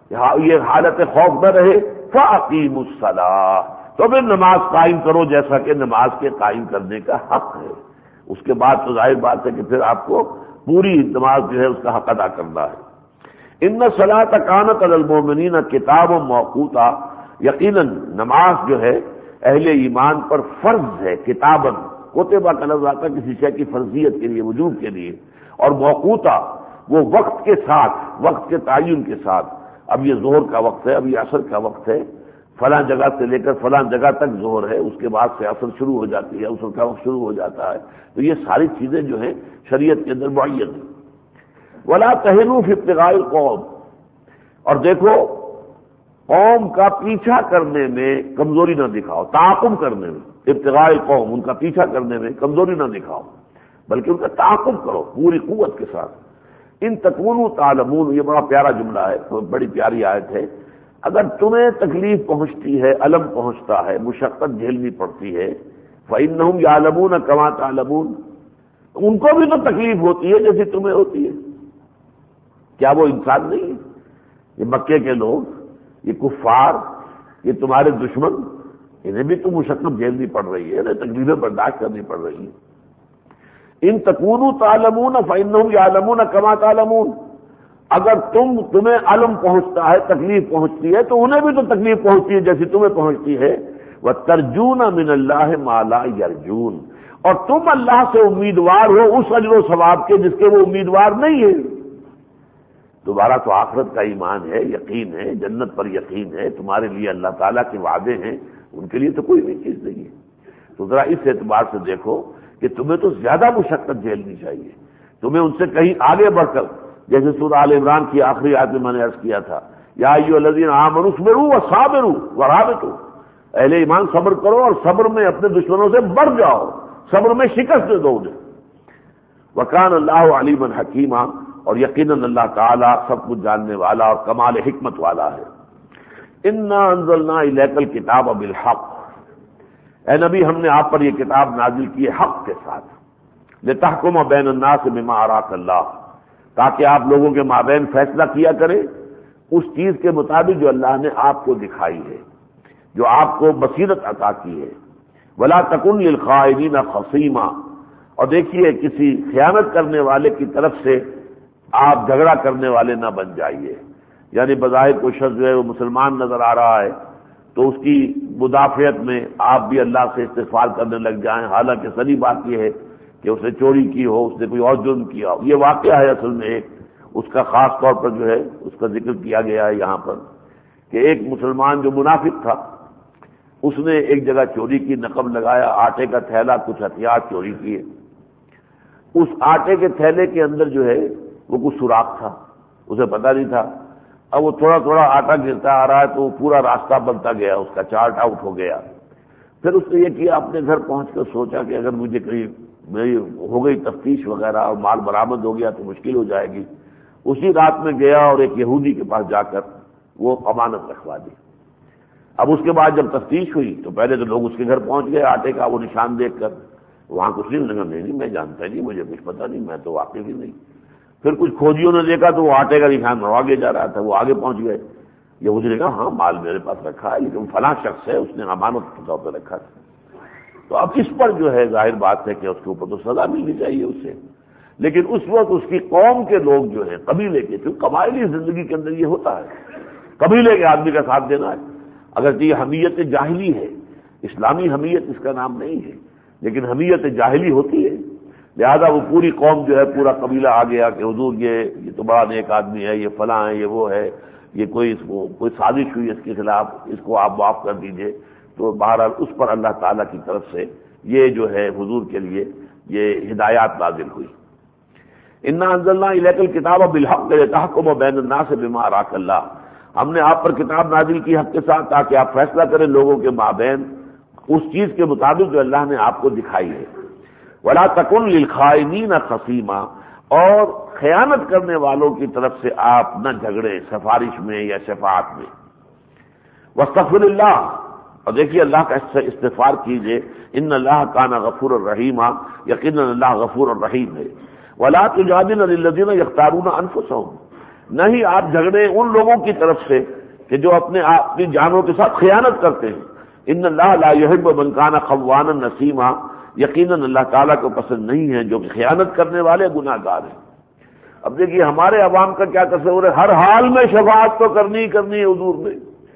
یہ حالت خوف نہ رہے، فَأَقِيمُوا الصَّلَاةَ، تو پھر نماز قائم کرو جیسا کہ نماز کے قائم کرنے کا حق ہے. اس کے بعد تو ظاہر بات ہے کہ پھر آپ کو پوری نماز جو ہے اس کا حق ادا کرنا ہے. ان الصلاۃ کانت علی المؤمنین کتابا موقوتا، یقیناً نماز جو ہے اہل ایمان پر فرض ہے. کتاباً، کتبہ کا لفظ آتا ہے کسی شے کی فرضیت کے لیے، وجوب کے لیے، اور موقوتا وہ وقت کے ساتھ، وقت کے تعین کے ساتھ. اب یہ ظہر کا وقت ہے، اب یہ عصر کا وقت ہے، فلاں جگہ سے لے کر فلاں جگہ تک ظہر ہے، اس کے بعد سے عصر شروع ہو جاتی ہے، عصر کا وقت شروع ہو جاتا ہے. تو یہ ساری چیزیں جو ہیں شریعت کے اندر معین ہیں. ولا تہنوا فی ابتغاء القوم، اور دیکھو قوم کا پیچھا کرنے میں کمزوری نہ دکھاؤ، تعاقب کرنے میں، ابتغاء قوم، ان کا پیچھا کرنے میں کمزوری نہ دکھاؤ، بلکہ ان کا تعاقب کرو پوری قوت کے ساتھ۔ ان تکونوا تعلمون، یہ بڑا پیارا جملہ ہے، بڑی پیاری آیت ہے۔ اگر تمہیں تکلیف پہنچتی ہے، الم پہنچتا ہے، مشقت جھیلنی پڑتی ہے، فإنہم یعلمون کما تعلمون، ان کو بھی تو تکلیف ہوتی ہے جیسے تمہیں ہوتی ہے۔ کیا وہ انسان نہیں ہے؟ یہ مکے کے لوگ، یہ کفار، یہ تمہارے دشمن، انہیں بھی تو مشقت جھیلنی پڑ رہی ہے، انہیں تکلیفیں برداشت کرنی پڑ رہی ہیں۔ ان تکونوا تعلمون فإنہم یعلمون کما تعلمون، اگر تم تمہیں علم پہنچتا ہے، تکلیف پہنچتی ہے، تو انہیں بھی تو تکلیف پہنچتی ہے جیسی تمہیں پہنچتی ہے۔ وَتَرْجُونَ مِنَ اللَّهِ مَا لَا يَرْجُونَ، اور تم اللہ سے امیدوار ہو اس اجر و ثواب کے جس کے وہ امیدوار نہیں ہے۔ تمہارا تو آخرت کا ایمان ہے، یقین ہے، جنت پر یقین ہے، تمہارے لیے اللہ تعالیٰ کے وعدے ہیں، ان کے لیے تو کوئی بھی چیز نہیں ہے۔ تو ذرا اس اعتبار سے دیکھو کہ تمہیں تو زیادہ مشقت جھیلنی چاہیے، تمہیں ان سے کہیں آگے بڑھ کر، جیسے سورہ آل عمران کی آخری آیت میں میں نے عرض کیا تھا، یا ایھا الذین آمنوا اصبروا وصابروا ورابطوا، اہل ایمان صبر کرو اور صبر میں اپنے دشمنوں سے بڑھ جاؤ، صبر میں شکست دے دو انہیں۔ وکان اللہ علیما حکیما، اور یقیناً اللہ تعالیٰ سب کچھ جاننے والا اور کمال حکمت والا ہے۔ انا انزلنا الیک الکتاب بالحق، اے نبی ہم نے آپ پر یہ کتاب نازل کی ہے حق کے ساتھ، لتحکم بین الناس بما اراک اللہ، تاکہ آپ لوگوں کے مابین فیصلہ کیا کریں اس چیز کے مطابق جو اللہ نے آپ کو دکھائی ہے، جو آپ کو بصیرت عطا کی ہے۔ ولا تکن للخائنین خصیما، اور دیکھیے کسی خیانت کرنے والے کی طرف سے آپ جھگڑا کرنے والے نہ بن جائیے، یعنی بظاہر کوئی شخص جو ہے وہ مسلمان نظر آ رہا ہے تو اس کی مدافعت میں آپ بھی اللہ سے استغفار کرنے لگ جائیں، حالانکہ صحیح بات یہ ہے کہ اس نے چوری کی ہو، اس نے کوئی اور جرم کیا ہو۔ یہ واقعہ ہے اصل میں ایک، اس کا خاص طور پر جو ہے اس کا ذکر کیا گیا ہے یہاں پر، کہ ایک مسلمان جو منافق تھا اس نے ایک جگہ چوری کی، نقب لگایا، آٹے کا تھیلا، کچھ ہتھیار چوری کیے۔ اس آٹے کے تھیلے کے اندر جو ہے وہ کچھ سوراخ تھا، اسے پتہ نہیں تھا۔ اب وہ تھوڑا تھوڑا آٹا گرتا آ رہا ہے تو وہ پورا راستہ بنتا گیا، اس کا چارٹ آؤٹ ہو گیا۔ پھر اس نے یہ کیا، اپنے گھر پہنچ کر سوچا کہ اگر مجھے کہیں میری ہو گئی تفتیش وغیرہ اور مال برآمد ہو گیا تو مشکل ہو جائے گی۔ اسی رات میں گیا اور ایک یہودی کے پاس جا کر وہ امانت رکھوا دی۔ اب اس کے بعد جب تفتیش ہوئی تو پہلے تو لوگ اس کے گھر پہنچ گئے، آٹے کا وہ نشان دیکھ کر، وہاں کچھ نہیں لگا، نہیں نہیں میں جانتا نہیں، مجھے کچھ پتہ نہیں، میں تو واقف ہی نہیں۔ پھر کچھ کھوجیوں نے دیکھا تو وہ آٹے کا نشان آگے جا رہا تھا، وہ آگے پہنچ گئے۔ یہودی نے کہا ہاں مال میرے پاس رکھا ہے، لیکن فلاں شخص ہے، اس نے امانت کے طور پہ رکھا تھا۔ تو اب اس پر جو ہے ظاہر بات ہے کہ اس کے اوپر تو سزا ملنی چاہیے اسے، لیکن اس وقت اس کی قوم کے لوگ جو ہیں، قبیلے کے، کیونکہ قبائلی زندگی کے اندر یہ ہوتا ہے، قبیلے کے آدمی کا ساتھ دینا ہے۔ اگر یہ حمیت جاہلی ہے، اسلامی حمیت اس کا نام نہیں ہے، لیکن حمیت جاہلی ہوتی ہے، لہذا وہ پوری قوم جو ہے، پورا قبیلہ آ گیا کہ حضور یہ یہ تو بڑا نیک آدمی ہے، یہ فلاں ہے، یہ وہ ہے، یہ کوئی اس کو کوئی سازش ہوئی اس کے خلاف، اس کو آپ معاف کر دیجئے۔ تو بہرحال اس پر اللہ تعالیٰ کی طرف سے یہ جو ہے حضور کے لیے یہ ہدایات نازل ہوئی۔ انا انزلنا الیک الکتاب بالحق لتحکم بین الناس بما اراک اللہ، ہم نے آپ پر کتاب نازل کی حق کے ساتھ تاکہ آپ فیصلہ کریں لوگوں کے مابین اس چیز کے مطابق جو اللہ نے آپ کو دکھائی ہے۔ ولا تکن للخائنین خصیما، اور خیانت کرنے والوں کی طرف سے آپ نہ جھگڑے سفارش میں یا شفاعت میں۔ واستغفر اللہ، اور دیکھیے اللہ کا استغفار کیجئے، ان اللہ کان غفور الرحیم، یقیناً اللہ غفور الرحیم ہے۔ ولا تجادل عن الذین یختارون انفسهم، نہیں آپ جھگڑے ان لوگوں کی طرف سے کہ جو اپنے اپنی جانوں کے ساتھ خیانت کرتے ہیں۔ ان اللہ لا یحب من کان خوانا نسیما، یقیناً اللہ تعالیٰ کو پسند نہیں ہے جو کہ خیانت کرنے والے گناہ گار ہیں۔ اب دیکھیے ہمارے عوام کا کیا تصور ہے، ہر حال میں شفاعت تو کرنی ہی کرنی ہے حضور میں۔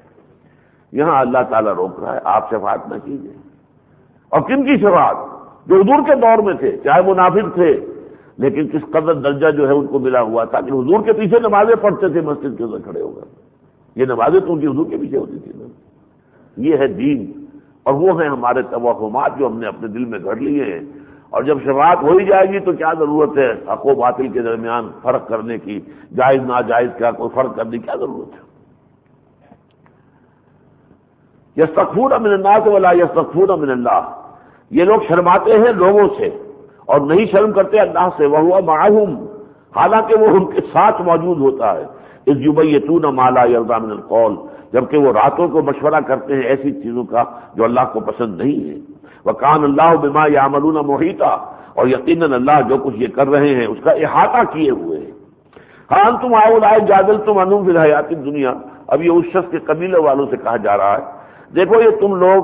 یہاں اللہ تعالیٰ روک رہا ہے، آپ شفاعت نہ کیجیے۔ اور کن کی شفاعت؟ جو حضور کے دور میں تھے، چاہے منافق تھے، لیکن کس قدر درجہ جو ہے ان کو ملا ہوا تھا کہ حضور کے پیچھے نمازیں پڑھتے تھے مسجد کے اندر کھڑے ہو کر۔ یہ نمازیں تو ان کی حضور کے پیچھے ہوتی تھی نا۔ یہ ہے دین، اور وہ ہیں ہمارے توہمات جو ہم نے اپنے دل میں گھڑ لیے ہیں، اور جب شفاعت ہو ہی جائے گی تو کیا ضرورت ہے حق و باطل کے درمیان فرق کرنے کی، جائز ناجائز کا کوئی فرق کرنے کی کیا ضرورت ہے؟ یستخفون من الناس ولا یستخفون من اللہ، یہ لوگ شرماتے ہیں لوگوں سے اور نہیں شرم کرتے اللہ سے، وہو معہم، حالانکہ وہ ان کے ساتھ موجود ہوتا ہے، اذ یبیتون ما لا یرضی من القول، جبکہ وہ راتوں کو مشورہ کرتے ہیں ایسی چیزوں کا جو اللہ کو پسند نہیں ہے، وکان اللہ بما یعملون محیطا، اور یقیناً اللہ جو کچھ یہ کر رہے ہیں اس کا احاطہ کیے ہوئے ہیں۔ ہاں انتم ہؤلاء جادلتم عنہم فی الحیاۃ الدنیا، اب یہ اس شخص کے قبیلے والوں سے کہا جا رہا ہے، دیکھو یہ تم لوگ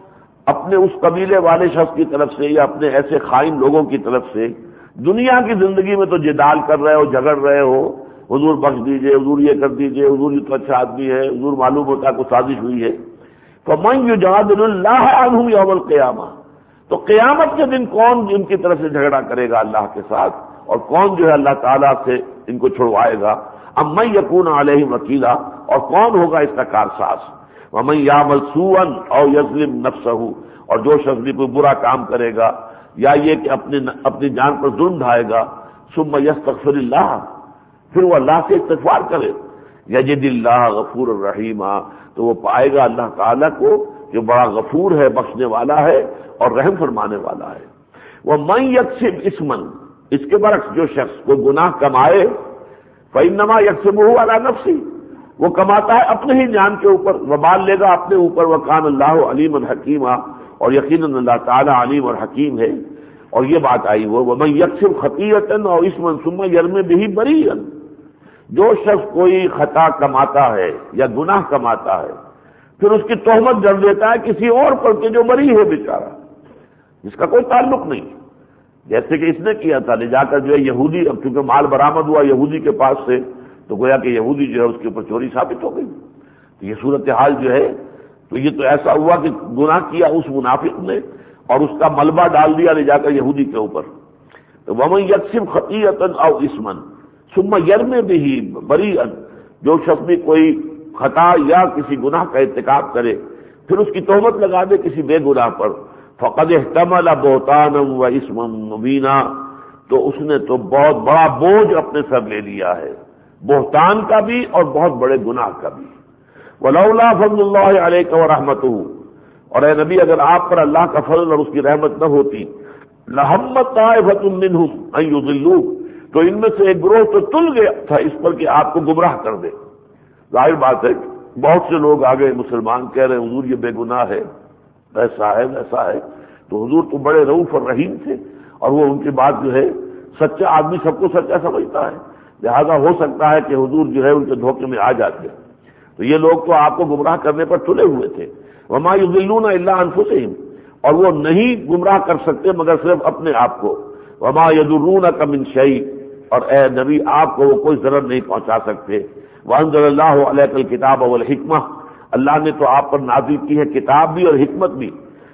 اپنے اس قبیلے والے شخص کی طرف سے یا اپنے ایسے خائن لوگوں کی طرف سے دنیا کی زندگی میں تو جدال کر رہے ہو، جھگڑ رہے ہو، حضور بخش دیجئے، حضور یہ کر دیجئے، حضور یہ تو اچھا آدمی ہے، حضور معلوم ہوتا ہے کوئی سازش ہوئی ہے، فمن یجادل اللہ عنہم یوم القیامہ، تو قیامت کے دن کون ان کی طرف سے جھگڑا کرے گا اللہ کے ساتھ، اور کون جو ہے اللہ تعالیٰ سے ان کو چھڑوائے گا، ام من یکون علیہم وکیلا، اور کون ہوگا اس کا کارساز، ومن یعمل سوءا او یظلم نفسہ، اور جو شخص بھی کوئی برا کام کرے گا یا یہ کہ اپنی اپنی جان پر ظلم ڈھائے گا، ثم یستغفر اللہ، پھر وہ اللہ سے استغفار کرے، یجد اللہ غفور الرحیم، تو وہ پائے گا اللہ تعالیٰ کو جو بڑا غفور ہے، بخشنے والا ہے اور رحم فرمانے والا ہے۔ وہ من یکسب اسما، اس کے برعکس جو شخص کو گناہ کمائے، فإنما یکسبہ علی نفسہ، وہ کماتا ہے اپنے ہی جان کے اوپر، وبال لے گا اپنے اوپر، وکان اللہ علیما حکیما، اور یقیناً اللہ تعالیٰ علیم اور حکیم ہے۔ اور یہ بات آئی وہ ومن یکسب خطیئۃ او اسما ثم یرمی بہ بریئا، جو شخص کوئی خطا کماتا ہے یا گناہ کماتا ہے پھر اس کی تہمت جڑ دیتا ہے کسی اور پر کہ جو بری ہے بیچارہ، جس کا کوئی تعلق نہیں، جیسے کہ اس نے کیا تھا، لے جا کر جو ہے یہودی، اب چونکہ مال برآمد ہوا یہودی کے پاس سے تو گویا کہ یہودی جو ہے اس کے اوپر چوری ثابت ہو گئی، تو یہ صورتحال جو ہے، تو یہ تو ایسا ہوا کہ گناہ کیا اس منافق نے اور اس کا ملبہ ڈال دیا لے جا کر یہودی کے اوپر، تو ومن یکسب خطیئۃ او اسما ثم یرمی بہ بریئا، جو شخص بھی کوئی خطا یا کسی گناہ کا ارتکاب کرے پھر اس کی تہمت لگا دے کسی بے گناہ پر، فقد احتمل بہتانا و اسما مبینا، تو اس نے تو بہت بڑا بوجھ اپنے سر لے لیا ہے، بہتان کا بھی اور بہت بڑے گناہ کا بھی۔ ولولا فضل اللہ علیک ورحمتہ، اور اے نبی اگر آپ پر اللہ کا فضل اور اس کی رحمت نہ ہوتی، لہمت طائفۃ منہم ان یضلوک، تو ان میں سے ایک گروہ تو تل گیا تھا اس پر کہ آپ کو گمراہ کر دے۔ ظاہر بات ہے بہت سے لوگ آگے مسلمان کہہ رہے حضور یہ بے گناہ ہے، ایسا ہے ویسا ہے، تو حضور تو بڑے رؤوف اور رحیم تھے، اور وہ ان کی بات جو ہے سچا آدمی سب کو سچا سمجھتا ہے، لہذا ہو سکتا ہے کہ حضور جو ہے ان کے دھوکے میں آ جاتے، تو یہ لوگ تو آپ کو گمراہ کرنے پر تلے ہوئے تھے۔ وما یضلون الا انفسهم، اور وہ نہیں گمراہ کر سکتے مگر صرف اپنے آپ کو، وما یضرونک من شیء، اور اے نبی آپ کو وہ کوئی ضرر نہیں پہنچا سکتے۔ وانزل اللہ علیک الکتاب والحکمہ، اللہ نے تو آپ پر نازل کی ہے کتاب بھی اور حکمت بھی،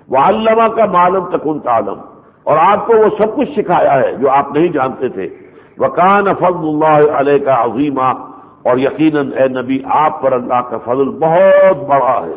وعلمک ما لم تکن تعلم، اور آپ کو وہ سب کچھ سکھایا ہے جو آپ نہیں جانتے تھے۔ وکان فضل اللہ علیک عظیما، اور یقیناً اے نبی آپ پر اللہ کا فضل بہت بڑا ہے۔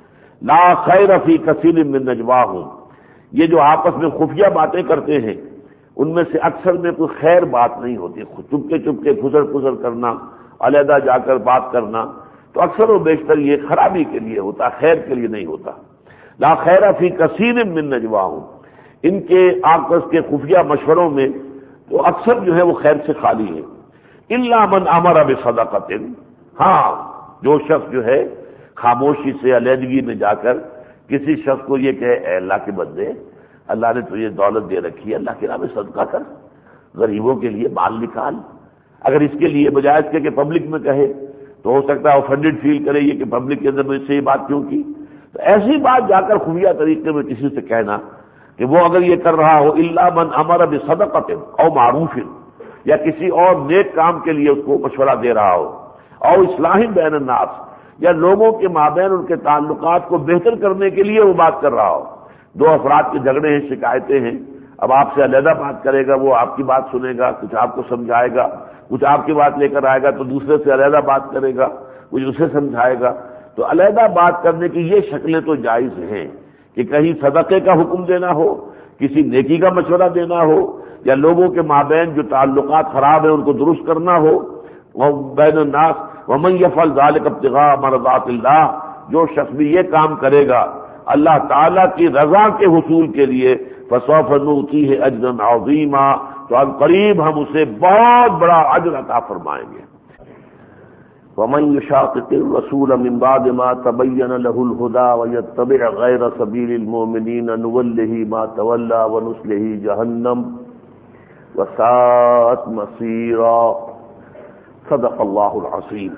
لا خیر فی کثیر من نجواہم، یہ جو آپس میں خفیہ باتیں کرتے ہیں ان میں سے اکثر میں کوئی خیر بات نہیں ہوتی، چپکے چپکے پھسر پھسر کرنا، علیحدہ جا کر بات کرنا، تو اکثر و بیشتر یہ خرابی کے لیے ہوتا، خیر کے لیے نہیں ہوتا۔ لا خیر فی کثیر من نجواہم، ان کے آپس کے خفیہ مشوروں میں تو اکثر جو ہے وہ خیر سے خالی ہے۔ الا من امر بصدقۃ، ہاں جو شخص جو ہے خاموشی سے علیحدگی میں جا کر کسی شخص کو یہ کہے اے اللہ کے بندے، اللہ نے تجھے دولت دے رکھی ہے، اللہ کے راہ میں صدقہ کر، غریبوں کے لیے مال نکال۔ اگر اس کے لیے بجائے اس کے کہ پبلک میں کہے تو ہو سکتا ہے اوفینڈڈ فیل کرے یہ کہ پبلک کے اندر مجھ سے یہ بات کیوں کی، تو ایسی بات جا کر خفیہ طریقے میں کسی سے کہنا کہ وہ اگر یہ کر رہا ہو الا من امر بصدقۃ او معروف، یا کسی اور نیک کام کے لیے اس کو مشورہ دے رہا ہو، او اصلاح بین الناس، یا لوگوں کے مابین ان کے تعلقات کو بہتر کرنے کے لیے وہ بات کر رہا ہو۔ دو افراد کے جھگڑے ہیں، شکایتیں ہیں، اب آپ سے علیحدہ بات کرے گا، وہ آپ کی بات سنے گا، کچھ آپ کو سمجھائے گا، کچھ آپ کی بات لے کر آئے گا تو دوسرے سے علیحدہ بات کرے گا، کچھ اسے سمجھائے گا، تو علیحدہ بات کرنے کی یہ شکلیں تو جائز ہیں کہ کہیں صدقے کا حکم دینا ہو، کسی نیکی کا مشورہ دینا ہو یا لوگوں کے مابین جو تعلقات خراب ہیں ان کو درست کرنا ہو، بین الناس ومن یفعل ذلک ابتغاء مرضات اللہ، جو شخص بھی یہ کام کرے گا اللہ تعالی کی رضا کے حصول کے لیے، فسوف نؤتیہ اجرا عظیما، تو اب قریب ہم اسے بہت بڑا اجر عطا فرمائیں گے۔ ومن یشاقق الرسول من بعد ما تبین له الهدى ويتبع غیر سبیل المؤمنین نولہ ما تولى ونصلہ جہنم وساءت مصیرا۔ صدق اللہ العظیم۔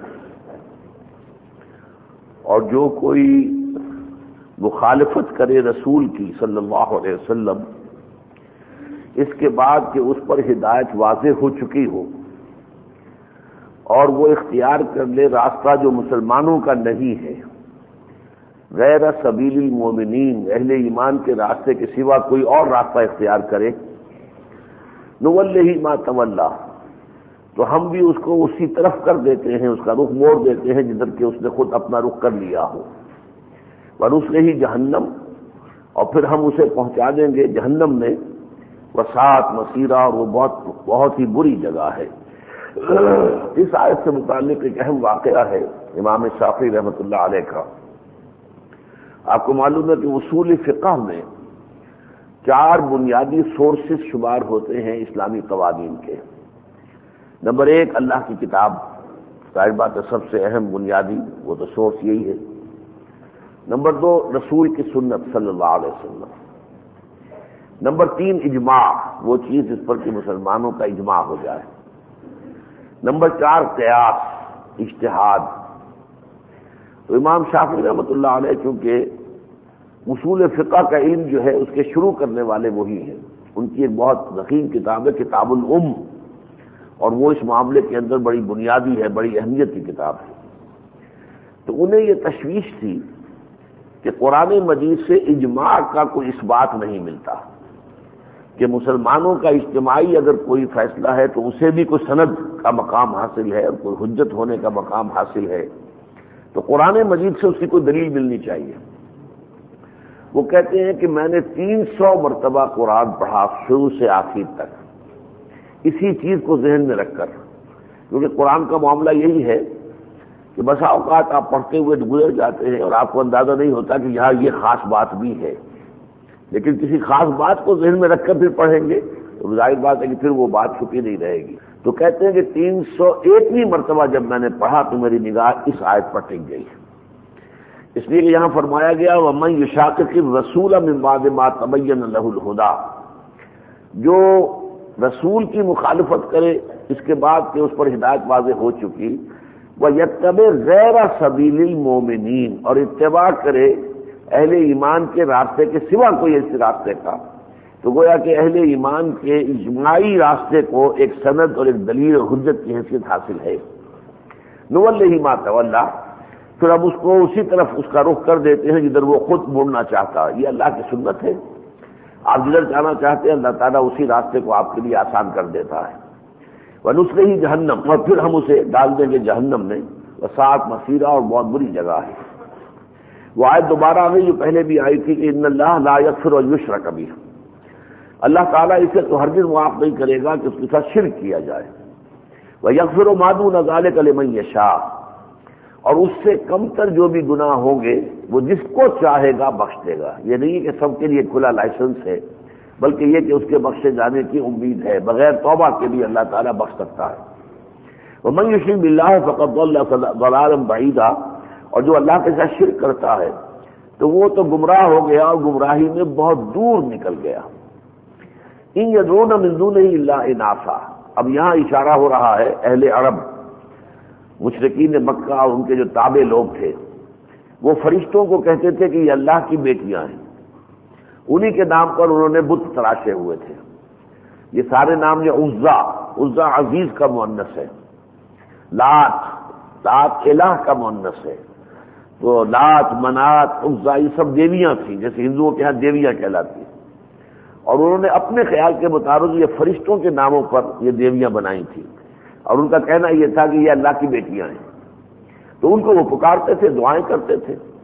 اور جو کوئی مخالفت کرے رسول کی صلی اللہ علیہ وسلم اس کے بعد کہ اس پر ہدایت واضح ہو چکی ہو اور وہ اختیار کر لے راستہ جو مسلمانوں کا نہیں ہے، غیر سبیل المومنین، اہل ایمان کے راستے کے سوا کوئی اور راستہ اختیار کرے، نولہ ما تولی، تو ہم بھی اس کو اسی طرف کر دیتے ہیں، اس کا رخ موڑ دیتے ہیں جدھر کہ اس نے خود اپنا رخ کر لیا ہو، ونصلہ جہنم، اور پھر ہم اسے پہنچا دیں گے جہنم میں، وساءت مصیرا، اور وہ بہت بہت ہی بری جگہ ہے۔ اس آیت سے متعلق ایک اہم واقعہ ہے امام شافعی رحمۃ اللہ علیہ کا۔ آپ کو معلوم ہے کہ اصول فقہ میں چار بنیادی سورسز شمار ہوتے ہیں اسلامی قوانین کے۔ نمبر ایک اللہ کی کتاب، ظاہر بات ہے سب سے اہم بنیادی وہ تو سورس یہی ہے۔ نمبر دو رسول کی سنت صلی اللہ علیہ وسلم۔ نمبر تین اجماع، وہ چیز جس پر کہ مسلمانوں کا اجماع ہو جائے۔ نمبر چار قیاس، اجتہاد۔ تو امام شافعی رحمۃ اللہ علیہ چونکہ اصول فقہ کا علم جو ہے اس کے شروع کرنے والے وہی ہیں، ان کی ایک بہت ضخیم کتاب ہے کتاب الام، اور وہ اس معاملے کے اندر بڑی بنیادی ہے، بڑی اہمیت کی کتاب ہے۔ تو انہیں یہ تشویش تھی کہ قرآن مجید سے اجماع کا کوئی اثبات نہیں ملتا، کہ مسلمانوں کا اجتماعی اگر کوئی فیصلہ ہے تو اسے بھی کوئی سند کا مقام حاصل ہے اور کوئی حجت ہونے کا مقام حاصل ہے، تو قرآن مجید سے اس کی کوئی دلیل ملنی چاہیے۔ وہ کہتے ہیں کہ میں نے تین سو مرتبہ قرآن پڑھا شروع سے آخر تک، اسی چیز کو ذہن میں رکھ کر، کیونکہ قرآن کا معاملہ یہی ہے کہ بسا اوقات آپ پڑھتے ہوئے گزر جاتے ہیں اور آپ کو اندازہ نہیں ہوتا کہ یہاں یہ خاص بات بھی ہے، لیکن کسی خاص بات کو ذہن میں رکھ کر پھر پڑھیں گے تو ظاہر بات ہے کہ پھر وہ بات چھپی نہیں رہے گی۔ تو کہتے ہیں کہ تین سو ایکویں مرتبہ جب میں نے پڑھا تو میری نگاہ اس آیت پر ٹک گئی، اس لیے کہ یہاں فرمایا گیا وَمَن یُشَاقِقِ الرَّسُولَ مِن بَعْدِ مَا تَبَيَّنَ لَهُ الْهُدَىٰ، جو رسول کی مخالفت کرے اس کے بعد کہ اس پر ہدایت واضح ہو چکی، وَيَتَّبِعْ غَيْرَ سَبِيلِ الْمُؤْمِنِينَ، اور اتباع کرے اہل ایمان کے راستے کے سوا کوئی اس راستے کا، تو گویا کہ اہل ایمان کے اجماعی راستے کو ایک سند اور ایک دلیل اور حجت کی حیثیت حاصل ہے۔ نولہ ما تولی، پھر ہم اس کو اسی طرف اس کا رخ کر دیتے ہیں جدھر وہ خود مڑنا چاہتا۔ یہ اللہ کی سنت ہے، آپ جدھر جانا چاہتے ہیں اللہ تعالیٰ اسی راستے کو آپ کے لیے آسان کر دیتا ہے۔ وَنُصْلِهِ جہنم، اور پھر ہم اسے ڈال دیں گے جہنم میں، وَسَاءَتْ مَصِيرًا، اور بہت بری جگہ ہے۔ وہ آیت دوبارہ آ گئی جو پہلے بھی آئی تھی کہ ان اللہ لا یغفر ان یشرک بہ، اللہ تعالیٰ اسے تو ہرگز معاف نہیں کرے گا کہ اس کے ساتھ شرک کیا جائے، وَيَغْفِرُ مَا دُونَ ذَلِكَ لِمَن یشاء، اور اس سے کم تر جو بھی گناہ ہوں گے وہ جس کو چاہے گا بخش دے گا۔ یہ نہیں کہ سب کے لیے کھلا لائسنس ہے، بلکہ یہ کہ اس کے بخشے جانے کی امید ہے، بغیر توبہ کے بھی اللہ تعالیٰ بخش سکتا ہے۔ وَمَن یُشْرِک بِاللَّهِ فَقَدْ ضَلَّ ضَلَالًا بَعِیدًا، اور جو اللہ کے ساتھ شرک کرتا ہے تو وہ تو گمراہ ہو گیا اور گمراہی میں بہت دور نکل گیا۔ ان یدعون من دونہ الا اناثا، اب یہاں اشارہ ہو رہا ہے اہل عرب، مشرکین مکہ اور ان کے جو تابع لوگ تھے، وہ فرشتوں کو کہتے تھے کہ یہ اللہ کی بیٹیاں ہیں، انہی کے نام پر انہوں نے بت تراشے ہوئے تھے۔ یہ سارے نام یہ عزا، عزا عزیز کا مؤنث ہے، لات، لات الہ کا مؤنث ہے، تو لات، منات، عزا یہ سب دیویاں تھیں، جیسے ہندوؤں کے ہاں دیویاں کہلاتی ہیں، اور انہوں نے اپنے خیال کے مطابق یہ فرشتوں کے ناموں پر یہ دیویاں بنائی تھیں، اور ان کا کہنا یہ تھا کہ یہ اللہ کی بیٹیاں ہیں، تو ان کو وہ پکارتے تھے، دعائیں کرتے تھے۔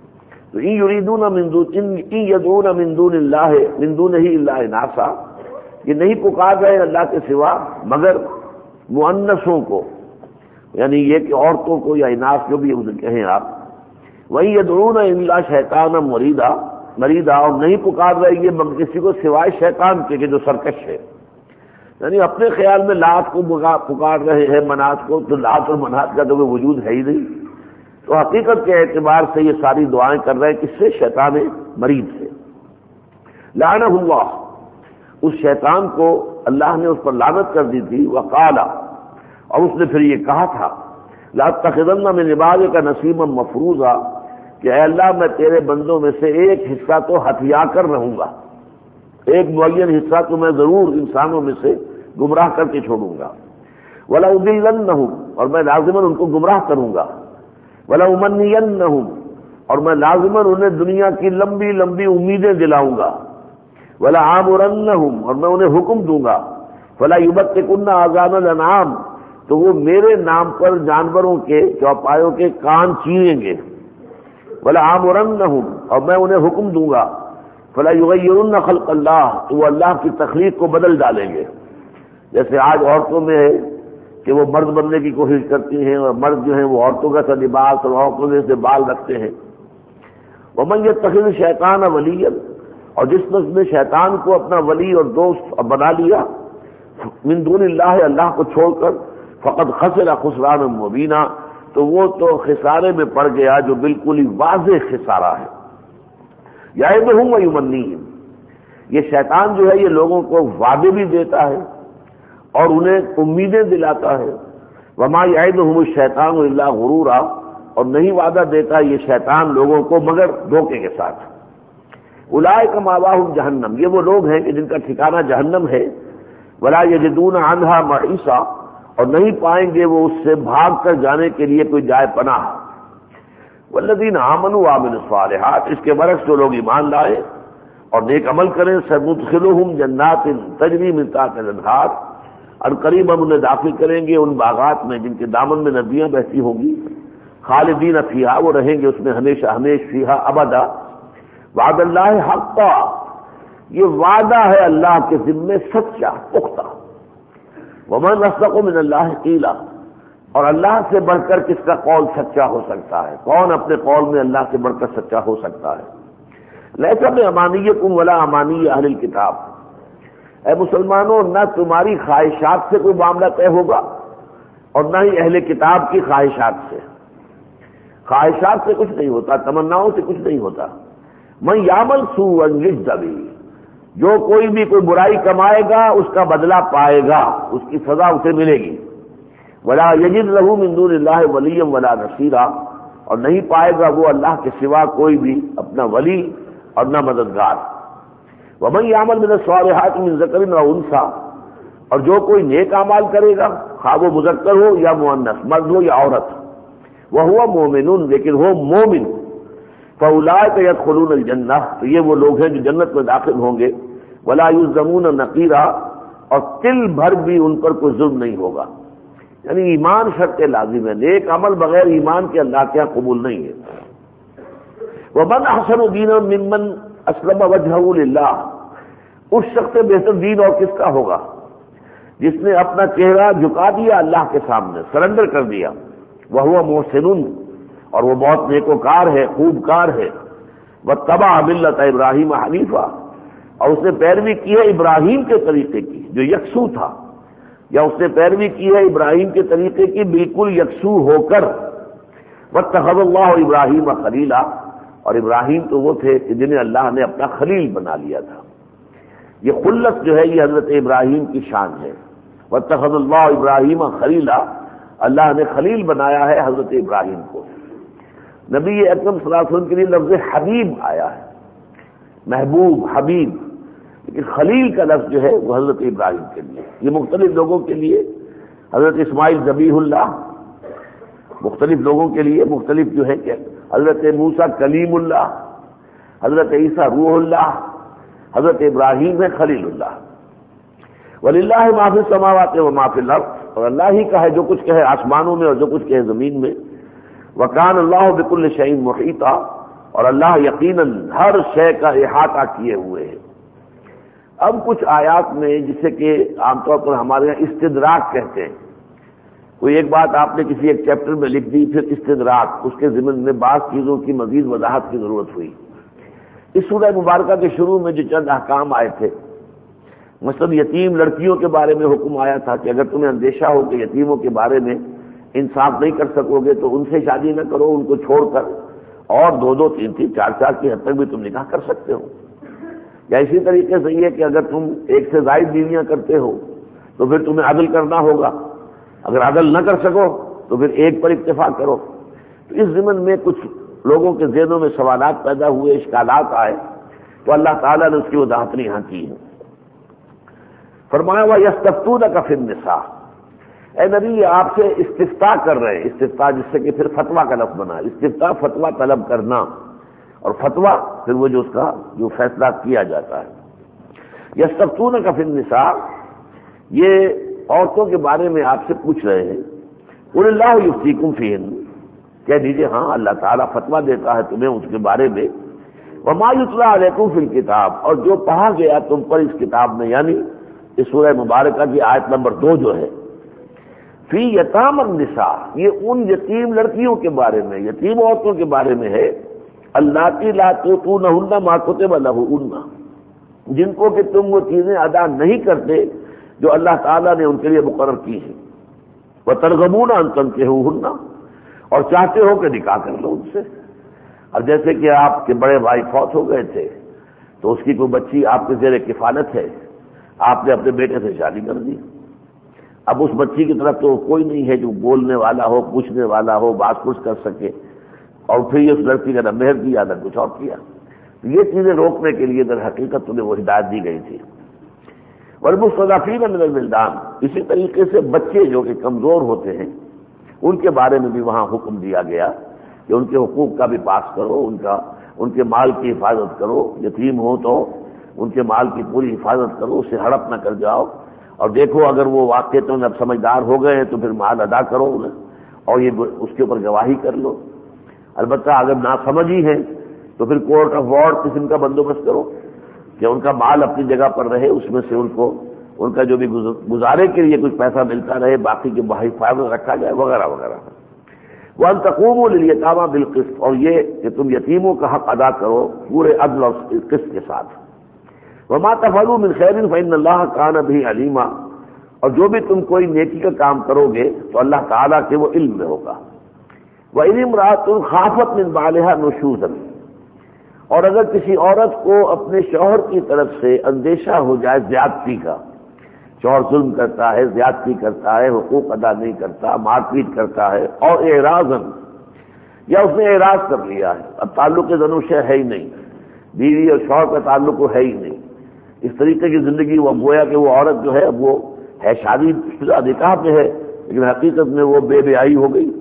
تو ان یریدون من دون ان یدعون من دون اللہ من دونہ الا اناسا، یہ نہیں پکار رہے اللہ کے سوا مگر مؤنثوں کو، یعنی یہ کہ عورتوں کو یا اناث جو بھی اسے کہیں آپ، وہی یدعون الا شیطانا مریدا مریدا، اور نہیں پکار رہے یہ مگر کسی کو سوائے شیطان کے کہ جو سرکش ہے، یعنی اپنے خیال میں لات کو پکار رہے ہیں منات کو، تو لات اور منات کا تو کوئی وجود ہے ہی نہیں، تو حقیقت کے اعتبار سے یہ ساری دعائیں کر رہے ہیں کس سے؟ شیطان مرید سے۔ لعنہ اللہ، اس شیطان کو اللہ نے اس پر لعنت کر دی تھی، وقال، اور اس نے پھر یہ کہا تھا، لاتخذن من عبادک نصیبا مفروضا، کہ اے اللہ میں تیرے بندوں میں سے ایک حصہ تو ہتھیا کر رہوں گا، ایک معین حصہ تو میں ضرور انسانوں میں سے گمراہ کر کے چھوڑوں گا، وَلَأُضِلَّنَّهُمْ، اور میں لازماً ان کو گمراہ کروں گا، وَلَأُمَنِّيَنَّهُمْ، اور میں لازماً انہیں دنیا کی لمبی لمبی امیدیں دلاؤں گا، وَلَآمُرَنَّهُمْ، اور میں انہیں حکم دوں گا، فَلَا يُبَتِّكُنَّ آذَانَ الْأَنْعَامِ، تو وہ میرے نام پر جانوروں کے چوپایوں کے کان چیریں گے، وَلَآمُرَنَّهُمْ، اور میں انہیں حکم دوں گا، فَلَا يُغَيِّرُنَّ خَلْقَ اللَّهِ، تو وہ اللہ کی تخلیق کو بدل ڈالیں گے، جیسے آج عورتوں میں ہے کہ وہ مرد بننے کی کوشش کرتی ہیں، اور مرد جو ہیں وہ عورتوں کا سا لباس اور عورتوں جیسے بال رکھتے ہیں۔ وَمَن يَتَّخِذْ الشَّيْطَانَ وَلِيًّا، اور جس نے شیطان کو اپنا ولی اور دوست بنا لیا، من دون اللہ، اللہ کو چھوڑ کر، فقد خسر خسرانا مبینا، تو وہ تو خسارے میں پڑ گیا جو بالکل ہی واضح خسارہ ہے۔ یعدہم ویمنیہم، یہ شیطان جو ہے یہ لوگوں کو وعدے بھی دیتا ہے اور انہیں امیدیں دلاتا ہے، وما یعدہم الشیطان الا غرورا، اور نہیں وعدہ دیتا یہ شیطان لوگوں کو مگر دھوکے کے ساتھ۔ اولئک مأواہم جہنم، یہ وہ لوگ ہیں کہ جن کا ٹھکانہ جہنم ہے، ولا یجدون عنہا محیصا، اور نہیں پائیں گے وہ اس سے بھاگ کر جانے کے لیے کوئی جائے پناہ۔ والذین آمنوا وعملوا الصالحات، اس کے برعکس جو لوگ ایمان لائے اور نیک عمل کریں، سندخلہم جنات تجری من تحتہا الانہار، اور قریب ہم انہیں داخل کریں گے ان باغات میں جن کے دامن میں ندیاں بہتی ہوں گی، خالدین فیہا، وہ رہیں گے اس میں ہمیشہ ہمیش، فیہا ابدا۔ وعد اللہ حقا، یہ وعدہ ہے اللہ کے ذمے سچا پختہ۔ ومن اصدق من اللہ قیلا، اور اللہ سے بڑھ کر کس کا قول سچا ہو سکتا ہے؟ کون اپنے قول میں اللہ سے بڑھ کر سچا ہو سکتا ہے؟ لیس بامانیکم ولا امانی اہل الکتاب، اے مسلمانوں نہ تمہاری خواہشات سے کوئی معاملہ طے ہوگا اور نہ ہی اہل کتاب کی خواہشات سے۔ خواہشات سے کچھ نہیں ہوتا، تمناؤں سے کچھ نہیں ہوتا۔ من یعمل سوءا یجز بہ، جو کوئی بھی کوئی برائی کمائے گا اس کا بدلہ پائے گا، اس کی سزا اسے ملے گی۔ ولا یجد لہ من دون اللہ ولیا ولا نصیرا، اور نہیں پائے گا وہ اللہ کے سوا کوئی بھی اپنا ولی اور نہ مددگار۔ ومن یعمل من الصالحات من ذکر و انثی، اور جو کوئی نیک اعمال کرے گا، خواہ وہ مذکر ہو یا مؤنث، مرد ہو یا عورت، وہو مومن، لیکن وہ مومن، فاولئک یدخلون الجنہ، تو یہ وہ لوگ ہیں جو جنت میں داخل ہوں گے، ولا یظلمون نقیرا، اور تل بھر بھی ان پر کوئی ظلم نہیں ہوگا۔ یعنی ایمان شرط لازم ہے، نیک عمل بغیر ایمان کے اللہ کے یہاں قبول نہیں ہے۔ ومن احسن دینا ممن اسلم وجہہ للہ، اس شخص سے بہتر دین اور کس کا ہوگا جس نے اپنا چہرہ جھکا دیا اللہ کے سامنے، سرنڈر کر دیا، وہو محسن، اور وہ بہت نیکوکار ہے، خوب کار ہے، واتبع ملت ابراہیم حنیفا، اور اس نے پیروی کی ہے ابراہیم کے طریقے کی جو یکسو تھا، یا اس نے پیروی کی ہے ابراہیم کے طریقے کی بالکل یکسو ہو کر، واتخذ اللہ ابراہیم خلیلا، اور ابراہیم تو وہ تھے کہ جنہیں اللہ نے اپنا خلیل بنا لیا تھا۔ یہ خلت جو ہے یہ حضرت ابراہیم کی شان ہے، واتخذ اللہ ابراہیم خلیلا، اللہ نے خلیل بنایا ہے حضرت ابراہیم کو۔ نبی اکرم صلی اللہ علیہ وسلم کے لیے لفظ حبیب آیا ہے، محبوب، حبیب، لیکن خلیل کا لفظ جو ہے وہ حضرت ابراہیم کے لیے۔ یہ مختلف لوگوں کے لیے، حضرت اسماعیل ذبیح اللہ، مختلف لوگوں کے لیے مختلف جو ہے کہ حضرت موسیٰ کلیم اللہ، حضرت عیسیٰ روح اللہ، حضرت ابراہیم ہے خلیل اللہ۔ وَلِلَّهِ مَا فِي السَّمَاوَاتِ وَمَا فِي الْأَرْضِ، اور اللہ ہی کا ہے جو کچھ کہے آسمانوں میں اور جو کچھ کہے زمین میں۔ وَكَانَ اللَّهُ بِكُلِّ شَيْءٍ مُحِيطًا، اور اللہ یقیناً ہر شے کا احاطہ کیے ہوئے ہیں۔ اب کچھ آیات میں جسے کہ عام طور پر ہمارے یہاں استدراک کہتے ہیں، کوئی ایک بات آپ نے کسی ایک چیپٹر میں لکھ دی، پھر استدراک اس کے ضمن میں بعض چیزوں کی مزید وضاحت کی ضرورت ہوئی۔ اس سورہ مبارکہ کے شروع میں جو چند احکام آئے تھے، مثلا یتیم لڑکیوں کے بارے میں حکم آیا تھا کہ اگر تمہیں اندیشہ ہو کہ یتیموں کے بارے میں انصاف نہیں کر سکو گے تو ان سے شادی نہ کرو، ان کو چھوڑ کر اور دو دو تین تین چار چار کی حد تک بھی تم نکاح کر سکتے ہو۔ یا اسی طریقے سے یہ کہ اگر تم ایک سے زائد بیویاں کرتے ہو تو پھر تمہیں عدل کرنا ہوگا، اگر عدل نہ کر سکو تو پھر ایک پر اکتفا کرو۔ تو اس ضمن میں کچھ لوگوں کے ذہنوں میں سوالات پیدا ہوئے، اشکالات آئے، تو اللہ تعالیٰ نے اس کی وضاحت یہاں کی ہے۔ فرمایا وَيَسْتَفْتُونَكَ فِي النِّسَاءِ، اے نبی یہ آپ سے استفتاء کر رہے ہیں، استفتاء جس سے کہ پھر فتویٰ کا لفظ بنا، استفتاء فتویٰ طلب کرنا، اور فتویٰ پھر وہ جو اس کا جو فیصلہ کیا جاتا ہے۔ یستفتونک فی النساء، یہ عورتوں کے بارے میں آپ سے پوچھ رہے ہیں، قل اللہ یفتیکم فیہن، کہہ دیجیے ہاں اللہ تعالیٰ فتویٰ دیتا ہے تمہیں اس کے بارے میں، وما یتلی علیکم فی الکتاب، اور جو پڑھا گیا تم پر اس کتاب میں، یعنی اس سورہ مبارکہ کی آیت نمبر دو جو ہے، فی یتام النساء، یہ ان یتیم لڑکیوں کے بارے میں، یتیم عورتوں کے بارے میں ہے، اللاتی لا تؤتونہن ما کتب لہن، جن کو کہ تم وہ چیزیں ادا نہیں کرتے جو اللہ تعالیٰ نے ان کے لیے مقرر کی ہیں، وترغبون ان تنکحوہن، اور چاہتے ہو کہ نکاح کر لو ان سے۔ اب جیسے کہ آپ کے بڑے بھائی فوت ہو گئے تھے تو اس کی کوئی بچی آپ کے زیر کفالت ہے، آپ نے اپنے بیٹے سے شادی کر دی، اب اس بچی کی طرف تو کوئی نہیں ہے جو بولنے والا ہو، پوچھنے والا ہو، بات کچھ کر سکے، اور پھر یہ اس لڑکی کا نہ مہر کیا نہ کچھ اور کیا۔ یہ چیزیں روکنے کے لیے در حقیقت تمہیں وہ ہدایت دی گئی تھی۔ والمستضعفین من الولدان، اسی طریقے سے بچے جو کہ کمزور ہوتے ہیں ان کے بارے میں بھی وہاں حکم دیا گیا کہ ان کے حقوق کا بھی پاس کرو، ان کا ان کے مال کی حفاظت کرو، یتیم ہو تو ان کے مال کی پوری حفاظت کرو، اسے ہڑپ نہ کر جاؤ، اور دیکھو اگر وہ واقع تو اب سمجھدار ہو گئے ہیں تو پھر مال ادا کرو انہیں، اور یہ اس کے اوپر گواہی کر لو۔ البتہ اگر ناسمجھی ہے تو پھر کورٹ آف وارڈ قسم کا بندوبست کرو کہ ان کا مال اپنی جگہ پر رہے، اس میں سے ان کو ان کا جو بھی گزارے کے لیے کچھ پیسہ ملتا رہے، باقی کے حفاظت رکھا جائے وغیرہ وغیرہ۔ وَأَن تَقُومُوا لِلْيَتَامَىٰ بِالْقِسْطِ، اور یہ کہ تم یتیموں کا حق ادا کرو پورے عدل اور قسط کے ساتھ۔ وَمَا تَفْعَلُوا مِنْ خَيْرٍ فَإِنَّ اللَّهَ كَانَ بِهِ عَلِيمًا، اور جو بھی تم کوئی نیکی کا کام کرو گے تو اللہ تعالیٰ کے وہ علم میں ہوگا۔ وَإِنِ امْرَأَةٌ خَافَتْ مِنْ بَعْلِهَا نُشُوزًا، اور اگر کسی عورت کو اپنے شوہر کی طرف سے اندیشہ ہو جائے زیادتی کا، شوہر ظلم کرتا ہے، زیادتی کرتا ہے، حقوق ادا نہیں کرتا، مار پیٹ کرتا ہے، اور اعراضاً، یا اس نے اعراض کر لیا ہے، اب تعلق زنوشہ ہے ہی نہیں، بیوی اور شوہر کا تعلق ہے ہی نہیں، اس طریقے کی زندگی وہ گویا کہ وہ عورت جو ہے وہ ہے شادی شدہ نکاح پہ ہے لیکن حقیقت میں وہ بے بیائی ہو گئی،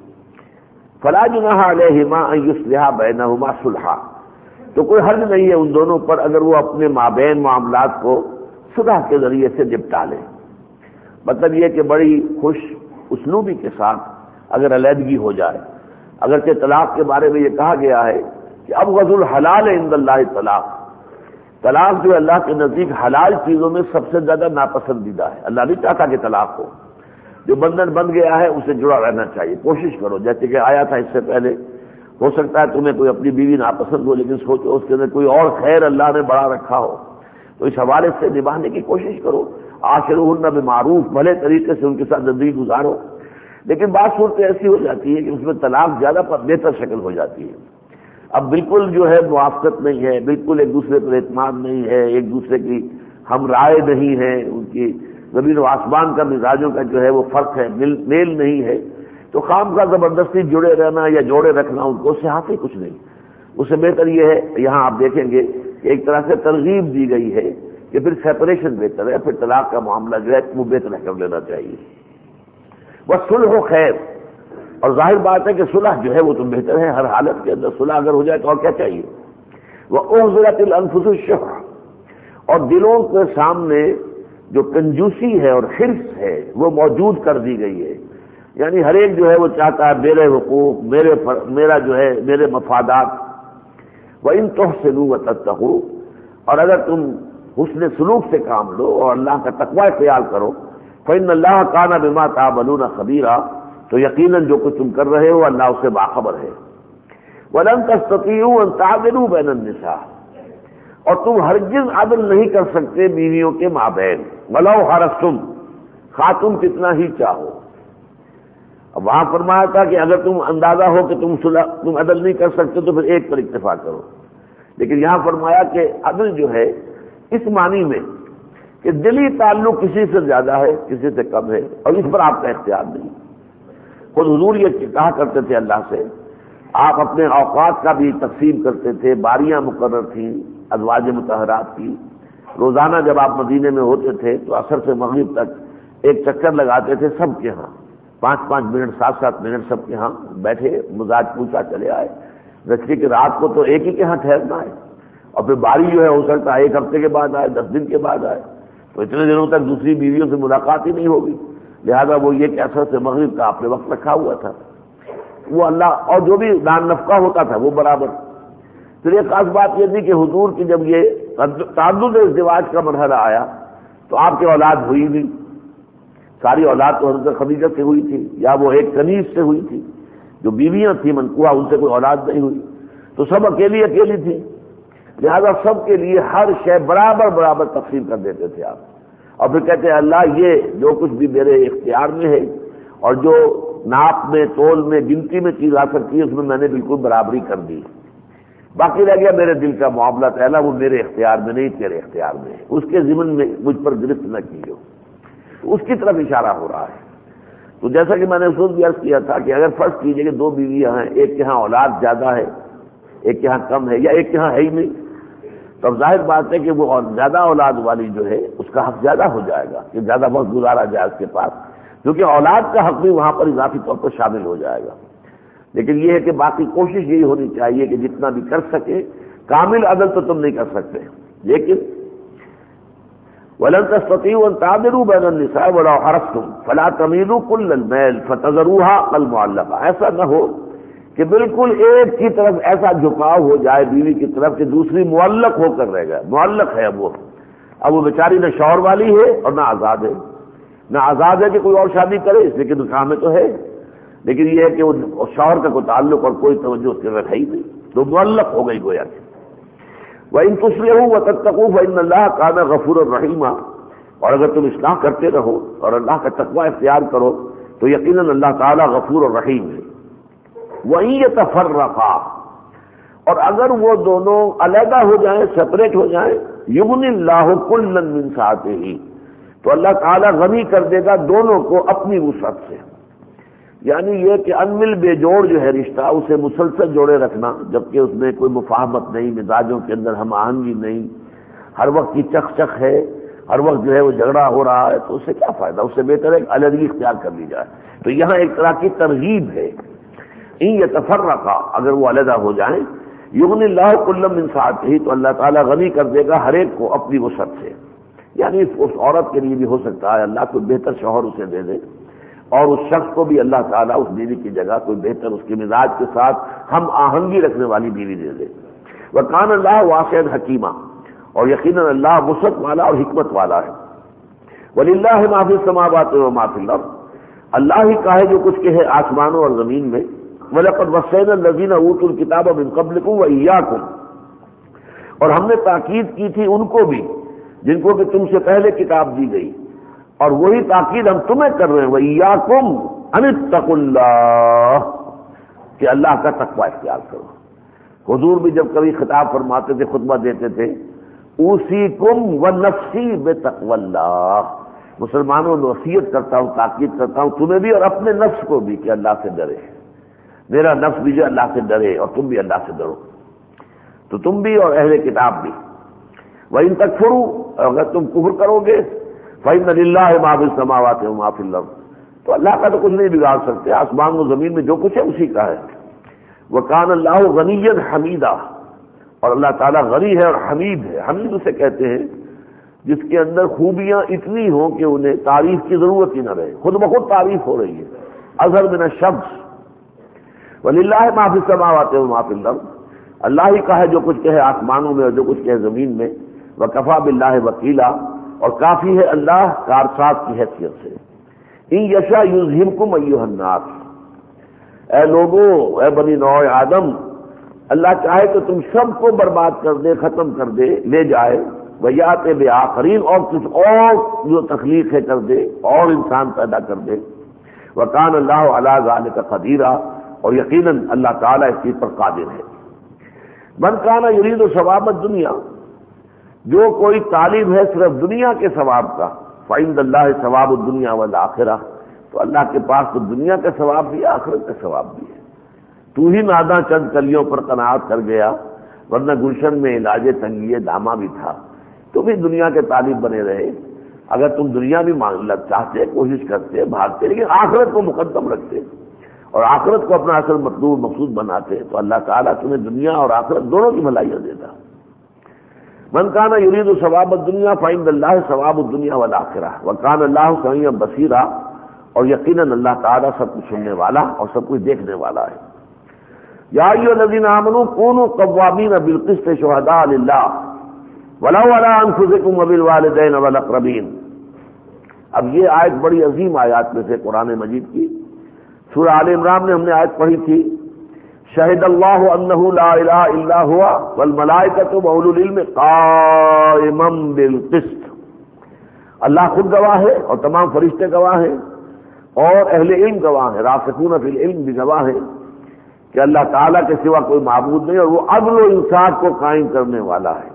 فلا جناح علیہما ان یصلحا بینہما صلحا، تو کوئی حرج نہیں ہے ان دونوں پر اگر وہ اپنے مابین معاملات کو صلح کے ذریعے سے نپٹا لیں۔ مطلب یہ کہ بڑی خوش اسلوبی کے ساتھ اگر علیحدگی ہو جائے، اگرچہ طلاق کے بارے میں یہ کہا گیا ہے کہ ابغض الحلال عند اللہ طلاق، طلاق جو اللہ کے نزدیک حلال چیزوں میں سب سے زیادہ ناپسندیدہ ہے، اللہ نہیں چاہتا کہ طلاق ہو، جو بندھن بن گیا ہے اسے جڑا رہنا چاہیے، کوشش کرو، جیسے کہ آیا تھا اس سے پہلے، ہو سکتا ہے تمہیں کوئی اپنی بیوی ناپسند ہو لیکن سوچو اس کے اندر کوئی اور خیر اللہ نے بڑا رکھا ہو، تو اس حوالے سے نبھانے کی کوشش کرو، عاشروہن بالمعروف، بھلے طریقے سے ان کے ساتھ زندگی گزارو، لیکن بات صورت ایسی ہو جاتی ہے کہ اس میں طلاق زیادہ پر بہتر شکل ہو جاتی ہے، اب بالکل جو ہے موافقت نہیں ہے، بالکل ایک دوسرے پر اعتماد نہیں ہے، ایک دوسرے کی ہم رائے نہیں ہے، ان کی زمین و آسمان کا مزاجوں کا جو ہے وہ فرق ہے، میل نہیں ہے، تو خام کا زبردستی جڑے رہنا یا جوڑے رکھنا ان کو اس سے حاصل کچھ نہیں، اس سے بہتر یہ ہے، یہاں آپ دیکھیں گے کہ ایک طرح سے ترغیب دی گئی ہے کہ پھر سیپریشن بہتر ہے، پھر طلاق کا معاملہ جو ہے وہ بہتر کر لینا چاہیے۔ وَالصُّلْحُ خیر، اور ظاہر بات ہے کہ صلح جو ہے وہ تو بہتر ہے ہر حالت کے اندر، صلح اگر ہو جائے تو اور کیا چاہیے۔ وَأُحْضِرَتِ الْأَنفُسُ الشُّحَّ، اور دلوں کے سامنے جو کنجوسی ہے اور حرص ہے وہ موجود کر دی گئی ہے، یعنی ہر ایک جو ہے وہ چاہتا ہے میرے حقوق، میرے میرا جو ہے میرے مفادات، وَإِن تُحْسِنُوا وَتَتَّقُوا، اور اگر تم حسن سلوک سے کام لو اور اللہ کا تقوی اختیار کرو، فَإِنَّ اللَّهَ كَانَ بِمَا تَعْمَلُونَ خَبِيرًا، تو یقیناً جو کچھ تم کر رہے ہو اللہ اس سے باخبر ہے۔ وَلَن تَسْتَطِيعُوا أَن تَعْدِلُوا بَيْنَ النِّسَاءِ، اور تم ہرگز عدل نہیں کر سکتے بیویوں کے مابین، وَلَوْ حَرَصْتُمْ، خواہ تم کتنا ہی چاہو۔ اب وہاں فرمایا تھا کہ اگر تم اندازہ ہو کہ تم تم عدل نہیں کر سکتے تو پھر ایک پر اکتفا کرو، لیکن یہاں فرمایا کہ عدل جو ہے اس معنی میں کہ دلی تعلق کسی سے زیادہ ہے کسی سے کم ہے اور اس پر آپ کا اختیار نہیں۔ خود حضور یہ کہا کرتے تھے اللہ سے، آپ اپنے اوقات کا بھی تقسیم کرتے تھے، باریاں مقرر تھیں ازواج مطہرات کی، روزانہ جب آپ مدینے میں ہوتے تھے تو عصر سے مغرب تک ایک چکر لگاتے تھے سب کے ہاں، پانچ پانچ منٹ سات سات منٹ سب کے ہاں بیٹھے، مزاج پوچھا چلے آئے، رچی کہ رات کو تو ایک ہی کے ہاں ٹھہرنا ہے، اور پھر باری جو ہے ہو سکتا ہے ایک ہفتے کے بعد آئے، دس دن کے بعد آئے، تو اتنے دنوں تک دوسری بیویوں سے ملاقات ہی نہیں ہوگی، لہذا وہ یہ کہ عصر سے مغرب کا آپ نے وقت رکھا ہوا تھا، وہ اللہ اور جو بھی دان نفقہ ہوتا تھا وہ برابر۔ پھر ایک خاص بات یہ تھی کہ حضور کی جب یہ تعدد ازدواج کا مرحلہ آیا تو آپ کی اولاد ہوئی بھی، ساری اولاد تو حضرت خدیجہ سے ہوئی تھی یا وہ ایک کنیز سے ہوئی تھی، جو بیویاں تھیں منقوہ ان سے کوئی اولاد نہیں ہوئی، تو سب اکیلی اکیلی تھی، لہذا سب کے لیے ہر شے برابر برابر تقسیم کر دیتے تھے آپ، اور پھر کہتے ہیں اللہ یہ جو کچھ بھی میرے اختیار میں ہے اور جو ناپ میں تول میں گنتی میں چیز حاصل کی اس میں میں نے بالکل برابری کر دی، باقی رہ گیا میرے دل کا معاملہ تعالیٰ وہ میرے اختیار میں نہیں تیرے اختیار میں ہے، اس کے ضمن میں مجھ پر گرفت نہ کیجو، اس کی طرف اشارہ ہو رہا ہے۔ تو جیسا کہ میں نے اس وقت بھی عرض کیا تھا کہ اگر فرض کیجئے کہ دو بیویاں ہیں، ایک کے ہاں اولاد زیادہ ہے ایک کے ہاں کم ہے یا ایک کے ہاں ہے ہی نہیں، تو اب ظاہر بات ہے کہ وہ زیادہ اولاد والی جو ہے اس کا حق زیادہ ہو جائے گا کہ زیادہ وقت گزارا جائے اس کے پاس، کیونکہ اولاد کا حق بھی وہاں پر اضافی طور پر شامل ہو جائے گا۔ لیکن یہ ہے کہ باقی کوشش یہی ہونی چاہیے کہ جتنا بھی کر سکے، کامل عدل تو تم نہیں کر سکتے، لیکن وَلَن تَسْتَطِيعُوا أَن تَعْدِلُوا بَيْنَ النِّسَاءِ وَلَوْ حَرَصْتُمْ فَلَا تَمِيلُوا كُلَّ الْمَيْلِ فَتَذَرُوهَا كَالْمُعَلَّقَةِ، ایسا نہ ہو کہ بالکل ایک کی طرف ایسا جھکاؤ ہو جائے بیوی کی طرف کہ دوسری معلق ہو کر رہ گئے، معلق ہے اب وہ اب وہ بیچاری نہ شوہر والی ہے اور نہ آزاد ہے، نہ آزاد ہے کہ کوئی اور شادی کرے اس لیے کہ نکاح میں تو ہے، لیکن یہ ہے کہ وہ شوہر کا کوئی تعلق اور کوئی توجہ اس کے ہے ہی نہیں، تو معلق ہو گئی گویا کہ۔ وَإِن تُصْلِحُوا وَتَتَّقُوا فَإِنَّ اللَّهَ كَانَ غَفُورًا رَحِيمًا، اور اگر تم اصلاح کرتے رہو اور اللہ کا تقوی اختیار کرو تو یقیناً اللہ تعالیٰ غفور الرحیم ہے۔ وَإِن يَتَفَرَّقَا، اور اگر وہ دونوں علیحدہ ہو جائیں، سپریٹ ہو جائیں، یغنِ اللَّهُ كُلًّا مِّن سَعَتِهِ، تو اللہ تعالیٰ غنی کر دے گا دونوں کو اپنی وسعت سے، یعنی یہ کہ انمل بے جوڑ جو ہے رشتہ اسے مسلسل جوڑے رکھنا جبکہ اس میں کوئی مفاہمت نہیں، مزاجوں کے اندر ہم آہنگی نہیں، ہر وقت کی چک چک ہے، ہر وقت جو ہے وہ جھگڑا ہو رہا ہے، تو اس سے کیا فائدہ، اس سے بہتر ہے علیحدگی اختیار کر لی جائے۔ تو یہاں ایک طرح کی ترغیب ہے، ان یتفرقا، اگر وہ علیحدہ ہو جائیں، یغنی اللہ کلا من سعتہ، تو اللہ تعالیٰ غنی کر دے گا ہر ایک کو اپنی وسعت سے، یعنی اس عورت کے لیے بھی ہو سکتا ہے اللہ کوئی بہتر شوہر اسے دے دے، اور اس شخص کو بھی اللہ تعالیٰ اس بیوی کی جگہ کوئی بہتر اس کے مزاج کے ساتھ ہم آہنگی رکھنے والی بیوی دے دے۔ وَكَانَ اللَّهُ وَاسِعًا حَكِيمًا، اور یقیناً اللہ وسعت والا اور حکمت والا ہے۔ وَلِلَّهِ مَا فِي السَّمَاوَاتِ وَمَا فِي الْأَرْضِ، اللہ ہی کا ہے جو کچھ کہ ہے آسمانوں اور زمین میں۔ وَلَقَدْ وَصَّيْنَا الَّذِينَ أُوتُوا الْكِتَابَ مِن قَبْلِكُمْ وَإِيَّاكُمْ، اور ہم نے تاکید کی تھی ان کو بھی جن کو کہ تم سے پہلے کتاب دی گئی، اور وہی تاکید ہم تمہیں کر رہے ہیں، وَإِيَّاكُمْ أَنِ اتَّقُوا اللَّهَ، کہ اللہ کا تقوی اختیار کرو۔ حضور بھی جب کبھی خطاب فرماتے تھے، خطبہ دیتے تھے، اوصیکم ونفسی بتقوی اللہ، مسلمانوں نے وصیت کرتا ہوں، تاکید کرتا ہوں تمہیں بھی اور اپنے نفس کو بھی کہ اللہ سے ڈرے، میرا نفس بھی جو اللہ سے ڈرے اور تم بھی اللہ سے ڈرو، تو تم بھی اور اہل کتاب بھی۔ وَإِن تَكْفُرُوا، اگر تم کفر کرو گے، فَإِنَّ لِلَّهِ مَا فِي السَّمَاوَاتِ وَمَا فِي الْأَرْضِ، تو اللہ کا تو کچھ نہیں بگاڑ سکتے، آسمان و زمین میں جو کچھ ہے اسی کا ہے۔ وَكَانَ اللَّهُ غَنِيًّا حَمِيدًا، اور اللہ تعالیٰ غنی ہے اور حمید ہے۔ حمید اسے کہتے ہیں جس کے اندر خوبیاں اتنی ہوں کہ انہیں تعریف کی ضرورت ہی نہ رہے، خود بخود تعریف ہو رہی ہے، اظہر من الشمس۔ وَلِلَّهِ مَا فِي السَّمَاوَاتِ وَمَا فِي الْأَرْضِ، اللہ ہی کا ہے جو کچھ کہے آسمانوں میں اور جو کچھ کہے زمین میں، وکفا باللہ وکیلا، اور کافی ہے اللہ کارساز کی حیثیت سے۔ ان یشاء یذہبکم ایھا الناس، اے لوگوں، اے بنی نوع آدم، اللہ چاہے تو تم سب کو برباد کر دے، ختم کر دے، لے جائے، ویات بآخرین، اور کچھ اور جو تخلیق ہے کر دے، اور انسان پیدا کر دے۔ وکان اللہ علی ذلک قدیرا، اور یقیناً اللہ تعالیٰ اس چیز پر قادر ہے۔ من کان یرید ثواب الدنیا، جو کوئی طالب ہے صرف دنیا کے ثواب کا، فعند اللہ ثواب الدنیا والآخرہ، تو اللہ کے پاس تو دنیا کا ثواب بھی ہے، آخرت کا ثواب بھی ہے۔ تو ہی ناداں چند کلیوں پر قناعت کر گیا، ورنہ گلشن میں علاج تنگی دامہ بھی تھا۔ تو بھی دنیا کے طالب بنے رہے، اگر تم دنیا بھی چاہتے، کوشش کرتے، بھاگتے، لیکن آخرت کو مقدم رکھتے اور آخرت کو اپنا اصل مطلوب مقصود بناتے، تو اللہ تعالیٰ تمہیں دنیا اور آخرت دونوں کی بھلائیاں دیتا۔ من کان یرید ثواب الدنیا فعند اللہ ثواب الدنیا والآخرہ، وکان اللہ سمیعا بصیرا، اور یقیناً اللہ تعالیٰ سب کچھ سننے والا اور سب کچھ دیکھنے والا ہے۔ یا ایھا الذین آمنوا کونوا قوامین بالقسط شہداء للہ ولو علی انفسکم وبالوالدین والاقربین۔ اب یہ آیت بڑی عظیم آیات میں سے قرآن مجید کی، سورہ آل عمران میں ہم نے آیت پڑھی تھی، شہد اللہ انہ لا الہ الا ہوا والملائکۃ واولو العلم قائما بالقسط، اللہ خود گواہ ہے اور تمام فرشتے گواہ ہیں اور اہل علم گواہ ہیں، راسخون فی العلم بھی گواہ ہیں کہ اللہ تعالیٰ کے سوا کوئی معبود نہیں، اور وہ عدل و انصاف کو قائم کرنے والا ہے۔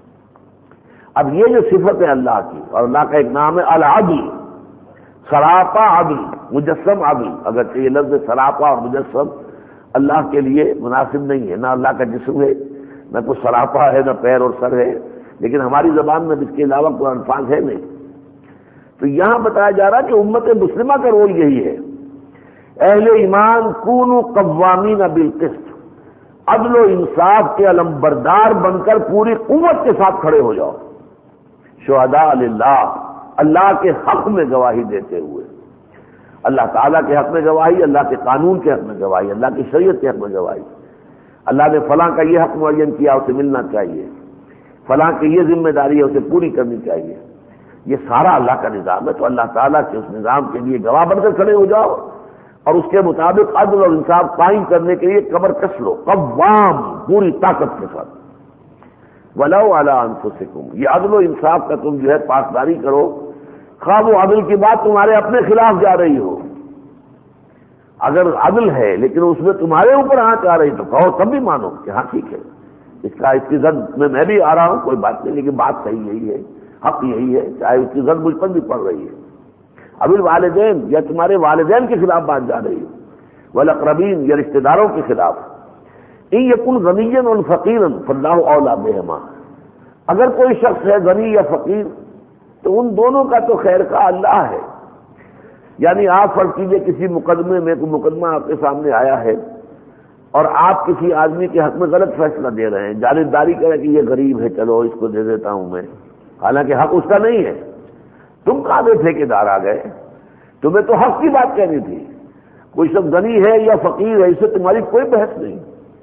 اب یہ جو صفت ہے اللہ کی، اور اللہ کا ایک نام ہے العدل، سراپا عدل، مجسم عدل، اگرچہ یہ لفظ سراپا اور مجسم اللہ کے لیے مناسب نہیں ہے، نہ اللہ کا جسم ہے، نہ کوئی سراپا ہے، نہ پیر اور سر ہے، لیکن ہماری زبان میں اس کے علاوہ کوئی الفاظ ہے نہیں۔ تو یہاں بتایا جا رہا ہے کہ امت مسلمہ کا رول یہی ہے، اہل ایمان کونوا قوامین بالقسط، عدل و انصاف کے علمبردار بن کر پوری قوت کے ساتھ کھڑے ہو جاؤ، شہداء للہ، اللہ کے حق میں گواہی دیتے ہوئے، اللہ تعالیٰ کے حق میں گواہی، اللہ کے قانون کے حق میں گواہی، اللہ کی شریعت کے حق میں گواہی، اللہ نے فلاں کا یہ حق معین کیا، اسے ملنا چاہیے، فلاں کی یہ ذمہ داری ہے، اسے پوری کرنی چاہیے، یہ سارا اللہ کا نظام ہے۔ تو اللہ تعالیٰ کے اس نظام کے لیے گواہ بن کر کھڑے ہو جاؤ، اور اس کے مطابق عدل اور انصاف قائم کرنے کے لیے کمر کس لو، قوام، پوری طاقت کے ساتھ۔ ولو علی انفسکم، یہ عدل و انصاف کا تم جو ہے پاسداری کرو، خواہ وہ عدل کی بات تمہارے اپنے خلاف جا رہی ہو، اگر عدل ہے لیکن اس میں تمہارے اوپر آنچ آ رہی تو کہو، تب بھی مانو کہ ہاں ٹھیک ہے، اس کا اس کی زد میں میں بھی آ رہا ہوں، کوئی بات نہیں، لیکن بات صحیح یہی ہے، حق یہی ہے، چاہے اس کی زد مجھ پر بھی پڑ رہی ہے۔ اب الوالدین، یا تمہارے والدین کے خلاف بات جا رہی ہے، والاقربین، یا رشتہ داروں کے خلاف، ان یکن غنیا و فقیرا فاللہ اولی بہما، اگر کوئی شخص ہے غنی یا فقیر تو ان دونوں کا تو خیر کا اللہ ہے۔ یعنی آپ فرض کیجئے کسی مقدمے میں کوئی مقدمہ آپ کے سامنے آیا ہے اور آپ کسی آدمی کے حق میں غلط فیصلہ دے رہے ہیں، جانبداری کریں کہ یہ غریب ہے، چلو اس کو دے دیتا ہوں میں، حالانکہ حق اس کا نہیں ہے، تم کہاں سے ٹھیکیدار آ گئے، تمہیں تو حق کی بات کہنی تھی۔ کوئی شخص غنی ہے یا فقیر ہے، اس سے تمہاری کوئی بحث نہیں،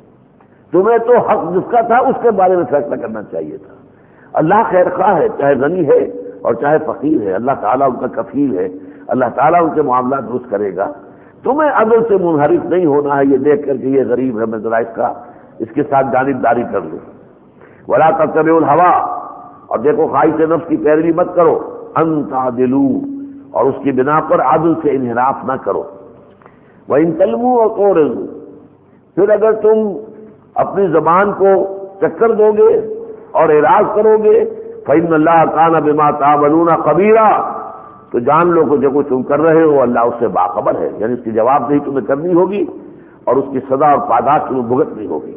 تمہیں تو حق جس کا تھا اس کے بارے میں فیصلہ کرنا چاہیے تھا۔ اللہ خیر خواہ ہے، چاہے غنی ہے اور چاہے فقیر ہے، اللہ تعالیٰ ان کا کفیل ہے، اللہ تعالیٰ ان کے معاملات درست کرے گا۔ تمہیں عدل سے منحرف نہیں ہونا ہے یہ دیکھ کر کہ یہ غریب ہے، میں ذرا اس کا اس کے ساتھ جانبداری کر لوں۔ ولا تتبعوا الہویٰ، اور دیکھو خواہش نفس کی پیروی مت کرو، ان تعدلوا، اور اس کی بنا پر عدل سے انحراف نہ کرو۔ وَإِن تَلْوُوا وَتُعْرِضُوا، پھر اگر تم اپنی زبان کو چکر دو گے اور اعراض کرو گے، فَإِنَّ اللَّهَ كَانَ بِمَا تَعْمَلُونَ خَبِيرًا، تو جان لو کہ جو کچھ تم کر رہے ہو اللہ اس سے باخبر ہے، یعنی اس کی جواب دہی تمہیں کرنی ہوگی اور اس کی سزا اور پاداش تمہیں بھگتنی ہوگی۔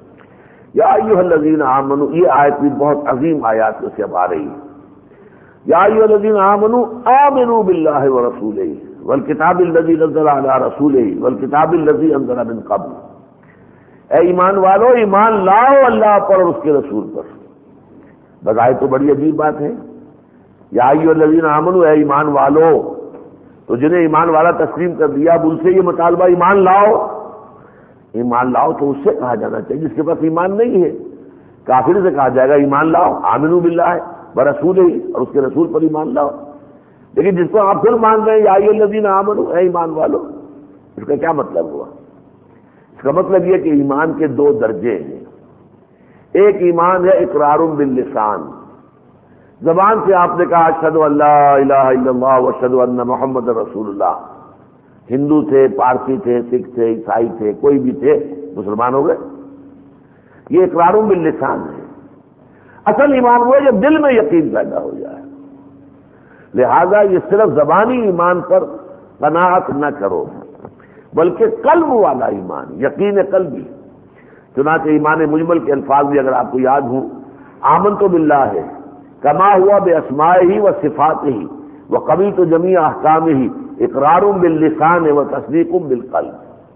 یا ایھا الذین آمنوا، یہ آیت بھی بہت عظیم آیات میں سے اب آ رہی ہے۔ یا ایھا الذین آمنوا آمنوا باللہ ورسولہ والکتاب الذی نزل علی رسولہ والکتاب الذی انزل من قبل، اے ایمان والو ایمان لاؤ اللہ پر اور اس کے رسول پر۔ بظاہر تو بڑی عجیب بات ہے، یا ایھا الذین آمنوا، اے ایمان والو، تو جنہیں ایمان والا تسلیم کر دیا اب ان سے یہ مطالبہ ایمان لاؤ، ایمان لاؤ تو اس سے کہا جانا چاہیے جس کے پاس ایمان نہیں ہے. کافر سے کہا جائے گا ایمان لاؤ آمنوا باللہ ورسولہ اور اس کے رسول پر ایمان لاؤ. لیکن جس کو آپ پھر مان رہے ہیں یا ایھا الذین آمنوا اے ایمان والو، اس کا کیا مطلب ہوا؟ اس کا مطلب یہ کہ ایمان کے دو درجے ہیں. ایک ایمان ہے اقرار باللسان، زبان سے آپ نے کہا اشہد ان لا الہ الا اللہ واشہد ان محمد رسول اللہ. ہندو تھے، پارسی تھے، سکھ تھے، عیسائی تھے، کوئی بھی تھے، مسلمان ہو گئے. یہ اقرار باللسان ہے. اصل ایمان وہ ہے جب دل میں یقین پیدا ہو جائے. لہذا یہ صرف زبانی ایمان پر قناعت نہ کرو بلکہ قلب والا ایمان، یقین قلبی. چنانچہ ایمان مجمل کے الفاظ بھی اگر آپ کو یاد ہوں، آمنت باللہ ہے کما ہوا باسمائہ و صفاتہ وقبلت جمیع احکامہ اقرار باللسان و تصدیق بالقلب.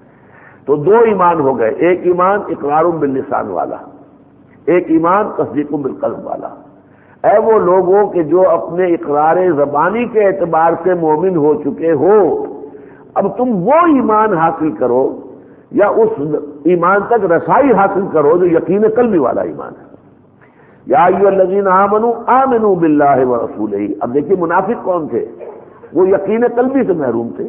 تو دو ایمان ہو گئے، ایک ایمان اقرار باللسان والا، ایک ایمان تصدیق بالقلب والا. اے وہ لوگوں کہ جو اپنے اقرار زبانی کے اعتبار سے مومن ہو چکے ہو، اب تم وہ ایمان حاصل کرو یا اس ایمان تک رسائی حاصل کرو جو یقین قلبی والا ایمان ہے. یا ایھا الذین آمنوا آمنوا باللہ ورسولہ. اب دیکھیے منافق کون تھے؟ وہ یقین قلبی سے محروم تھے.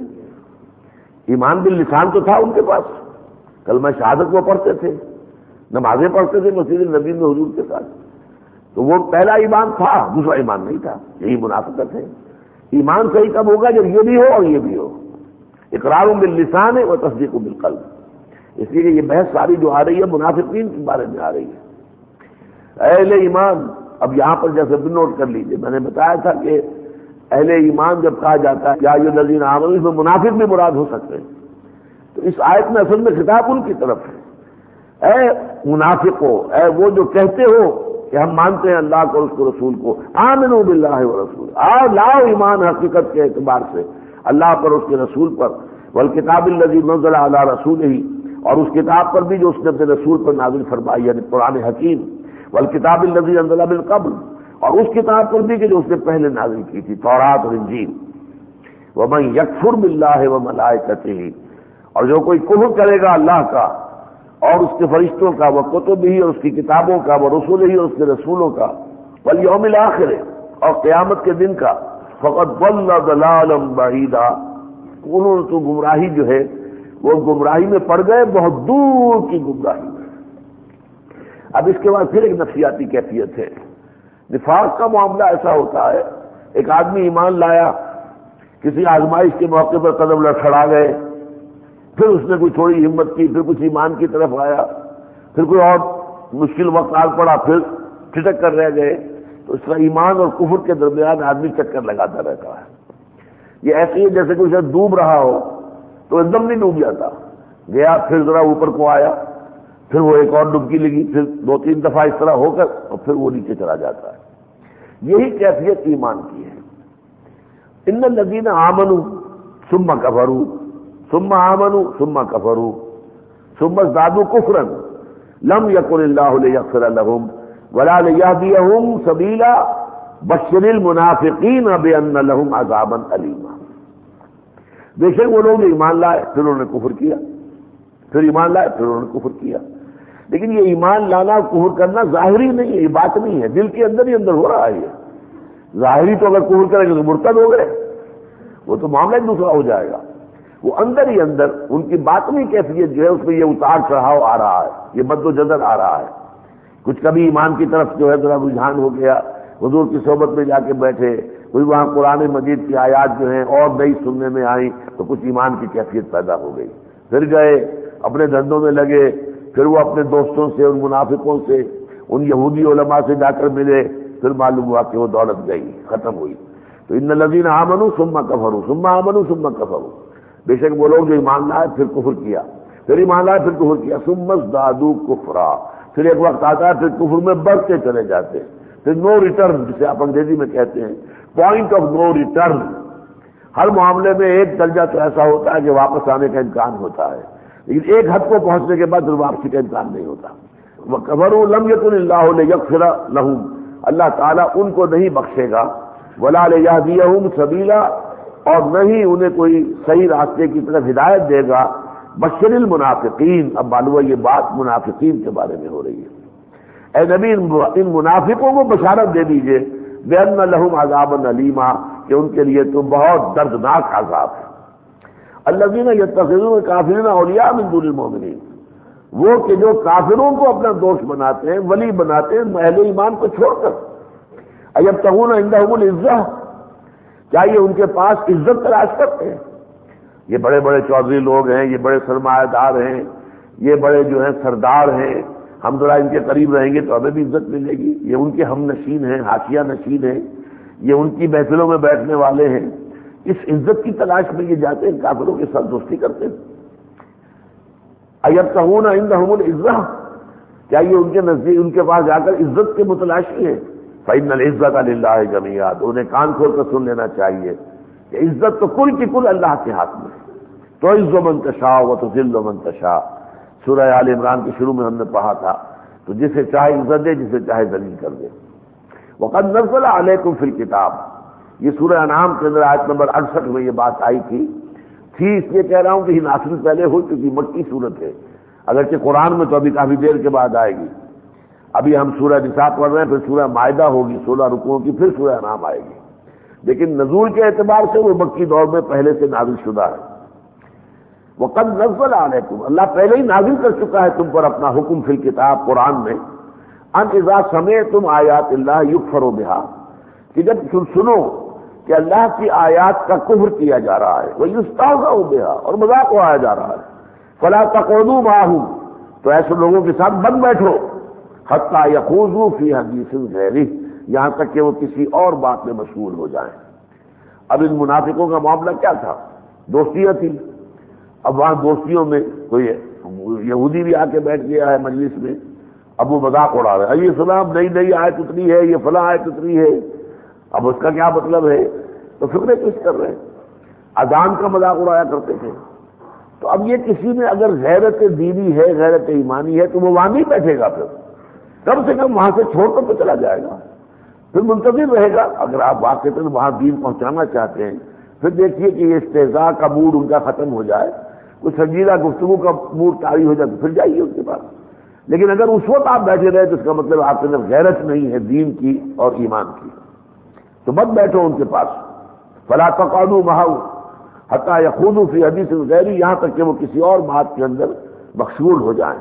ایمان باللسان تو تھا ان کے پاس، کلمہ شہادت وہ پڑھتے تھے، نمازیں پڑھتے تھے مسجد نبی میں حضور کے ساتھ، تو وہ پہلا ایمان تھا، دوسرا ایمان نہیں تھا. یہی منافقت ہے. ایمان صحیح کب ہوگا؟ جب یہ بھی ہو اور یہ بھی ہو. اقرار باللسان و تصدیق بالقلب. اس لیے یہ بحث ساری جو آ رہی ہے منافقین کے بارے میں آ رہی ہے. اہل ایمان، اب یہاں پر جیسے بھی نوٹ کر لیجئے، میں نے بتایا تھا کہ اہل ایمان جب کہا جاتا ہے یا ایھا الذین آمنوا، اس میں منافق بھی مراد ہو سکتے ہیں. تو اس آیت میں اصل میں خطاب ان کی طرف ہے. اے منافقو، اے وہ جو کہتے ہو کہ ہم مانتے ہیں اللہ کو اور اس کو رسول کو، آمنوا باللہ ورسول، آؤ لاؤ ایمان حقیقت کے اعتبار سے اللہ پر، اس کے رسول پر، والکتاب الذی نزل علی رسولہ، اور اس کتاب پر بھی جو اس نے اپنے رسول پر نازل فرمائی یعنی قرآن حکیم، والکتاب الذی انزل من قبل، اور اس کتاب پر بھی کہ جو اس نے پہلے نازل کی تھی تورات اور انجیل. ومن یکفر باللہ وملائکتہ، اور جو کوئی کفر کرے گا اللہ کا اور اس کے فرشتوں کا، وہ کتب ہی اور اس کی کتابوں کا، وہ رسول ہی اور اس کے رسولوں کا، والیوم الآخر اور قیامت کے دن کا، فقد ضل ضلالا بعیدا، انہوں نے تو گمراہی جو ہے وہ گمراہی میں پڑ گئے، بہت دور کی گمراہی میں. اب اس کے بعد پھر ایک نفسیاتی کیفیت ہے. نفاق کا معاملہ ایسا ہوتا ہے، ایک آدمی ایمان لایا، کسی آزمائش کے موقع پر قدم لڑکھڑا گئے، پھر اس نے کوئی تھوڑی ہمت کی، پھر کچھ ایمان کی طرف آیا، پھر کوئی اور مشکل وقت آ پڑا، پھر ٹھٹک کر رہ گئے. تو اس طرح ایمان اور کفر کے درمیان آدمی چکر لگاتا رہتا ہے. یہ ایسے ہی جیسے کوئی شخص ڈوب رہا ہو تو ایک دم نہیں ڈوب جاتا، گیا پھر ذرا اوپر کو آیا، پھر وہ ایک اور ڈبکی لگی، پھر دو تین دفعہ اس طرح ہو کر اور پھر وہ نیچے چلا جاتا ہے. یہی کیفیت ایمان کی ہے. ان الذین آمنوا ثم کفروا ثم آمنوا ثم کفروا ثم ازدادوا کفرا لم یکن اللہ لیغفر لهم ولا لیہدیہم سبیلا بشر المنافقین بان لهم عذابا الیما. بے شک وہ لوگ ایمان لائے پھر انہوں نے کفر کیا، پھر ایمان لائے پھر انہوں نے کفر کیا. لیکن یہ ایمان لانا اور کفر کرنا ظاہری نہیں ہے، یہ بات نہیں ہے، دل کے اندر ہی اندر ہو رہا ہے. یہ ظاہری تو اگر کفر کریں گے تو مرتد ہو گئے، وہ تو معاملہ ہی دوسرا ہو جائے گا. وہ اندر ہی اندر ان کی باطنی کیفیت جو ہے اس میں یہ اتار چڑھاؤ آ رہا ہے، یہ مد و جزر آ رہا ہے. کچھ کبھی ایمان کی طرف جو ہے ذرا رجحان ہو گیا، حضور کی صحبت میں جا کے بیٹھے، کوئی وہاں قرآن مجید کی آیات جو ہیں اور نئی سننے میں آئیں تو کچھ ایمان کی کیفیت پیدا ہو گئی. پھر گئے اپنے دھندوں میں لگے، پھر وہ اپنے دوستوں سے، ان منافقوں سے، ان یہودی علماء سے جا کر ملے، پھر معلوم ہوا کہ وہ دولت گئی، ختم ہوئی. تو ان الذین آمنوا ثم کفروا ثم آمنوا ثم کفروا، بے شک وہ لوگ جو ایمان لائے پھر کفر کیا، پھر ایمان لائے پھر کفر کیا، ثم ازدادوا کفرا، پھر ایک وقت آتا ہے پھر کفر میں بڑھتے چلے جاتے، پھر نو ریٹرن جسے آپ انگریزی میں کہتے ہیں، پوائنٹ آف نو ریٹرن. ہر معاملے میں ایک درجہ تو ایسا ہوتا ہے کہ واپس آنے کا امکان ہوتا ہے، لیکن ایک حد کو پہنچنے کے بعد پھر واپسی کا امکان نہیں ہوتا. وَكَفَرُوا لَمْ يَكُنِ اللَّهُ لِيَغْفِرَ لَهُمْ، اللہ تعالیٰ ان کو نہیں بخشے گا، وَلَا لِيَهْدِيَهُمْ سَبِيلًا، اور نہیں انہیں کوئی صحیح راستے کی طرف ہدایت دے گا، بشر المنافقین، اب معلوم ہے یہ بات منافقین کے بارے میں ہو رہی ہے. اے نبی ان منافقوں کو بشارت دے دیجئے بأن لهم عذابا علیما، کہ ان کے لیے تو بہت دردناک عذاب ہے. الذین یتخذون الکافرین اولیاء من دون المؤمنین، وہ کہ جو کافروں کو اپنا دوست بناتے ہیں، ولی بناتے ہیں اہل ایمان کو چھوڑ کر. ایبتغون عندهم العزہ، کیا یہ ان کے پاس عزت تلاش کرتے ہیں؟ یہ بڑے بڑے چودھری لوگ ہیں، یہ بڑے سرمایہ دار ہیں، یہ بڑے جو ہیں سردار ہیں، ہم ذرا ان کے قریب رہیں گے تو ہمیں بھی عزت ملے گی. یہ ان کے ہم نشین ہیں، حاشیہ نشین ہیں، یہ ان کی محفلوں میں بیٹھنے والے ہیں. اس عزت کی تلاش میں یہ جاتے ہیں، کافروں کے ساتھ دوستی کرتے ہیں. ایبتغون عندهم العزہ، کیا یہ ان کے نزدیک ان کے پاس جا کر عزت کے متلاشی ہیں؟ فإن العزة للہ جميعا، انہیں کان کھول کر سن لینا چاہیے کہ عزت تو کل کی کل اللہ کے ہاتھ میں ہے. تعز من تشاء وتذل من تشاء، سورہ آل عمران کے شروع میں ہم نے پڑھا تھا. تو جسے چاہے عزت دے، جسے چاہے ذلیل کر دے. وقد نزل علیکم فی الکتاب، یہ سورہ انعام کے اندر آیت نمبر اڑسٹھ میں یہ بات آئی تھی. تھی اس لیے کہہ رہا ہوں کہ یہ نازل پہلے ہو چکی مکی صورت ہے، اگرچہ قرآن میں تو ابھی کافی دیر کے بعد آئے گی. ابھی ہم سورہ نساء پڑھ رہے ہیں، پھر سورہ مائدہ ہوگی سولہ رکوعوں کی، پھر سورہ انعام آئے گی. لیکن نزول کے اعتبار سے وہ مکی دور میں پہلے سے نازل شدہ ہے. وقد نزل علیکم، اللہ پہلے ہی نازل کر چکا ہے تم پر اپنا حکم فی الکتاب قرآن میں. ان اذا سمعتم آیات اللہ یکفر بہا، کہ جب تم سنو کہ اللہ کی آیات کا کفر کیا جا رہا ہے، ویستہزأ بہا، اور مذاق اڑایا جا رہا ہے، فلا تقعدوا معہم، تو ایسے لوگوں کے ساتھ مت بیٹھو، حتی یخوضوا فی حدیث غیرہ، یہاں تک کہ وہ کسی اور بات میں مشغول ہو جائیں. اب ان منافقوں کا معاملہ کیا تھا؟ دوستیاں تھی. اب وہاں دوستیوں میں کوئی یہودی بھی آ کے بیٹھ گیا ہے مجلس میں، اب وہ مذاق اڑا رہے ہیں، یہ سلام نئی نئی آیت اتری ہے، یہ فلاں آیت اتری ہے، اب اس کا کیا مطلب ہے؟ تو فکرے کچھ کر رہے ہیں. اذان کا مذاق اڑایا کرتے تھے. تو اب یہ کسی میں اگر غیرت دینی ہے، غیرت ایمانی ہے، تو وہ وہاں نہیں بیٹھے گا. پھر کم سے کم وہاں سے چھوڑ کر تو چلا جائے گا، پھر منتظر رہے گا. اگر آپ واقعتاً وہاں دین پہنچانا چاہتے ہیں، پھر دیکھیے کہ یہ استہزاء کا موڈ ان کا ختم ہو جائے، کچھ سنجیدہ گفتگو کا موڈ طاری ہو جائے، تو پھر جائیے ان کے پاس. لیکن اگر اس وقت آپ بیٹھے رہے تو اس کا مطلب آپ کے اندر غیرت نہیں ہے دین کی اور ایمان کی، تو مت بیٹھو ان کے پاس. فلا تقعدوا معہم حتی یخوضوا فی حدیث غیرہ، یہاں تک کہ وہ کسی اور بات کے اندر مشغول ہو جائیں.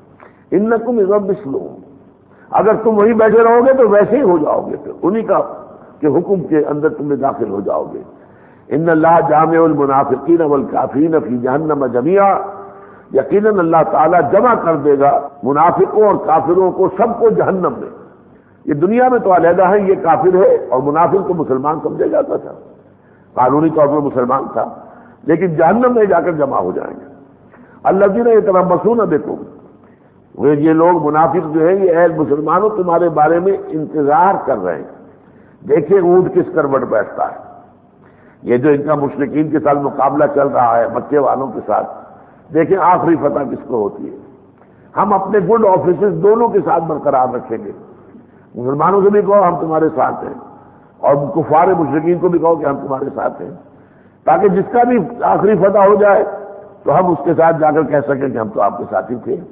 انکم اذا مثلہم، اگر تم وہیں بیٹھے رہو گے تو ویسے ہی ہو جاؤ گے، پھر انہی کا کے حکم کے اندر تم میں داخل ہو جاؤ گے. ان اللہ جامع المنافقین والکافرین فی جہنم جميعا، یقیناً اللہ تعالیٰ جمع کر دے گا منافقوں اور کافروں کو سب کو جہنم میں. یہ دنیا میں تو علیحدہ ہے، یہ کافر ہے، اور منافق کو مسلمان سمجھا جاتا تھا، قانونی طور پر مسلمان تھا، لیکن جہنم میں جا کر جمع ہو جائیں گے. الذین یتربصون بکم، وہ یہ لوگ منافق جو ہیں یہ اہل مسلمانوں تمہارے بارے میں انتظار کر رہے ہیں. دیکھیں اونٹ کس کروٹ بیٹھتا ہے. یہ جو ان کا مشرکین کے ساتھ مقابلہ چل رہا ہے مکے والوں کے ساتھ، دیکھیں آخری فتح کس کو ہوتی ہے. ہم اپنے گڈ آفیسز دونوں کے ساتھ برقرار رکھیں گے. مسلمانوں سے بھی کہو ہم تمہارے ساتھ ہیں، اور کفار مشرکین کو بھی کہو کہ ہم تمہارے ساتھ ہیں، تاکہ جس کا بھی آخری فتح ہو جائے تو ہم اس کے ساتھ جا کر کہہ سکیں کہ ہم تو آپ کے ساتھ ہی تھے.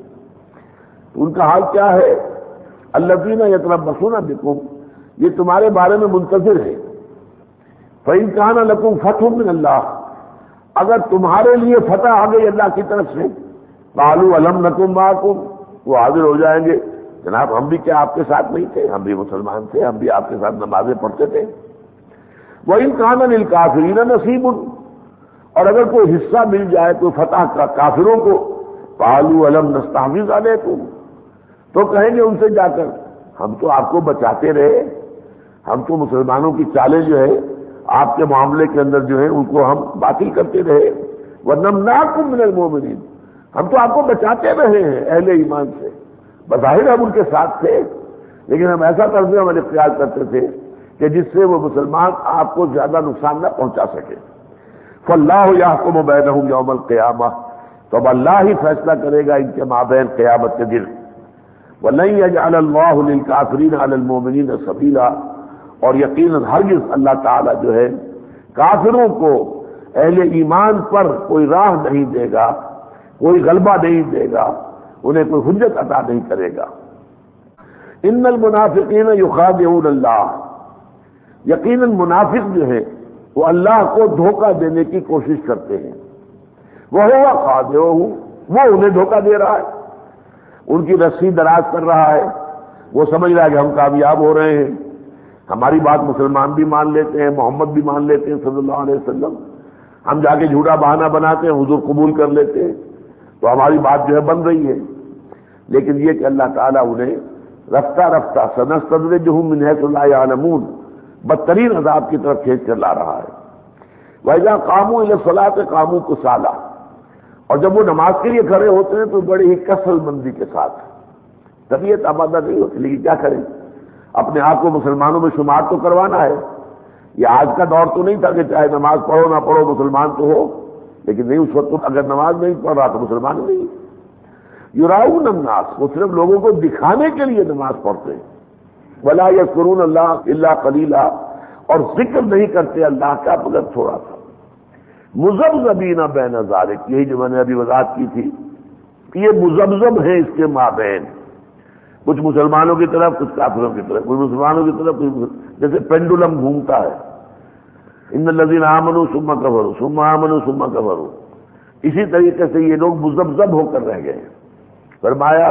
ان کا حال کیا ہے؟ الذین یتربصون بکم، یہ تمہارے بارے میں منتظر ہے. فإن کان لکم فتح من اللہ، اگر تمہارے لیے فتح آ گئی اللہ کی طرف سے، قالوا الم نکن معکم، وہ حاضر ہو جائیں گے، جناب ہم بھی کیا آپ کے ساتھ نہیں تھے؟ ہم بھی مسلمان تھے، ہم بھی آپ کے ساتھ نمازیں پڑھتے تھے. وإن کان للکافرین نصیب، اور اگر کوئی حصہ مل جائے کوئی فتح کا کافروں کو، قالوا الم نستحوذ علیکم، تو کہیں گے ان سے جا کر ہم تو آپ کو بچاتے رہے، ہم تو مسلمانوں کی چالیں جو ہے آپ کے معاملے کے اندر جو ہے ان کو ہم باطل کرتے رہے. وَنَمْنَعْكُمْ مِنَ الْمُؤْمِنِينَ، ہم تو آپ کو بچاتے رہے ہیں اہل ایمان سے. بظاہر ہم ان کے ساتھ تھے، لیکن ہم ایسا طرز عمل اختیار کرتے تھے کہ جس سے وہ مسلمان آپ کو زیادہ نقصان نہ پہنچا سکے. فَاللَّهُ يَحْكُمُ بَيْنَهُمْ يَوْمَ الْقِيَامَةِ، تو اب اللہ ہی فیصلہ کرے گا ان کے مابین قیامت کے دن. وَلَن يَجْعَلَ اللَّهُ لِلْكَافِرِينَ عَلَى الْمُؤْمِنِينَ سَبِيلًا، اور یقیناً ہرگز اللہ تعالیٰ جو ہے کافروں کو اہل ایمان پر کوئی راہ نہیں دے گا. کوئی غلبہ نہیں دے گا، انہیں کوئی حجت عطا نہیں کرے گا۔ ان المنافقین یخادعون اللہ، یقیناً منافق جو ہے وہ اللہ کو دھوکہ دینے کی کوشش کرتے ہیں۔ وہو خادعہم، وہ انہیں دھوکہ دے رہا ہے، ان کی رسی دراز کر رہا ہے، وہ سمجھ رہا ہے کہ ہم کامیاب ہو رہے ہیں، ہماری بات مسلمان بھی مان لیتے ہیں، محمد بھی مان لیتے ہیں صلی اللہ علیہ وسلم، ہم جا کے جھوٹا بہانہ بناتے ہیں، حضور قبول کر لیتے ہیں تو ہماری بات جو ہے بن رہی ہے۔ لیکن یہ کہ اللہ تعالیٰ انہیں رفتہ رفتہ سنستدرجہم من حیث لا یعلمون، بدترین عذاب کی طرف کھینچ کر لا رہا ہے۔ وَإِذَا قَامُوا إِلَى الصَّلَاةِ قَامُوا كُسَالَىٰ، اور جب وہ نماز کے لیے کھڑے ہوتے ہیں تو بڑی ہی کسل مندی کے ساتھ، طبیعت آمادہ نہیں ہوتی، لیکن کیا کریں، اپنے آپ کو مسلمانوں میں شمار تو کروانا ہے۔ یہ آج کا دور تو نہیں تھا کہ چاہے نماز پڑھو نہ پڑھو مسلمان تو ہو، لیکن نہیں، اس وقت اگر نماز نہیں پڑھ رہا تو مسلمان نہیں۔ یراؤن الناس، وہ صرف لوگوں کو دکھانے کے لیے نماز پڑھتے ہیں۔ ولا یذکرون اللہ الا قلیلا، اور ذکر نہیں کرتے اللہ کا مگر تھوڑا سا۔ مذبذبین بین ذالک، یہی جو میں نے ابھی وضاحت کی تھی کہ یہ مذبذب ہے اس کے مابین، کچھ مسلمانوں کی طرف کچھ کافروں کی طرف، کچھ مسلمانوں کی طرف کچھ، جیسے پینڈولم گھومتا ہے، ان الذین آمنوا ثم کفروا ثم آمنوا ثم کفروا، اسی طریقے سے یہ لوگ مذبذب ہو کر رہ گئے ہیں۔ فرمایا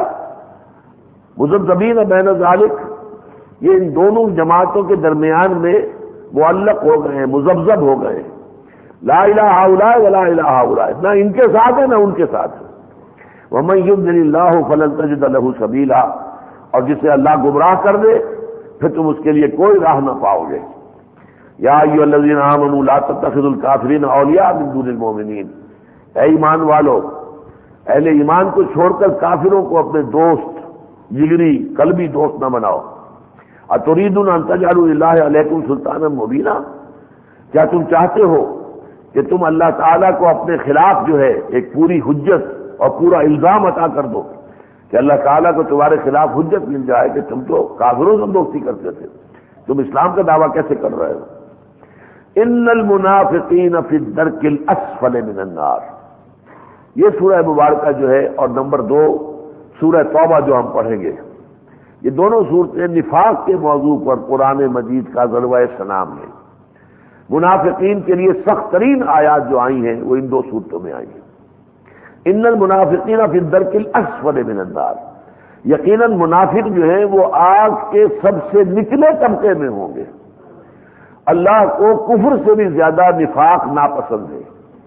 مذبذبین بین ذالک، یہ ان دونوں جماعتوں کے درمیان میں معلق ہو گئے ہیں، مذبذب ہو گئے ہیں۔ لا الہ ہؤلاء ولا الہ ہؤلاء، نہ ان کے ساتھ ہے نہ ان کے ساتھ ہے۔ ومن یضلل اللہ فلن تجد له سبیلا، اور جسے اللہ گمراہ کر دے پھر تم اس کے لیے کوئی راہ نہ پاؤ گے۔ یا ایھا الذین آمنوا لا تتخذوا الکافرین اولیاء من دون المؤمنین، اے ایمان والو، اہل ایمان کو چھوڑ کر کافروں کو اپنے دوست، جگری قلبی دوست نہ بناؤ۔ اتریدون ان تجعلوا للہ علیکم سلطانا مبینا، کیا تم چاہتے ہو کہ تم اللہ تعالیٰ کو اپنے خلاف جو ہے ایک پوری حجت اور پورا الزام عطا کر دو، کہ اللہ تعالیٰ کو تمہارے خلاف حجت مل جائے کہ تم تو کافروں سے دوستی کرتے تھے، تم اسلام کا دعویٰ کیسے کر رہے ہو؟ ان المنافقین فی الدرک الاسفل من النار، یہ سورہ مبارکہ جو ہے، اور نمبر دو سورہ توبہ جو ہم پڑھیں گے، یہ دونوں صورتیں نفاق کے موضوع پر قرآن مجید کا ذروہ سنام ہے۔ منافقین کے لیے سخت ترین آیات جو آئی ہیں وہ ان دو صورتوں میں آئی ہیں۔ ان المنافقین فی الدرک الاسفل من النار، یقیناً منافق جو ہیں وہ آگ کے سب سے نچلے طبقے میں ہوں گے۔ اللہ کو کفر سے بھی زیادہ نفاق ناپسند ہے۔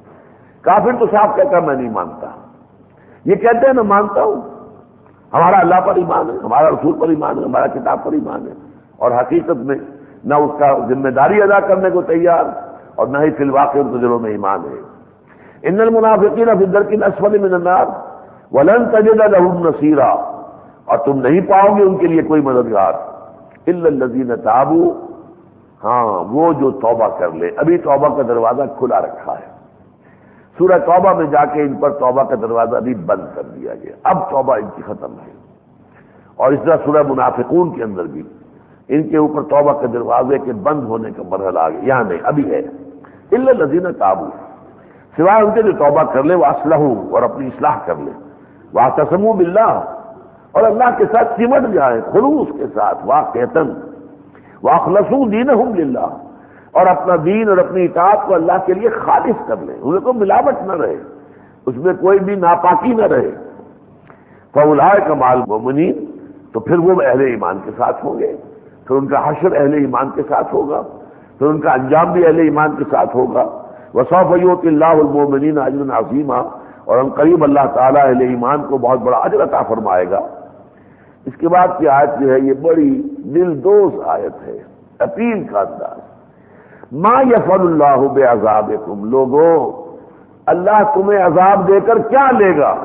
کافر تو صاف کہتا میں نہیں مانتا، یہ کہتے ہیں میں مانتا ہوں، ہمارا اللہ پر ایمان ہے، ہمارا رسول پر ایمان ہے، ہمارا کتاب پر ایمان ہے، اور حقیقت میں نہ اس کا ذمہ داری ادا کرنے کو تیار اور نہ ہی فی الواقع ان کے دلوں میں ایمان ہے۔ ان المنافقین فی الدرک الاسفل من النار ولن تجد لهم نصیرا، اور تم نہیں پاؤ گے ان کے لیے کوئی مددگار، الا الذین تابوا، ہاں وہ جو توبہ کر لے۔ ابھی توبہ کا دروازہ کھلا رکھا ہے، سورہ توبہ میں جا کے ان پر توبہ کا دروازہ ابھی بند کر دیا گیا، اب توبہ ان کی ختم ہے۔ اور اس طرح سورہ منافقون کے اندر بھی ان کے اوپر توبہ کے دروازے کے بند ہونے کا مرحلہ آ گیا، یہاں نہیں ابھی ہے۔ الا الذین تابوا، سوائے ان کے جو توبہ کر لے، واصلحوا، اور اپنی اصلاح کر لے، واعتصموا باللہ، اور اللہ کے ساتھ سمٹ جائیں خلوص کے ساتھ، واقعتاً واخلصوا دینہم للہ، اور اپنا دین اور اپنی اطاعت کو اللہ کے لیے خالص کر لیں، ان کو ملاوٹ نہ رہے، اس میں کوئی بھی ناپاکی نہ رہے۔ فاولئک مع المؤمنین، تو پھر وہ اہل ایمان کے ساتھ ہوں گے، پھر ان کا حشر اہل ایمان کے ساتھ ہوگا، پھر ان کا انجام بھی اہل ایمان کے ساتھ ہوگا۔ وسوف یؤتی اللہ المؤمنین اجرا عظیما، اور ان قریب اللہ تعالیٰ اہل ایمان کو بہت بڑا اجر عطا فرمائے گا۔ اس کے بعد کی آیت جو ہے یہ بڑی دل دوز آیت ہے، اپیل کا انداز۔ ما یفعل اللہ بعذابکم، لوگوں اللہ تمہیں عذاب دے کر کیا لے گا؟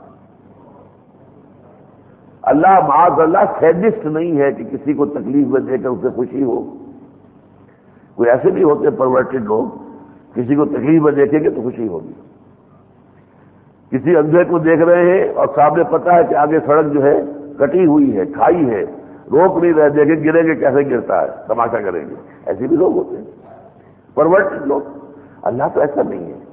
اللہ معاذ اللہ سیڈسٹ نہیں ہے کہ کسی کو تکلیف میں دے کر اسے خوشی ہو۔ کوئی ایسے نہیں ہوتے پرورٹڈ لوگ، کسی کو تکلیف میں دیکھیں گے تو خوشی ہوگی۔ کسی اندھے کو دیکھ رہے ہیں اور سامنے پتہ ہے کہ آگے سڑک جو ہے کٹی ہوئی ہے، کھائی ہے، روک نہیں رہے، دیکھیں گریں گے کیسے گرتا ہے، تماشا کریں گے، ایسے بھی لوگ ہوتے ہیں پرورٹڈ لوگ۔ اللہ تو ایسا نہیں ہے۔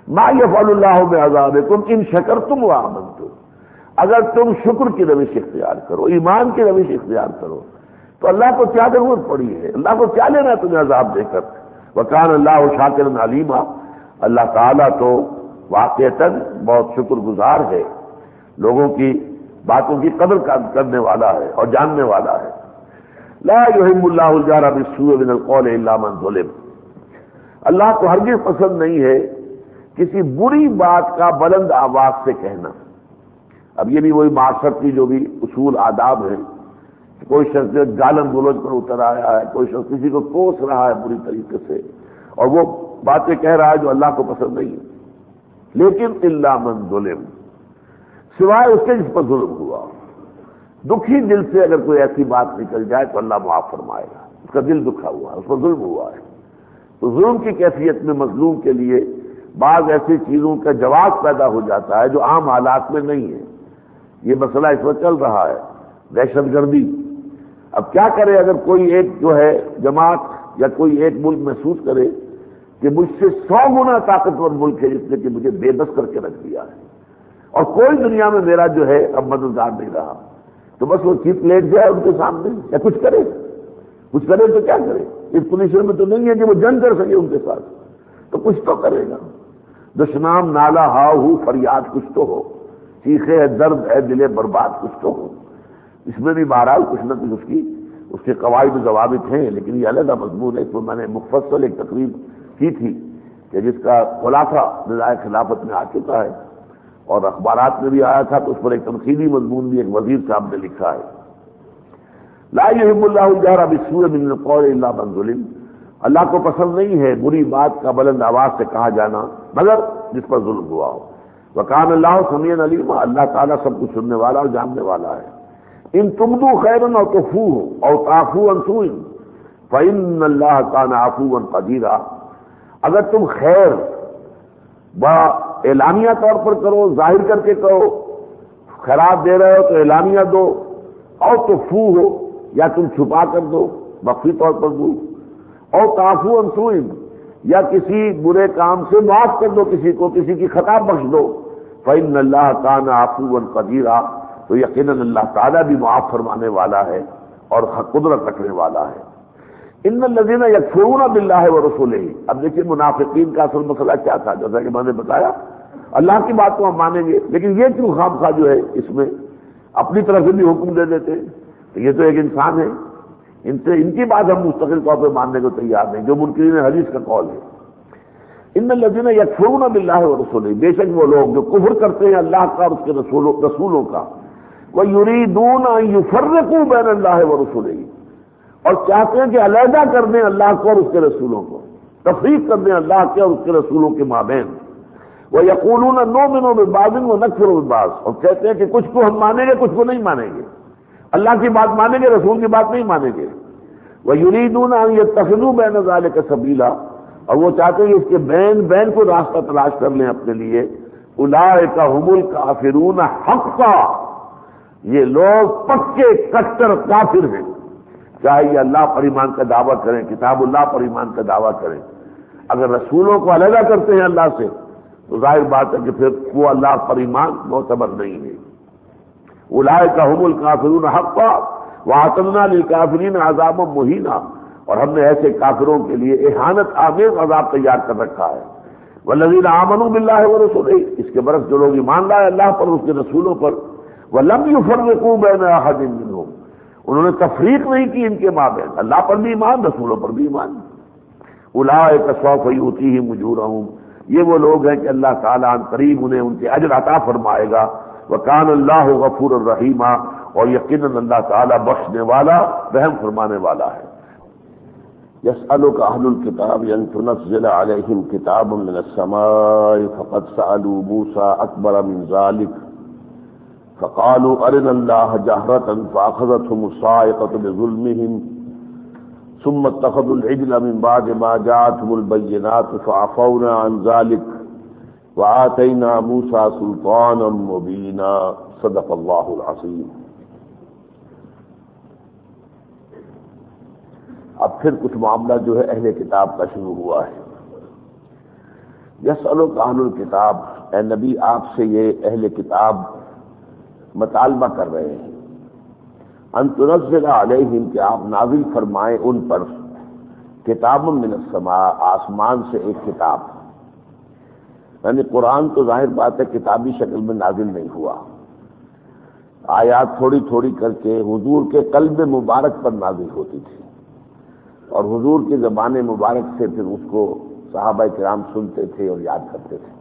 ما یفعل اللہ بعذابکم ان شکرتم وآمنتم، اگر تم شکر کی روش اختیار کرو، ایمان کی روش اختیار کرو تو اللہ کو کیا ضرورت پڑی ہے، اللہ کو کیا لینا ہے تمہیں عذاب دے کر۔ وکان اللہ شاکرا علیما، اللہ تعالیٰ تو واقعتاً بہت شکر گزار ہے، لوگوں کی باتوں کی قدر کرنے والا ہے اور جاننے والا ہے۔ لا یحب اللہ الجہر بالسوء من القول الا من ظلم، اللہ کو ہرگز پسند نہیں ہے کسی بری بات کا بلند آواز سے کہنا۔ اب یہ بھی وہی معاشرت کی جو بھی اصول آداب ہیں، کوئی شخص گالن گلوچ پر اتر آیا ہے، کوئی شخص کسی کو کوس رہا ہے بری طریقے سے اور وہ باتیں کہہ رہا ہے جو اللہ کو پسند نہیں ہے، لیکن الا من ظلم، سوائے اس کے جس پر ظلم ہوا۔ دکھی دل سے اگر کوئی ایسی بات نکل جائے تو اللہ معاف فرمائے گا، اس کا دل دکھا ہوا ہے، اس پر ظلم ہوا ہے۔ تو ظلم کی کیفیت میں مظلوم کے لیے بعض ایسی چیزوں کا جواز پیدا ہو جاتا ہے جو عام حالات میں نہیں ہے۔ یہ مسئلہ اس وقت چل رہا ہے، دہشت گردی۔ اب کیا کرے اگر کوئی ایک جو ہے جماعت یا کوئی ایک ملک محسوس کرے کہ مجھ سے سو گنا طاقتور ملک ہے جس نے کہ مجھے بے بس کر کے رکھ دیا ہے اور کوئی دنیا میں میرا جو ہے اب مددگار نہیں رہا، تو بس وہ چیپ لیٹ جائے ان کے سامنے یا کچھ کرے، کچھ کرے تو کیا کرے؟ اس پوزیشن میں تو نہیں ہے کہ وہ جنگ کر سکے ان کے ساتھ، تو کچھ تو کرے گا۔ دشنام نالا ہاؤ ہو فریاد کچھ تو ہو، چیخے ہے درد ہے دلے برباد کچھ تو ہو۔ اس میں بھی بہرحال کچھ نہ کچھ اس کی اس کے قواعد و ضوابط ہیں، لیکن یہ علیحدہ مضمون ہے۔ اس میں میں نے مفصل ایک تقریب کی تھی کہ جس کا خلاصہ نظام خلافت میں آ چکا ہے اور اخبارات میں بھی آیا تھا، تو اس پر ایک تنقیدی مضمون بھی ایک وزیر صاحب نے لکھا ہے۔ لا یحب اللہ الجہر بالسوء من القول الا من ظلم، اللہ کو پسند نہیں ہے بری بات کا بلند آواز سے کہا جانا مگر جس پر ظلم ہوا ہو۔ وکان اللہ سمیعا علیما، اللہ تعالیٰ سب کچھ سننے والا اور جاننے والا ہے۔ ان تبدوا خیرا او تخفوه او تعفوا عن سوء فإن اللہ کان عفوا قدیرا، اگر تم خیر با اعلانیہ طور پر کرو، ظاہر کر کے کرو، خیرات دے رہے ہو تو اعلانیہ دو، او تخفوه ہو یا تم چھپا کر دو مخفی طور پر دو، او تعفوا عن سوء یا کسی برے کام سے معاف کر دو، کسی کو کسی کی خطا بخش دو، فإن اللہ کان عفوا قدیرا، تو یقیناً اللہ تعالیٰ بھی معاف فرمانے والا ہے اور قدرت رکھنے والا ہے۔ ان الذین یکفرون باللہ ورسولہ، اب دیکھیے منافقین کا اصل مسئلہ کیا تھا، جیسا کہ میں نے بتایا اللہ کی بات کو ہم مانیں گے، لیکن یہ کیوں خام خواہ جو ہے اس میں اپنی طرف سے بھی حکم دے دیتے ہیں، تو یہ تو ایک انسان ہے، ان سے ان کی بات ہم مستقل طور پہ ماننے کو تیار نہیں، جو منکرین حدیث کا قول ہے۔ ان الذین یکفرون باللہ ورسولہ، بے شک وہ لوگ جو کفر کرتے ہیں اللہ کا اور اس کے رسولوں رسولوں کا، وَيُرِيدُونَ أَن يُفَرِّقُوا بَيْنَ اللَّهِ وَرُسُلِهِ، اور چاہتے ہیں کہ علیحدہ کر دیں اللہ کو اور اس کے رسولوں کو، تفریق کر دیں اللہ کے اور اس کے رسولوں کے مابین۔ وَيَقُولُونَ نُؤْمِنُ بِبَعْضٍ وَنَكْفُرُ بِبَعْضٍ، اور کہتے ہیں کہ کچھ کو ہم مانیں گے کچھ کو نہیں مانیں گے، اللہ کی بات مانیں گے رسول کی بات نہیں مانیں گے۔ وَيُرِيدُونَ أَن يَتَّخِذُوا بَيْنَ ذَلِكَ سَبِيلًا، اور وہ چاہتے ہیں کہ اس کے بین بین کو راستہ تلاش کر لیں اپنے لیے۔ أُولَٰئِكَ هُمُ الْكَافِرُونَ حَقًّا، یہ لوگ پکے کٹر کافر ہیں، چاہے یہ اللہ پر ایمان کا دعویٰ کریں، کتاب اللہ پر ایمان کا دعویٰ کریں، اگر رسولوں کو علیحدہ کرتے ہیں اللہ سے تو ظاہر بات ہے کہ پھر وہ اللہ پر ایمان معتبر نہیں ہے۔ اولئک هم الکافرون حقا واعتدنا للکافرین عذابا مہینا، اور ہم نے ایسے کافروں کے لیے اہانت آمیز عذاب تیار کر رکھا ہے۔ والذین آمنوا باللہ ورسولہ، اس کے برعکس جو لوگ ایمان لائے اللہ پر اور اس کے رسولوں پر، وَلَمْ يُفَرِّقُوا بَيْنَ أَحَدٍ مِّنْهُمْ، انہوں نے تفریق نہیں کی ان کے مابین، اللہ پر بھی ایمان رسولوں پر بھی ایمان۔ أُولَٰئِكَ سَوْفَ يُؤْتِيهِمْ أُجُورَهُمْ، یہ وہ لوگ ہیں کہ اللہ تعالیٰ ان قریب انہیں ان کے اجر عطا فرمائے گا۔ وَكَانَ اللَّهُ غَفُورًا رَحِيمًا، اور یقیناً اللہ تعالیٰ بخشنے والا رحم فرمانے والا ہے۔ يسألك أهل الكتاب أن تنزل عليهم كتابا من السماء فقد سألوا موسى أكبر من ذلك فقالوا أرنا الله جهرة فأخذتهم الصاعقة بظلمهم ثم اتخذوا العجل من بعد ما جاءتهم البينات فعفونا عن ذلك وآتينا موسى سلطانا مبينا، صدق الله العظيم۔ اب پھر کچھ معاملہ جو ہے اہل کتاب کا شروع ہوا ہے۔ یسألک اہل الکتاب، اے نبی آپ سے یہ اہل کتاب مطالبہ کر رہے ہیں، ان تنزل علیہم کہ آپ نازل فرمائیں ان پر کتاب من السماء آسمان سے ایک کتاب، یعنی قرآن تو ظاہر بات ہے کتابی شکل میں نازل نہیں ہوا، آیات تھوڑی تھوڑی کر کے حضور کے قلب مبارک پر نازل ہوتی تھی، اور حضور کی زبان مبارک سے پھر اس کو صحابہ کرام سنتے تھے اور یاد کرتے تھے۔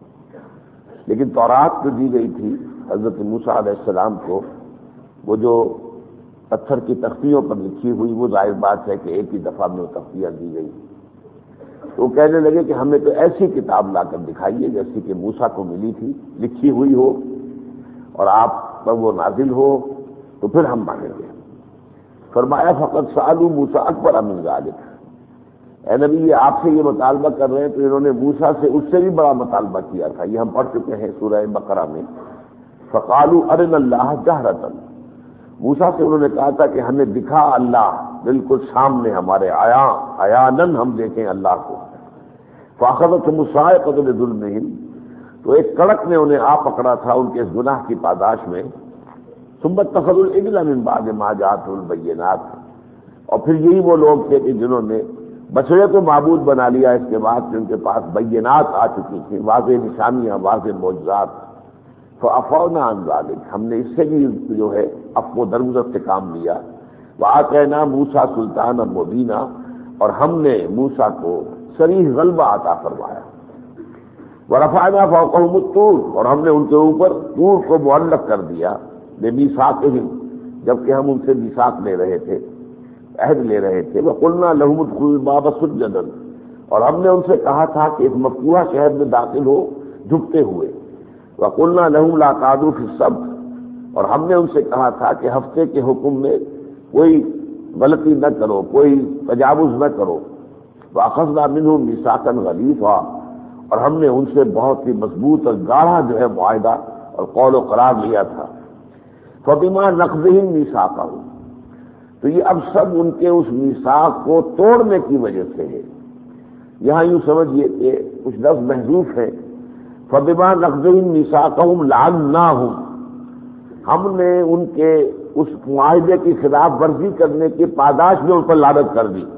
لیکن تورات جو دی گئی تھی حضرت موسیٰ علیہ السلام کو، وہ جو پتھر کی تختیوں پر لکھی ہوئی، وہ ظاہر بات ہے کہ ایک ہی دفعہ میں وہ تختیاں دی گئی، تو وہ کہنے لگے کہ ہمیں تو ایسی کتاب لا کر دکھائیے جیسی کہ موسیٰ کو ملی تھی، لکھی ہوئی ہو اور آپ پر وہ نازل ہو، تو پھر ہم مانیں گے۔ فرمایا فقط سألوا موسیٰ اکبر من ذلک، اے نبی یہ آپ سے یہ مطالبہ کر رہے ہیں تو انہوں نے موسیٰ سے اس سے بھی بڑا مطالبہ کیا تھا، یہ ہم پڑھ چکے ہیں سورہ بقرہ میں۔ فقالوا ارنا اللہ جہرۃ، موسیٰ سے انہوں نے کہا تھا کہ ہمیں دکھا اللہ بالکل سامنے ہمارے عیاں عیاناً ہم دیکھیں اللہ کو۔ فاخذتهم الصاعقۃ بظلمہم، تو ایک کڑک نے انہیں آ پکڑا تھا ان کے اس گناہ کی پاداش میں۔ ثم اتخذوا العجل من بعد ما جاءتهم البینات، اور پھر یہی وہ لوگ تھے کہ جنہوں نے بچڑے کو معبود بنا لیا اس کے بعد کہ ان کے پاس بینات آ چکی تھیں، واضح نشانیاں، واضح معجزات۔ فعفونا عن ذلک، ہم نے اس سے بھی جو ہے عفو و درگزر سے کام لیا۔ وآتینا موسیٰ سلطانا مبینا، اور ہم نے موسیٰ کو صریح غلبہ عطا فرمایا۔ ورفعنا فوقهم الطور، اور ہم نے ان کے اوپر طور کو معلق کر دیا، بمیثاقہم، جبکہ ہم ان سے میثاق لے رہے تھے، عہد لے رہے تھے۔ وقلنا لهم ادخلوا الباب سجدا، اور ہم نے ان سے کہا تھا کہ اس مفتوحہ شہر میں داخل ہو جھکتے ہوئے۔ وقلنا لهم لا تعدوا في السبت، اور ہم نے ان سے کہا تھا کہ ہفتے کے حکم میں کوئی غلطی نہ کرو، کوئی تجاوز نہ کرو۔ واخذنا منهم ميثاقا غليظا، اور ہم نے ان سے بہت ہی مضبوط اور گاڑھا جو ہے معاہدہ اور قول و قرار لیا تھا۔ فبما نقضهم ميثاقهم، تو یہ اب سب ان کے اس میثاق کو توڑنے کی وجہ سے ہے۔ یہاں یوں سمجھیے کہ کچھ لفظ محذوف ہے، فبما نقضهم ميثاقهم لعناهم، ہم نے ان کے اس معاہدے کی خلاف ورزی کرنے کی پاداش میں ان پر لعنت کر دی۔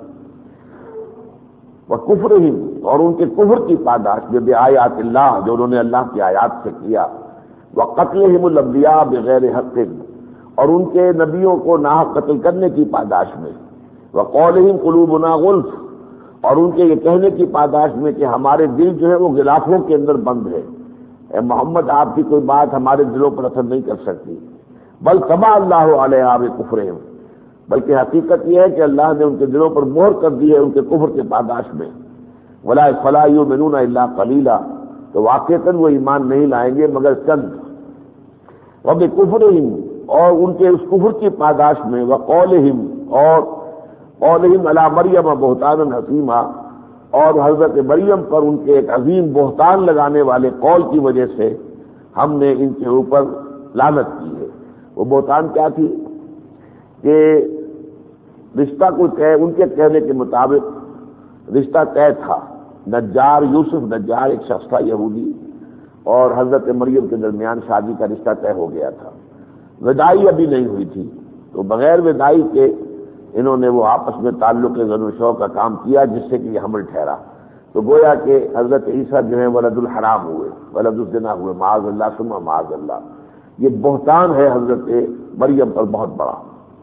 وکفرہم، اور ان کے کفر کی پاداش میں بآیات اللہ، جو انہوں نے اللہ کی آیات سے کیا۔ وقتلہم الانبیاء بغیر حق، اور ان کے نبیوں کو ناحق قتل کرنے کی پاداش میں۔ وقولہم قلوبنا غلف، اور ان کے یہ کہنے کی پاداش میں کہ ہمارے دل جو ہے وہ غلافوں کے اندر بند ہے، اے محمد آپ کی کوئی بات ہمارے دلوں پر اثر نہیں کر سکتی۔ بل طبع اللہ علیہا بکفرہم، بلکہ حقیقت یہ ہے کہ اللہ نے ان کے دلوں پر مہر کر دی ہے ان کے کفر کے پاداش میں۔ ولا فلا یؤمنون الا قلیلا، تو واقعتاً وہ ایمان نہیں لائیں گے مگر چند۔ وبکفرہم، اور ان کے اس کفر کی پاداش میں، وقولہم، اور قولہم علی مریم بہتانا عظیما، اور حضرت مریم پر ان کے ایک عظیم بہتان لگانے والے قول کی وجہ سے ہم نے ان کے اوپر لعنت کی ہے۔ وہ بہتان کیا تھی کہ رشتہ کو طے، ان کے کہنے کے مطابق رشتہ طے تھا، نجار یوسف نجار ایک شخص تھا یہودی، اور حضرت مریم کے درمیان شادی کا رشتہ طے ہو گیا تھا، وداعی ابھی نہیں ہوئی تھی، تو بغیر وداعی کے انہوں نے وہ آپس میں تعلق زن و شو کا کام کیا جس سے کہ یہ حمل ٹھہرا، تو گویا کہ حضرت عیسیٰ جو ہے ولد الحرام ہوئے، ولد الزنا ہوئے، معاذ اللہ ثم معاذ اللہ۔ یہ بہتان ہے حضرت مریم پر بہت بڑا۔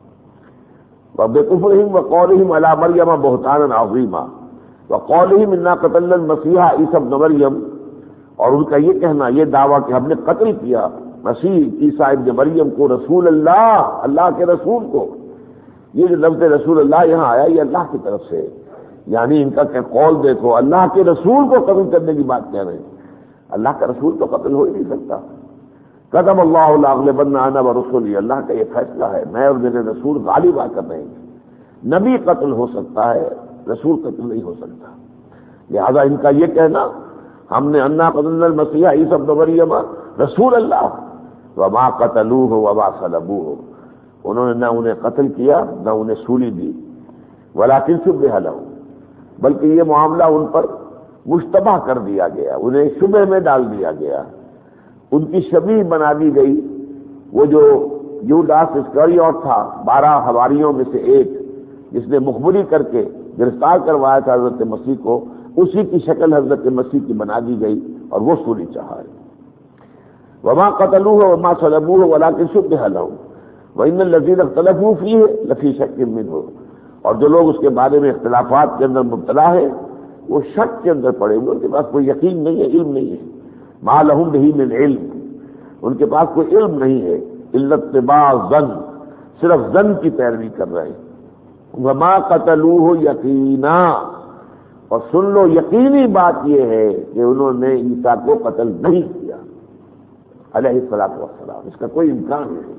وبکفرہم وقولہم علی مریم بہتانا عظیما وقولہم انا قتلنا المسیح عیسی ابن مریم، اور ان کا یہ کہنا، یہ دعویٰ کہ ہم نے قتل کیا مسیح عیسیٰ ابن مریم کو، رسول اللہ، اللہ کے رسول کو۔ یہ جو لفظ رسول اللہ یہاں آیا یہ اللہ کی طرف سے، یعنی ان کا کہ قول دیکھو، اللہ کے رسول کو قتل کرنے کی بات کہہ رہے ہیں۔ اللہ کا رسول تو قتل ہو ہی نہیں سکتا۔ قدم اللہ لاغلبن انا ورسلی، اللہ کا یہ فیصلہ ہے میں اور میرے رسول غالب آ کر رہیں گے۔ نبی قتل ہو سکتا ہے، رسول قتل نہیں ہو سکتا۔ لہذا ان کا یہ کہنا ہم نے انا قتلنا المسیح عیسی ابن مریم رسول اللہ وما قتلوہ وما صلبوہ، انہوں نے نہ انہیں قتل کیا نہ انہیں سولی دی، ولکن شبہ لہم، بلکہ یہ معاملہ ان پر مشتبہ کر دیا گیا، انہیں شبہ میں ڈال دیا گیا، ان کی شبیہ بنا دی گئی۔ وہ جو یوڈاس اسکریوت تھا بارہ حواریوں میں سے ایک، جس نے مخبری کر کے گرفتار کروایا تھا حضرت مسیح کو، اسی کی شکل حضرت مسیح کی بنا دی گئی اور وہ سولی چڑھا ہے۔ وما قتلوه وما صلبوه ولكن شبه لهم وان الذين اختلفوا فيه لفي شك منه، اور جو لوگ اس کے بارے میں اختلافات کے اندر مبتلا ہے وہ شک کے اندر پڑے ہوئے، ان کے پاس کوئی یقین نہیں ہے، علم نہیں ہے۔ ما لهم به من علم، ان کے پاس کوئی علم نہیں ہے، الا اتباع الظن، صرف ظن کی پیروی کر رہے ہیں۔ وما قتلوه یقینا، اور سن لو یقینی بات یہ ہے کہ انہوں نے عیسیٰ کو قتل نہیں کیا علیہ الصلوۃ والسلام، اس کا کوئی امکان نہیں۔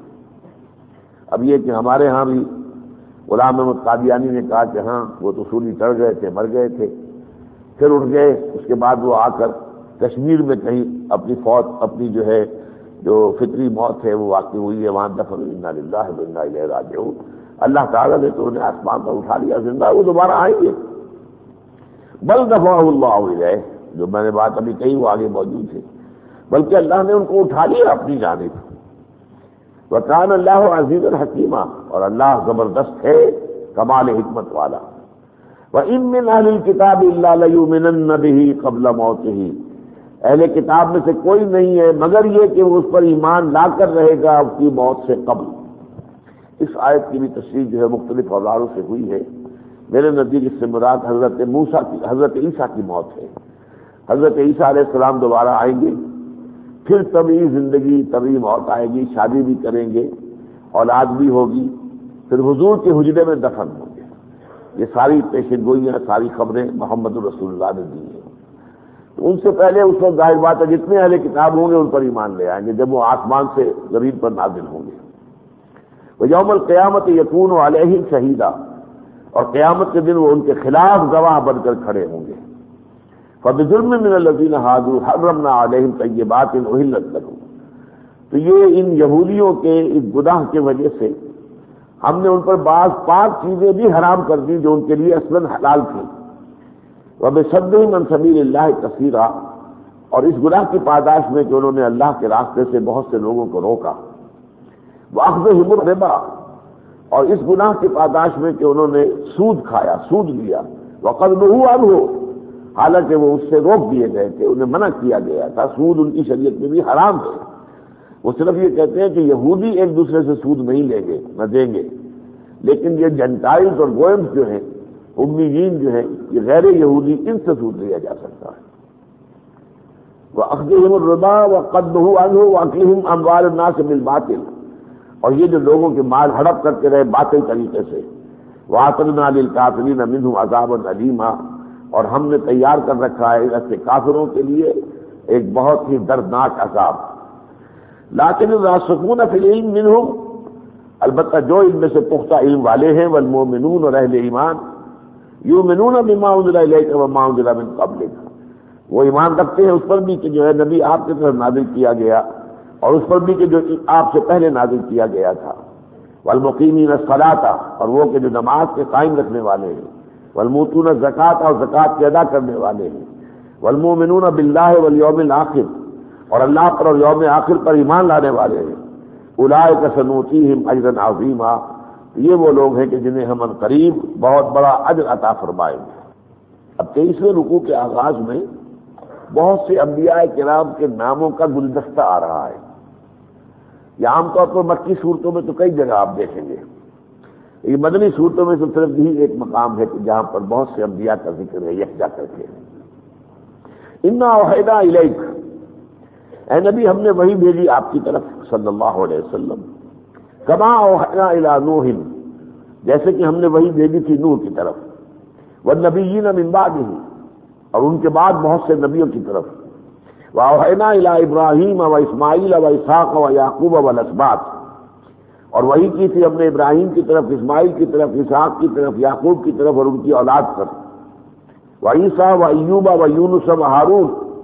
اب یہ کہ ہمارے ہاں بھی غلام احمد قادیانی نے کہا کہ ہاں وہ تو سولی چڑھ گئے تھے، مر گئے تھے، پھر اٹھ گئے، اس کے بعد وہ آ کر کشمیر میں کہیں اپنی فوت اپنی جو ہے جو فطری موت ہے وہ واقع ہوئی ہے، وہاں دفن، انا للہ و انا الیہ راجعون۔ اللہ تعالیٰ نے تو انہیں آسمان پر اٹھا لیا زندہ، وہ دوبارہ آئیں گے۔ بل دفعہ اللہ الیہ، جو میں نے بات ابھی کہی وہ آگے موجود ہے، بلکہ اللہ نے ان کو اٹھا لیا اپنی جانب۔ وکان اللہ عزیز الحکیمہ، اور اللہ زبردست ہے، کمال حکمت والا۔ وَإِن مِّنْ أَهْلِ الْكِتَابِ إِلَّا لَيُؤْمِنَنَّ بِهِ قَبْلَ مَوْتِهِ، اہل کتاب میں سے کوئی نہیں ہے مگر یہ کہ وہ اس پر ایمان لا کر رہے گا اس کی موت سے قبل۔ اس آیت کی بھی تشریح جو ہے مختلف اوزاروں سے ہوئی ہے۔ میرے نزدیک اس سے مراد حضرت موسیٰ کی حضرت عیسیٰ کی موت ہے۔ حضرت عیسیٰ علیہ السلام دوبارہ آئیں گے، پھر طبعی زندگی، طبعی موت آئے گی، شادی بھی کریں گے، اولاد بھی ہوگی، پھر حضور کے حجرے میں دفن ہوں گے۔ یہ ساری پیشن گوئیاں، ساری خبریں محمد رسول اللہ نے دی ہیں۔ تو ان سے پہلے اس وقت ظاہر بات ہے جتنے اہل کتاب ہوں گے ان پر ایمان لے آئیں گے جب وہ آسمان سے زمین پر نازل ہوں گے۔ وَيَوْمَ الْقِيَامَةِ يَكُونُ عَلَيْهِمْ شَهِيدًا، اور قیامت کے دن وہ ان کے خلاف گواہ بن کر کھڑے ہوں گے۔ فَبِظُلْمٍ مِّنَ الَّذِينَ هَادُوا حَرَّمْنَا عَلَيْهِمْ طَيِّبَاتٍ أُحِلَّتْ لَهُمْ، تو یہ ان یہودیوں کے اس گناہ کی وجہ سے ہم نے ان پر بعض پاک چیزیں بھی حرام کر دی جو ان کے لیے اصلاً حلال تھیں۔ وَبِصَدِّهِمْ عَن سَبِيلِ اللَّهِ كَثِيرًا، اور اس گناہ کی پاداش میں کہ انہوں نے اللہ کے راستے سے بہت سے لوگوں کو روکا۔ وَأَخْذِهِمُ الرِّبَا، اور اس گناہ کی پاداش میں کہ انہوں نے سود کھایا، سود لیا۔ وَقَدْ نُهُوا عَنْهُ، حالانکہ وہ اس سے روک دیے گئے تھے، انہیں منع کیا گیا تھا، سود ان کی شریعت میں بھی حرام ہے۔ وہ صرف یہ کہتے ہیں کہ یہودی ایک دوسرے سے سود نہیں لیں گے، نہ دیں گے، لیکن یہ جنٹائلز اور گوئمز جو ہیں، امیین جو ہیں، یہ غیر یہودی، ان سے سود لیا جا سکتا ہے۔ وَأَخْذِهِمُ الرِّبَا وَقَدْ نُهُوا عَنْهُ وَأَكْلِهِمْ أَمْوَالَ النَّاسِ بِالْبَاطِلِ، اور یہ جو لوگوں کے مال ہڑپ کرتے رہے باطل طریقے سے۔ وَأَعْتَدْنَا لِلْكَافِرِينَ مِنْهُمْ عَذَابًا أَلِيمًا، اور ہم نے تیار کر رکھا ہے ایسے کافروں کے لیے ایک بہت ہی دردناک عذاب۔ لیکن الراسخون فی العلم منہم، البتہ جو ان میں سے پختہ علم والے ہیں، والمؤمنون، اور اہل ایمان، یؤمنون بما انزل الیک وما انزل من قبلک، وہ ایمان رکھتے ہیں اس پر بھی کہ جو ہے نبی آپ کی طرف نازل کیا گیا، اور اس پر بھی کہ جو آپ سے پہلے نازل کیا گیا تھا۔ والمقیمین الصلاۃ، اور وہ کہ جو نماز کے قائم رکھنے والے ہیں۔ والموتون الزکوٰۃ، اور زکوٰۃ کے ادا کرنے والے ہیں۔ والمؤمنون باللہ والیوم الآخر، اور اللہ پر اور یوم آخر پر ایمان لانے والے ہیں۔ اولئک سنؤتیہم اجرا عظیما، یہ وہ لوگ ہیں کہ جنہیں ہم ان قریب بہت بڑا اجر عطا فرمائیں گے۔ اب تیئیسویں رکوع کے آغاز میں بہت سے انبیاء کرام کے ناموں کا گلدستہ آ رہا ہے۔ یہ عام طور پر مکی صورتوں میں تو کئی جگہ آپ دیکھیں گے، یہ مدنی صورتوں میں تو صرف یہی ایک مقام ہے کہ جہاں پر بہت سے انبیاء کا ذکر ہے یکجا کر کے۔ انا اوحینا الیک، اے نبی ہم نے وحی بھیجی آپ کی طرف صلی اللہ علیہ وسلم، کما اوحینا الی نوح، جیسے کہ ہم نے وحی بھیجی تھی نوح کی طرف، والنبیین من بعدہ، اور ان کے بعد بہت سے نبیوں کی طرف، واوحینا الی ابراہیم و اسماعیل و اسحاق و یعقوب والاسباط، اور وہی کی تھی ہم نے ابراہیم کی طرف، اسماعیل کی طرف، اسحاق کی طرف، یعقوب کی طرف اور ان کی اولاد پر، وعیسیٰ و ایوب و یونس و ہارون،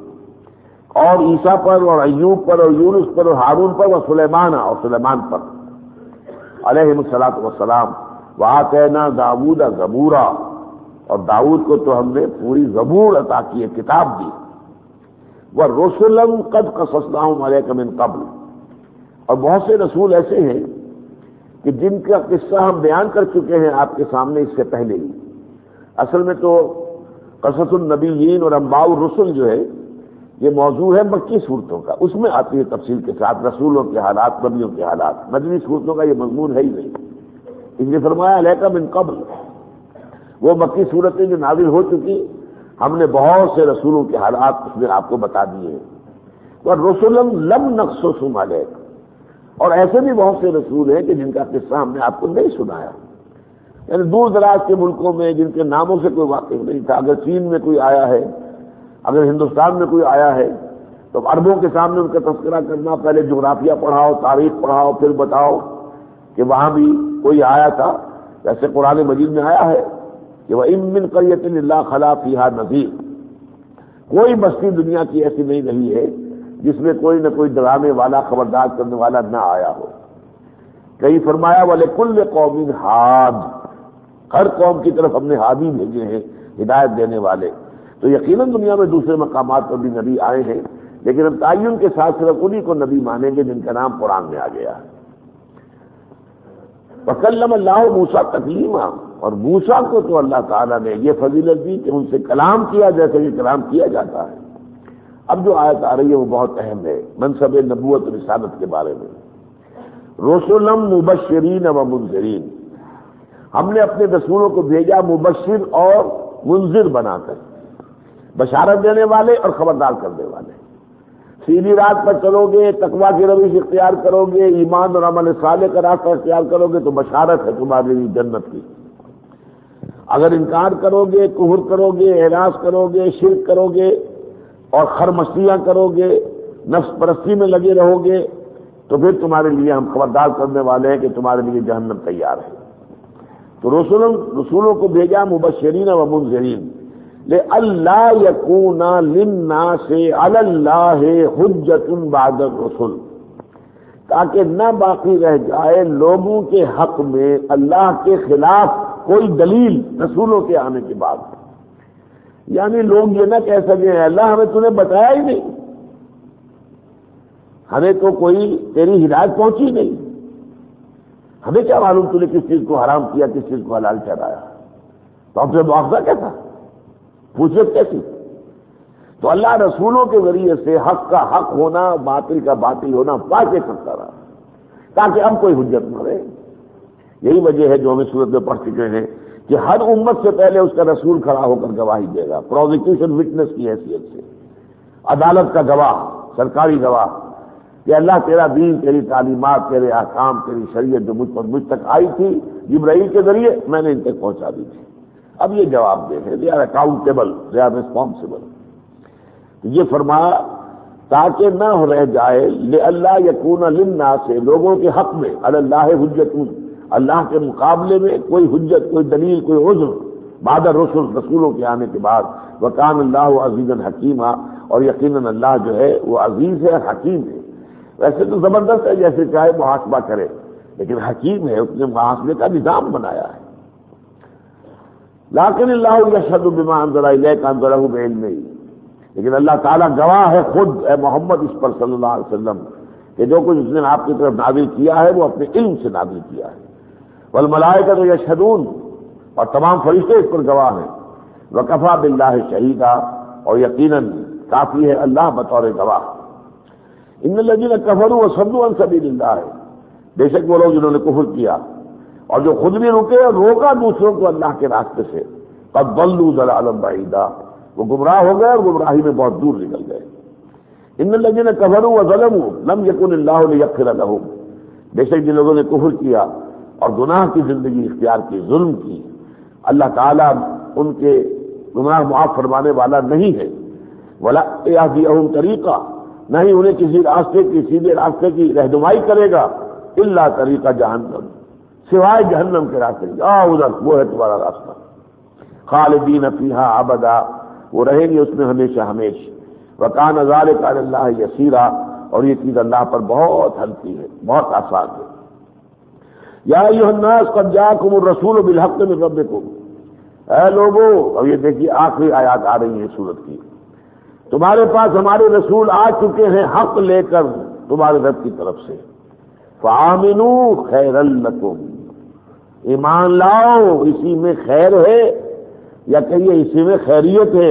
اور عیسیٰ پر اور ایوب پر اور یونس پر اور ہارون پر، و سلیمان، اور سلیمان پر علیہم الصلاۃ والسلام، وآتینا داؤد زبورا، اور داؤد کو تو ہم نے پوری زبور عطا کی ہے، کتاب دی. وَرُسُلًا قَدْ قَصَصْنَاهُمْ عَلَيْكَ مِنْ قَبْلُ، اور بہت سے رسول ایسے ہیں کہ جن کا قصہ ہم بیان کر چکے ہیں آپ کے سامنے اس سے پہلے ہی. اصل میں تو قصص النبیین اور انباء الرسل جو ہے یہ موضوع ہے مکی صورتوں کا، اس میں آتی ہے تفصیل کے ساتھ رسولوں کے حالات، نبیوں کے حالات. مدنی صورتوں کا یہ مضمون ہے ہی نہیں. اس نے فرمایا علیک من قبل، وہ مکی صورتیں جو نازل ہو چکی ہم نے بہت سے رسولوں کے حالات اس میں آپ کو بتا دیے ہیں. اور رسولم لم نقصصہم علیک، اور ایسے بھی بہت سے رسول ہیں کہ جن کا قصہ ہم نے آپ کو نہیں سنایا، یعنی دور دراز کے ملکوں میں جن کے ناموں سے کوئی واقف نہیں تھا. اگر چین میں کوئی آیا ہے، اگر ہندوستان میں کوئی آیا ہے تو عربوں کے سامنے ان کا تذکرہ کرنا، پہلے جغرافیہ پڑھاؤ، تاریخ پڑھاؤ، پھر بتاؤ کہ وہاں بھی کوئی آیا تھا. جیسے قرآن مجید میں آیا ہے کہ وَإِن مِّن قَرْيَةٍ إِلَّا خَلَا فِيهَا نَذِيرٌ، کوئی بستی دنیا کی ایسی نہیں رہی ہے جس میں کوئی نہ کوئی ڈرانے والا، خبردار کرنے والا نہ آیا ہو. کہیں فرمایا وَلِكُلِّ قَوْمٍ ہاد، ہر قوم کی طرف ہم نے ہادی بھیجے ہیں، ہدایت دینے والے. تو یقیناً دنیا میں دوسرے مقامات پر بھی نبی آئے ہیں، لیکن ہم تعین کے ساتھ صرف انہی کو نبی مانیں گے جن کا نام قرآن میں آ گیا ہے. وَكَلَّمَ اللَّهُ مُوسَىٰ تَكْلِيمًا، اور موسیٰ کو تو اللہ تعالیٰ نے یہ فضیلت دی کہ ان سے کلام کیا جیسے کہ کلام کیا جاتا ہے. اب جو آیت آ رہی ہے وہ بہت اہم ہے منصب نبوت و رسالت کے بارے میں. رسلا مبشرین و منذرین، ہم نے اپنے رسولوں کو بھیجا مبشر اور منذر بنا کر، بشارت دینے والے اور خبردار کرنے والے. سیدھی رات پر چلو گے، تقویٰ کی روش اختیار کرو گے، ایمان اور عمل صالح کا راستہ اختیار کرو گے تو بشارت ہے تمہارے لیے جنت کی. اگر انکار کرو گے، کفر کرو گے، اعراض کرو گے، شرک کرو گے اور خرمستیاں کرو گے، نفس پرستی میں لگے رہو گے تو پھر تمہارے لیے ہم خبردار کرنے والے ہیں کہ تمہارے لیے جہنم تیار ہے. تو رسولوں رسولوں کو بھیجا مبشرین و منذرین لئلا یکون للناس علی اللہ حجۃ بعد الرسل، تاکہ نہ باقی رہ جائے لوگوں کے حق میں اللہ کے خلاف کوئی دلیل رسولوں کے آنے کے بعد. یعنی لوگ یہ نہ کہہ سکیں اللہ ہمیں تُو نے بتایا ہی نہیں، ہمیں تو کوئی تیری ہدایت پہنچی نہیں، ہمیں کیا معلوم تو نے کس چیز کو حرام کیا، کس چیز کو حلال ٹھہرایا، تو ہم سے مواخذہ کیا تھا، پوچھت کیسی. تو اللہ رسولوں کے ذریعے سے حق کا حق ہونا، باطل کا باطل ہونا واضح کرتا رہا تاکہ اب کوئی حجت نہ رہے. یہی وجہ ہے جو ہمیں سورت میں پڑھ چکے ہیں کہ ہر امت سے پہلے اس کا رسول کھڑا ہو کر گواہی دے گا، پروزیکیوشن وٹنس کی حیثیت سے، عدالت کا گواہ، سرکاری گواہ کہ اللہ تیرا دین، تیری تعلیمات، تیرے احکام، تیری شریعت جو مجھ پر مجھ تک آئی تھی جبرائیل کے ذریعے میں نے ان تک پہنچا دی تھی. اب یہ جواب دے ہیں، they are accountable, they are responsible. یہ فرمایا تاکہ نہ رہ جائے لئلا یکون للناس، لوگوں کے حق میں، علی اللہ حجت، اللہ کے مقابلے میں کوئی حجت، کوئی دلیل، کوئی عذر بعد الرسل، رسولوں کے آنے کے بعد. وکان اللہ عزیزا حکیما، اور یقیناً اللہ جو ہے وہ عزیز ہے، حکیم ہے. ویسے تو زبردست ہے جیسے چاہے محاسبہ کرے، لیکن حکیم ہے، اس نے محاسبے کا نظام بنایا ہے. لیکن اللہ یشہد بما انزل الیک انزلہ بعلمہ، لیکن اللہ تعالیٰ گواہ ہے خود اے محمد اس پر صلی اللہ علیہ وسلم کہ جو کچھ اس نے آپ کی طرف نازل کیا ہے وہ اپنے علم سے نازل کیا ہے. والملائکۃ یشہدون، اور تمام فرشتے اس پر گواہ ہیں. وکفیٰ باللہ شہیدا، اور یقیناً کافی ہے اللہ بطور گواہ. ان الذین کفروا وصدوا عن سبیل اللہ، بے شک وہ لوگ جنہوں نے کفر کیا اور جو خود بھی رکے اور روکا دوسروں کو اللہ کے راستے سے، قد ضلوا ضلالا بعیدا، وہ گمراہ ہو گئے اور گمراہی میں بہت دور نکل گئے. ان الذین کفروا وظلموا لم یکن اللہ لیغفر لهم، بے شک جن لوگوں نے کفر کیا اور گناہ کی زندگی اختیار کی، ظلم کی، اللہ تعالیٰ ان کے گناہ معاف فرمانے والا نہیں ہے. ولا یهدیهم طریقہ، نہ ہی انہیں کسی راستے کی، سیدھے راستے کی رہنمائی کرے گا، الا طریقہ جہنم، سوائے جہنم کے راستے. آؤ ادھر، وہ ہے تمہارا راستہ. خالدین فیہا ابدا، وہ رہیں گے اس میں ہمیشہ ہمیشہ. وکان ذلک علی اللہ یسیرا، اور یہ چیز اللہ پر بہت ہلکی ہے، بہت آسان ہے. یا ایھا الناس قد جاءکم الرسول بالحق من ربکم، اے لوگوں، اب یہ دیکھیے آخری آیات آ رہی ہیں سورت کی، تمہارے پاس ہمارے رسول آ چکے ہیں حق لے کر تمہارے رب کی طرف سے، فآمنوا خیرا لکم، ایمان لاؤ اسی میں خیر ہے، یا کہیے اسی میں خیریت ہے۔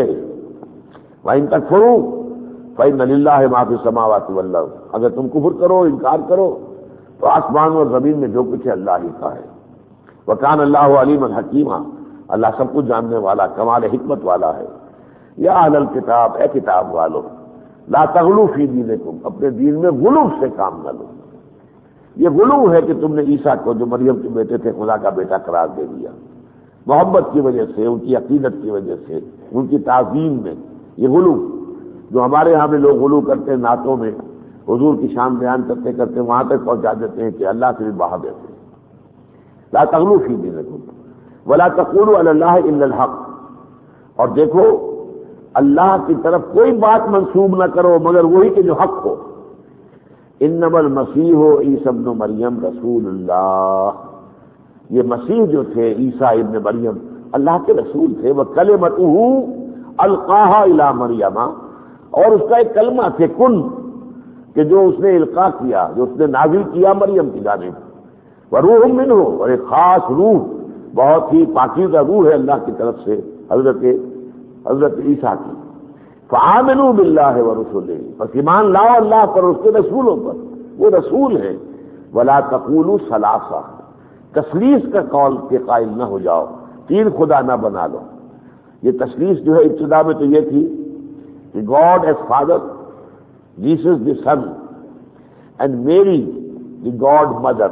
وَإِن تَكْفُرُوا فَإِنَّ لِلَّهِ مَا فِي السَّمَاوَاتِ وَالْأَرْضِ، اگر تم کفر کرو، انکار کرو، تو آسمان اور زمین میں جو کچھ ہے اللہ ہی کا ہے۔ وَكَانَ اللَّهُ عَلِيمًا حَكِيمًا، اللہ سب کچھ جاننے والا، کمال حکمت والا ہے۔ یا اہل الکتاب، اے کتاب والو، لا تغلوا فی دینکم، اپنے دین میں غلو سے کام نہ لو۔ یہ غلو ہے کہ تم نے عیسیٰ کو، جو مریم کے بیٹے تھے، خدا کا بیٹا قرار دے دیا، محبت کی وجہ سے، ان کی عقیدت کی وجہ سے، ان کی تعظیم میں۔ یہ غلو جو ہمارے ہاں میں لوگ غلو کرتے ہیں، نعتوں میں حضور کی شان بیان کرتے کرتے وہاں تک پہنچا دیتے ہیں کہ اللہ سے بھی بہا دیتے ہیں۔ لا تغلوا فی دینکم ولا تقولوا علی اللہ الا الحق، اور دیکھو اللہ کی طرف کوئی بات منسوب نہ کرو مگر وہی کہ جو حق ہو۔ انما المسیح عیسی ابن مریم رسول اللہ، یہ مسیح جو تھے عیسیٰ ابن مریم اللہ کے رسول تھے، وہ کلمتہ القاہا الی مریم، اور اس کا ایک کلمہ تھے کن، کہ جو اس نے القاء کیا، جو اس نے نازل کیا مریم کی جانب، وروح منہ، اور ایک خاص روح، بہت ہی پاکیزہ روح ہے اللہ کی طرف سے حضرت حضرت عیسیٰ کی۔ فآمنوا باللہ ورسولہ، پس ایمان لاؤ اللہ پر، اس کے رسولوں پر، وہ رسول ہیں۔ ولا تقولوا ثلاثہ، تثلیث کا قول کے قائل نہ ہو جاؤ، تین خدا نہ بنا لو۔ یہ تثلیث جو ہے ابتدا میں تو یہ تھی کہ God is father, Jesus the son, and Mary the God mother.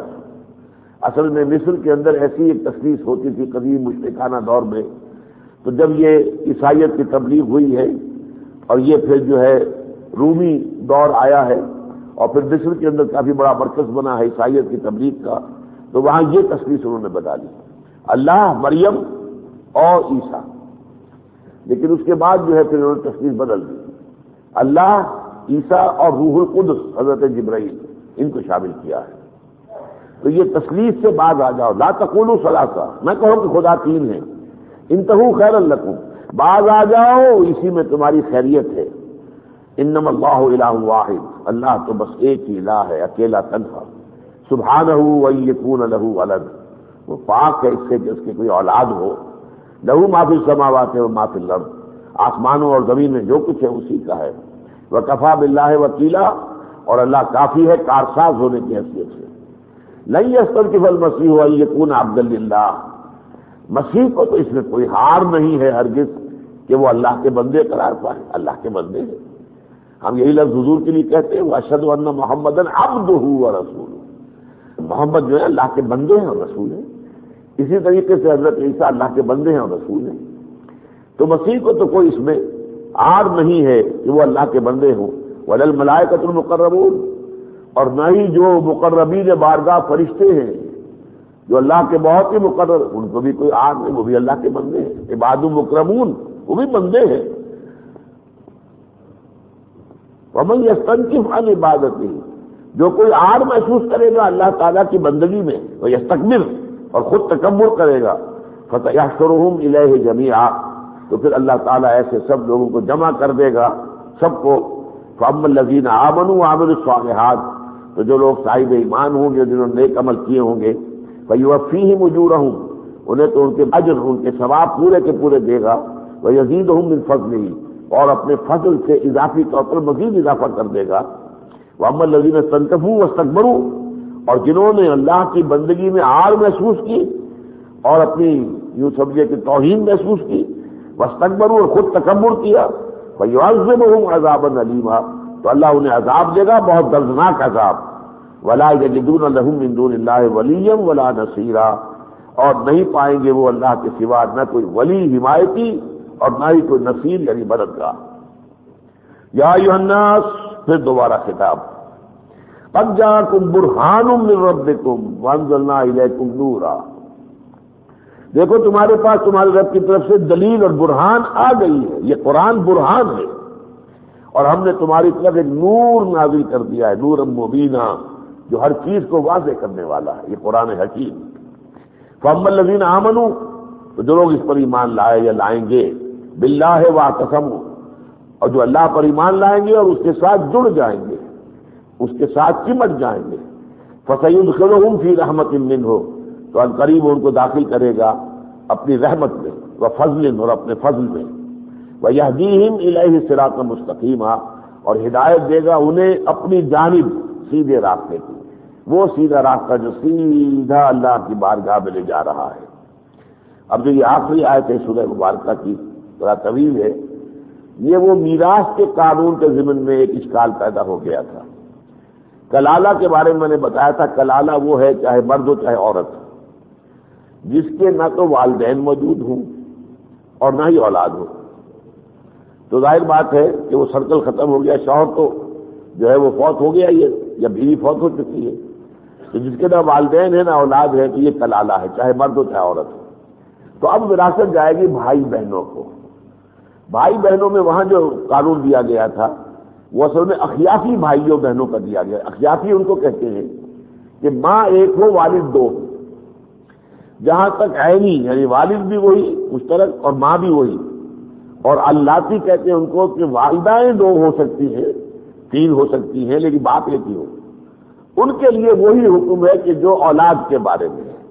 اصل میں مصر کے اندر ایسی ایک تثلیث ہوتی تھی قدیم مشرکانہ دور میں، تو جب یہ عیسائیت کی تبلیغ ہوئی ہے اور یہ پھر جو ہے رومی دور آیا ہے اور پھر مصر کے اندر کافی بڑا مرکز بنا ہے عیسائیت کی تبلیغ کا، تو وہاں یہ تثلیث انہوں نے بتا دی، اللہ، مریم اور عیسیٰ۔ لیکن اس کے بعد جو ہے پھر انہوں نے تثلیث بدل دی، اللہ، عیسیٰ اور روح القدس حضرت جبرائیل، ان کو شامل کیا ہے۔ تو یہ تثلیث سے بعد آ جاؤ، لا تقولوا ثلاثہ، نہ کہو کہ خدا تین ہے، انتہوا خیرا لکم، باز آ جاؤ اسی میں تمہاری خیریت ہے۔ انما اللہ الہ واحد، اللہ تو بس ایک ہی الہ ہے، اکیلا تنہا، سبحانہ ان یکون لہ ولد، وہ پاک ہے اس سے کہ اس کی کوئی اولاد ہو، لہ ما فی السماوات و ما فی الارض، آسمانوں اور زمین میں جو کچھ ہے اسی کا ہے، وکفی باللہ وکیلا، اور اللہ کافی ہے کارساز ہونے کی حیثیت سے۔ لن یستنکف المسیح ان یکون عبدا للہ، مسیح کو تو اس میں کوئی ہار نہیں ہے ہرگز کہ وہ اللہ کے بندے قرار پائے، اللہ کے بندے ہیں۔ ہم یہی لفظ حضور کے لیے کہتے ہیں، واشہد ان محمدا عبدہ ورسولہ، محمد جو ہے اللہ کے بندے ہیں اور رسول ہیں۔ اسی طریقے سے حضرت عیسیٰ اللہ کے بندے ہیں اور رسول ہیں۔ تو مسیح کو تو کوئی اس میں آر نہیں ہے کہ وہ اللہ کے بندے ہوں۔ ولا الملائکۃ المقربون، اور نہ ہی جو مقربین بارگاہ فرشتے ہیں جو اللہ کے بہت ہی مقرر، ان کو بھی کوئی آر نہیں، وہ بھی اللہ کے بندے ہیں۔ عباد مکرمون، وہ بھی بندے ہیں۔ ومن یستنکف عن عبادتہ، جو کوئی آر محسوس کرے گا اللہ تعالیٰ کی بندگی میں، وہ یستکبر، اور خود تکبر کرے گا، فسیحشرہم الیہ جمیعا، تو پھر اللہ تعالیٰ ایسے سب لوگوں کو جمع کر دے گا، سب کو۔ فاما الذین آمنوا وعملوا الصالحات، تو جو لوگ صاحب ایمان ہوں گے، جنہوں نے نیک عمل کیے ہوں گے، فیوفیہم اجورہم، انہیں تو ان کے اجر، ان کے ثواب پورے کے پورے دے گا، ویزیدہم من فضلہ، اور اپنے فضل سے اضافی طور پر مزید اضافہ کر دے گا۔ واما الذین استنکفوا واستکبروا، اور جنہوں نے اللہ کی بندگی میں آڑ محسوس کی اور اپنی یوں سمجھے کہ توہین محسوس کی، واستکبروا، اور خود تکبر کیا، فیعذبہم عذابا علیما، تو اللہ انہیں عذاب دے گا، بہت دردناک عذاب۔ ولا یجدون لہم من دون اللہ ولیا ولا نصیرا، اور نہیں پائیں گے وہ اللہ کے سوا نہ کوئی ولی حمایتی اور نہ ہی کوئی نصیر یعنی مددگار۔ یا ایھا الناس، پھر دوبارہ خطاب، قد جاءکم برہان من ربکم وانزلنا الیکم نورا، دیکھو تمہارے پاس تمہارے رب کی طرف سے دلیل اور برہان آ گئی ہے، یہ قرآن برہان ہے، اور ہم نے تمہاری طرف ایک نور نازل کر دیا ہے، نور مبینہ، جو ہر چیز کو واضح کرنے والا ہے، یہ قرآن حکیم۔ فاما الذین آمنوا، تو جو لوگ اس پر ایمان لائے یا لائیں گے باللہ واعتصموا، اور جو اللہ پر ایمان لائیں گے اور اس کے ساتھ جڑ جائیں گے، اس کے ساتھ چمٹ جائیں گے، فسیدخلہم فی رحمت منہ، تو ان قریب ان کو داخل کرے گا اپنی رحمت میں، وفضل، اور اپنے فضل میں، ویہدیہم الیہ صراطا مستقیما، اور ہدایت دے گا انہیں اپنی جانب سیدھے راستے کی، وہ سیدھا راستہ جو سیدھا اللہ کی بارگاہ میں لے جا رہا ہے۔ اب جو یہ آخری آیت ہے سورہ مبارکہ کی، بڑا طویل ہے، یہ وہ میراث کے قانون کے ضمن میں ایک اشکال پیدا ہو گیا تھا۔ کلالہ کے بارے میں میں نے بتایا تھا، کلالہ وہ ہے چاہے مرد ہو چاہے عورت، جس کے نہ تو والدین موجود ہوں اور نہ ہی اولاد ہو۔ تو ظاہر بات ہے کہ وہ سرکل ختم ہو گیا، شوہر تو جو ہے وہ فوت ہو گیا یہ، یا بیوی فوت ہو چکی ہے، تو جس کے نہ والدین ہے نہ اولاد ہے تو یہ کلالہ ہے، چاہے مرد ہو چاہے عورت ہو۔ تو اب وراثت جائے گی بھائی بہنوں کو۔ بھائی بہنوں میں وہاں جو قانون دیا گیا تھا وہ اصل میں اخیافی بھائیوں بہنوں کا دیا گیا۔ اخیافی ان کو کہتے ہیں کہ ماں ایک ہو والد دو، جہاں تک عینی یعنی والد بھی وہی مشترک اور ماں بھی وہی، اور اللاتی کہتے ہیں ان کو کہ والدائیں دو ہو سکتی ہیں، تین ہو سکتی ہیں، لیکن باپ ایک ہی ہو۔ ان کے لیے وہی حکم ہے کہ جو اولاد کے بارے میں ہے،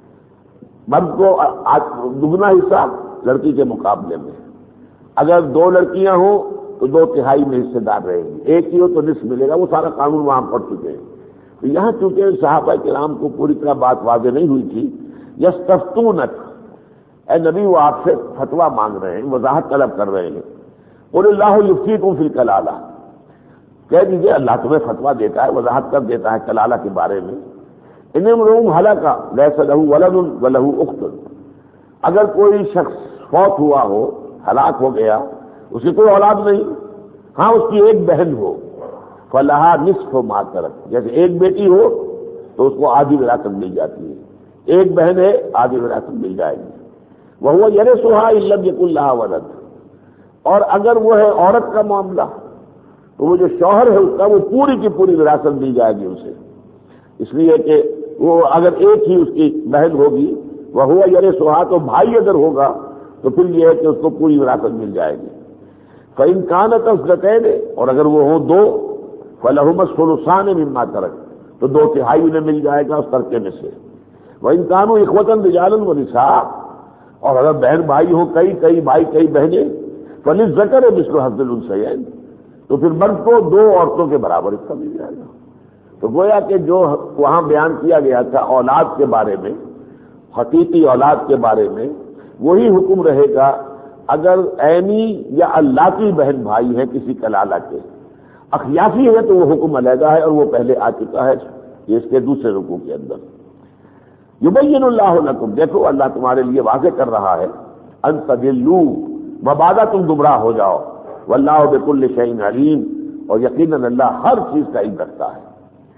مرد کو دگنا حصہ لڑکی کے مقابلے میں، اگر دو لڑکیاں ہوں تو دو تہائی میں حصے دار رہیں گے، ایک ہی ہو تو نصف ملے گا، وہ سارا قانون وہاں پڑ چکے ہیں۔ تو یہاں چونکہ صحابہ کرام کو پوری طرح بات واضح نہیں ہوئی تھی، یستفتونک، اے نبی وہ آپ سے فتویٰ مانگ رہے ہیں، وضاحت طلب کر رہے ہیں، قل اللہ یفتیکم فی الکلالہ، کہہ دیجئے اللہ تمہیں فتویٰ دیتا ہے، وضاحت کر دیتا ہے کلالہ کے بارے میں۔ ان امرؤ ہلک لیس لہ ولد ولہ اخت، اگر کوئی شخص فوت ہوا ہو، ہلاک ہو گیا، اس کی کوئی اولاد نہیں، ہاں اس کی ایک بہن ہو، فلہا نصف ما ترک، جیسے ایک بیٹی ہو تو اس کو آدھی وراثت مل جاتی ہے، ایک بہن ہے آدھی وراثت مل جائے گی۔ وہو یرثھا ان لم یکن لہا ولد، اور اگر وہ ہے عورت کا معاملہ تو وہ جو شوہر ہے اس کا وہ پوری کی پوری وراثت مل جائے گی اسے، اس لیے کہ وہ اگر ایک ہی اس کی بہن ہوگی، وہو یرثھا، تو بھائی اگر ہوگا تو پھر یہ ہے کہ اس کو پوری وراثت مل جائے گی۔ فإن كانت اثنتين، اور اگر وہ ہوں دو، فلہما الثلثان مما ترک، تو دو تہائی انہیں مل جائے گا اس ترکے میں سے۔ وإن كانوا إخوة رجالا ونساء، اور اگر بہن بھائی ہوں کئی کئی بھائی کئی بہنیں، فللذکر مثل حظ الأنثيين، تو پھر مرد کو دو عورتوں کے برابر حصہ مل جائے گا۔ تو گویا کہ جو وہاں بیان کیا گیا تھا اولاد کے بارے میں، حقیقی اولاد کے بارے میں، وہی حکم رہے گا اگر عینی یا اللاتی بہن بھائی ہیں کسی کلالہ کے۔ اخیافی ہے تو وہ حکم علیحدہ ہے اور وہ پہلے آ چکا ہے اس کے دوسرے رکوع کے اندر۔ یبین اللہ لکم، دیکھو اللہ تمہارے لیے واضح کر رہا ہے، ان تضلوا، مبادا تم گمراہ ہو جاؤ، واللہ بکل شیء علیم، اور یقیناً اللہ ہر چیز کا علم رکھتا ہے۔